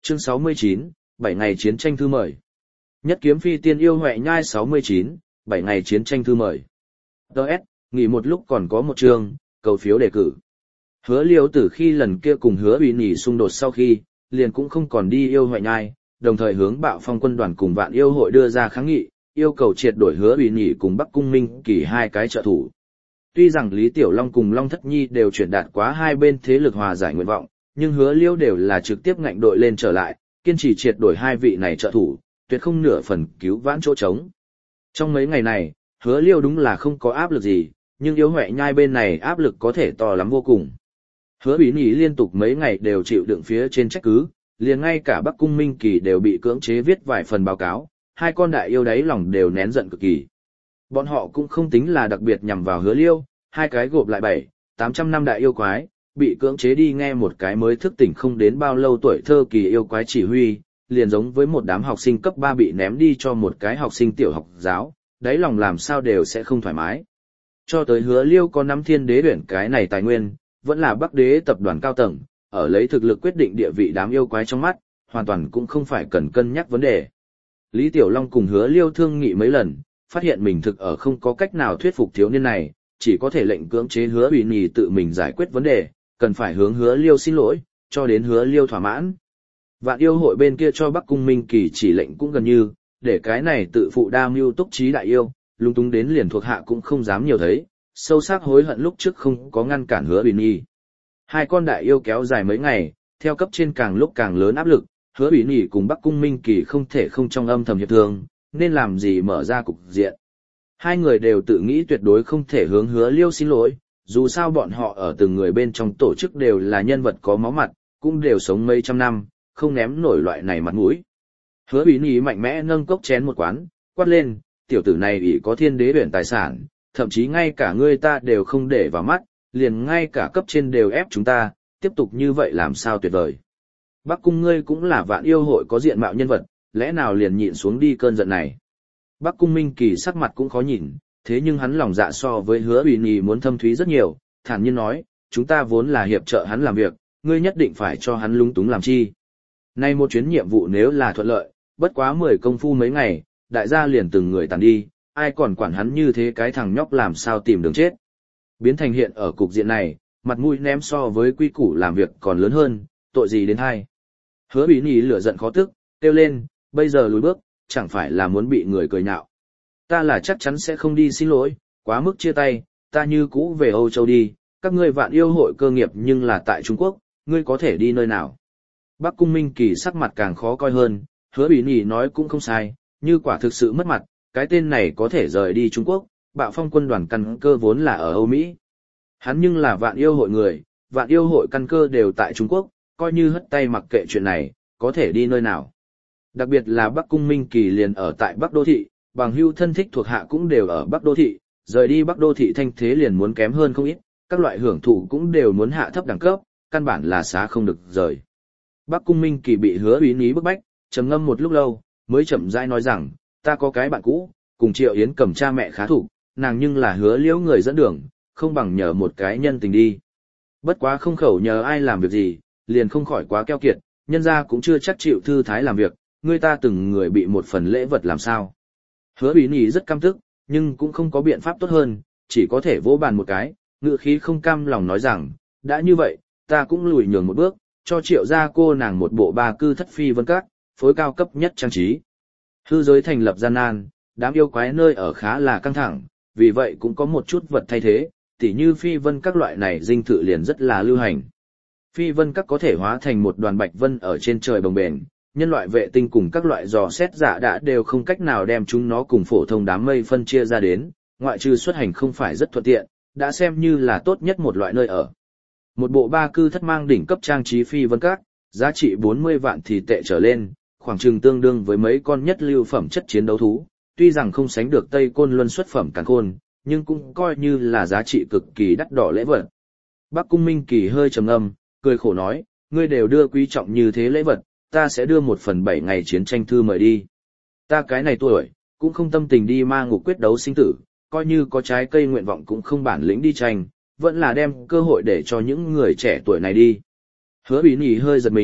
Speaker 1: Chương sáu mươi chín, bảy ngày chiến tranh thư mời. Nhất kiếm phi tiên yêu Huệ Nhai sáu mươi chín, bảy ngày chiến tranh thư mời. đê ét, nghỉ một lúc còn có một chương, cầu phiếu đề cử. Hứa Liêu từ khi lần kia cùng Hứa Uy Nhỉ xung đột sau khi, liền cũng không còn đi yêu Huệ Nhai, đồng thời hướng Bạo Phong quân đoàn cùng Vạn Yêu hội đưa ra kháng nghị, yêu cầu triệt đổi Hứa Uy Nhỉ cùng Bắc Cung Minh Kỳ hai cái trợ thủ. Tuy rằng Lý Tiểu Long cùng Long Thất Nhi đều chuyển đạt quá hai bên thế lực hòa giải nguyện vọng, nhưng Hứa Liêu đều là trực tiếp ngạnh đội lên trở lại, kiên trì triệt đổi hai vị này trợ thủ, tuyệt không nửa phần cứu vãn chỗ trống. Trong mấy ngày này, Hứa Liêu đúng là không có áp lực gì, nhưng yêu Huệ Nhai bên này áp lực có thể to lắm vô cùng. Hứa Uy Nhỉ liên tục mấy ngày đều chịu đựng phía trên trách cứ, liền ngay cả Bắc Cung Minh Kỳ đều bị cưỡng chế viết vài phần báo cáo, hai con đại yêu đáy lòng đều nén giận cực kỳ. Bọn họ cũng không tính là đặc biệt nhằm vào Hứa Liêu, hai cái gộp lại bảy, tám trăm năm đại yêu quái, bị cưỡng chế đi nghe một cái mới thức tỉnh không đến bao lâu tuổi thơ kỳ yêu quái chỉ huy, liền giống với một đám học sinh cấp ba bị ném đi cho một cái học sinh tiểu học giáo, đáy lòng làm sao đều sẽ không thoải mái. Cho tới Hứa Liêu có nắm Thiên Đế Uyển cái này tài nguyên, vẫn là Bắc Đế tập đoàn cao tầng, ở lấy thực lực quyết định địa vị đám yêu quái trong mắt, hoàn toàn cũng không phải cần cân nhắc vấn đề. Lý Tiểu Long cùng Hứa Liêu thương nghị mấy lần, phát hiện mình thực ở không có cách nào thuyết phục thiếu niên này, chỉ có thể lệnh cưỡng chế Hứa Uy Nhỉ tự mình giải quyết vấn đề, cần phải hướng Hứa Liêu xin lỗi, cho đến Hứa Liêu thỏa mãn. Vạn Yêu hội bên kia cho Bắc Cung Minh Kỳ chỉ lệnh cũng gần như, để cái này tự phụ đa mưu túc trí đại yêu, lung túng đến liền thuộc hạ cũng không dám nhiều thấy, sâu sắc hối hận lúc trước không có ngăn cản Hứa Uy Nhỉ. Hai con đại yêu kéo dài mấy ngày, theo cấp trên càng lúc càng lớn áp lực, Hứa Uy Nhỉ cùng Bắc Cung Minh Kỳ không thể không trong âm thầm hiệp thương, nên làm gì mở ra cục diện. Hai người đều tự nghĩ tuyệt đối không thể hướng Hứa Liêu xin lỗi, dù sao bọn họ ở từng người bên trong tổ chức đều là nhân vật có máu mặt, cũng đều sống mấy trăm năm, không ném nổi loại này mặt mũi. Hứa Uy Nhỉ mạnh mẽ nâng cốc chén một quán, quát lên, tiểu tử này ỷ có Thiên Đế Uyển tài sản, thậm chí ngay cả ngươi ta đều không để vào mắt, liền ngay cả cấp trên đều ép chúng ta, tiếp tục như vậy làm sao tuyệt vời. Bắc Cung ngươi cũng là Vạn Yêu hội có diện mạo nhân vật, lẽ nào liền nhịn xuống đi cơn giận này. Bắc Cung Minh Kỳ sắc mặt cũng khó nhìn, thế nhưng hắn lòng dạ so với Hứa Uy Nhỉ muốn thâm thúy rất nhiều, thản nhiên nói, chúng ta vốn là hiệp trợ hắn làm việc, ngươi nhất định phải cho hắn lung túng làm chi. Nay một chuyến nhiệm vụ nếu là thuận lợi, bất quá mười công phu mấy ngày, đại gia liền từng người tàn đi, ai còn quản hắn như thế cái thằng nhóc làm sao tìm đường chết. Biến thành hiện ở cục diện này, mặt mũi ném so với quy củ làm việc còn lớn hơn, tội gì đến hay. Hứa Uy Nhỉ lửa giận khó tức, kêu lên, bây giờ lùi bước, chẳng phải là muốn bị người cười nhạo. Ta là chắc chắn sẽ không đi xin lỗi, quá mức chia tay, ta như cũ về Âu Châu đi, các ngươi Vạn Yêu hội cơ nghiệp nhưng là tại Trung Quốc, ngươi có thể đi nơi nào. Bắc Cung Minh Kỳ sắc mặt càng khó coi hơn, Hứa Uy Nhỉ nói cũng không sai, như quả thực sự mất mặt, cái tên này có thể rời đi Trung Quốc, Bạo Phong quân đoàn căn cơ vốn là ở Âu Mỹ. Hắn nhưng là Vạn Yêu hội người, Vạn Yêu hội căn cơ đều tại Trung Quốc, coi như hất tay mặc kệ chuyện này, có thể đi nơi nào. Đặc biệt là Bắc Cung Minh Kỳ liền ở tại Bắc Đô Thị, bằng hữu thân thích thuộc hạ cũng đều ở Bắc Đô Thị, rời đi Bắc Đô Thị thanh thế liền muốn kém hơn không ít, các loại hưởng thụ cũng đều muốn hạ thấp đẳng cấp, căn bản là xá không được rời. Bắc Cung Minh Kỳ bị Hứa Uy Nhỉ bức bách, trầm ngâm một lúc lâu, mới chậm rãi nói rằng, ta có cái bạn cũ, cùng Triệu Yến cầm cha mẹ khá thủ, nàng nhưng là Hứa Liễu người dẫn đường, không bằng nhờ một cái nhân tình đi. Bất quá không khẩu nhờ ai làm việc gì, liền không khỏi quá keo kiệt, nhân gia cũng chưa chắc chịu thư thái làm việc, người ta từng người bị một phần lễ vật làm sao. Hứa Uy Nhỉ rất căm tức, nhưng cũng không có biện pháp tốt hơn, chỉ có thể vỗ bàn một cái, ngự khí không cam lòng nói rằng, đã như vậy, ta cũng lùi nhường một bước, cho Triệu gia cô nàng một bộ ba cư thất phi vân các, phối cao cấp nhất trang trí. Hư giới thành lập gian nan, đám yêu quái nơi ở khá là căng thẳng, vì vậy cũng có một chút vật thay thế, tỉ như phi vân các loại này dinh thự liền rất là lưu hành. Phi vân các có thể hóa thành một đoàn bạch vân ở trên trời bồng bềnh, nhân loại vệ tinh cùng các loại dò xét giả đã đều không cách nào đem chúng nó cùng phổ thông đám mây phân chia ra đến, ngoại trừ xuất hành không phải rất thuận tiện, đã xem như là tốt nhất một loại nơi ở. Một bộ ba cư thất mang đỉnh cấp trang trí phi vân các, giá trị bốn mươi vạn thì tệ trở lên, khoảng chừng tương đương với mấy con nhất lưu phẩm chất chiến đấu thú, tuy rằng không sánh được Tây Côn Luân xuất phẩm càn khôn, nhưng cũng coi như là giá trị cực kỳ đắt đỏ lễ vật. Bắc Cung Minh Kỳ hơi trầm ngâm, cười khổ nói, ngươi đều đưa quý trọng như thế lễ vật, ta sẽ đưa một phần bảy ngày chiến tranh thư mời đi. Ta cái này tuổi, cũng không tâm tình đi ma ngục quyết đấu sinh tử, coi như có trái cây nguyện vọng cũng không bản lĩnh đi tranh, vẫn là đem cơ hội để cho những người trẻ tuổi này đi. Hứa Uy Nhỉ hơi giật mình,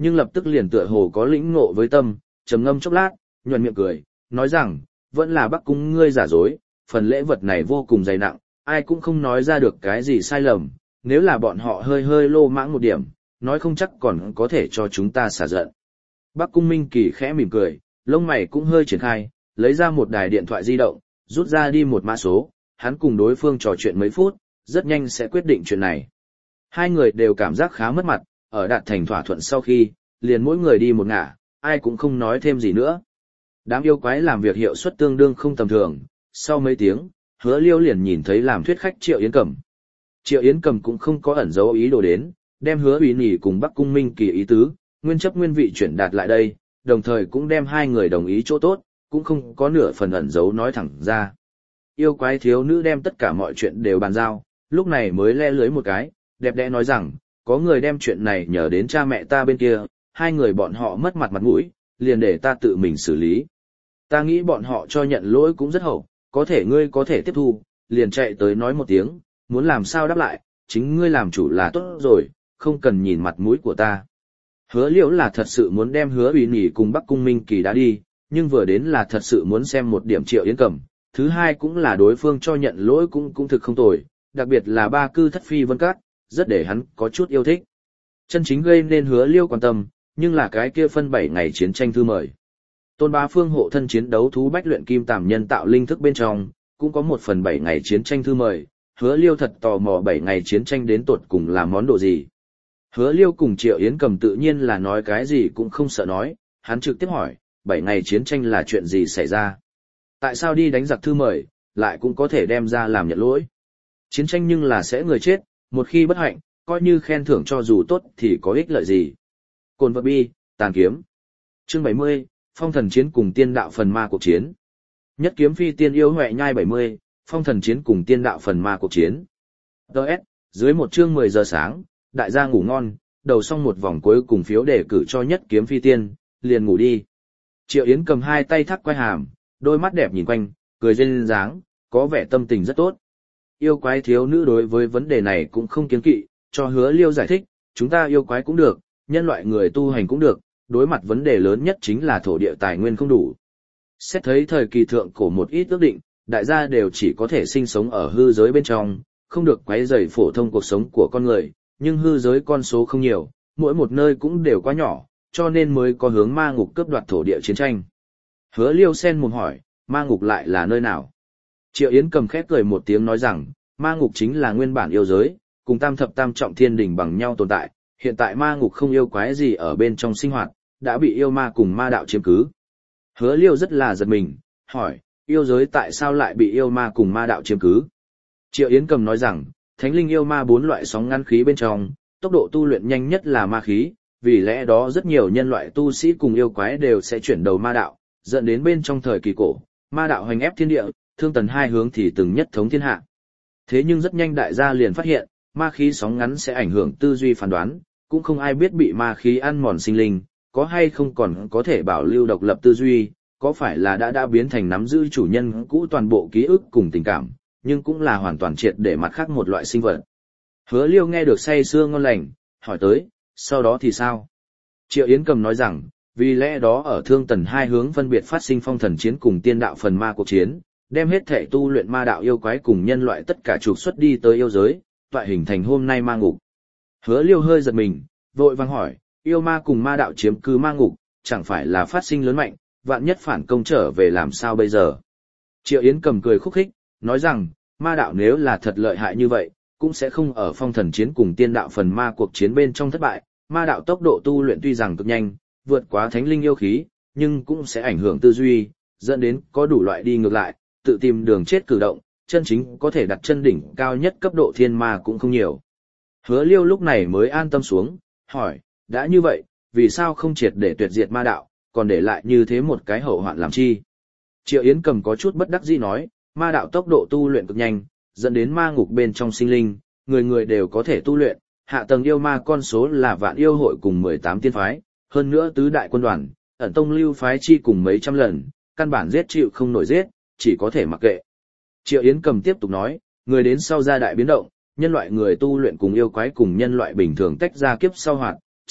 Speaker 1: nhưng lập tức liền tựa hồ có lĩnh ngộ với tâm, trầm ngâm chốc lát, nhuận miệng cười, nói rằng, vẫn là Bắc Cung ngươi giả dối, phần lễ vật này vô cùng dày nặng, ai cũng không nói ra được cái gì sai lầm, nếu là bọn họ hơi hơi lô mãng một điểm, nói không chắc còn có thể cho chúng ta xả giận. Bắc Cung Minh Kỳ khẽ mỉm cười, lông mày cũng hơi triển khai, lấy ra một đài điện thoại di động, rút ra đi một mã số, hắn cùng đối phương trò chuyện mấy phút, rất nhanh sẽ quyết định chuyện này. Hai người đều cảm giác khá mất mặt, ở đạt thành thỏa thuận sau khi, liền mỗi người đi một ngả, ai cũng không nói thêm gì nữa. Đám yêu quái làm việc hiệu suất tương đương không tầm thường, sau mấy tiếng, Hứa Liêu liền nhìn thấy làm thuyết khách Triệu Yến Cầm. Triệu Yến Cầm cũng không có ẩn dấu ý đồ đến, đem Hứa Uy Nhỉ cùng Bắc Cung Minh Kỳ ý tứ, nguyên chấp nguyên vị chuyển đạt lại đây, đồng thời cũng đem hai người đồng ý chỗ tốt, cũng không có nửa phần ẩn dấu nói thẳng ra. Yêu quái thiếu nữ đem tất cả mọi chuyện đều bàn giao, lúc này mới le lưới một cái, đẹp đẽ nói rằng, có người đem chuyện này nhờ đến cha mẹ ta bên kia, hai người bọn họ mất mặt mặt mũi, liền để ta tự mình xử lý. Ta nghĩ bọn họ cho nhận lỗi cũng rất hậu, có thể ngươi có thể tiếp thu, liền chạy tới nói một tiếng, muốn làm sao đáp lại, chính ngươi làm chủ là tốt rồi, không cần nhìn mặt mũi của ta. Hứa Liễu là thật sự muốn đem Hứa Uy Nhỉ cùng Bắc Cung Minh Kỳ đã đi, nhưng vừa đến là thật sự muốn xem một điểm Triệu Yến Cầm, thứ hai cũng là đối phương cho nhận lỗi cũng cũng thực không tồi, đặc biệt là ba cư thất phi vân cát, rất để hắn có chút yêu thích. Chân chính gây nên Hứa Liêu quan tâm, nhưng là cái kia phân bảy ngày chiến tranh thư mời. Tôn Bá Phương hộ thân chiến đấu thú bách luyện kim tàm nhân tạo linh thức bên trong, cũng có một phần bảy ngày chiến tranh thư mời, Hứa Liêu thật tò mò bảy ngày chiến tranh đến tột cùng là món đồ gì. Hứa Liêu cùng Triệu Yến Cầm tự nhiên là nói cái gì cũng không sợ nói, hắn trực tiếp hỏi, bảy ngày chiến tranh là chuyện gì xảy ra? Tại sao đi đánh giặc thư mời, lại cũng có thể đem ra làm nhận lỗi? Chiến tranh nhưng là sẽ người chết, một khi bất hạnh, coi như khen thưởng cho dù tốt thì có ích lợi gì? Cồn vật bi, tàn kiếm. Chương bảy mươi, phong thần chiến cùng tiên đạo phần ma cuộc chiến. Nhất kiếm phi tiên yêu huệ nhai bảy mươi, phong thần chiến cùng tiên đạo phần ma cuộc chiến. Đợt, dưới một chương mười giờ sáng, đại gia ngủ ngon, đầu xong một vòng cuối cùng phiếu đề cử cho nhất kiếm phi tiên, liền ngủ đi. Triệu Yến cầm hai tay thắt quai hàm, đôi mắt đẹp nhìn quanh, cười duyên dáng, có vẻ tâm tình rất tốt. Yêu quái thiếu nữ đối với vấn đề này cũng không kiêng kỵ, cho Hứa Liêu giải thích, chúng ta yêu quái cũng được, nhân loại người tu hành cũng được, đối mặt vấn đề lớn nhất chính là thổ địa tài nguyên không đủ. Xét thấy thời kỳ thượng cổ một ít ước định, đại gia đều chỉ có thể sinh sống ở hư giới bên trong, không được quấy rầy phổ thông cuộc sống của con người, nhưng hư giới con số không nhiều, mỗi một nơi cũng đều quá nhỏ, cho nên mới có hướng ma ngục cướp đoạt thổ địa chiến tranh. Hứa Liêu sen mồm hỏi, ma ngục lại là nơi nào? Triệu Yến cầm khép cười một tiếng nói rằng, ma ngục chính là nguyên bản yêu giới, cùng tam thập tam trọng thiên đỉnh bằng nhau tồn tại, hiện tại ma ngục không yêu quái gì ở bên trong sinh hoạt, đã bị yêu ma cùng ma đạo chiếm cứ. Hứa Liêu rất là giật mình, hỏi, yêu giới tại sao lại bị yêu ma cùng ma đạo chiếm cứ? Triệu Yến cầm nói rằng, thánh linh yêu ma bốn loại sóng ngăn khí bên trong, tốc độ tu luyện nhanh nhất là ma khí, vì lẽ đó rất nhiều nhân loại tu sĩ cùng yêu quái đều sẽ chuyển đầu ma đạo, dẫn đến bên trong thời kỳ cổ, ma đạo hoành ép thiên địa, thương tần hai hướng thì từng nhất thống thiên hạ. Thế nhưng rất nhanh đại gia liền phát hiện, ma khí sóng ngắn sẽ ảnh hưởng tư duy phán đoán, cũng không ai biết bị ma khí ăn mòn sinh linh, có hay không còn có thể bảo lưu độc lập tư duy, có phải là đã đã biến thành nắm giữ chủ nhân cũ toàn bộ ký ức cùng tình cảm, nhưng cũng là hoàn toàn triệt để mặt khác một loại sinh vật. Hứa Liêu nghe được say sưa ngon lành, hỏi tới, sau đó thì sao? Triệu Yến cầm nói rằng, vì lẽ đó ở thương tần hai hướng phân biệt phát sinh phong thần chiến cùng tiên đạo phần ma cuộc chiến, đem hết thể tu luyện ma đạo yêu quái cùng nhân loại tất cả trục xuất đi tới yêu giới, toại hình thành hôm nay ma ngục. Hứa Liêu hơi giật mình, vội vang hỏi, yêu ma cùng ma đạo chiếm cứ ma ngục, chẳng phải là phát sinh lớn mạnh, vạn nhất phản công trở về làm sao bây giờ? Triệu Yến cầm cười khúc khích, nói rằng, ma đạo nếu là thật lợi hại như vậy, cũng sẽ không ở phong thần chiến cùng tiên đạo phần ma cuộc chiến bên trong thất bại, ma đạo tốc độ tu luyện tuy rằng cực nhanh, vượt quá thánh linh yêu khí, nhưng cũng sẽ ảnh hưởng tư duy, dẫn đến có đủ loại đi ngược lại, tự tìm đường chết cử động, chân chính có thể đặt chân đỉnh cao nhất cấp độ thiên ma cũng không nhiều. Hứa Liêu lúc này mới an tâm xuống, hỏi, đã như vậy, vì sao không triệt để tuyệt diệt ma đạo, còn để lại như thế một cái hậu hoạn làm chi? Triệu Yến cầm có chút bất đắc dĩ nói, ma đạo tốc độ tu luyện cực nhanh, dẫn đến ma ngục bên trong sinh linh, người người đều có thể tu luyện, hạ tầng yêu ma con số là vạn yêu hội cùng mười tám tiên phái, hơn nữa tứ đại quân đoàn, ẩn tông lưu phái chi cùng mấy trăm lần, căn bản giết chịu không nổi giết, chỉ có thể mặc kệ. Triệu Yến cầm tiếp tục nói, người đến sau gia đại biến động, nhân loại người tu luyện cùng yêu quái cùng nhân loại bình thường tách ra kiếp sau hoạt,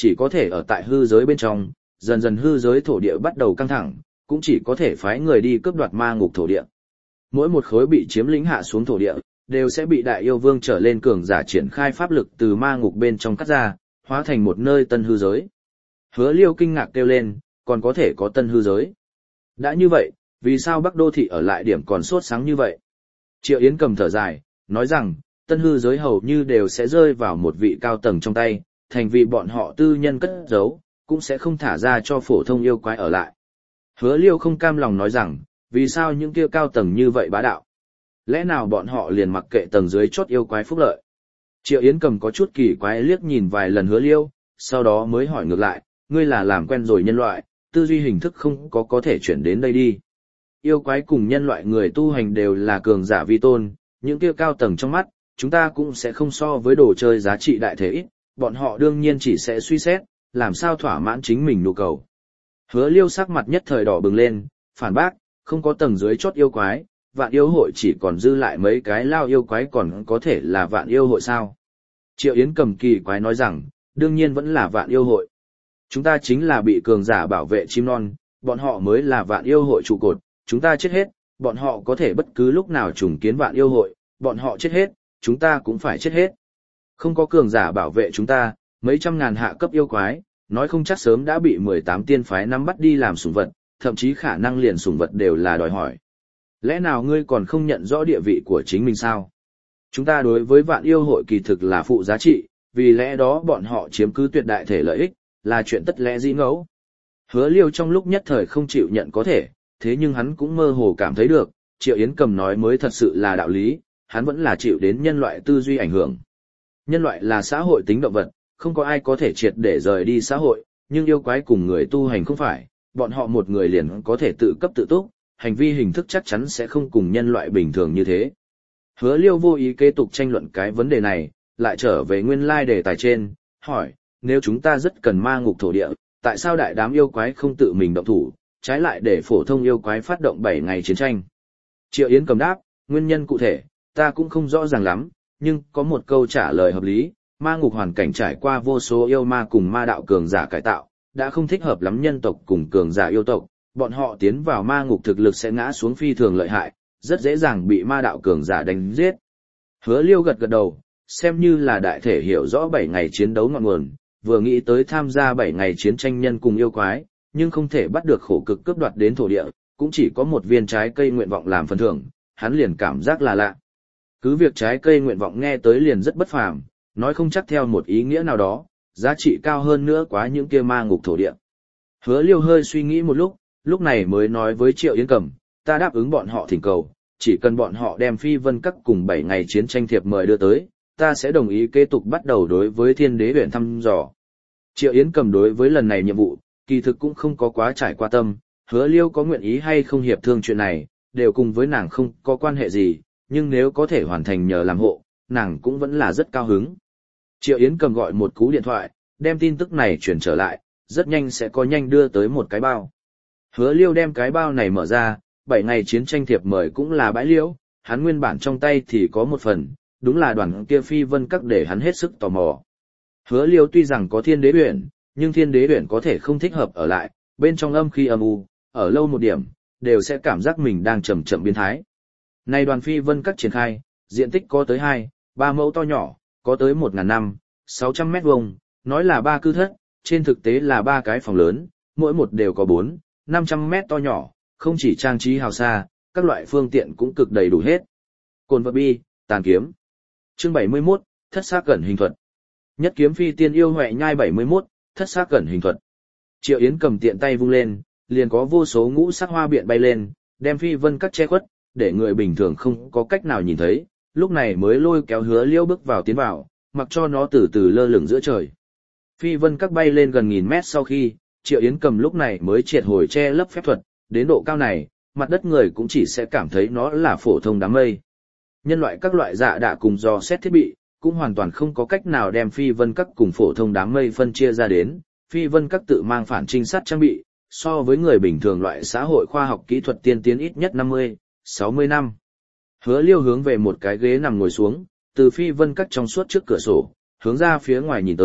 Speaker 1: chỉ có thể ở tại hư giới bên trong, dần dần hư giới thổ địa bắt đầu căng thẳng, cũng chỉ có thể phái người đi cướp đoạt ma ngục thổ địa. Mỗi một khối bị chiếm lĩnh hạ xuống thổ địa, đều sẽ bị đại yêu vương trở lên cường giả triển khai pháp lực từ ma ngục bên trong cắt ra, hóa thành một nơi tân hư giới. Hứa Liêu kinh ngạc kêu lên, còn có thể có tân hư giới. Đã như vậy, vì sao Bắc Đô Thị ở lại điểm còn sốt sáng như vậy? Triệu Yến cầm thở dài, nói rằng, tân hư giới hầu như đều sẽ rơi vào một vị cao tầng trong tay, thành vì bọn họ tư nhân cất giấu, cũng sẽ không thả ra cho phổ thông yêu quái ở lại. Hứa Liêu không cam lòng nói rằng, vì sao những kia cao tầng như vậy bá đạo? Lẽ nào bọn họ liền mặc kệ tầng dưới chốt yêu quái phúc lợi? Triệu Yến cầm có chút kỳ quái liếc nhìn vài lần Hứa Liêu, sau đó mới hỏi ngược lại, ngươi là làm quen rồi nhân loại, tư duy hình thức không có có thể chuyển đến đây đi. Yêu quái cùng nhân loại người tu hành đều là cường giả vi tôn, những kia cao tầng trong mắt, chúng ta cũng sẽ không so với đồ chơi giá trị đại thể ít, bọn họ đương nhiên chỉ sẽ suy xét, làm sao thỏa mãn chính mình nhu cầu. Hứa Liêu sắc mặt nhất thời đỏ bừng lên, phản bác, không có tầng dưới chốt yêu quái, vạn yêu hội chỉ còn dư lại mấy cái lao yêu quái còn có thể là vạn yêu hội sao. Triệu Yến cầm kỳ quái nói rằng, đương nhiên vẫn là vạn yêu hội. Chúng ta chính là bị cường giả bảo vệ chim non, bọn họ mới là vạn yêu hội trụ cột, chúng ta chết hết, bọn họ có thể bất cứ lúc nào trùng kiến vạn yêu hội, bọn họ chết hết, chúng ta cũng phải chết hết. Không có cường giả bảo vệ chúng ta, mấy trăm ngàn hạ cấp yêu quái, nói không chắc sớm đã bị mười tám tiên phái nắm bắt đi làm sủng vật, thậm chí khả năng liền sủng vật đều là đòi hỏi. Lẽ nào ngươi còn không nhận rõ địa vị của chính mình sao? Chúng ta đối với vạn yêu hội kỳ thực là phụ giá trị, vì lẽ đó bọn họ chiếm cứ tuyệt đại thể lợi ích, là chuyện tất lẽ dĩ ngẫu. Hứa Liêu trong lúc nhất thời không chịu nhận có thể, thế nhưng hắn cũng mơ hồ cảm thấy được, Triệu Yến cầm nói mới thật sự là đạo lý, hắn vẫn là chịu đến nhân loại tư duy ảnh hưởng. Nhân loại là xã hội tính động vật, không có ai có thể triệt để rời đi xã hội, nhưng yêu quái cùng người tu hành không phải, bọn họ một người liền có thể tự cấp tự túc, hành vi hình thức chắc chắn sẽ không cùng nhân loại bình thường như thế. Hứa Liêu vô ý kế tục tranh luận cái vấn đề này, lại trở về nguyên lai đề tài trên, hỏi, nếu chúng ta rất cần ma ngục thổ địa, tại sao đại đám yêu quái không tự mình động thủ, trái lại để phổ thông yêu quái phát động bảy ngày chiến tranh? Triệu Yến cầm đáp, nguyên nhân cụ thể, ta cũng không rõ ràng lắm, nhưng có một câu trả lời hợp lý, ma ngục hoàn cảnh trải qua vô số yêu ma cùng ma đạo cường giả cải tạo, đã không thích hợp lắm nhân tộc cùng cường giả yêu tộc, bọn họ tiến vào ma ngục thực lực sẽ ngã xuống phi thường lợi hại, rất dễ dàng bị ma đạo cường giả đánh giết. Hứa Liêu gật gật đầu, xem như là đại thể hiểu rõ bảy ngày chiến đấu ngọn nguồn, vừa nghĩ tới tham gia bảy ngày chiến tranh nhân cùng yêu quái, nhưng không thể bắt được khổ cực cướp đoạt đến thổ địa, cũng chỉ có một viên trái cây nguyện vọng làm phần thưởng, hắn liền cảm giác là lạ. Cứ việc trái cây nguyện vọng nghe tới liền rất bất phàm, nói không chắc theo một ý nghĩa nào đó, giá trị cao hơn nữa quá những kia ma ngục thổ địa. Hứa Liêu hơi suy nghĩ một lúc, lúc này mới nói với Triệu Yến Cầm, ta đáp ứng bọn họ thỉnh cầu, chỉ cần bọn họ đem Phi Vân Các cùng bảy ngày chiến tranh thiệp mời đưa tới, ta sẽ đồng ý kế tục bắt đầu đối với Thiên Đế huyện thăm dò. Triệu Yến Cầm đối với lần này nhiệm vụ, kỳ thực cũng không có quá trải qua tâm, Hứa Liêu có nguyện ý hay không hiệp thương chuyện này, đều cùng với nàng không có quan hệ gì, nhưng nếu có thể hoàn thành nhờ làm hộ, nàng cũng vẫn là rất cao hứng. Triệu Yến Cầm gọi một cú điện thoại, đem tin tức này chuyển trở lại, rất nhanh sẽ có nhanh đưa tới một cái bao. Hứa Liêu đem cái bao này mở ra, bảy ngày chiến tranh thiệp mời cũng là bãi liễu, hắn nguyên bản trong tay thì có một phần, đúng là đoàn kia Phi Vân Các để hắn hết sức tò mò. Hứa Liêu tuy rằng có Thiên Đế huyện, nhưng Thiên Đế huyện có thể không thích hợp ở lại, bên trong âm khí âm u, ở lâu một điểm, đều sẽ cảm giác mình đang chậm chậm biến thái. Nay đoàn Phi Vân Các triển khai, diện tích có tới hai, ba mẫu to nhỏ, có tới một nghìn năm, sáu trăm mét vuông, nói là ba cư thất, trên thực tế là ba cái phòng lớn, mỗi một đều có bốn, năm trăm mét to nhỏ, không chỉ trang trí hào xa, các loại phương tiện cũng cực đầy đủ hết. Cồn vật bi, tàn kiếm. Chương bảy mươi mốt, thất xác cẩn hình thuật. Nhất kiếm phi tiên yêu huệ nhai bảy mươi mốt, thất xác cẩn hình thuật. Triệu Yến cầm tiện tay vung lên, liền có vô số ngũ sắc hoa biện bay lên, đem Phi Vân Các che khuất, để người bình thường không có cách nào nhìn thấy, lúc này mới lôi kéo Hứa Liêu bước vào tiến vào, mặc cho nó từ từ lơ lửng giữa trời. Phi Vân Các bay lên gần nghìn mét sau khi, Triệu Yến cầm lúc này mới triệt hồi che lấp phép thuật, đến độ cao này, mặt đất người cũng chỉ sẽ cảm thấy nó là phổ thông đám mây. Nhân loại các loại dạ đạ cùng dò xét thiết bị, cũng hoàn toàn không có cách nào đem Phi Vân Các cùng phổ thông đám mây phân chia ra đến, Phi Vân Các tự mang phản trinh sát trang bị, so với người bình thường loại xã hội khoa học kỹ thuật tiên tiến ít nhất năm mươi, sáu mươi năm. Hứa Liêu hướng về một cái ghế nằm ngồi xuống, từ Phi Vân Các trong suốt trước cửa sổ, hướng ra phía ngoài nhìn tới,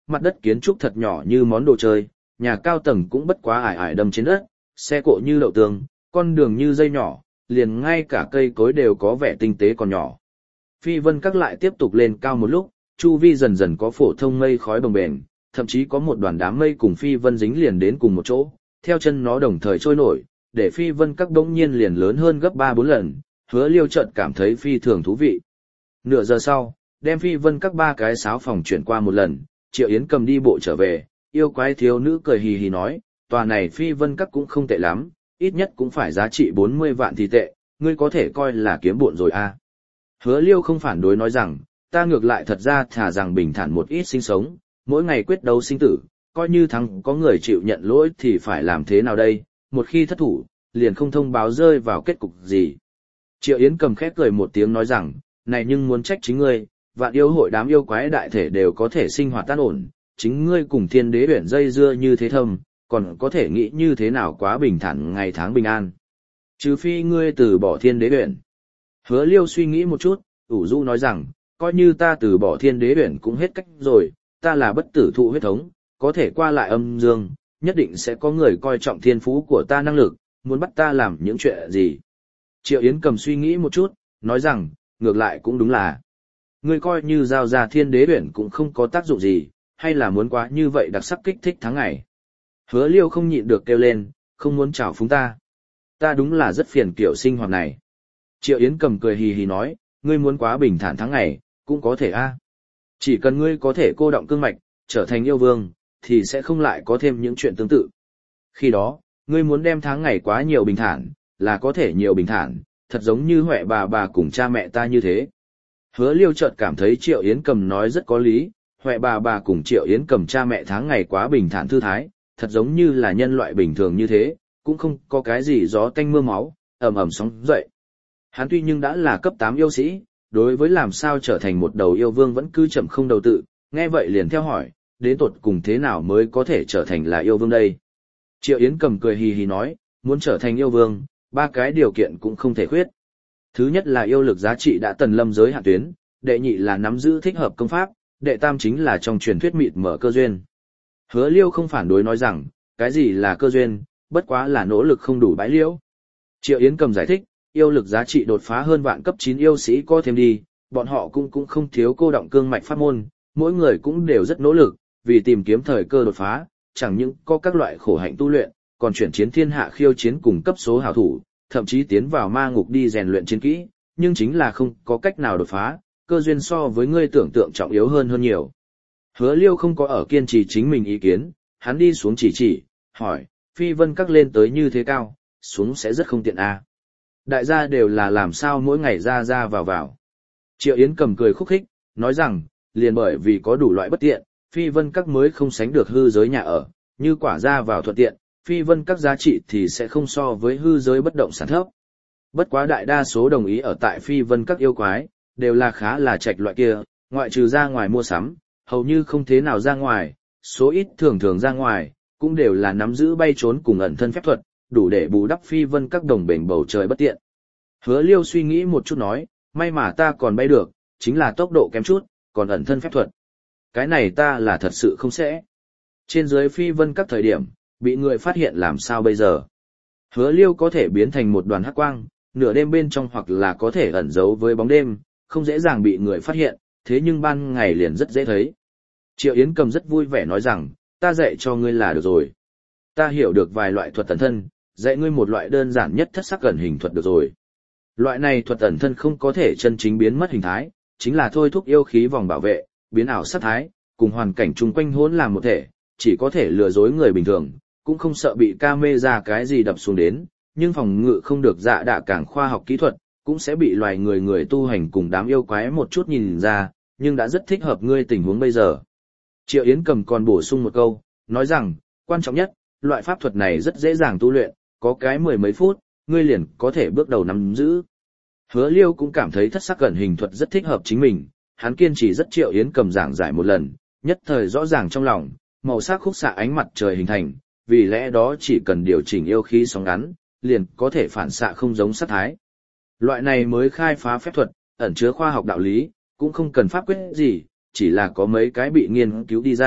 Speaker 1: mặt đất kiến trúc thật nhỏ như món đồ chơi, nhà cao tầng cũng bất quá ải ải đâm trên đất, xe cộ như đậu tường, con đường như dây nhỏ, liền ngay cả cây cối đều có vẻ tinh tế còn nhỏ. Phi vân các lại tiếp tục lên cao một lúc, chu vi dần dần có phổ thông mây khói bồng bềnh, thậm chí có một đoàn đám mây cùng phi vân dính liền đến cùng một chỗ, theo chân nó đồng thời trôi nổi, để phi vân các đống nhiên liền lớn hơn gấp ba bốn lần, Hứa Liêu chợt cảm thấy phi thường thú vị. Nửa giờ sau, đem phi vân các ba cái sáo phòng chuyển qua một lần, Triệu Yến cầm đi bộ trở về, yêu quái thiếu nữ cười hì hì nói, tòa này phi vân các cũng không tệ lắm, ít nhất cũng phải giá trị bốn mươi vạn thì tệ, ngươi có thể coi là kiếm bộn rồi à. Hứa Liêu không phản đối nói rằng, ta ngược lại thật ra thà rằng bình thản một ít sinh sống, mỗi ngày quyết đấu sinh tử, coi như thắng có người chịu nhận lỗi thì phải làm thế nào đây, một khi thất thủ, liền không thông báo rơi vào kết cục gì. Triệu Yến cầm khép cười một tiếng nói rằng, này nhưng muốn trách chính ngươi, vạn yêu hội đám yêu quái đại thể đều có thể sinh hoạt tan ổn, chính ngươi cùng thiên đế uyển dây dưa như thế thâm, còn có thể nghĩ như thế nào quá bình thản ngày tháng bình an. Trừ phi ngươi từ bỏ thiên đế uyển. Hứa Liêu suy nghĩ một chút, ủ rũ nói rằng, coi như ta từ bỏ thiên đế uyển cũng hết cách rồi, ta là bất tử thụ huyết thống, có thể qua lại âm dương, nhất định sẽ có người coi trọng thiên phú của ta năng lực, muốn bắt ta làm những chuyện gì. Triệu Yến cầm suy nghĩ một chút, nói rằng, ngược lại cũng đúng là, ngươi coi như giao ra thiên đế uyển cũng không có tác dụng gì, hay là muốn quá như vậy đặc sắc kích thích tháng ngày. Hứa Liêu không nhịn được kêu lên, không muốn chào phúng ta. Ta đúng là rất phiền kiểu sinh hoạt này. Triệu Yến cầm cười hì hì nói, ngươi muốn quá bình thản tháng ngày, cũng có thể a. Chỉ cần ngươi có thể cô động cương mạch, trở thành yêu vương, thì sẽ không lại có thêm những chuyện tương tự. Khi đó, ngươi muốn đem tháng ngày quá nhiều bình thản, là có thể nhiều bình thản, thật giống như Huệ bà bà cùng cha mẹ ta như thế. Hứa Liêu chợt cảm thấy Triệu Yến cầm nói rất có lý, Huệ bà bà cùng Triệu Yến cầm cha mẹ tháng ngày quá bình thản thư thái, thật giống như là nhân loại bình thường như thế, cũng không có cái gì gió tanh mưa máu, ầm ầm sóng dậy. Hắn tuy nhưng đã là cấp tám yêu sĩ, đối với làm sao trở thành một đầu yêu vương vẫn cứ chậm không đầu tự, nghe vậy liền theo hỏi, đến tột cùng thế nào mới có thể trở thành là yêu vương đây? Triệu Yến cầm cười hì hì nói, muốn trở thành yêu vương, ba cái điều kiện cũng không thể khuyết. Thứ nhất là yêu lực giá trị đã tần lâm giới hạn tuyến, đệ nhị là nắm giữ thích hợp công pháp, đệ tam chính là trong truyền thuyết mịt mở cơ duyên. Hứa Liêu không phản đối nói rằng, cái gì là cơ duyên, bất quá là nỗ lực không đủ bãi liễu. Triệu Yến cầm giải thích, yêu lực giá trị đột phá hơn vạn cấp chín yêu sĩ có thêm đi, bọn họ cũng cũng không thiếu cô động cương mạch pháp môn, mỗi người cũng đều rất nỗ lực, vì tìm kiếm thời cơ đột phá, chẳng những có các loại khổ hạnh tu luyện, còn chuyển chiến thiên hạ khiêu chiến cùng cấp số hảo thủ, thậm chí tiến vào ma ngục đi rèn luyện chiến kỹ, nhưng chính là không có cách nào đột phá, cơ duyên so với ngươi tưởng tượng trọng yếu hơn hơn nhiều. Hứa Liêu không có ở kiên trì chính mình ý kiến, hắn đi xuống chỉ chỉ, hỏi, phi vân các lên tới như thế cao, xuống sẽ rất không tiện à. Đại gia đều là làm sao mỗi ngày ra ra vào vào. Triệu Yến cầm cười khúc khích, nói rằng, liền bởi vì có đủ loại bất tiện, phi vân các mới không sánh được hư giới nhà ở, như quả ra vào thuận tiện, phi vân các giá trị thì sẽ không so với hư giới bất động sản thấp. Bất quá đại đa số đồng ý ở tại phi vân các yêu quái, đều là khá là trạch loại kia, ngoại trừ ra ngoài mua sắm, hầu như không thế nào ra ngoài, số ít thường thường ra ngoài, cũng đều là nắm giữ bay trốn cùng ẩn thân phép thuật, đủ để bù đắp phi vân các đồng bền bầu trời bất tiện. Hứa Liêu suy nghĩ một chút nói, may mà ta còn bay được, chính là tốc độ kém chút, còn ẩn thân phép thuật. Cái này ta là thật sự không sẽ. Trên dưới phi vân các thời điểm, bị người phát hiện làm sao bây giờ? Hứa Liêu có thể biến thành một đoàn hắc quang, nửa đêm bên trong hoặc là có thể ẩn giấu với bóng đêm, không dễ dàng bị người phát hiện, thế nhưng ban ngày liền rất dễ thấy. Triệu Yến cầm rất vui vẻ nói rằng, ta dạy cho ngươi là được rồi. Ta hiểu được vài loại thuật ẩn thân, dạy ngươi một loại đơn giản nhất thất sắc ẩn hình thuật được rồi. Loại này thuật ẩn thân không có thể chân chính biến mất hình thái, chính là thôi thúc yêu khí vòng bảo vệ, biến ảo sát thái, cùng hoàn cảnh chung quanh hỗn làm một thể, chỉ có thể lừa dối người bình thường, cũng không sợ bị camera cái gì đập xuống đến, nhưng phòng ngự không được dạ đạ càng khoa học kỹ thuật, cũng sẽ bị loài người người tu hành cùng đám yêu quái một chút nhìn ra, nhưng đã rất thích hợp ngươi tình huống bây giờ. Triệu Yến cầm còn bổ sung một câu, nói rằng, quan trọng nhất, loại pháp thuật này rất dễ dàng tu luyện, có cái mười mấy phút, ngươi liền có thể bước đầu nắm giữ. Hứa Liêu cũng cảm thấy thất sắc ẩn hình thuật rất thích hợp chính mình, hắn kiên trì rất Triệu Yến cầm giảng giải một lần, nhất thời rõ ràng trong lòng, màu sắc khúc xạ ánh mặt trời hình thành, vì lẽ đó chỉ cần điều chỉnh yêu khí sóng ngắn, liền có thể phản xạ không giống sát thái. Loại này mới khai phá phép thuật, ẩn chứa khoa học đạo lý, cũng không cần pháp quyết gì, chỉ là có mấy cái bị nghiên cứu đi ra,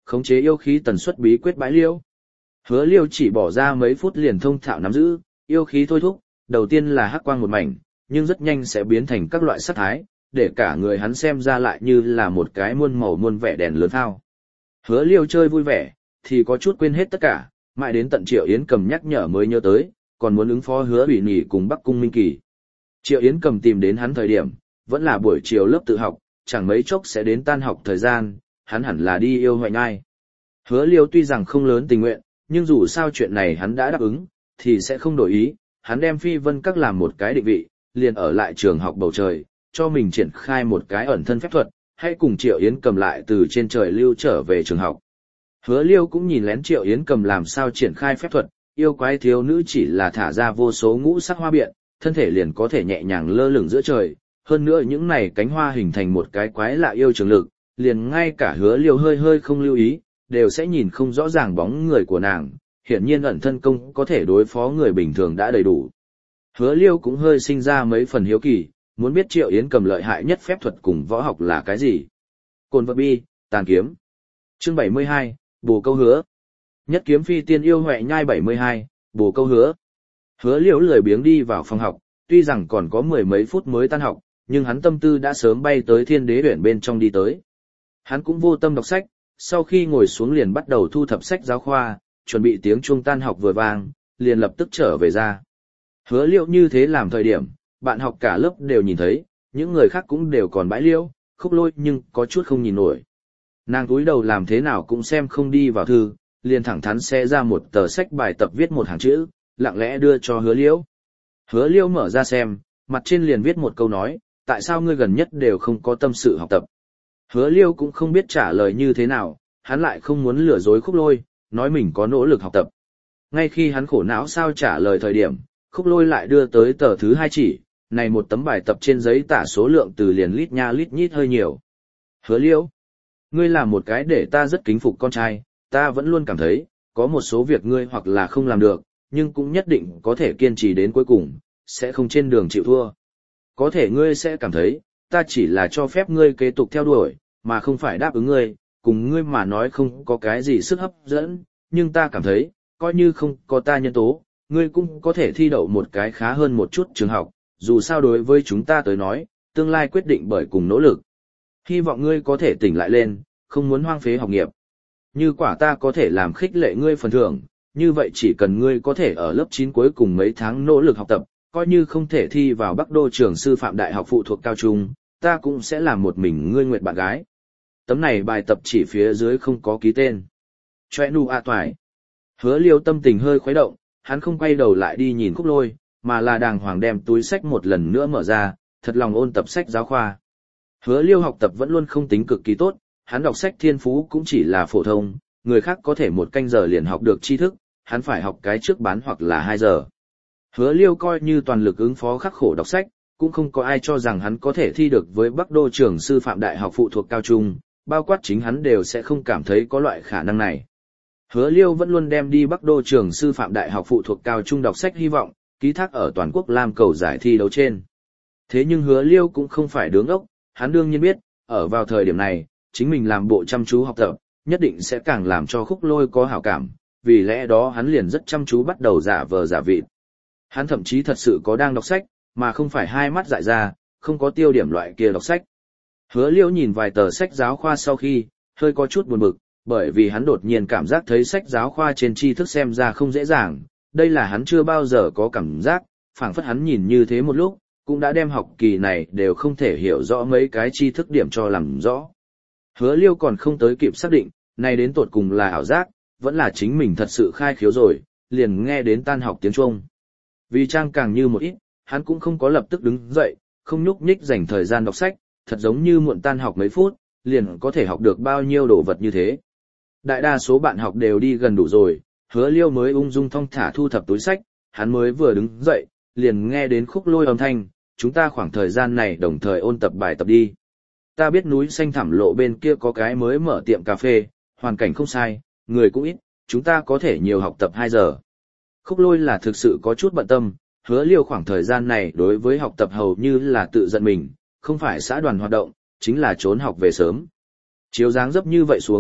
Speaker 1: khống chế yêu khí tần suất bí quyết bãi liêu. Hứa Liêu chỉ bỏ ra mấy phút liền thông thạo nắm giữ, yêu khí thôi thúc, đầu tiên là hắc quang một mảnh, nhưng rất nhanh sẽ biến thành các loại sắc thái, để cả người hắn xem ra lại như là một cái muôn màu muôn vẻ đèn lớn thao. Hứa Liêu chơi vui vẻ, thì có chút quên hết tất cả, mãi đến tận Triệu Yến Cầm nhắc nhở mới nhớ tới, còn muốn ứng phó Hứa Bỉ Nhỉ cùng Bắc Cung Minh Kỳ. Triệu Yến Cầm tìm đến hắn thời điểm, vẫn là buổi chiều lớp tự học, chẳng mấy chốc sẽ đến tan học thời gian, hắn hẳn là đi yêu hoại ngai. Hứa Liêu tuy rằng không lớn tình nguyện, nhưng dù sao chuyện này hắn đã đáp ứng, thì sẽ không đổi ý, hắn đem Phi Vân Các làm một cái định vị, liền ở lại trường học bầu trời, cho mình triển khai một cái ẩn thân phép thuật, hay cùng Triệu Yến Cầm lại từ trên trời lưu trở về trường học. Hứa Liêu cũng nhìn lén Triệu Yến Cầm làm sao triển khai phép thuật, yêu quái thiếu nữ chỉ là thả ra vô số ngũ sắc hoa biện, thân thể liền có thể nhẹ nhàng lơ lửng giữa trời, hơn nữa những này cánh hoa hình thành một cái quái lạ yêu trường lực, liền ngay cả Hứa Liêu hơi hơi không lưu ý, đều sẽ nhìn không rõ ràng bóng người của nàng, hiển nhiên ẩn thân công có thể đối phó người bình thường đã đầy đủ. Hứa Liêu cũng hơi sinh ra mấy phần hiếu kỳ, muốn biết Triệu Yến Cầm lợi hại nhất phép thuật cùng võ học là cái gì. Cồn vật bi, tàn kiếm. Chương bảy mươi hai, bồ câu hứa. Nhất kiếm phi tiên yêu huệ nhai bảy mươi hai, bồ câu hứa. Hứa Liêu lười biếng đi vào phòng học, tuy rằng còn có mười mấy phút mới tan học, nhưng hắn tâm tư đã sớm bay tới Thiên Đế Uyển bên trong đi tới. Hắn cũng vô tâm đọc sách, sau khi ngồi xuống liền bắt đầu thu thập sách giáo khoa, chuẩn bị tiếng chuông tan học vừa vang, liền lập tức trở về ra. Hứa Liêu như thế làm thời điểm, bạn học cả lớp đều nhìn thấy, những người khác cũng đều còn bãi liêu, Khúc Lôi nhưng có chút không nhìn nổi. Nàng cúi đầu làm thế nào cũng xem không đi vào thư, liền thẳng thắn xe ra một tờ sách bài tập viết một hàng chữ, lặng lẽ đưa cho Hứa Liêu. Hứa Liêu mở ra xem, mặt trên liền viết một câu nói, tại sao ngươi gần nhất đều không có tâm sự học tập. Hứa Liêu cũng không biết trả lời như thế nào, hắn lại không muốn lừa dối Khúc Lôi, nói mình có nỗ lực học tập. Ngay khi hắn khổ não sao trả lời thời điểm, Khúc Lôi lại đưa tới tờ thứ hai chỉ, này một tấm bài tập trên giấy tả số lượng từ liền lít nha lít nhít hơi nhiều. Hứa Liêu, ngươi là một cái để ta rất kính phục con trai, ta vẫn luôn cảm thấy, có một số việc ngươi hoặc là không làm được, nhưng cũng nhất định có thể kiên trì đến cuối cùng, sẽ không trên đường chịu thua. Có thể ngươi sẽ cảm thấy, ta chỉ là cho phép ngươi kế tục theo đuổi, mà không phải đáp ứng ngươi, cùng ngươi mà nói không có cái gì sức hấp dẫn, nhưng ta cảm thấy, coi như không có ta nhân tố, ngươi cũng có thể thi đậu một cái khá hơn một chút trường học, dù sao đối với chúng ta tới nói, tương lai quyết định bởi cùng nỗ lực. Hy vọng ngươi có thể tỉnh lại lên, không muốn hoang phế học nghiệp. Như quả ta có thể làm khích lệ ngươi phần thưởng, như vậy chỉ cần ngươi có thể ở lớp chín cuối cùng mấy tháng nỗ lực học tập, coi như không thể thi vào Bắc Đô trường sư phạm đại học phụ thuộc cao trung, ta cũng sẽ làm một mình ngươi nguyệt bạn gái. Tấm này bài tập chỉ phía dưới không có ký tên. Choe nu a toại. Hứa Liêu tâm tình hơi khuấy động, hắn không quay đầu lại đi nhìn Khúc Lôi, mà là đàng hoàng đem túi sách một lần nữa mở ra, thật lòng ôn tập sách giáo khoa. Hứa Liêu học tập vẫn luôn không tính cực kỳ tốt, hắn đọc sách thiên phú cũng chỉ là phổ thông, người khác có thể một canh giờ liền học được tri thức, hắn phải học cái trước bán hoặc là hai giờ. Hứa Liêu coi như toàn lực ứng phó khắc khổ đọc sách, cũng không có ai cho rằng hắn có thể thi được với Bắc Đô trường sư phạm đại học phụ thuộc cao trung, bao quát chính hắn đều sẽ không cảm thấy có loại khả năng này. Hứa Liêu vẫn luôn đem đi Bắc Đô trường sư phạm đại học phụ thuộc cao trung đọc sách hy vọng, ký thác ở toàn quốc Lam cầu giải thi đấu trên. Thế nhưng Hứa Liêu cũng không phải đứng ốc, hắn đương nhiên biết, ở vào thời điểm này, chính mình làm bộ chăm chú học tập, nhất định sẽ càng làm cho Khúc Lôi có hảo cảm, vì lẽ đó hắn liền rất chăm chú bắt đầu giả vờ giả vịt. Hắn thậm chí thật sự có đang đọc sách, mà không phải hai mắt dại ra, không có tiêu điểm loại kia đọc sách. Hứa Liêu nhìn vài tờ sách giáo khoa sau khi, hơi có chút buồn bực, bởi vì hắn đột nhiên cảm giác thấy sách giáo khoa trên tri thức xem ra không dễ dàng, đây là hắn chưa bao giờ có cảm giác, phảng phất hắn nhìn như thế một lúc, cũng đã đem học kỳ này đều không thể hiểu rõ mấy cái tri thức điểm cho làm rõ. Hứa Liêu còn không tới kịp xác định, này đến tột cùng là ảo giác, vẫn là chính mình thật sự khai khiếu rồi, liền nghe đến tan học tiếng chuông. Vì trang càng như một ít, hắn cũng không có lập tức đứng dậy, không nhúc nhích dành thời gian đọc sách, thật giống như muộn tan học mấy phút, liền có thể học được bao nhiêu đồ vật như thế. Đại đa số bạn học đều đi gần đủ rồi, Hứa Liêu mới ung dung thong thả thu thập túi sách, hắn mới vừa đứng dậy, liền nghe đến Khúc Lôi âm thanh, chúng ta khoảng thời gian này đồng thời ôn tập bài tập đi. Ta biết núi xanh thẳm lộ bên kia có cái mới mở tiệm cà phê, hoàn cảnh không sai, người cũng ít, chúng ta có thể nhiều học tập hai giờ. Khúc Lôi là thực sự có chút bận tâm, Hứa Liêu khoảng thời gian này đối với học tập hầu như là tự giận mình, không phải xã đoàn hoạt động, chính là trốn học về sớm. Chiếu dáng dấp như vậy xuống,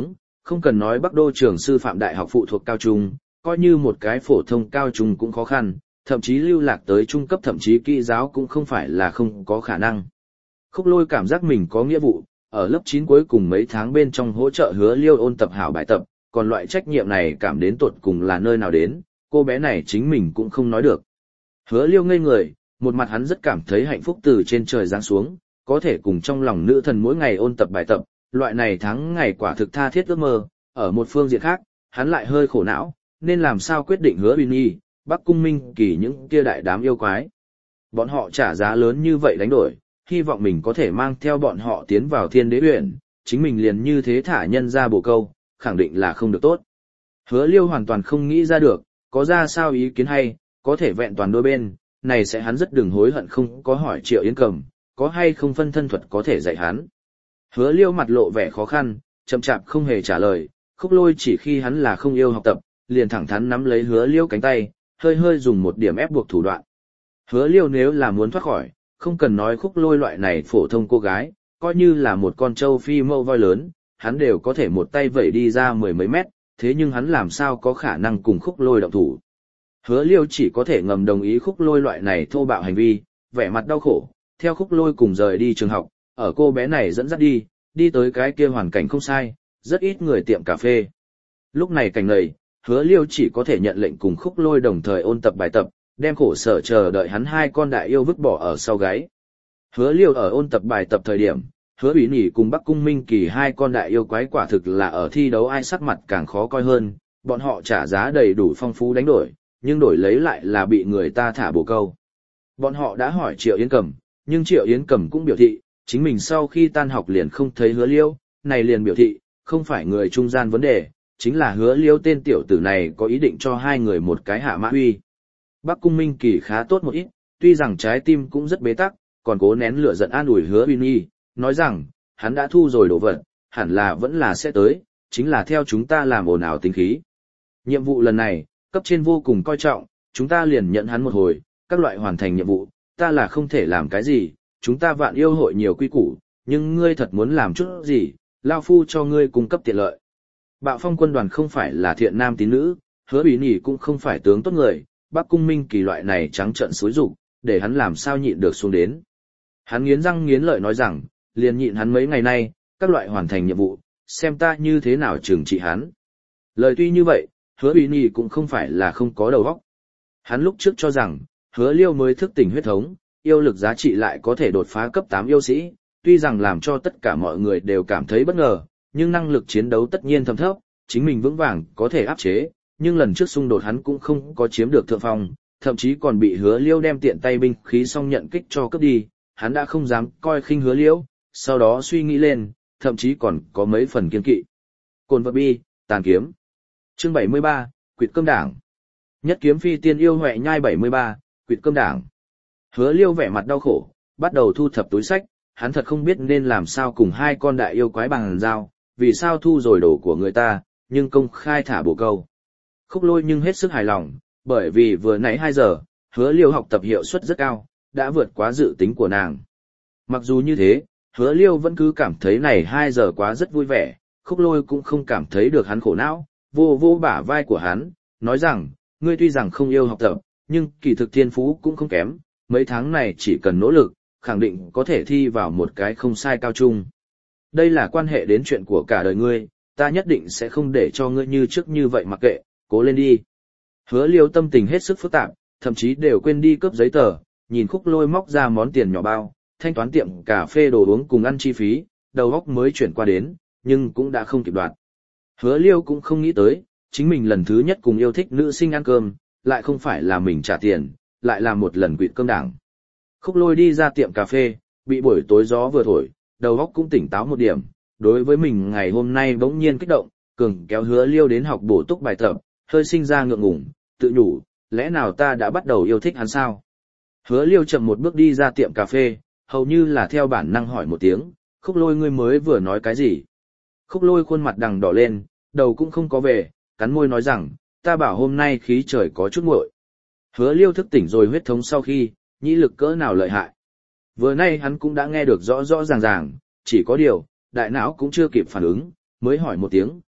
Speaker 1: không cần nói Bắc Đô trường sư phạm đại học phụ thuộc cao trung, coi như một cái phổ thông cao trung cũng khó khăn, thậm chí lưu lạc tới trung cấp thậm chí kỹ giáo cũng không phải là không có khả năng. Khúc Lôi cảm giác mình có nghĩa vụ, ở lớp chín cuối cùng mấy tháng bên trong hỗ trợ Hứa Liêu ôn tập hảo bài tập, còn loại trách nhiệm này cảm đến tột cùng là nơi nào đến, cô bé này chính mình cũng không nói được. Hứa Liêu ngây người, một mặt hắn rất cảm thấy hạnh phúc từ trên trời giáng xuống, có thể cùng trong lòng nữ thần mỗi ngày ôn tập bài tập, loại này tháng ngày quả thực tha thiết ước mơ. Ở một phương diện khác, hắn lại hơi khổ não, nên làm sao quyết định Hứa Uy Nhi, Bắc Cung Minh Kỳ những kia đại đám yêu quái. Bọn họ trả giá lớn như vậy đánh đổi, hy vọng mình có thể mang theo bọn họ tiến vào Thiên Đế Uyển, chính mình liền như thế thả nhân ra bổ câu, khẳng định là không được tốt. Hứa Liêu hoàn toàn không nghĩ ra được, có ra sao ý kiến hay, có thể vẹn toàn đôi bên, này sẽ hắn rất đừng hối hận không có hỏi Triệu Yến Cầm, có hay không phân thân thuật có thể dạy hắn. Hứa Liêu mặt lộ vẻ khó khăn, chậm chạp không hề trả lời, Khúc Lôi chỉ khi hắn là không yêu học tập, liền thẳng thắn nắm lấy Hứa Liêu cánh tay, hơi hơi dùng một điểm ép buộc thủ đoạn. Hứa Liêu nếu là muốn thoát khỏi, không cần nói Khúc Lôi loại này phổ thông cô gái, coi như là một con trâu phi mâu voi lớn, hắn đều có thể một tay vẩy đi ra mười mấy mét, thế nhưng hắn làm sao có khả năng cùng Khúc Lôi động thủ. Hứa Liêu chỉ có thể ngầm đồng ý Khúc Lôi loại này thô bạo hành vi, vẻ mặt đau khổ, theo Khúc Lôi cùng rời đi trường học, ở cô bé này dẫn dắt đi, đi tới cái kia hoàn cảnh không sai, rất ít người tiệm cà phê. Lúc này cảnh này, Hứa Liêu chỉ có thể nhận lệnh cùng Khúc Lôi đồng thời ôn tập bài tập, đem khổ sở chờ đợi hắn hai con đại yêu vứt bỏ ở sau gáy. Hứa Liêu ở ôn tập bài tập thời điểm, Hứa Uy Nhi cùng Bắc Cung Minh Kỳ hai con đại yêu quái quả thực là ở thi đấu ai sắc mặt càng khó coi hơn, bọn họ trả giá đầy đủ phong phú đánh đổi, nhưng đổi lấy lại là bị người ta thả bổ câu. Bọn họ đã hỏi Triệu Yến Cầm, nhưng Triệu Yến Cầm cũng biểu thị, chính mình sau khi tan học liền không thấy Hứa Liêu, này liền biểu thị, không phải người trung gian vấn đề, chính là Hứa Liêu tên tiểu tử này có ý định cho hai người một cái hạ mã uy. Bắc Cung Minh Kỳ khá tốt một ít, tuy rằng trái tim cũng rất bế tắc, còn cố nén lửa giận an ủi Hứa Uy Nhi, nói rằng, hắn đã thu rồi đồ vật, hẳn là vẫn là sẽ tới, chính là theo chúng ta làm ồn ào tính khí. Nhiệm vụ lần này, cấp trên vô cùng coi trọng, chúng ta liền nhận hắn một hồi, các loại hoàn thành nhiệm vụ, ta là không thể làm cái gì, chúng ta vạn yêu hội nhiều quy củ, nhưng ngươi thật muốn làm chút gì, lao phu cho ngươi cung cấp tiện lợi. Bạo Phong quân đoàn không phải là thiện nam tín nữ, Hứa Uy Nhi cũng không phải tướng tốt người, Bắc Cung Minh Kỳ loại này trắng trợn xúi dục, để hắn làm sao nhịn được xuống đến. Hắn nghiến răng nghiến lợi nói rằng, liền nhịn hắn mấy ngày nay, các loại hoàn thành nhiệm vụ, xem ta như thế nào trừng trị hắn. Lời tuy như vậy, Hứa Uy Nhi cũng không phải là không có đầu óc. Hắn lúc trước cho rằng, Hứa Liêu mới thức tỉnh huyết thống, yêu lực giá trị lại có thể đột phá cấp tám yêu sĩ, tuy rằng làm cho tất cả mọi người đều cảm thấy bất ngờ, nhưng năng lực chiến đấu tất nhiên thâm thấp, chính mình vững vàng có thể áp chế, nhưng lần trước xung đột hắn cũng không có chiếm được thượng phong, thậm chí còn bị Hứa Liêu đem tiện tay binh khí xong nhận kích cho cướp đi, hắn đã không dám coi khinh Hứa Liêu, sau đó suy nghĩ lên, thậm chí còn có mấy phần kiên kỵ. Cồn vật bi, tàn kiếm. Chương bảy mươi ba, Quỵt cơm đảng. Nhất kiếm phi tiên yêu huệ nhai bảy mươi ba, Quỵt cơm đảng. Hứa Liêu vẻ mặt đau khổ, bắt đầu thu thập túi sách, hắn thật không biết nên làm sao cùng hai con đại yêu quái bằng giao, vì sao thu rồi đồ của người ta, nhưng công khai thả bổ câu. Khúc Lôi nhưng hết sức hài lòng, bởi vì vừa nãy hai giờ, Hứa Liêu học tập hiệu suất rất cao, đã vượt quá dự tính của nàng. Mặc dù như thế, Hứa Liêu vẫn cứ cảm thấy này hai giờ quá rất vui vẻ, Khúc Lôi cũng không cảm thấy được hắn khổ não, vô vô bả vai của hắn, nói rằng, ngươi tuy rằng không yêu học tập, nhưng kỳ thực thiên phú cũng không kém, mấy tháng này chỉ cần nỗ lực, khẳng định có thể thi vào một cái không sai cao trung. Đây là quan hệ đến chuyện của cả đời ngươi, ta nhất định sẽ không để cho ngươi như trước như vậy mặc kệ, cố lên đi. Hứa Liêu tâm tình hết sức phức tạp, thậm chí đều quên đi cướp giấy tờ, nhìn Khúc Lôi móc ra món tiền nhỏ bao, thanh toán tiệm cà phê đồ uống cùng ăn chi phí, đầu óc mới chuyển qua đến, nhưng cũng đã không kịp đoạt. Hứa Liêu cũng không nghĩ tới, chính mình lần thứ nhất cùng yêu thích nữ sinh ăn cơm, lại không phải là mình trả tiền, lại là một lần quỵt cơm đảng. Khúc Lôi đi ra tiệm cà phê, bị buổi tối gió vừa thổi, đầu óc cũng tỉnh táo một điểm, đối với mình ngày hôm nay bỗng nhiên kích động, cường kéo Hứa Liêu đến học bổ túc bài tập, hơi sinh ra ngượng ngùng, tự nhủ, lẽ nào ta đã bắt đầu yêu thích hắn sao? Hứa Liêu chậm một bước đi ra tiệm cà phê, hầu như là theo bản năng hỏi một tiếng, Khúc Lôi ngươi mới vừa nói cái gì? Khúc Lôi khuôn mặt đằng đỏ lên, đầu cũng không có về, cắn môi nói rằng, ta bảo hôm nay khí trời có chút nguội. Hứa Liêu thức tỉnh rồi huyết thống sau khi, nhĩ lực cỡ nào lợi hại. Vừa nay hắn cũng đã nghe được rõ rõ ràng ràng, chỉ có điều, đại não cũng chưa kịp phản ứng, mới hỏi một tiếng,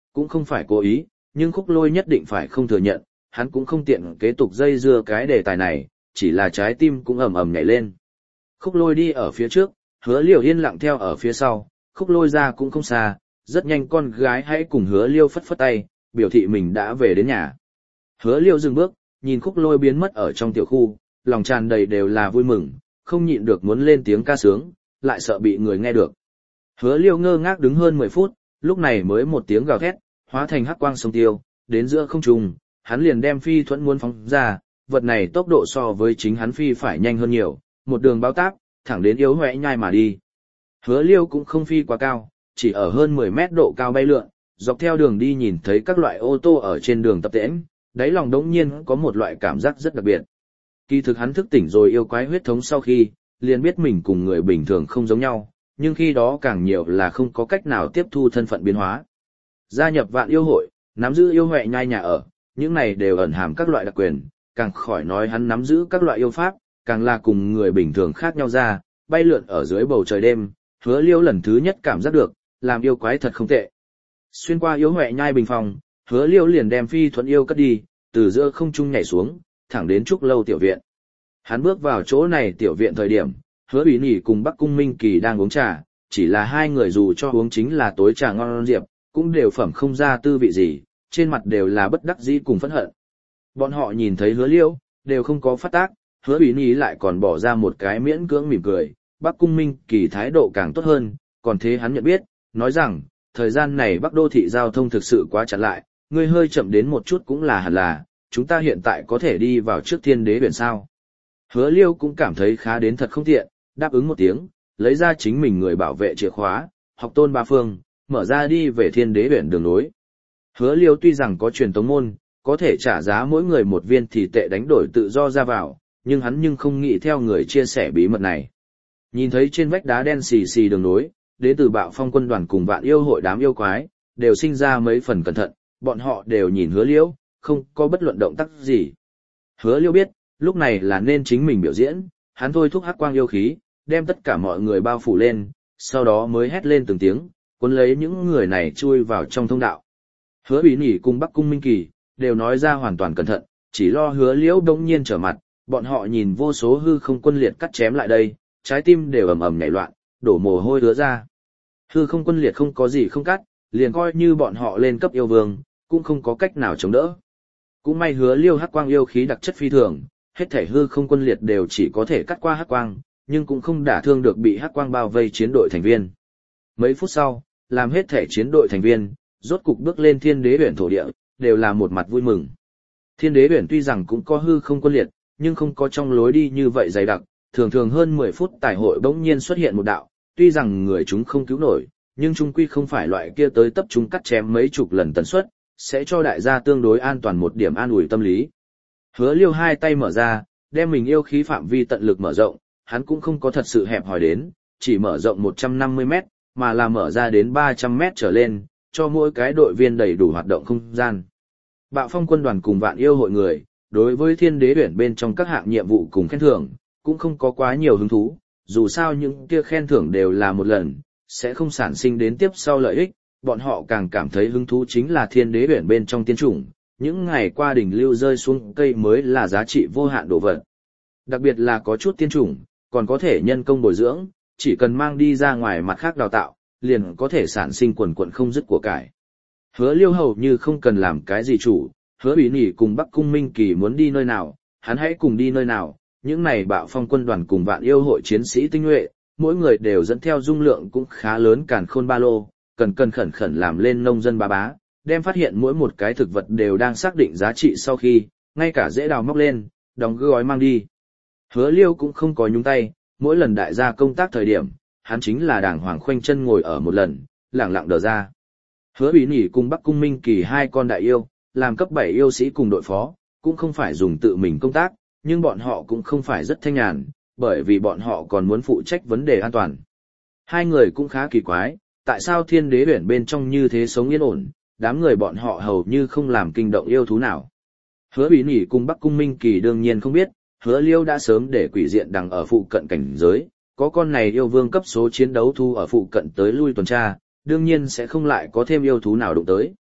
Speaker 1: cũng không phải cố ý, nhưng khúc lôi nhất định phải không thừa nhận, hắn cũng không tiện kế tục dây dưa cái đề tài này, chỉ là trái tim cũng ầm ầm nhảy lên. Khúc lôi đi ở phía trước, hứa liêu yên lặng theo ở phía sau, khúc lôi ra cũng không xa, rất nhanh con gái hãy cùng hứa liêu phất phất tay, biểu thị mình đã về đến nhà. Hứa liêu dừng bước, nhìn khúc lôi biến mất ở trong tiểu khu, lòng tràn đầy đều là vui mừng, không nhịn được muốn lên tiếng ca sướng, lại sợ bị người nghe được. Hứa liêu ngơ ngác đứng hơn mười phút, lúc này mới một tiếng gào thét, hóa thành hắc quang sông tiêu, đến giữa không trung, hắn liền đem phi thuẫn muốn phóng ra, vật này tốc độ so với chính hắn phi phải nhanh hơn nhiều, một đường bao táp, thẳng đến yếu hoẹ nhai mà đi. Hứa liêu cũng không phi quá cao, chỉ ở hơn mười mét độ cao bay lượn, dọc theo đường đi nhìn thấy các loại ô tô ở trên đường tập tễnh, đáy lòng đống nhiên có một loại cảm giác rất đặc biệt. Kỳ thực hắn thức tỉnh rồi yêu quái huyết thống sau khi, liền biết mình cùng người bình thường không giống nhau, nhưng khi đó càng nhiều là không có cách nào tiếp thu thân phận biến hóa. Gia nhập vạn yêu hội, nắm giữ yêu huệ nhai nhà ở, những này đều ẩn hàm các loại đặc quyền, càng khỏi nói hắn nắm giữ các loại yêu pháp, càng là cùng người bình thường khác nhau ra, bay lượn ở dưới bầu trời đêm, hứa liêu lần thứ nhất cảm giác được, làm yêu quái thật không tệ. Xuyên qua yêu huệ nhai bình phòng, hứa liêu liền đem phi thuận yêu cất đi, từ giữa không trung nhảy xuống, thẳng đến trúc lâu tiểu viện. Hắn bước vào chỗ này tiểu viện thời điểm, hứa ủy nỉ cùng Bắc Cung Minh Kỳ đang uống trà, chỉ là hai người dù cho uống chính là tối trà ngon diệp, cũng đều phẩm không ra tư vị gì, trên mặt đều là bất đắc dĩ cùng phẫn hận. Bọn họ nhìn thấy hứa liêu, đều không có phát tác, hứa ủy nỉ lại còn bỏ ra một cái miễn cưỡng mỉm cười, Bắc Cung Minh Kỳ thái độ càng tốt hơn, còn thế hắn nhận biết, nói rằng, thời gian này Bắc Đô thị giao thông thực sự quá chặt lại, ngươi hơi chậm đến một chút cũng là hẳn là, chúng ta hiện tại có thể đi vào trước Thiên Đế Biển sao. Hứa liêu cũng cảm thấy khá đến thật không tiện, đáp ứng một tiếng, lấy ra chính mình người bảo vệ chìa khóa, học tôn ba phương, mở ra đi về Thiên Đế Biển đường nối. Hứa liêu tuy rằng có truyền tống môn, có thể trả giá mỗi người một viên thì tệ đánh đổi tự do ra vào, nhưng hắn nhưng không nghĩ theo người chia sẻ bí mật này. Nhìn thấy trên vách đá đen xì xì đường nối, đến từ Bạo Phong quân đoàn cùng vạn yêu hội đám yêu quái, đều sinh ra mấy phần cẩn thận, bọn họ đều nhìn hứa liêu, không có bất luận động tác gì. Hứa liêu biết, lúc này là nên chính mình biểu diễn, hắn thôi thúc hắc quang yêu khí, đem tất cả mọi người bao phủ lên, sau đó mới hét lên từng tiếng, cuốn lấy những người này chui vào trong thông đạo. Hứa Ủy Nỉ cùng Bắc Cung Minh Kỳ đều nói ra hoàn toàn cẩn thận, chỉ lo hứa liễu đông nhiên trở mặt, bọn họ nhìn vô số hư không quân liệt cắt chém lại đây, trái tim đều ầm ầm nhảy loạn, đổ mồ hôi ứa ra. Hư không quân liệt không có gì không cắt, liền coi như bọn họ lên cấp yêu vương, cũng không có cách nào chống đỡ. Cũng may hứa liêu hắc quang yêu khí đặc chất phi thường, hết thể hư không quân liệt đều chỉ có thể cắt qua hắc quang, nhưng cũng không đả thương được bị hắc quang bao vây chiến đội thành viên. Mấy phút sau, làm hết thể chiến đội thành viên, rốt cục bước lên Thiên Đế Biển thổ địa, đều là một mặt vui mừng. Thiên Đế Biển tuy rằng cũng có hư không quân liệt, nhưng không có trong lối đi như vậy dày đặc, thường thường hơn mười phút tài hội bỗng nhiên xuất hiện một đạo, tuy rằng người chúng không cứu nổi, nhưng chung quy không phải loại kia tới tập trung cắt chém mấy chục lần tần suất, sẽ cho đại gia tương đối an toàn một điểm an ủi tâm lý. Hứa liêu hai tay mở ra, đem mình yêu khí phạm vi tận lực mở rộng, hắn cũng không có thật sự hẹp hòi đến, chỉ mở rộng một trăm năm mươi mét, mà là mở ra đến ba trăm mét trở lên, cho mỗi cái đội viên đầy đủ hoạt động không gian. Bạo Phong quân đoàn cùng vạn yêu hội người, đối với Thiên Đế Biển bên trong các hạng nhiệm vụ cùng khen thưởng, cũng không có quá nhiều hứng thú, dù sao những kia khen thưởng đều là một lần, sẽ không sản sinh đến tiếp sau lợi ích, bọn họ càng cảm thấy hứng thú chính là Thiên Đế Biển bên trong tiên chủng, những ngày qua đỉnh lưu rơi xuống cây mới là giá trị vô hạn đồ vật. Đặc biệt là có chút tiên chủng, còn có thể nhân công bồi dưỡng, chỉ cần mang đi ra ngoài mặt khác đào tạo, liền có thể sản sinh quần quần không dứt của cải. Hứa liêu hầu như không cần làm cái gì chủ, hứa Ủy Nỉ cùng Bắc Cung Minh Kỳ muốn đi nơi nào, hắn hãy cùng đi nơi nào, những này Bạo Phong quân đoàn cùng vạn yêu hội chiến sĩ tinh nhuệ, mỗi người đều dẫn theo dung lượng cũng khá lớn càn khôn ba lô, cần cần khẩn khẩn làm lên nông dân bá bá, đem phát hiện mỗi một cái thực vật đều đang xác định giá trị sau khi, ngay cả dễ đào móc lên, đóng gói mang đi. Hứa liêu cũng không có nhúng tay, mỗi lần đại gia công tác thời điểm, hắn chính là đàng hoàng khoanh chân ngồi ở một lần, lẳng lặng đờ ra. Hứa Ủy Nỉ cùng Bắc Cung Minh Kỳ hai con đại yêu, làm cấp bảy yêu sĩ cùng đội phó, cũng không phải dùng tự mình công tác, nhưng bọn họ cũng không phải rất thanh nhàn, bởi vì bọn họ còn muốn phụ trách vấn đề an toàn. Hai người cũng khá kỳ quái, tại sao Thiên Đế Biển bên trong như thế sống yên ổn, đám người bọn họ hầu như không làm kinh động yêu thú nào. Hứa Ủy Nỉ cùng Bắc Cung Minh Kỳ đương nhiên không biết, Hứa Liêu đã sớm để quỷ diện đằng ở phụ cận cảnh giới, có con này yêu vương cấp số chiến đấu thu ở phụ cận tới lui tuần tra, đương nhiên sẽ không lại có thêm yêu thú nào đụng tới.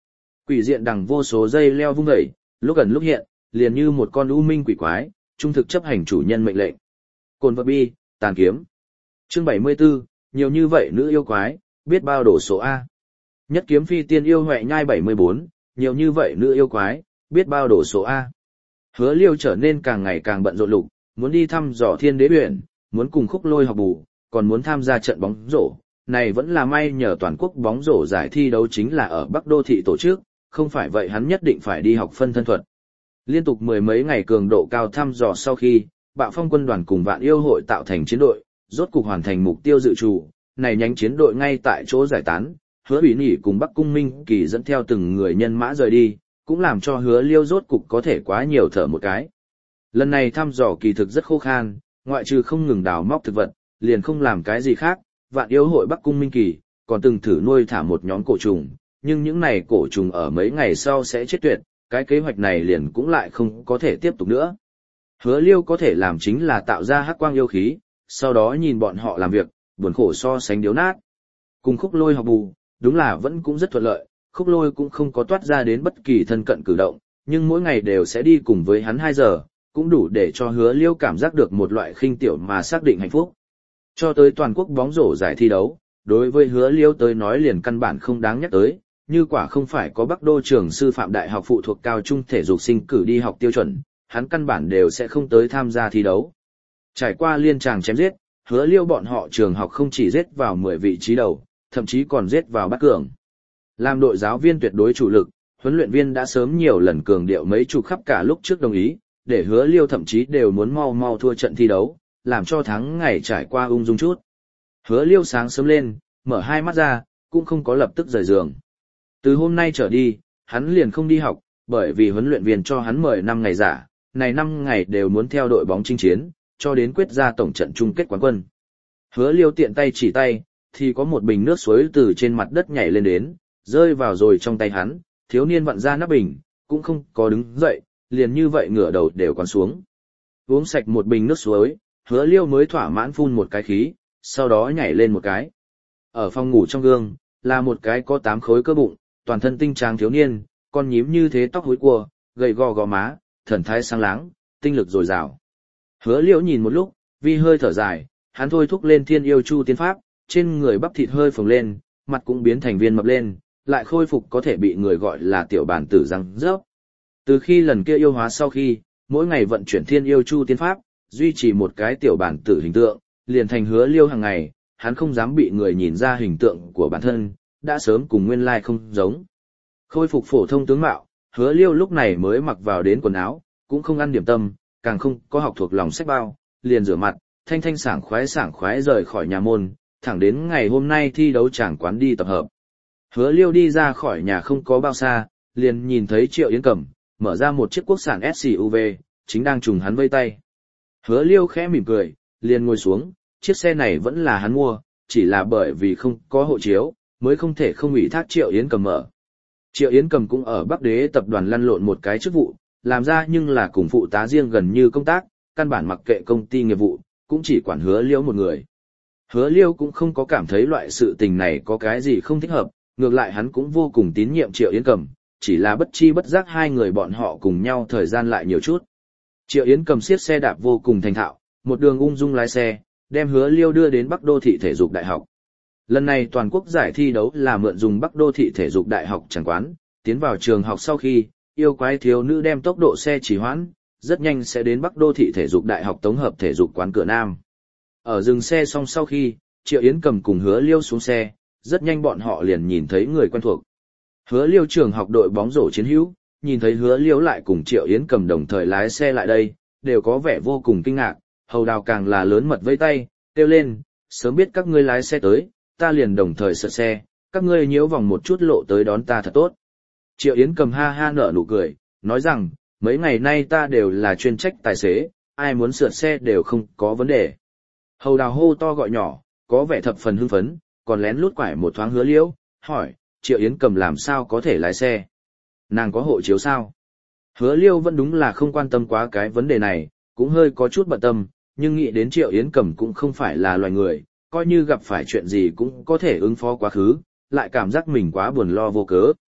Speaker 1: Quỷ diện đằng vô số dây leo vung dậy, lúc gần lúc hiện, liền như một con u minh quỷ quái, trung thực chấp hành chủ nhân mệnh lệnh. Cồn vật bi, tàn kiếm. Chương bảy mươi 74, nhiều như vậy nữ yêu quái, biết bao đổ số A. Nhất kiếm phi tiên yêu huệ nhai bảy mươi bốn, nhiều như vậy nữ yêu quái, biết bao đổ số A. Hứa Liêu trở nên càng ngày càng bận rộn lục, muốn đi thăm dò thiên đế huyện, muốn cùng khúc lôi học bù, còn muốn tham gia trận bóng rổ. Này vẫn là may nhờ toàn quốc bóng rổ giải thi đấu chính là ở Bắc Đô thị tổ chức, không phải vậy hắn nhất định phải đi học phân thân thuật. Liên tục mười mấy ngày cường độ cao thăm dò sau khi, Bạo Phong quân đoàn cùng Vạn Yêu hội tạo thành chiến đội, rốt cục hoàn thành mục tiêu dự trù, này nhánh chiến đội ngay tại chỗ giải tán, Hứa Bỉ Nỉ cùng Bắc Cung Minh Kỳ dẫn theo từng người nhân mã rời đi, cũng làm cho Hứa Liêu rốt cục có thể quá nhiều thở một cái. Lần này thăm dò kỳ thực rất khô khan, ngoại trừ không ngừng đào móc thực vật, liền không làm cái gì khác, Vạn Yêu hội Bắc Cung Minh Kỳ còn từng thử nuôi thả một nhóm cổ trùng, nhưng những này cổ trùng ở mấy ngày sau sẽ chết tuyệt, cái kế hoạch này liền cũng lại không có thể tiếp tục nữa. Hứa Liêu có thể làm chính là tạo ra hắc quang yêu khí, sau đó nhìn bọn họ làm việc, buồn khổ so sánh điếu nát. Cùng Khúc Lôi học bù, đúng là vẫn cũng rất thuận lợi, Khúc Lôi cũng không có toát ra đến bất kỳ thân cận cử động, nhưng mỗi ngày đều sẽ đi cùng với hắn hai giờ, cũng đủ để cho Hứa Liêu cảm giác được một loại khinh tiểu mà xác định hạnh phúc. Cho tới toàn quốc bóng rổ giải thi đấu, đối với Hứa Liêu tới nói liền căn bản không đáng nhắc tới, như quả không phải có Bắc Đô trường sư phạm đại học phụ thuộc cao trung thể dục sinh cử đi học tiêu chuẩn, hắn căn bản đều sẽ không tới tham gia thi đấu. Trải qua liên tràng chém giết, Hứa Liêu bọn họ trường học không chỉ giết vào mười vị trí đầu, thậm chí còn giết vào bát cường. Làm đội giáo viên tuyệt đối chủ lực, huấn luyện viên đã sớm nhiều lần cường điệu mấy chục khắp cả lúc trước đồng ý, để Hứa Liêu thậm chí đều muốn mau mau thua trận thi đấu, làm cho thắng ngày trải qua ung dung chút. Hứa Liêu sáng sớm lên, mở hai mắt ra, cũng không có lập tức rời giường. Từ hôm nay trở đi, hắn liền không đi học, bởi vì huấn luyện viên cho hắn mời năm ngày giả, này năm ngày đều muốn theo đội bóng chinh chiến, cho đến quyết ra tổng trận chung kết quán quân. Hứa Liêu tiện tay chỉ tay, thì có một bình nước suối từ trên mặt đất nhảy lên đến, rơi vào rồi trong tay hắn, thiếu niên vặn ra nắp bình, cũng không có đứng dậy, liền như vậy ngửa đầu đều quán xuống. Uống sạch một bình nước suối, Hứa Liêu mới thỏa mãn phun một cái khí, sau đó nhảy lên một cái. Ở phòng ngủ trong gương, là một cái có tám khối cơ bụng, toàn thân tinh tráng thiếu niên, con nhím như thế tóc húi cua, gầy gò gò má, thần thái sáng láng, tinh lực dồi dào. Hứa Liễu nhìn một lúc, vi hơi thở dài, hắn thôi thúc lên Thiên Yêu Chu Tiên Pháp, trên người bắp thịt hơi phồng lên, mặt cũng biến thành viên mập lên, lại khôi phục có thể bị người gọi là tiểu bản tử răng rớp. Từ khi lần kia yêu hóa sau khi, mỗi ngày vận chuyển Thiên Yêu Chu Tiên Pháp, duy trì một cái tiểu bản tử hình tượng, liền thành Hứa Liêu hàng ngày, hắn không dám bị người nhìn ra hình tượng của bản thân, đã sớm cùng nguyên lai không giống. Khôi phục phổ thông tướng mạo, Hứa Liêu lúc này mới mặc vào đến quần áo, cũng không ăn điểm tâm, càng không có học thuộc lòng sách bao, liền rửa mặt, thanh thanh sảng khoái sảng khoái rời khỏi nhà môn, thẳng đến ngày hôm nay thi đấu tràng quán đi tập hợp. Hứa Liêu đi ra khỏi nhà không có bao xa, liền nhìn thấy Triệu Yến Cẩm, mở ra một chiếc quốc sản ét u vê, chính đang trùng hắn vây tay. Hứa Liêu khẽ mỉm cười, liền ngồi xuống, chiếc xe này vẫn là hắn mua, chỉ là bởi vì không có hộ chiếu, mới không thể không ủy thác Triệu Yến Cầm mở. Triệu Yến Cầm cũng ở Bắc Đế tập đoàn lăn lộn một cái chức vụ, làm ra nhưng là cùng phụ tá riêng gần như công tác, căn bản mặc kệ công ty nghiệp vụ, cũng chỉ quản Hứa Liêu một người. Hứa Liêu cũng không có cảm thấy loại sự tình này có cái gì không thích hợp, ngược lại hắn cũng vô cùng tín nhiệm Triệu Yến Cầm, chỉ là bất chi bất giác hai người bọn họ cùng nhau thời gian lại nhiều chút. Triệu Yến Cầm siết xe đạp vô cùng thành thạo, một đường ung dung lái xe, đem Hứa Liêu đưa đến Bắc Đô thị thể dục đại học. Lần này toàn quốc giải thi đấu là mượn dùng Bắc Đô thị thể dục đại học chẳng quán, tiến vào trường học sau khi, yêu quái thiếu nữ đem tốc độ xe trì hoãn, rất nhanh sẽ đến Bắc Đô thị thể dục đại học tổng hợp thể dục quán cửa Nam. Ở dừng xe xong sau khi, Triệu Yến Cầm cùng Hứa Liêu xuống xe, rất nhanh bọn họ liền nhìn thấy người quen thuộc. Hứa Liêu trường học đội bóng rổ chiến hữu, nhìn thấy Hứa Liêu lại cùng Triệu Yến Cầm đồng thời lái xe lại đây, đều có vẻ vô cùng kinh ngạc, hầu đào càng là lớn mật vây tay, kêu lên, sớm biết các ngươi lái xe tới, ta liền đồng thời sợ xe, các ngươi nhiễu vòng một chút lộ tới đón ta thật tốt. Triệu Yến Cầm ha ha nở nụ cười, nói rằng, mấy ngày nay ta đều là chuyên trách tài xế, ai muốn sượt xe đều không có vấn đề. Hầu đào hô to gọi nhỏ, có vẻ thập phần hưng phấn, còn lén lút quải một thoáng Hứa Liêu, hỏi, Triệu Yến Cầm làm sao có thể lái xe? Nàng có hộ chiếu sao? Hứa Liêu vẫn đúng là không quan tâm quá cái vấn đề này, cũng hơi có chút bận tâm, nhưng nghĩ đến Triệu Yến Cầm cũng không phải là loài người, coi như gặp phải chuyện gì cũng có thể ứng phó quá khứ, lại cảm giác mình quá buồn lo vô cớ.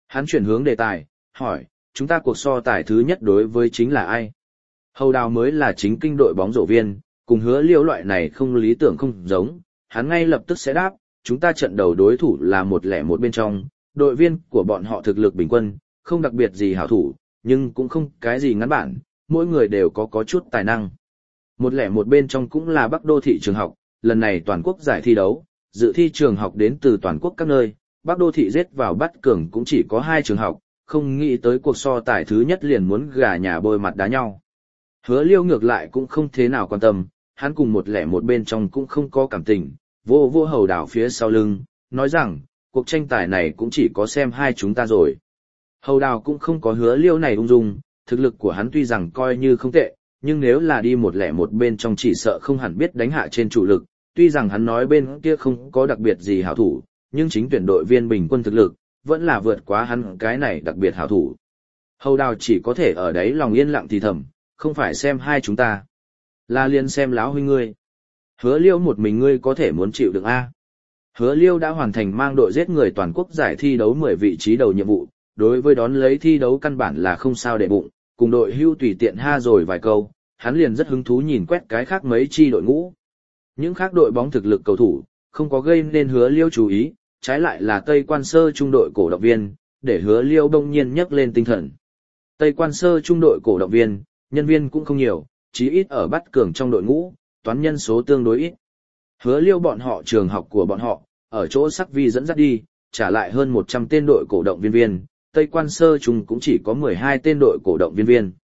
Speaker 1: Hắn chuyển hướng đề tài, hỏi, chúng ta cuộc so tài thứ nhất đối với chính là ai? Hầu Đào mới là chính kinh đội bóng rổ viên, cùng Hứa Liêu loại này không lý tưởng không giống, hắn ngay lập tức sẽ đáp, chúng ta trận đầu đối thủ là một lẻ một bên trong, đội viên của bọn họ thực lực bình quân, không đặc biệt gì hảo thủ, nhưng cũng không cái gì ngắn bản, mỗi người đều có có chút tài năng. Một lẻ một bên trong cũng là Bắc Đô thị trường học, lần này toàn quốc giải thi đấu, dự thi trường học đến từ toàn quốc các nơi, Bắc Đô thị giết vào bắt cường cũng chỉ có hai trường học, không nghĩ tới cuộc so tài thứ nhất liền muốn gà nhà bôi mặt đá nhau. Hứa Liêu ngược lại cũng không thế nào quan tâm, hắn cùng một lẻ một bên trong cũng không có cảm tình, vô vô Hầu Đào phía sau lưng, nói rằng, cuộc tranh tài này cũng chỉ có xem hai chúng ta rồi. Hầu Đào cũng không có Hứa Liêu này ung dung, thực lực của hắn tuy rằng coi như không tệ, nhưng nếu là đi một lẻ một bên trong chỉ sợ không hẳn biết đánh hạ trên chủ lực, tuy rằng hắn nói bên kia không có đặc biệt gì hảo thủ, nhưng chính tuyển đội viên bình quân thực lực, vẫn là vượt quá hắn cái này đặc biệt hảo thủ. Hầu Đào chỉ có thể ở đấy lòng yên lặng thì thầm, không phải xem hai chúng ta, là liền xem láo huynh ngươi. Hứa Liêu một mình ngươi có thể muốn chịu được a? Hứa Liêu đã hoàn thành mang đội giết người toàn quốc giải thi đấu mười vị trí đầu nhiệm vụ, đối với đón lấy thi đấu căn bản là không sao để bụng, cùng đội hưu tùy tiện ha rồi vài câu, hắn liền rất hứng thú nhìn quét cái khác mấy chi đội ngũ. Những khác đội bóng thực lực cầu thủ, không có gây nên Hứa Liêu chú ý, trái lại là Tây Quan Sơ trung đội cổ động viên, để Hứa Liêu đông nhiên nhấc lên tinh thần. Tây Quan Sơ trung đội cổ động viên, nhân viên cũng không nhiều, chí ít ở bắt cường trong đội ngũ, toán nhân số tương đối ít. Hứa Liêu bọn họ trường học của bọn họ, ở chỗ sắc vi dẫn dắt đi, trả lại hơn một trăm tên đội cổ động viên viên, Tây Quan Sơ trung cũng chỉ có mười hai tên đội cổ động viên viên.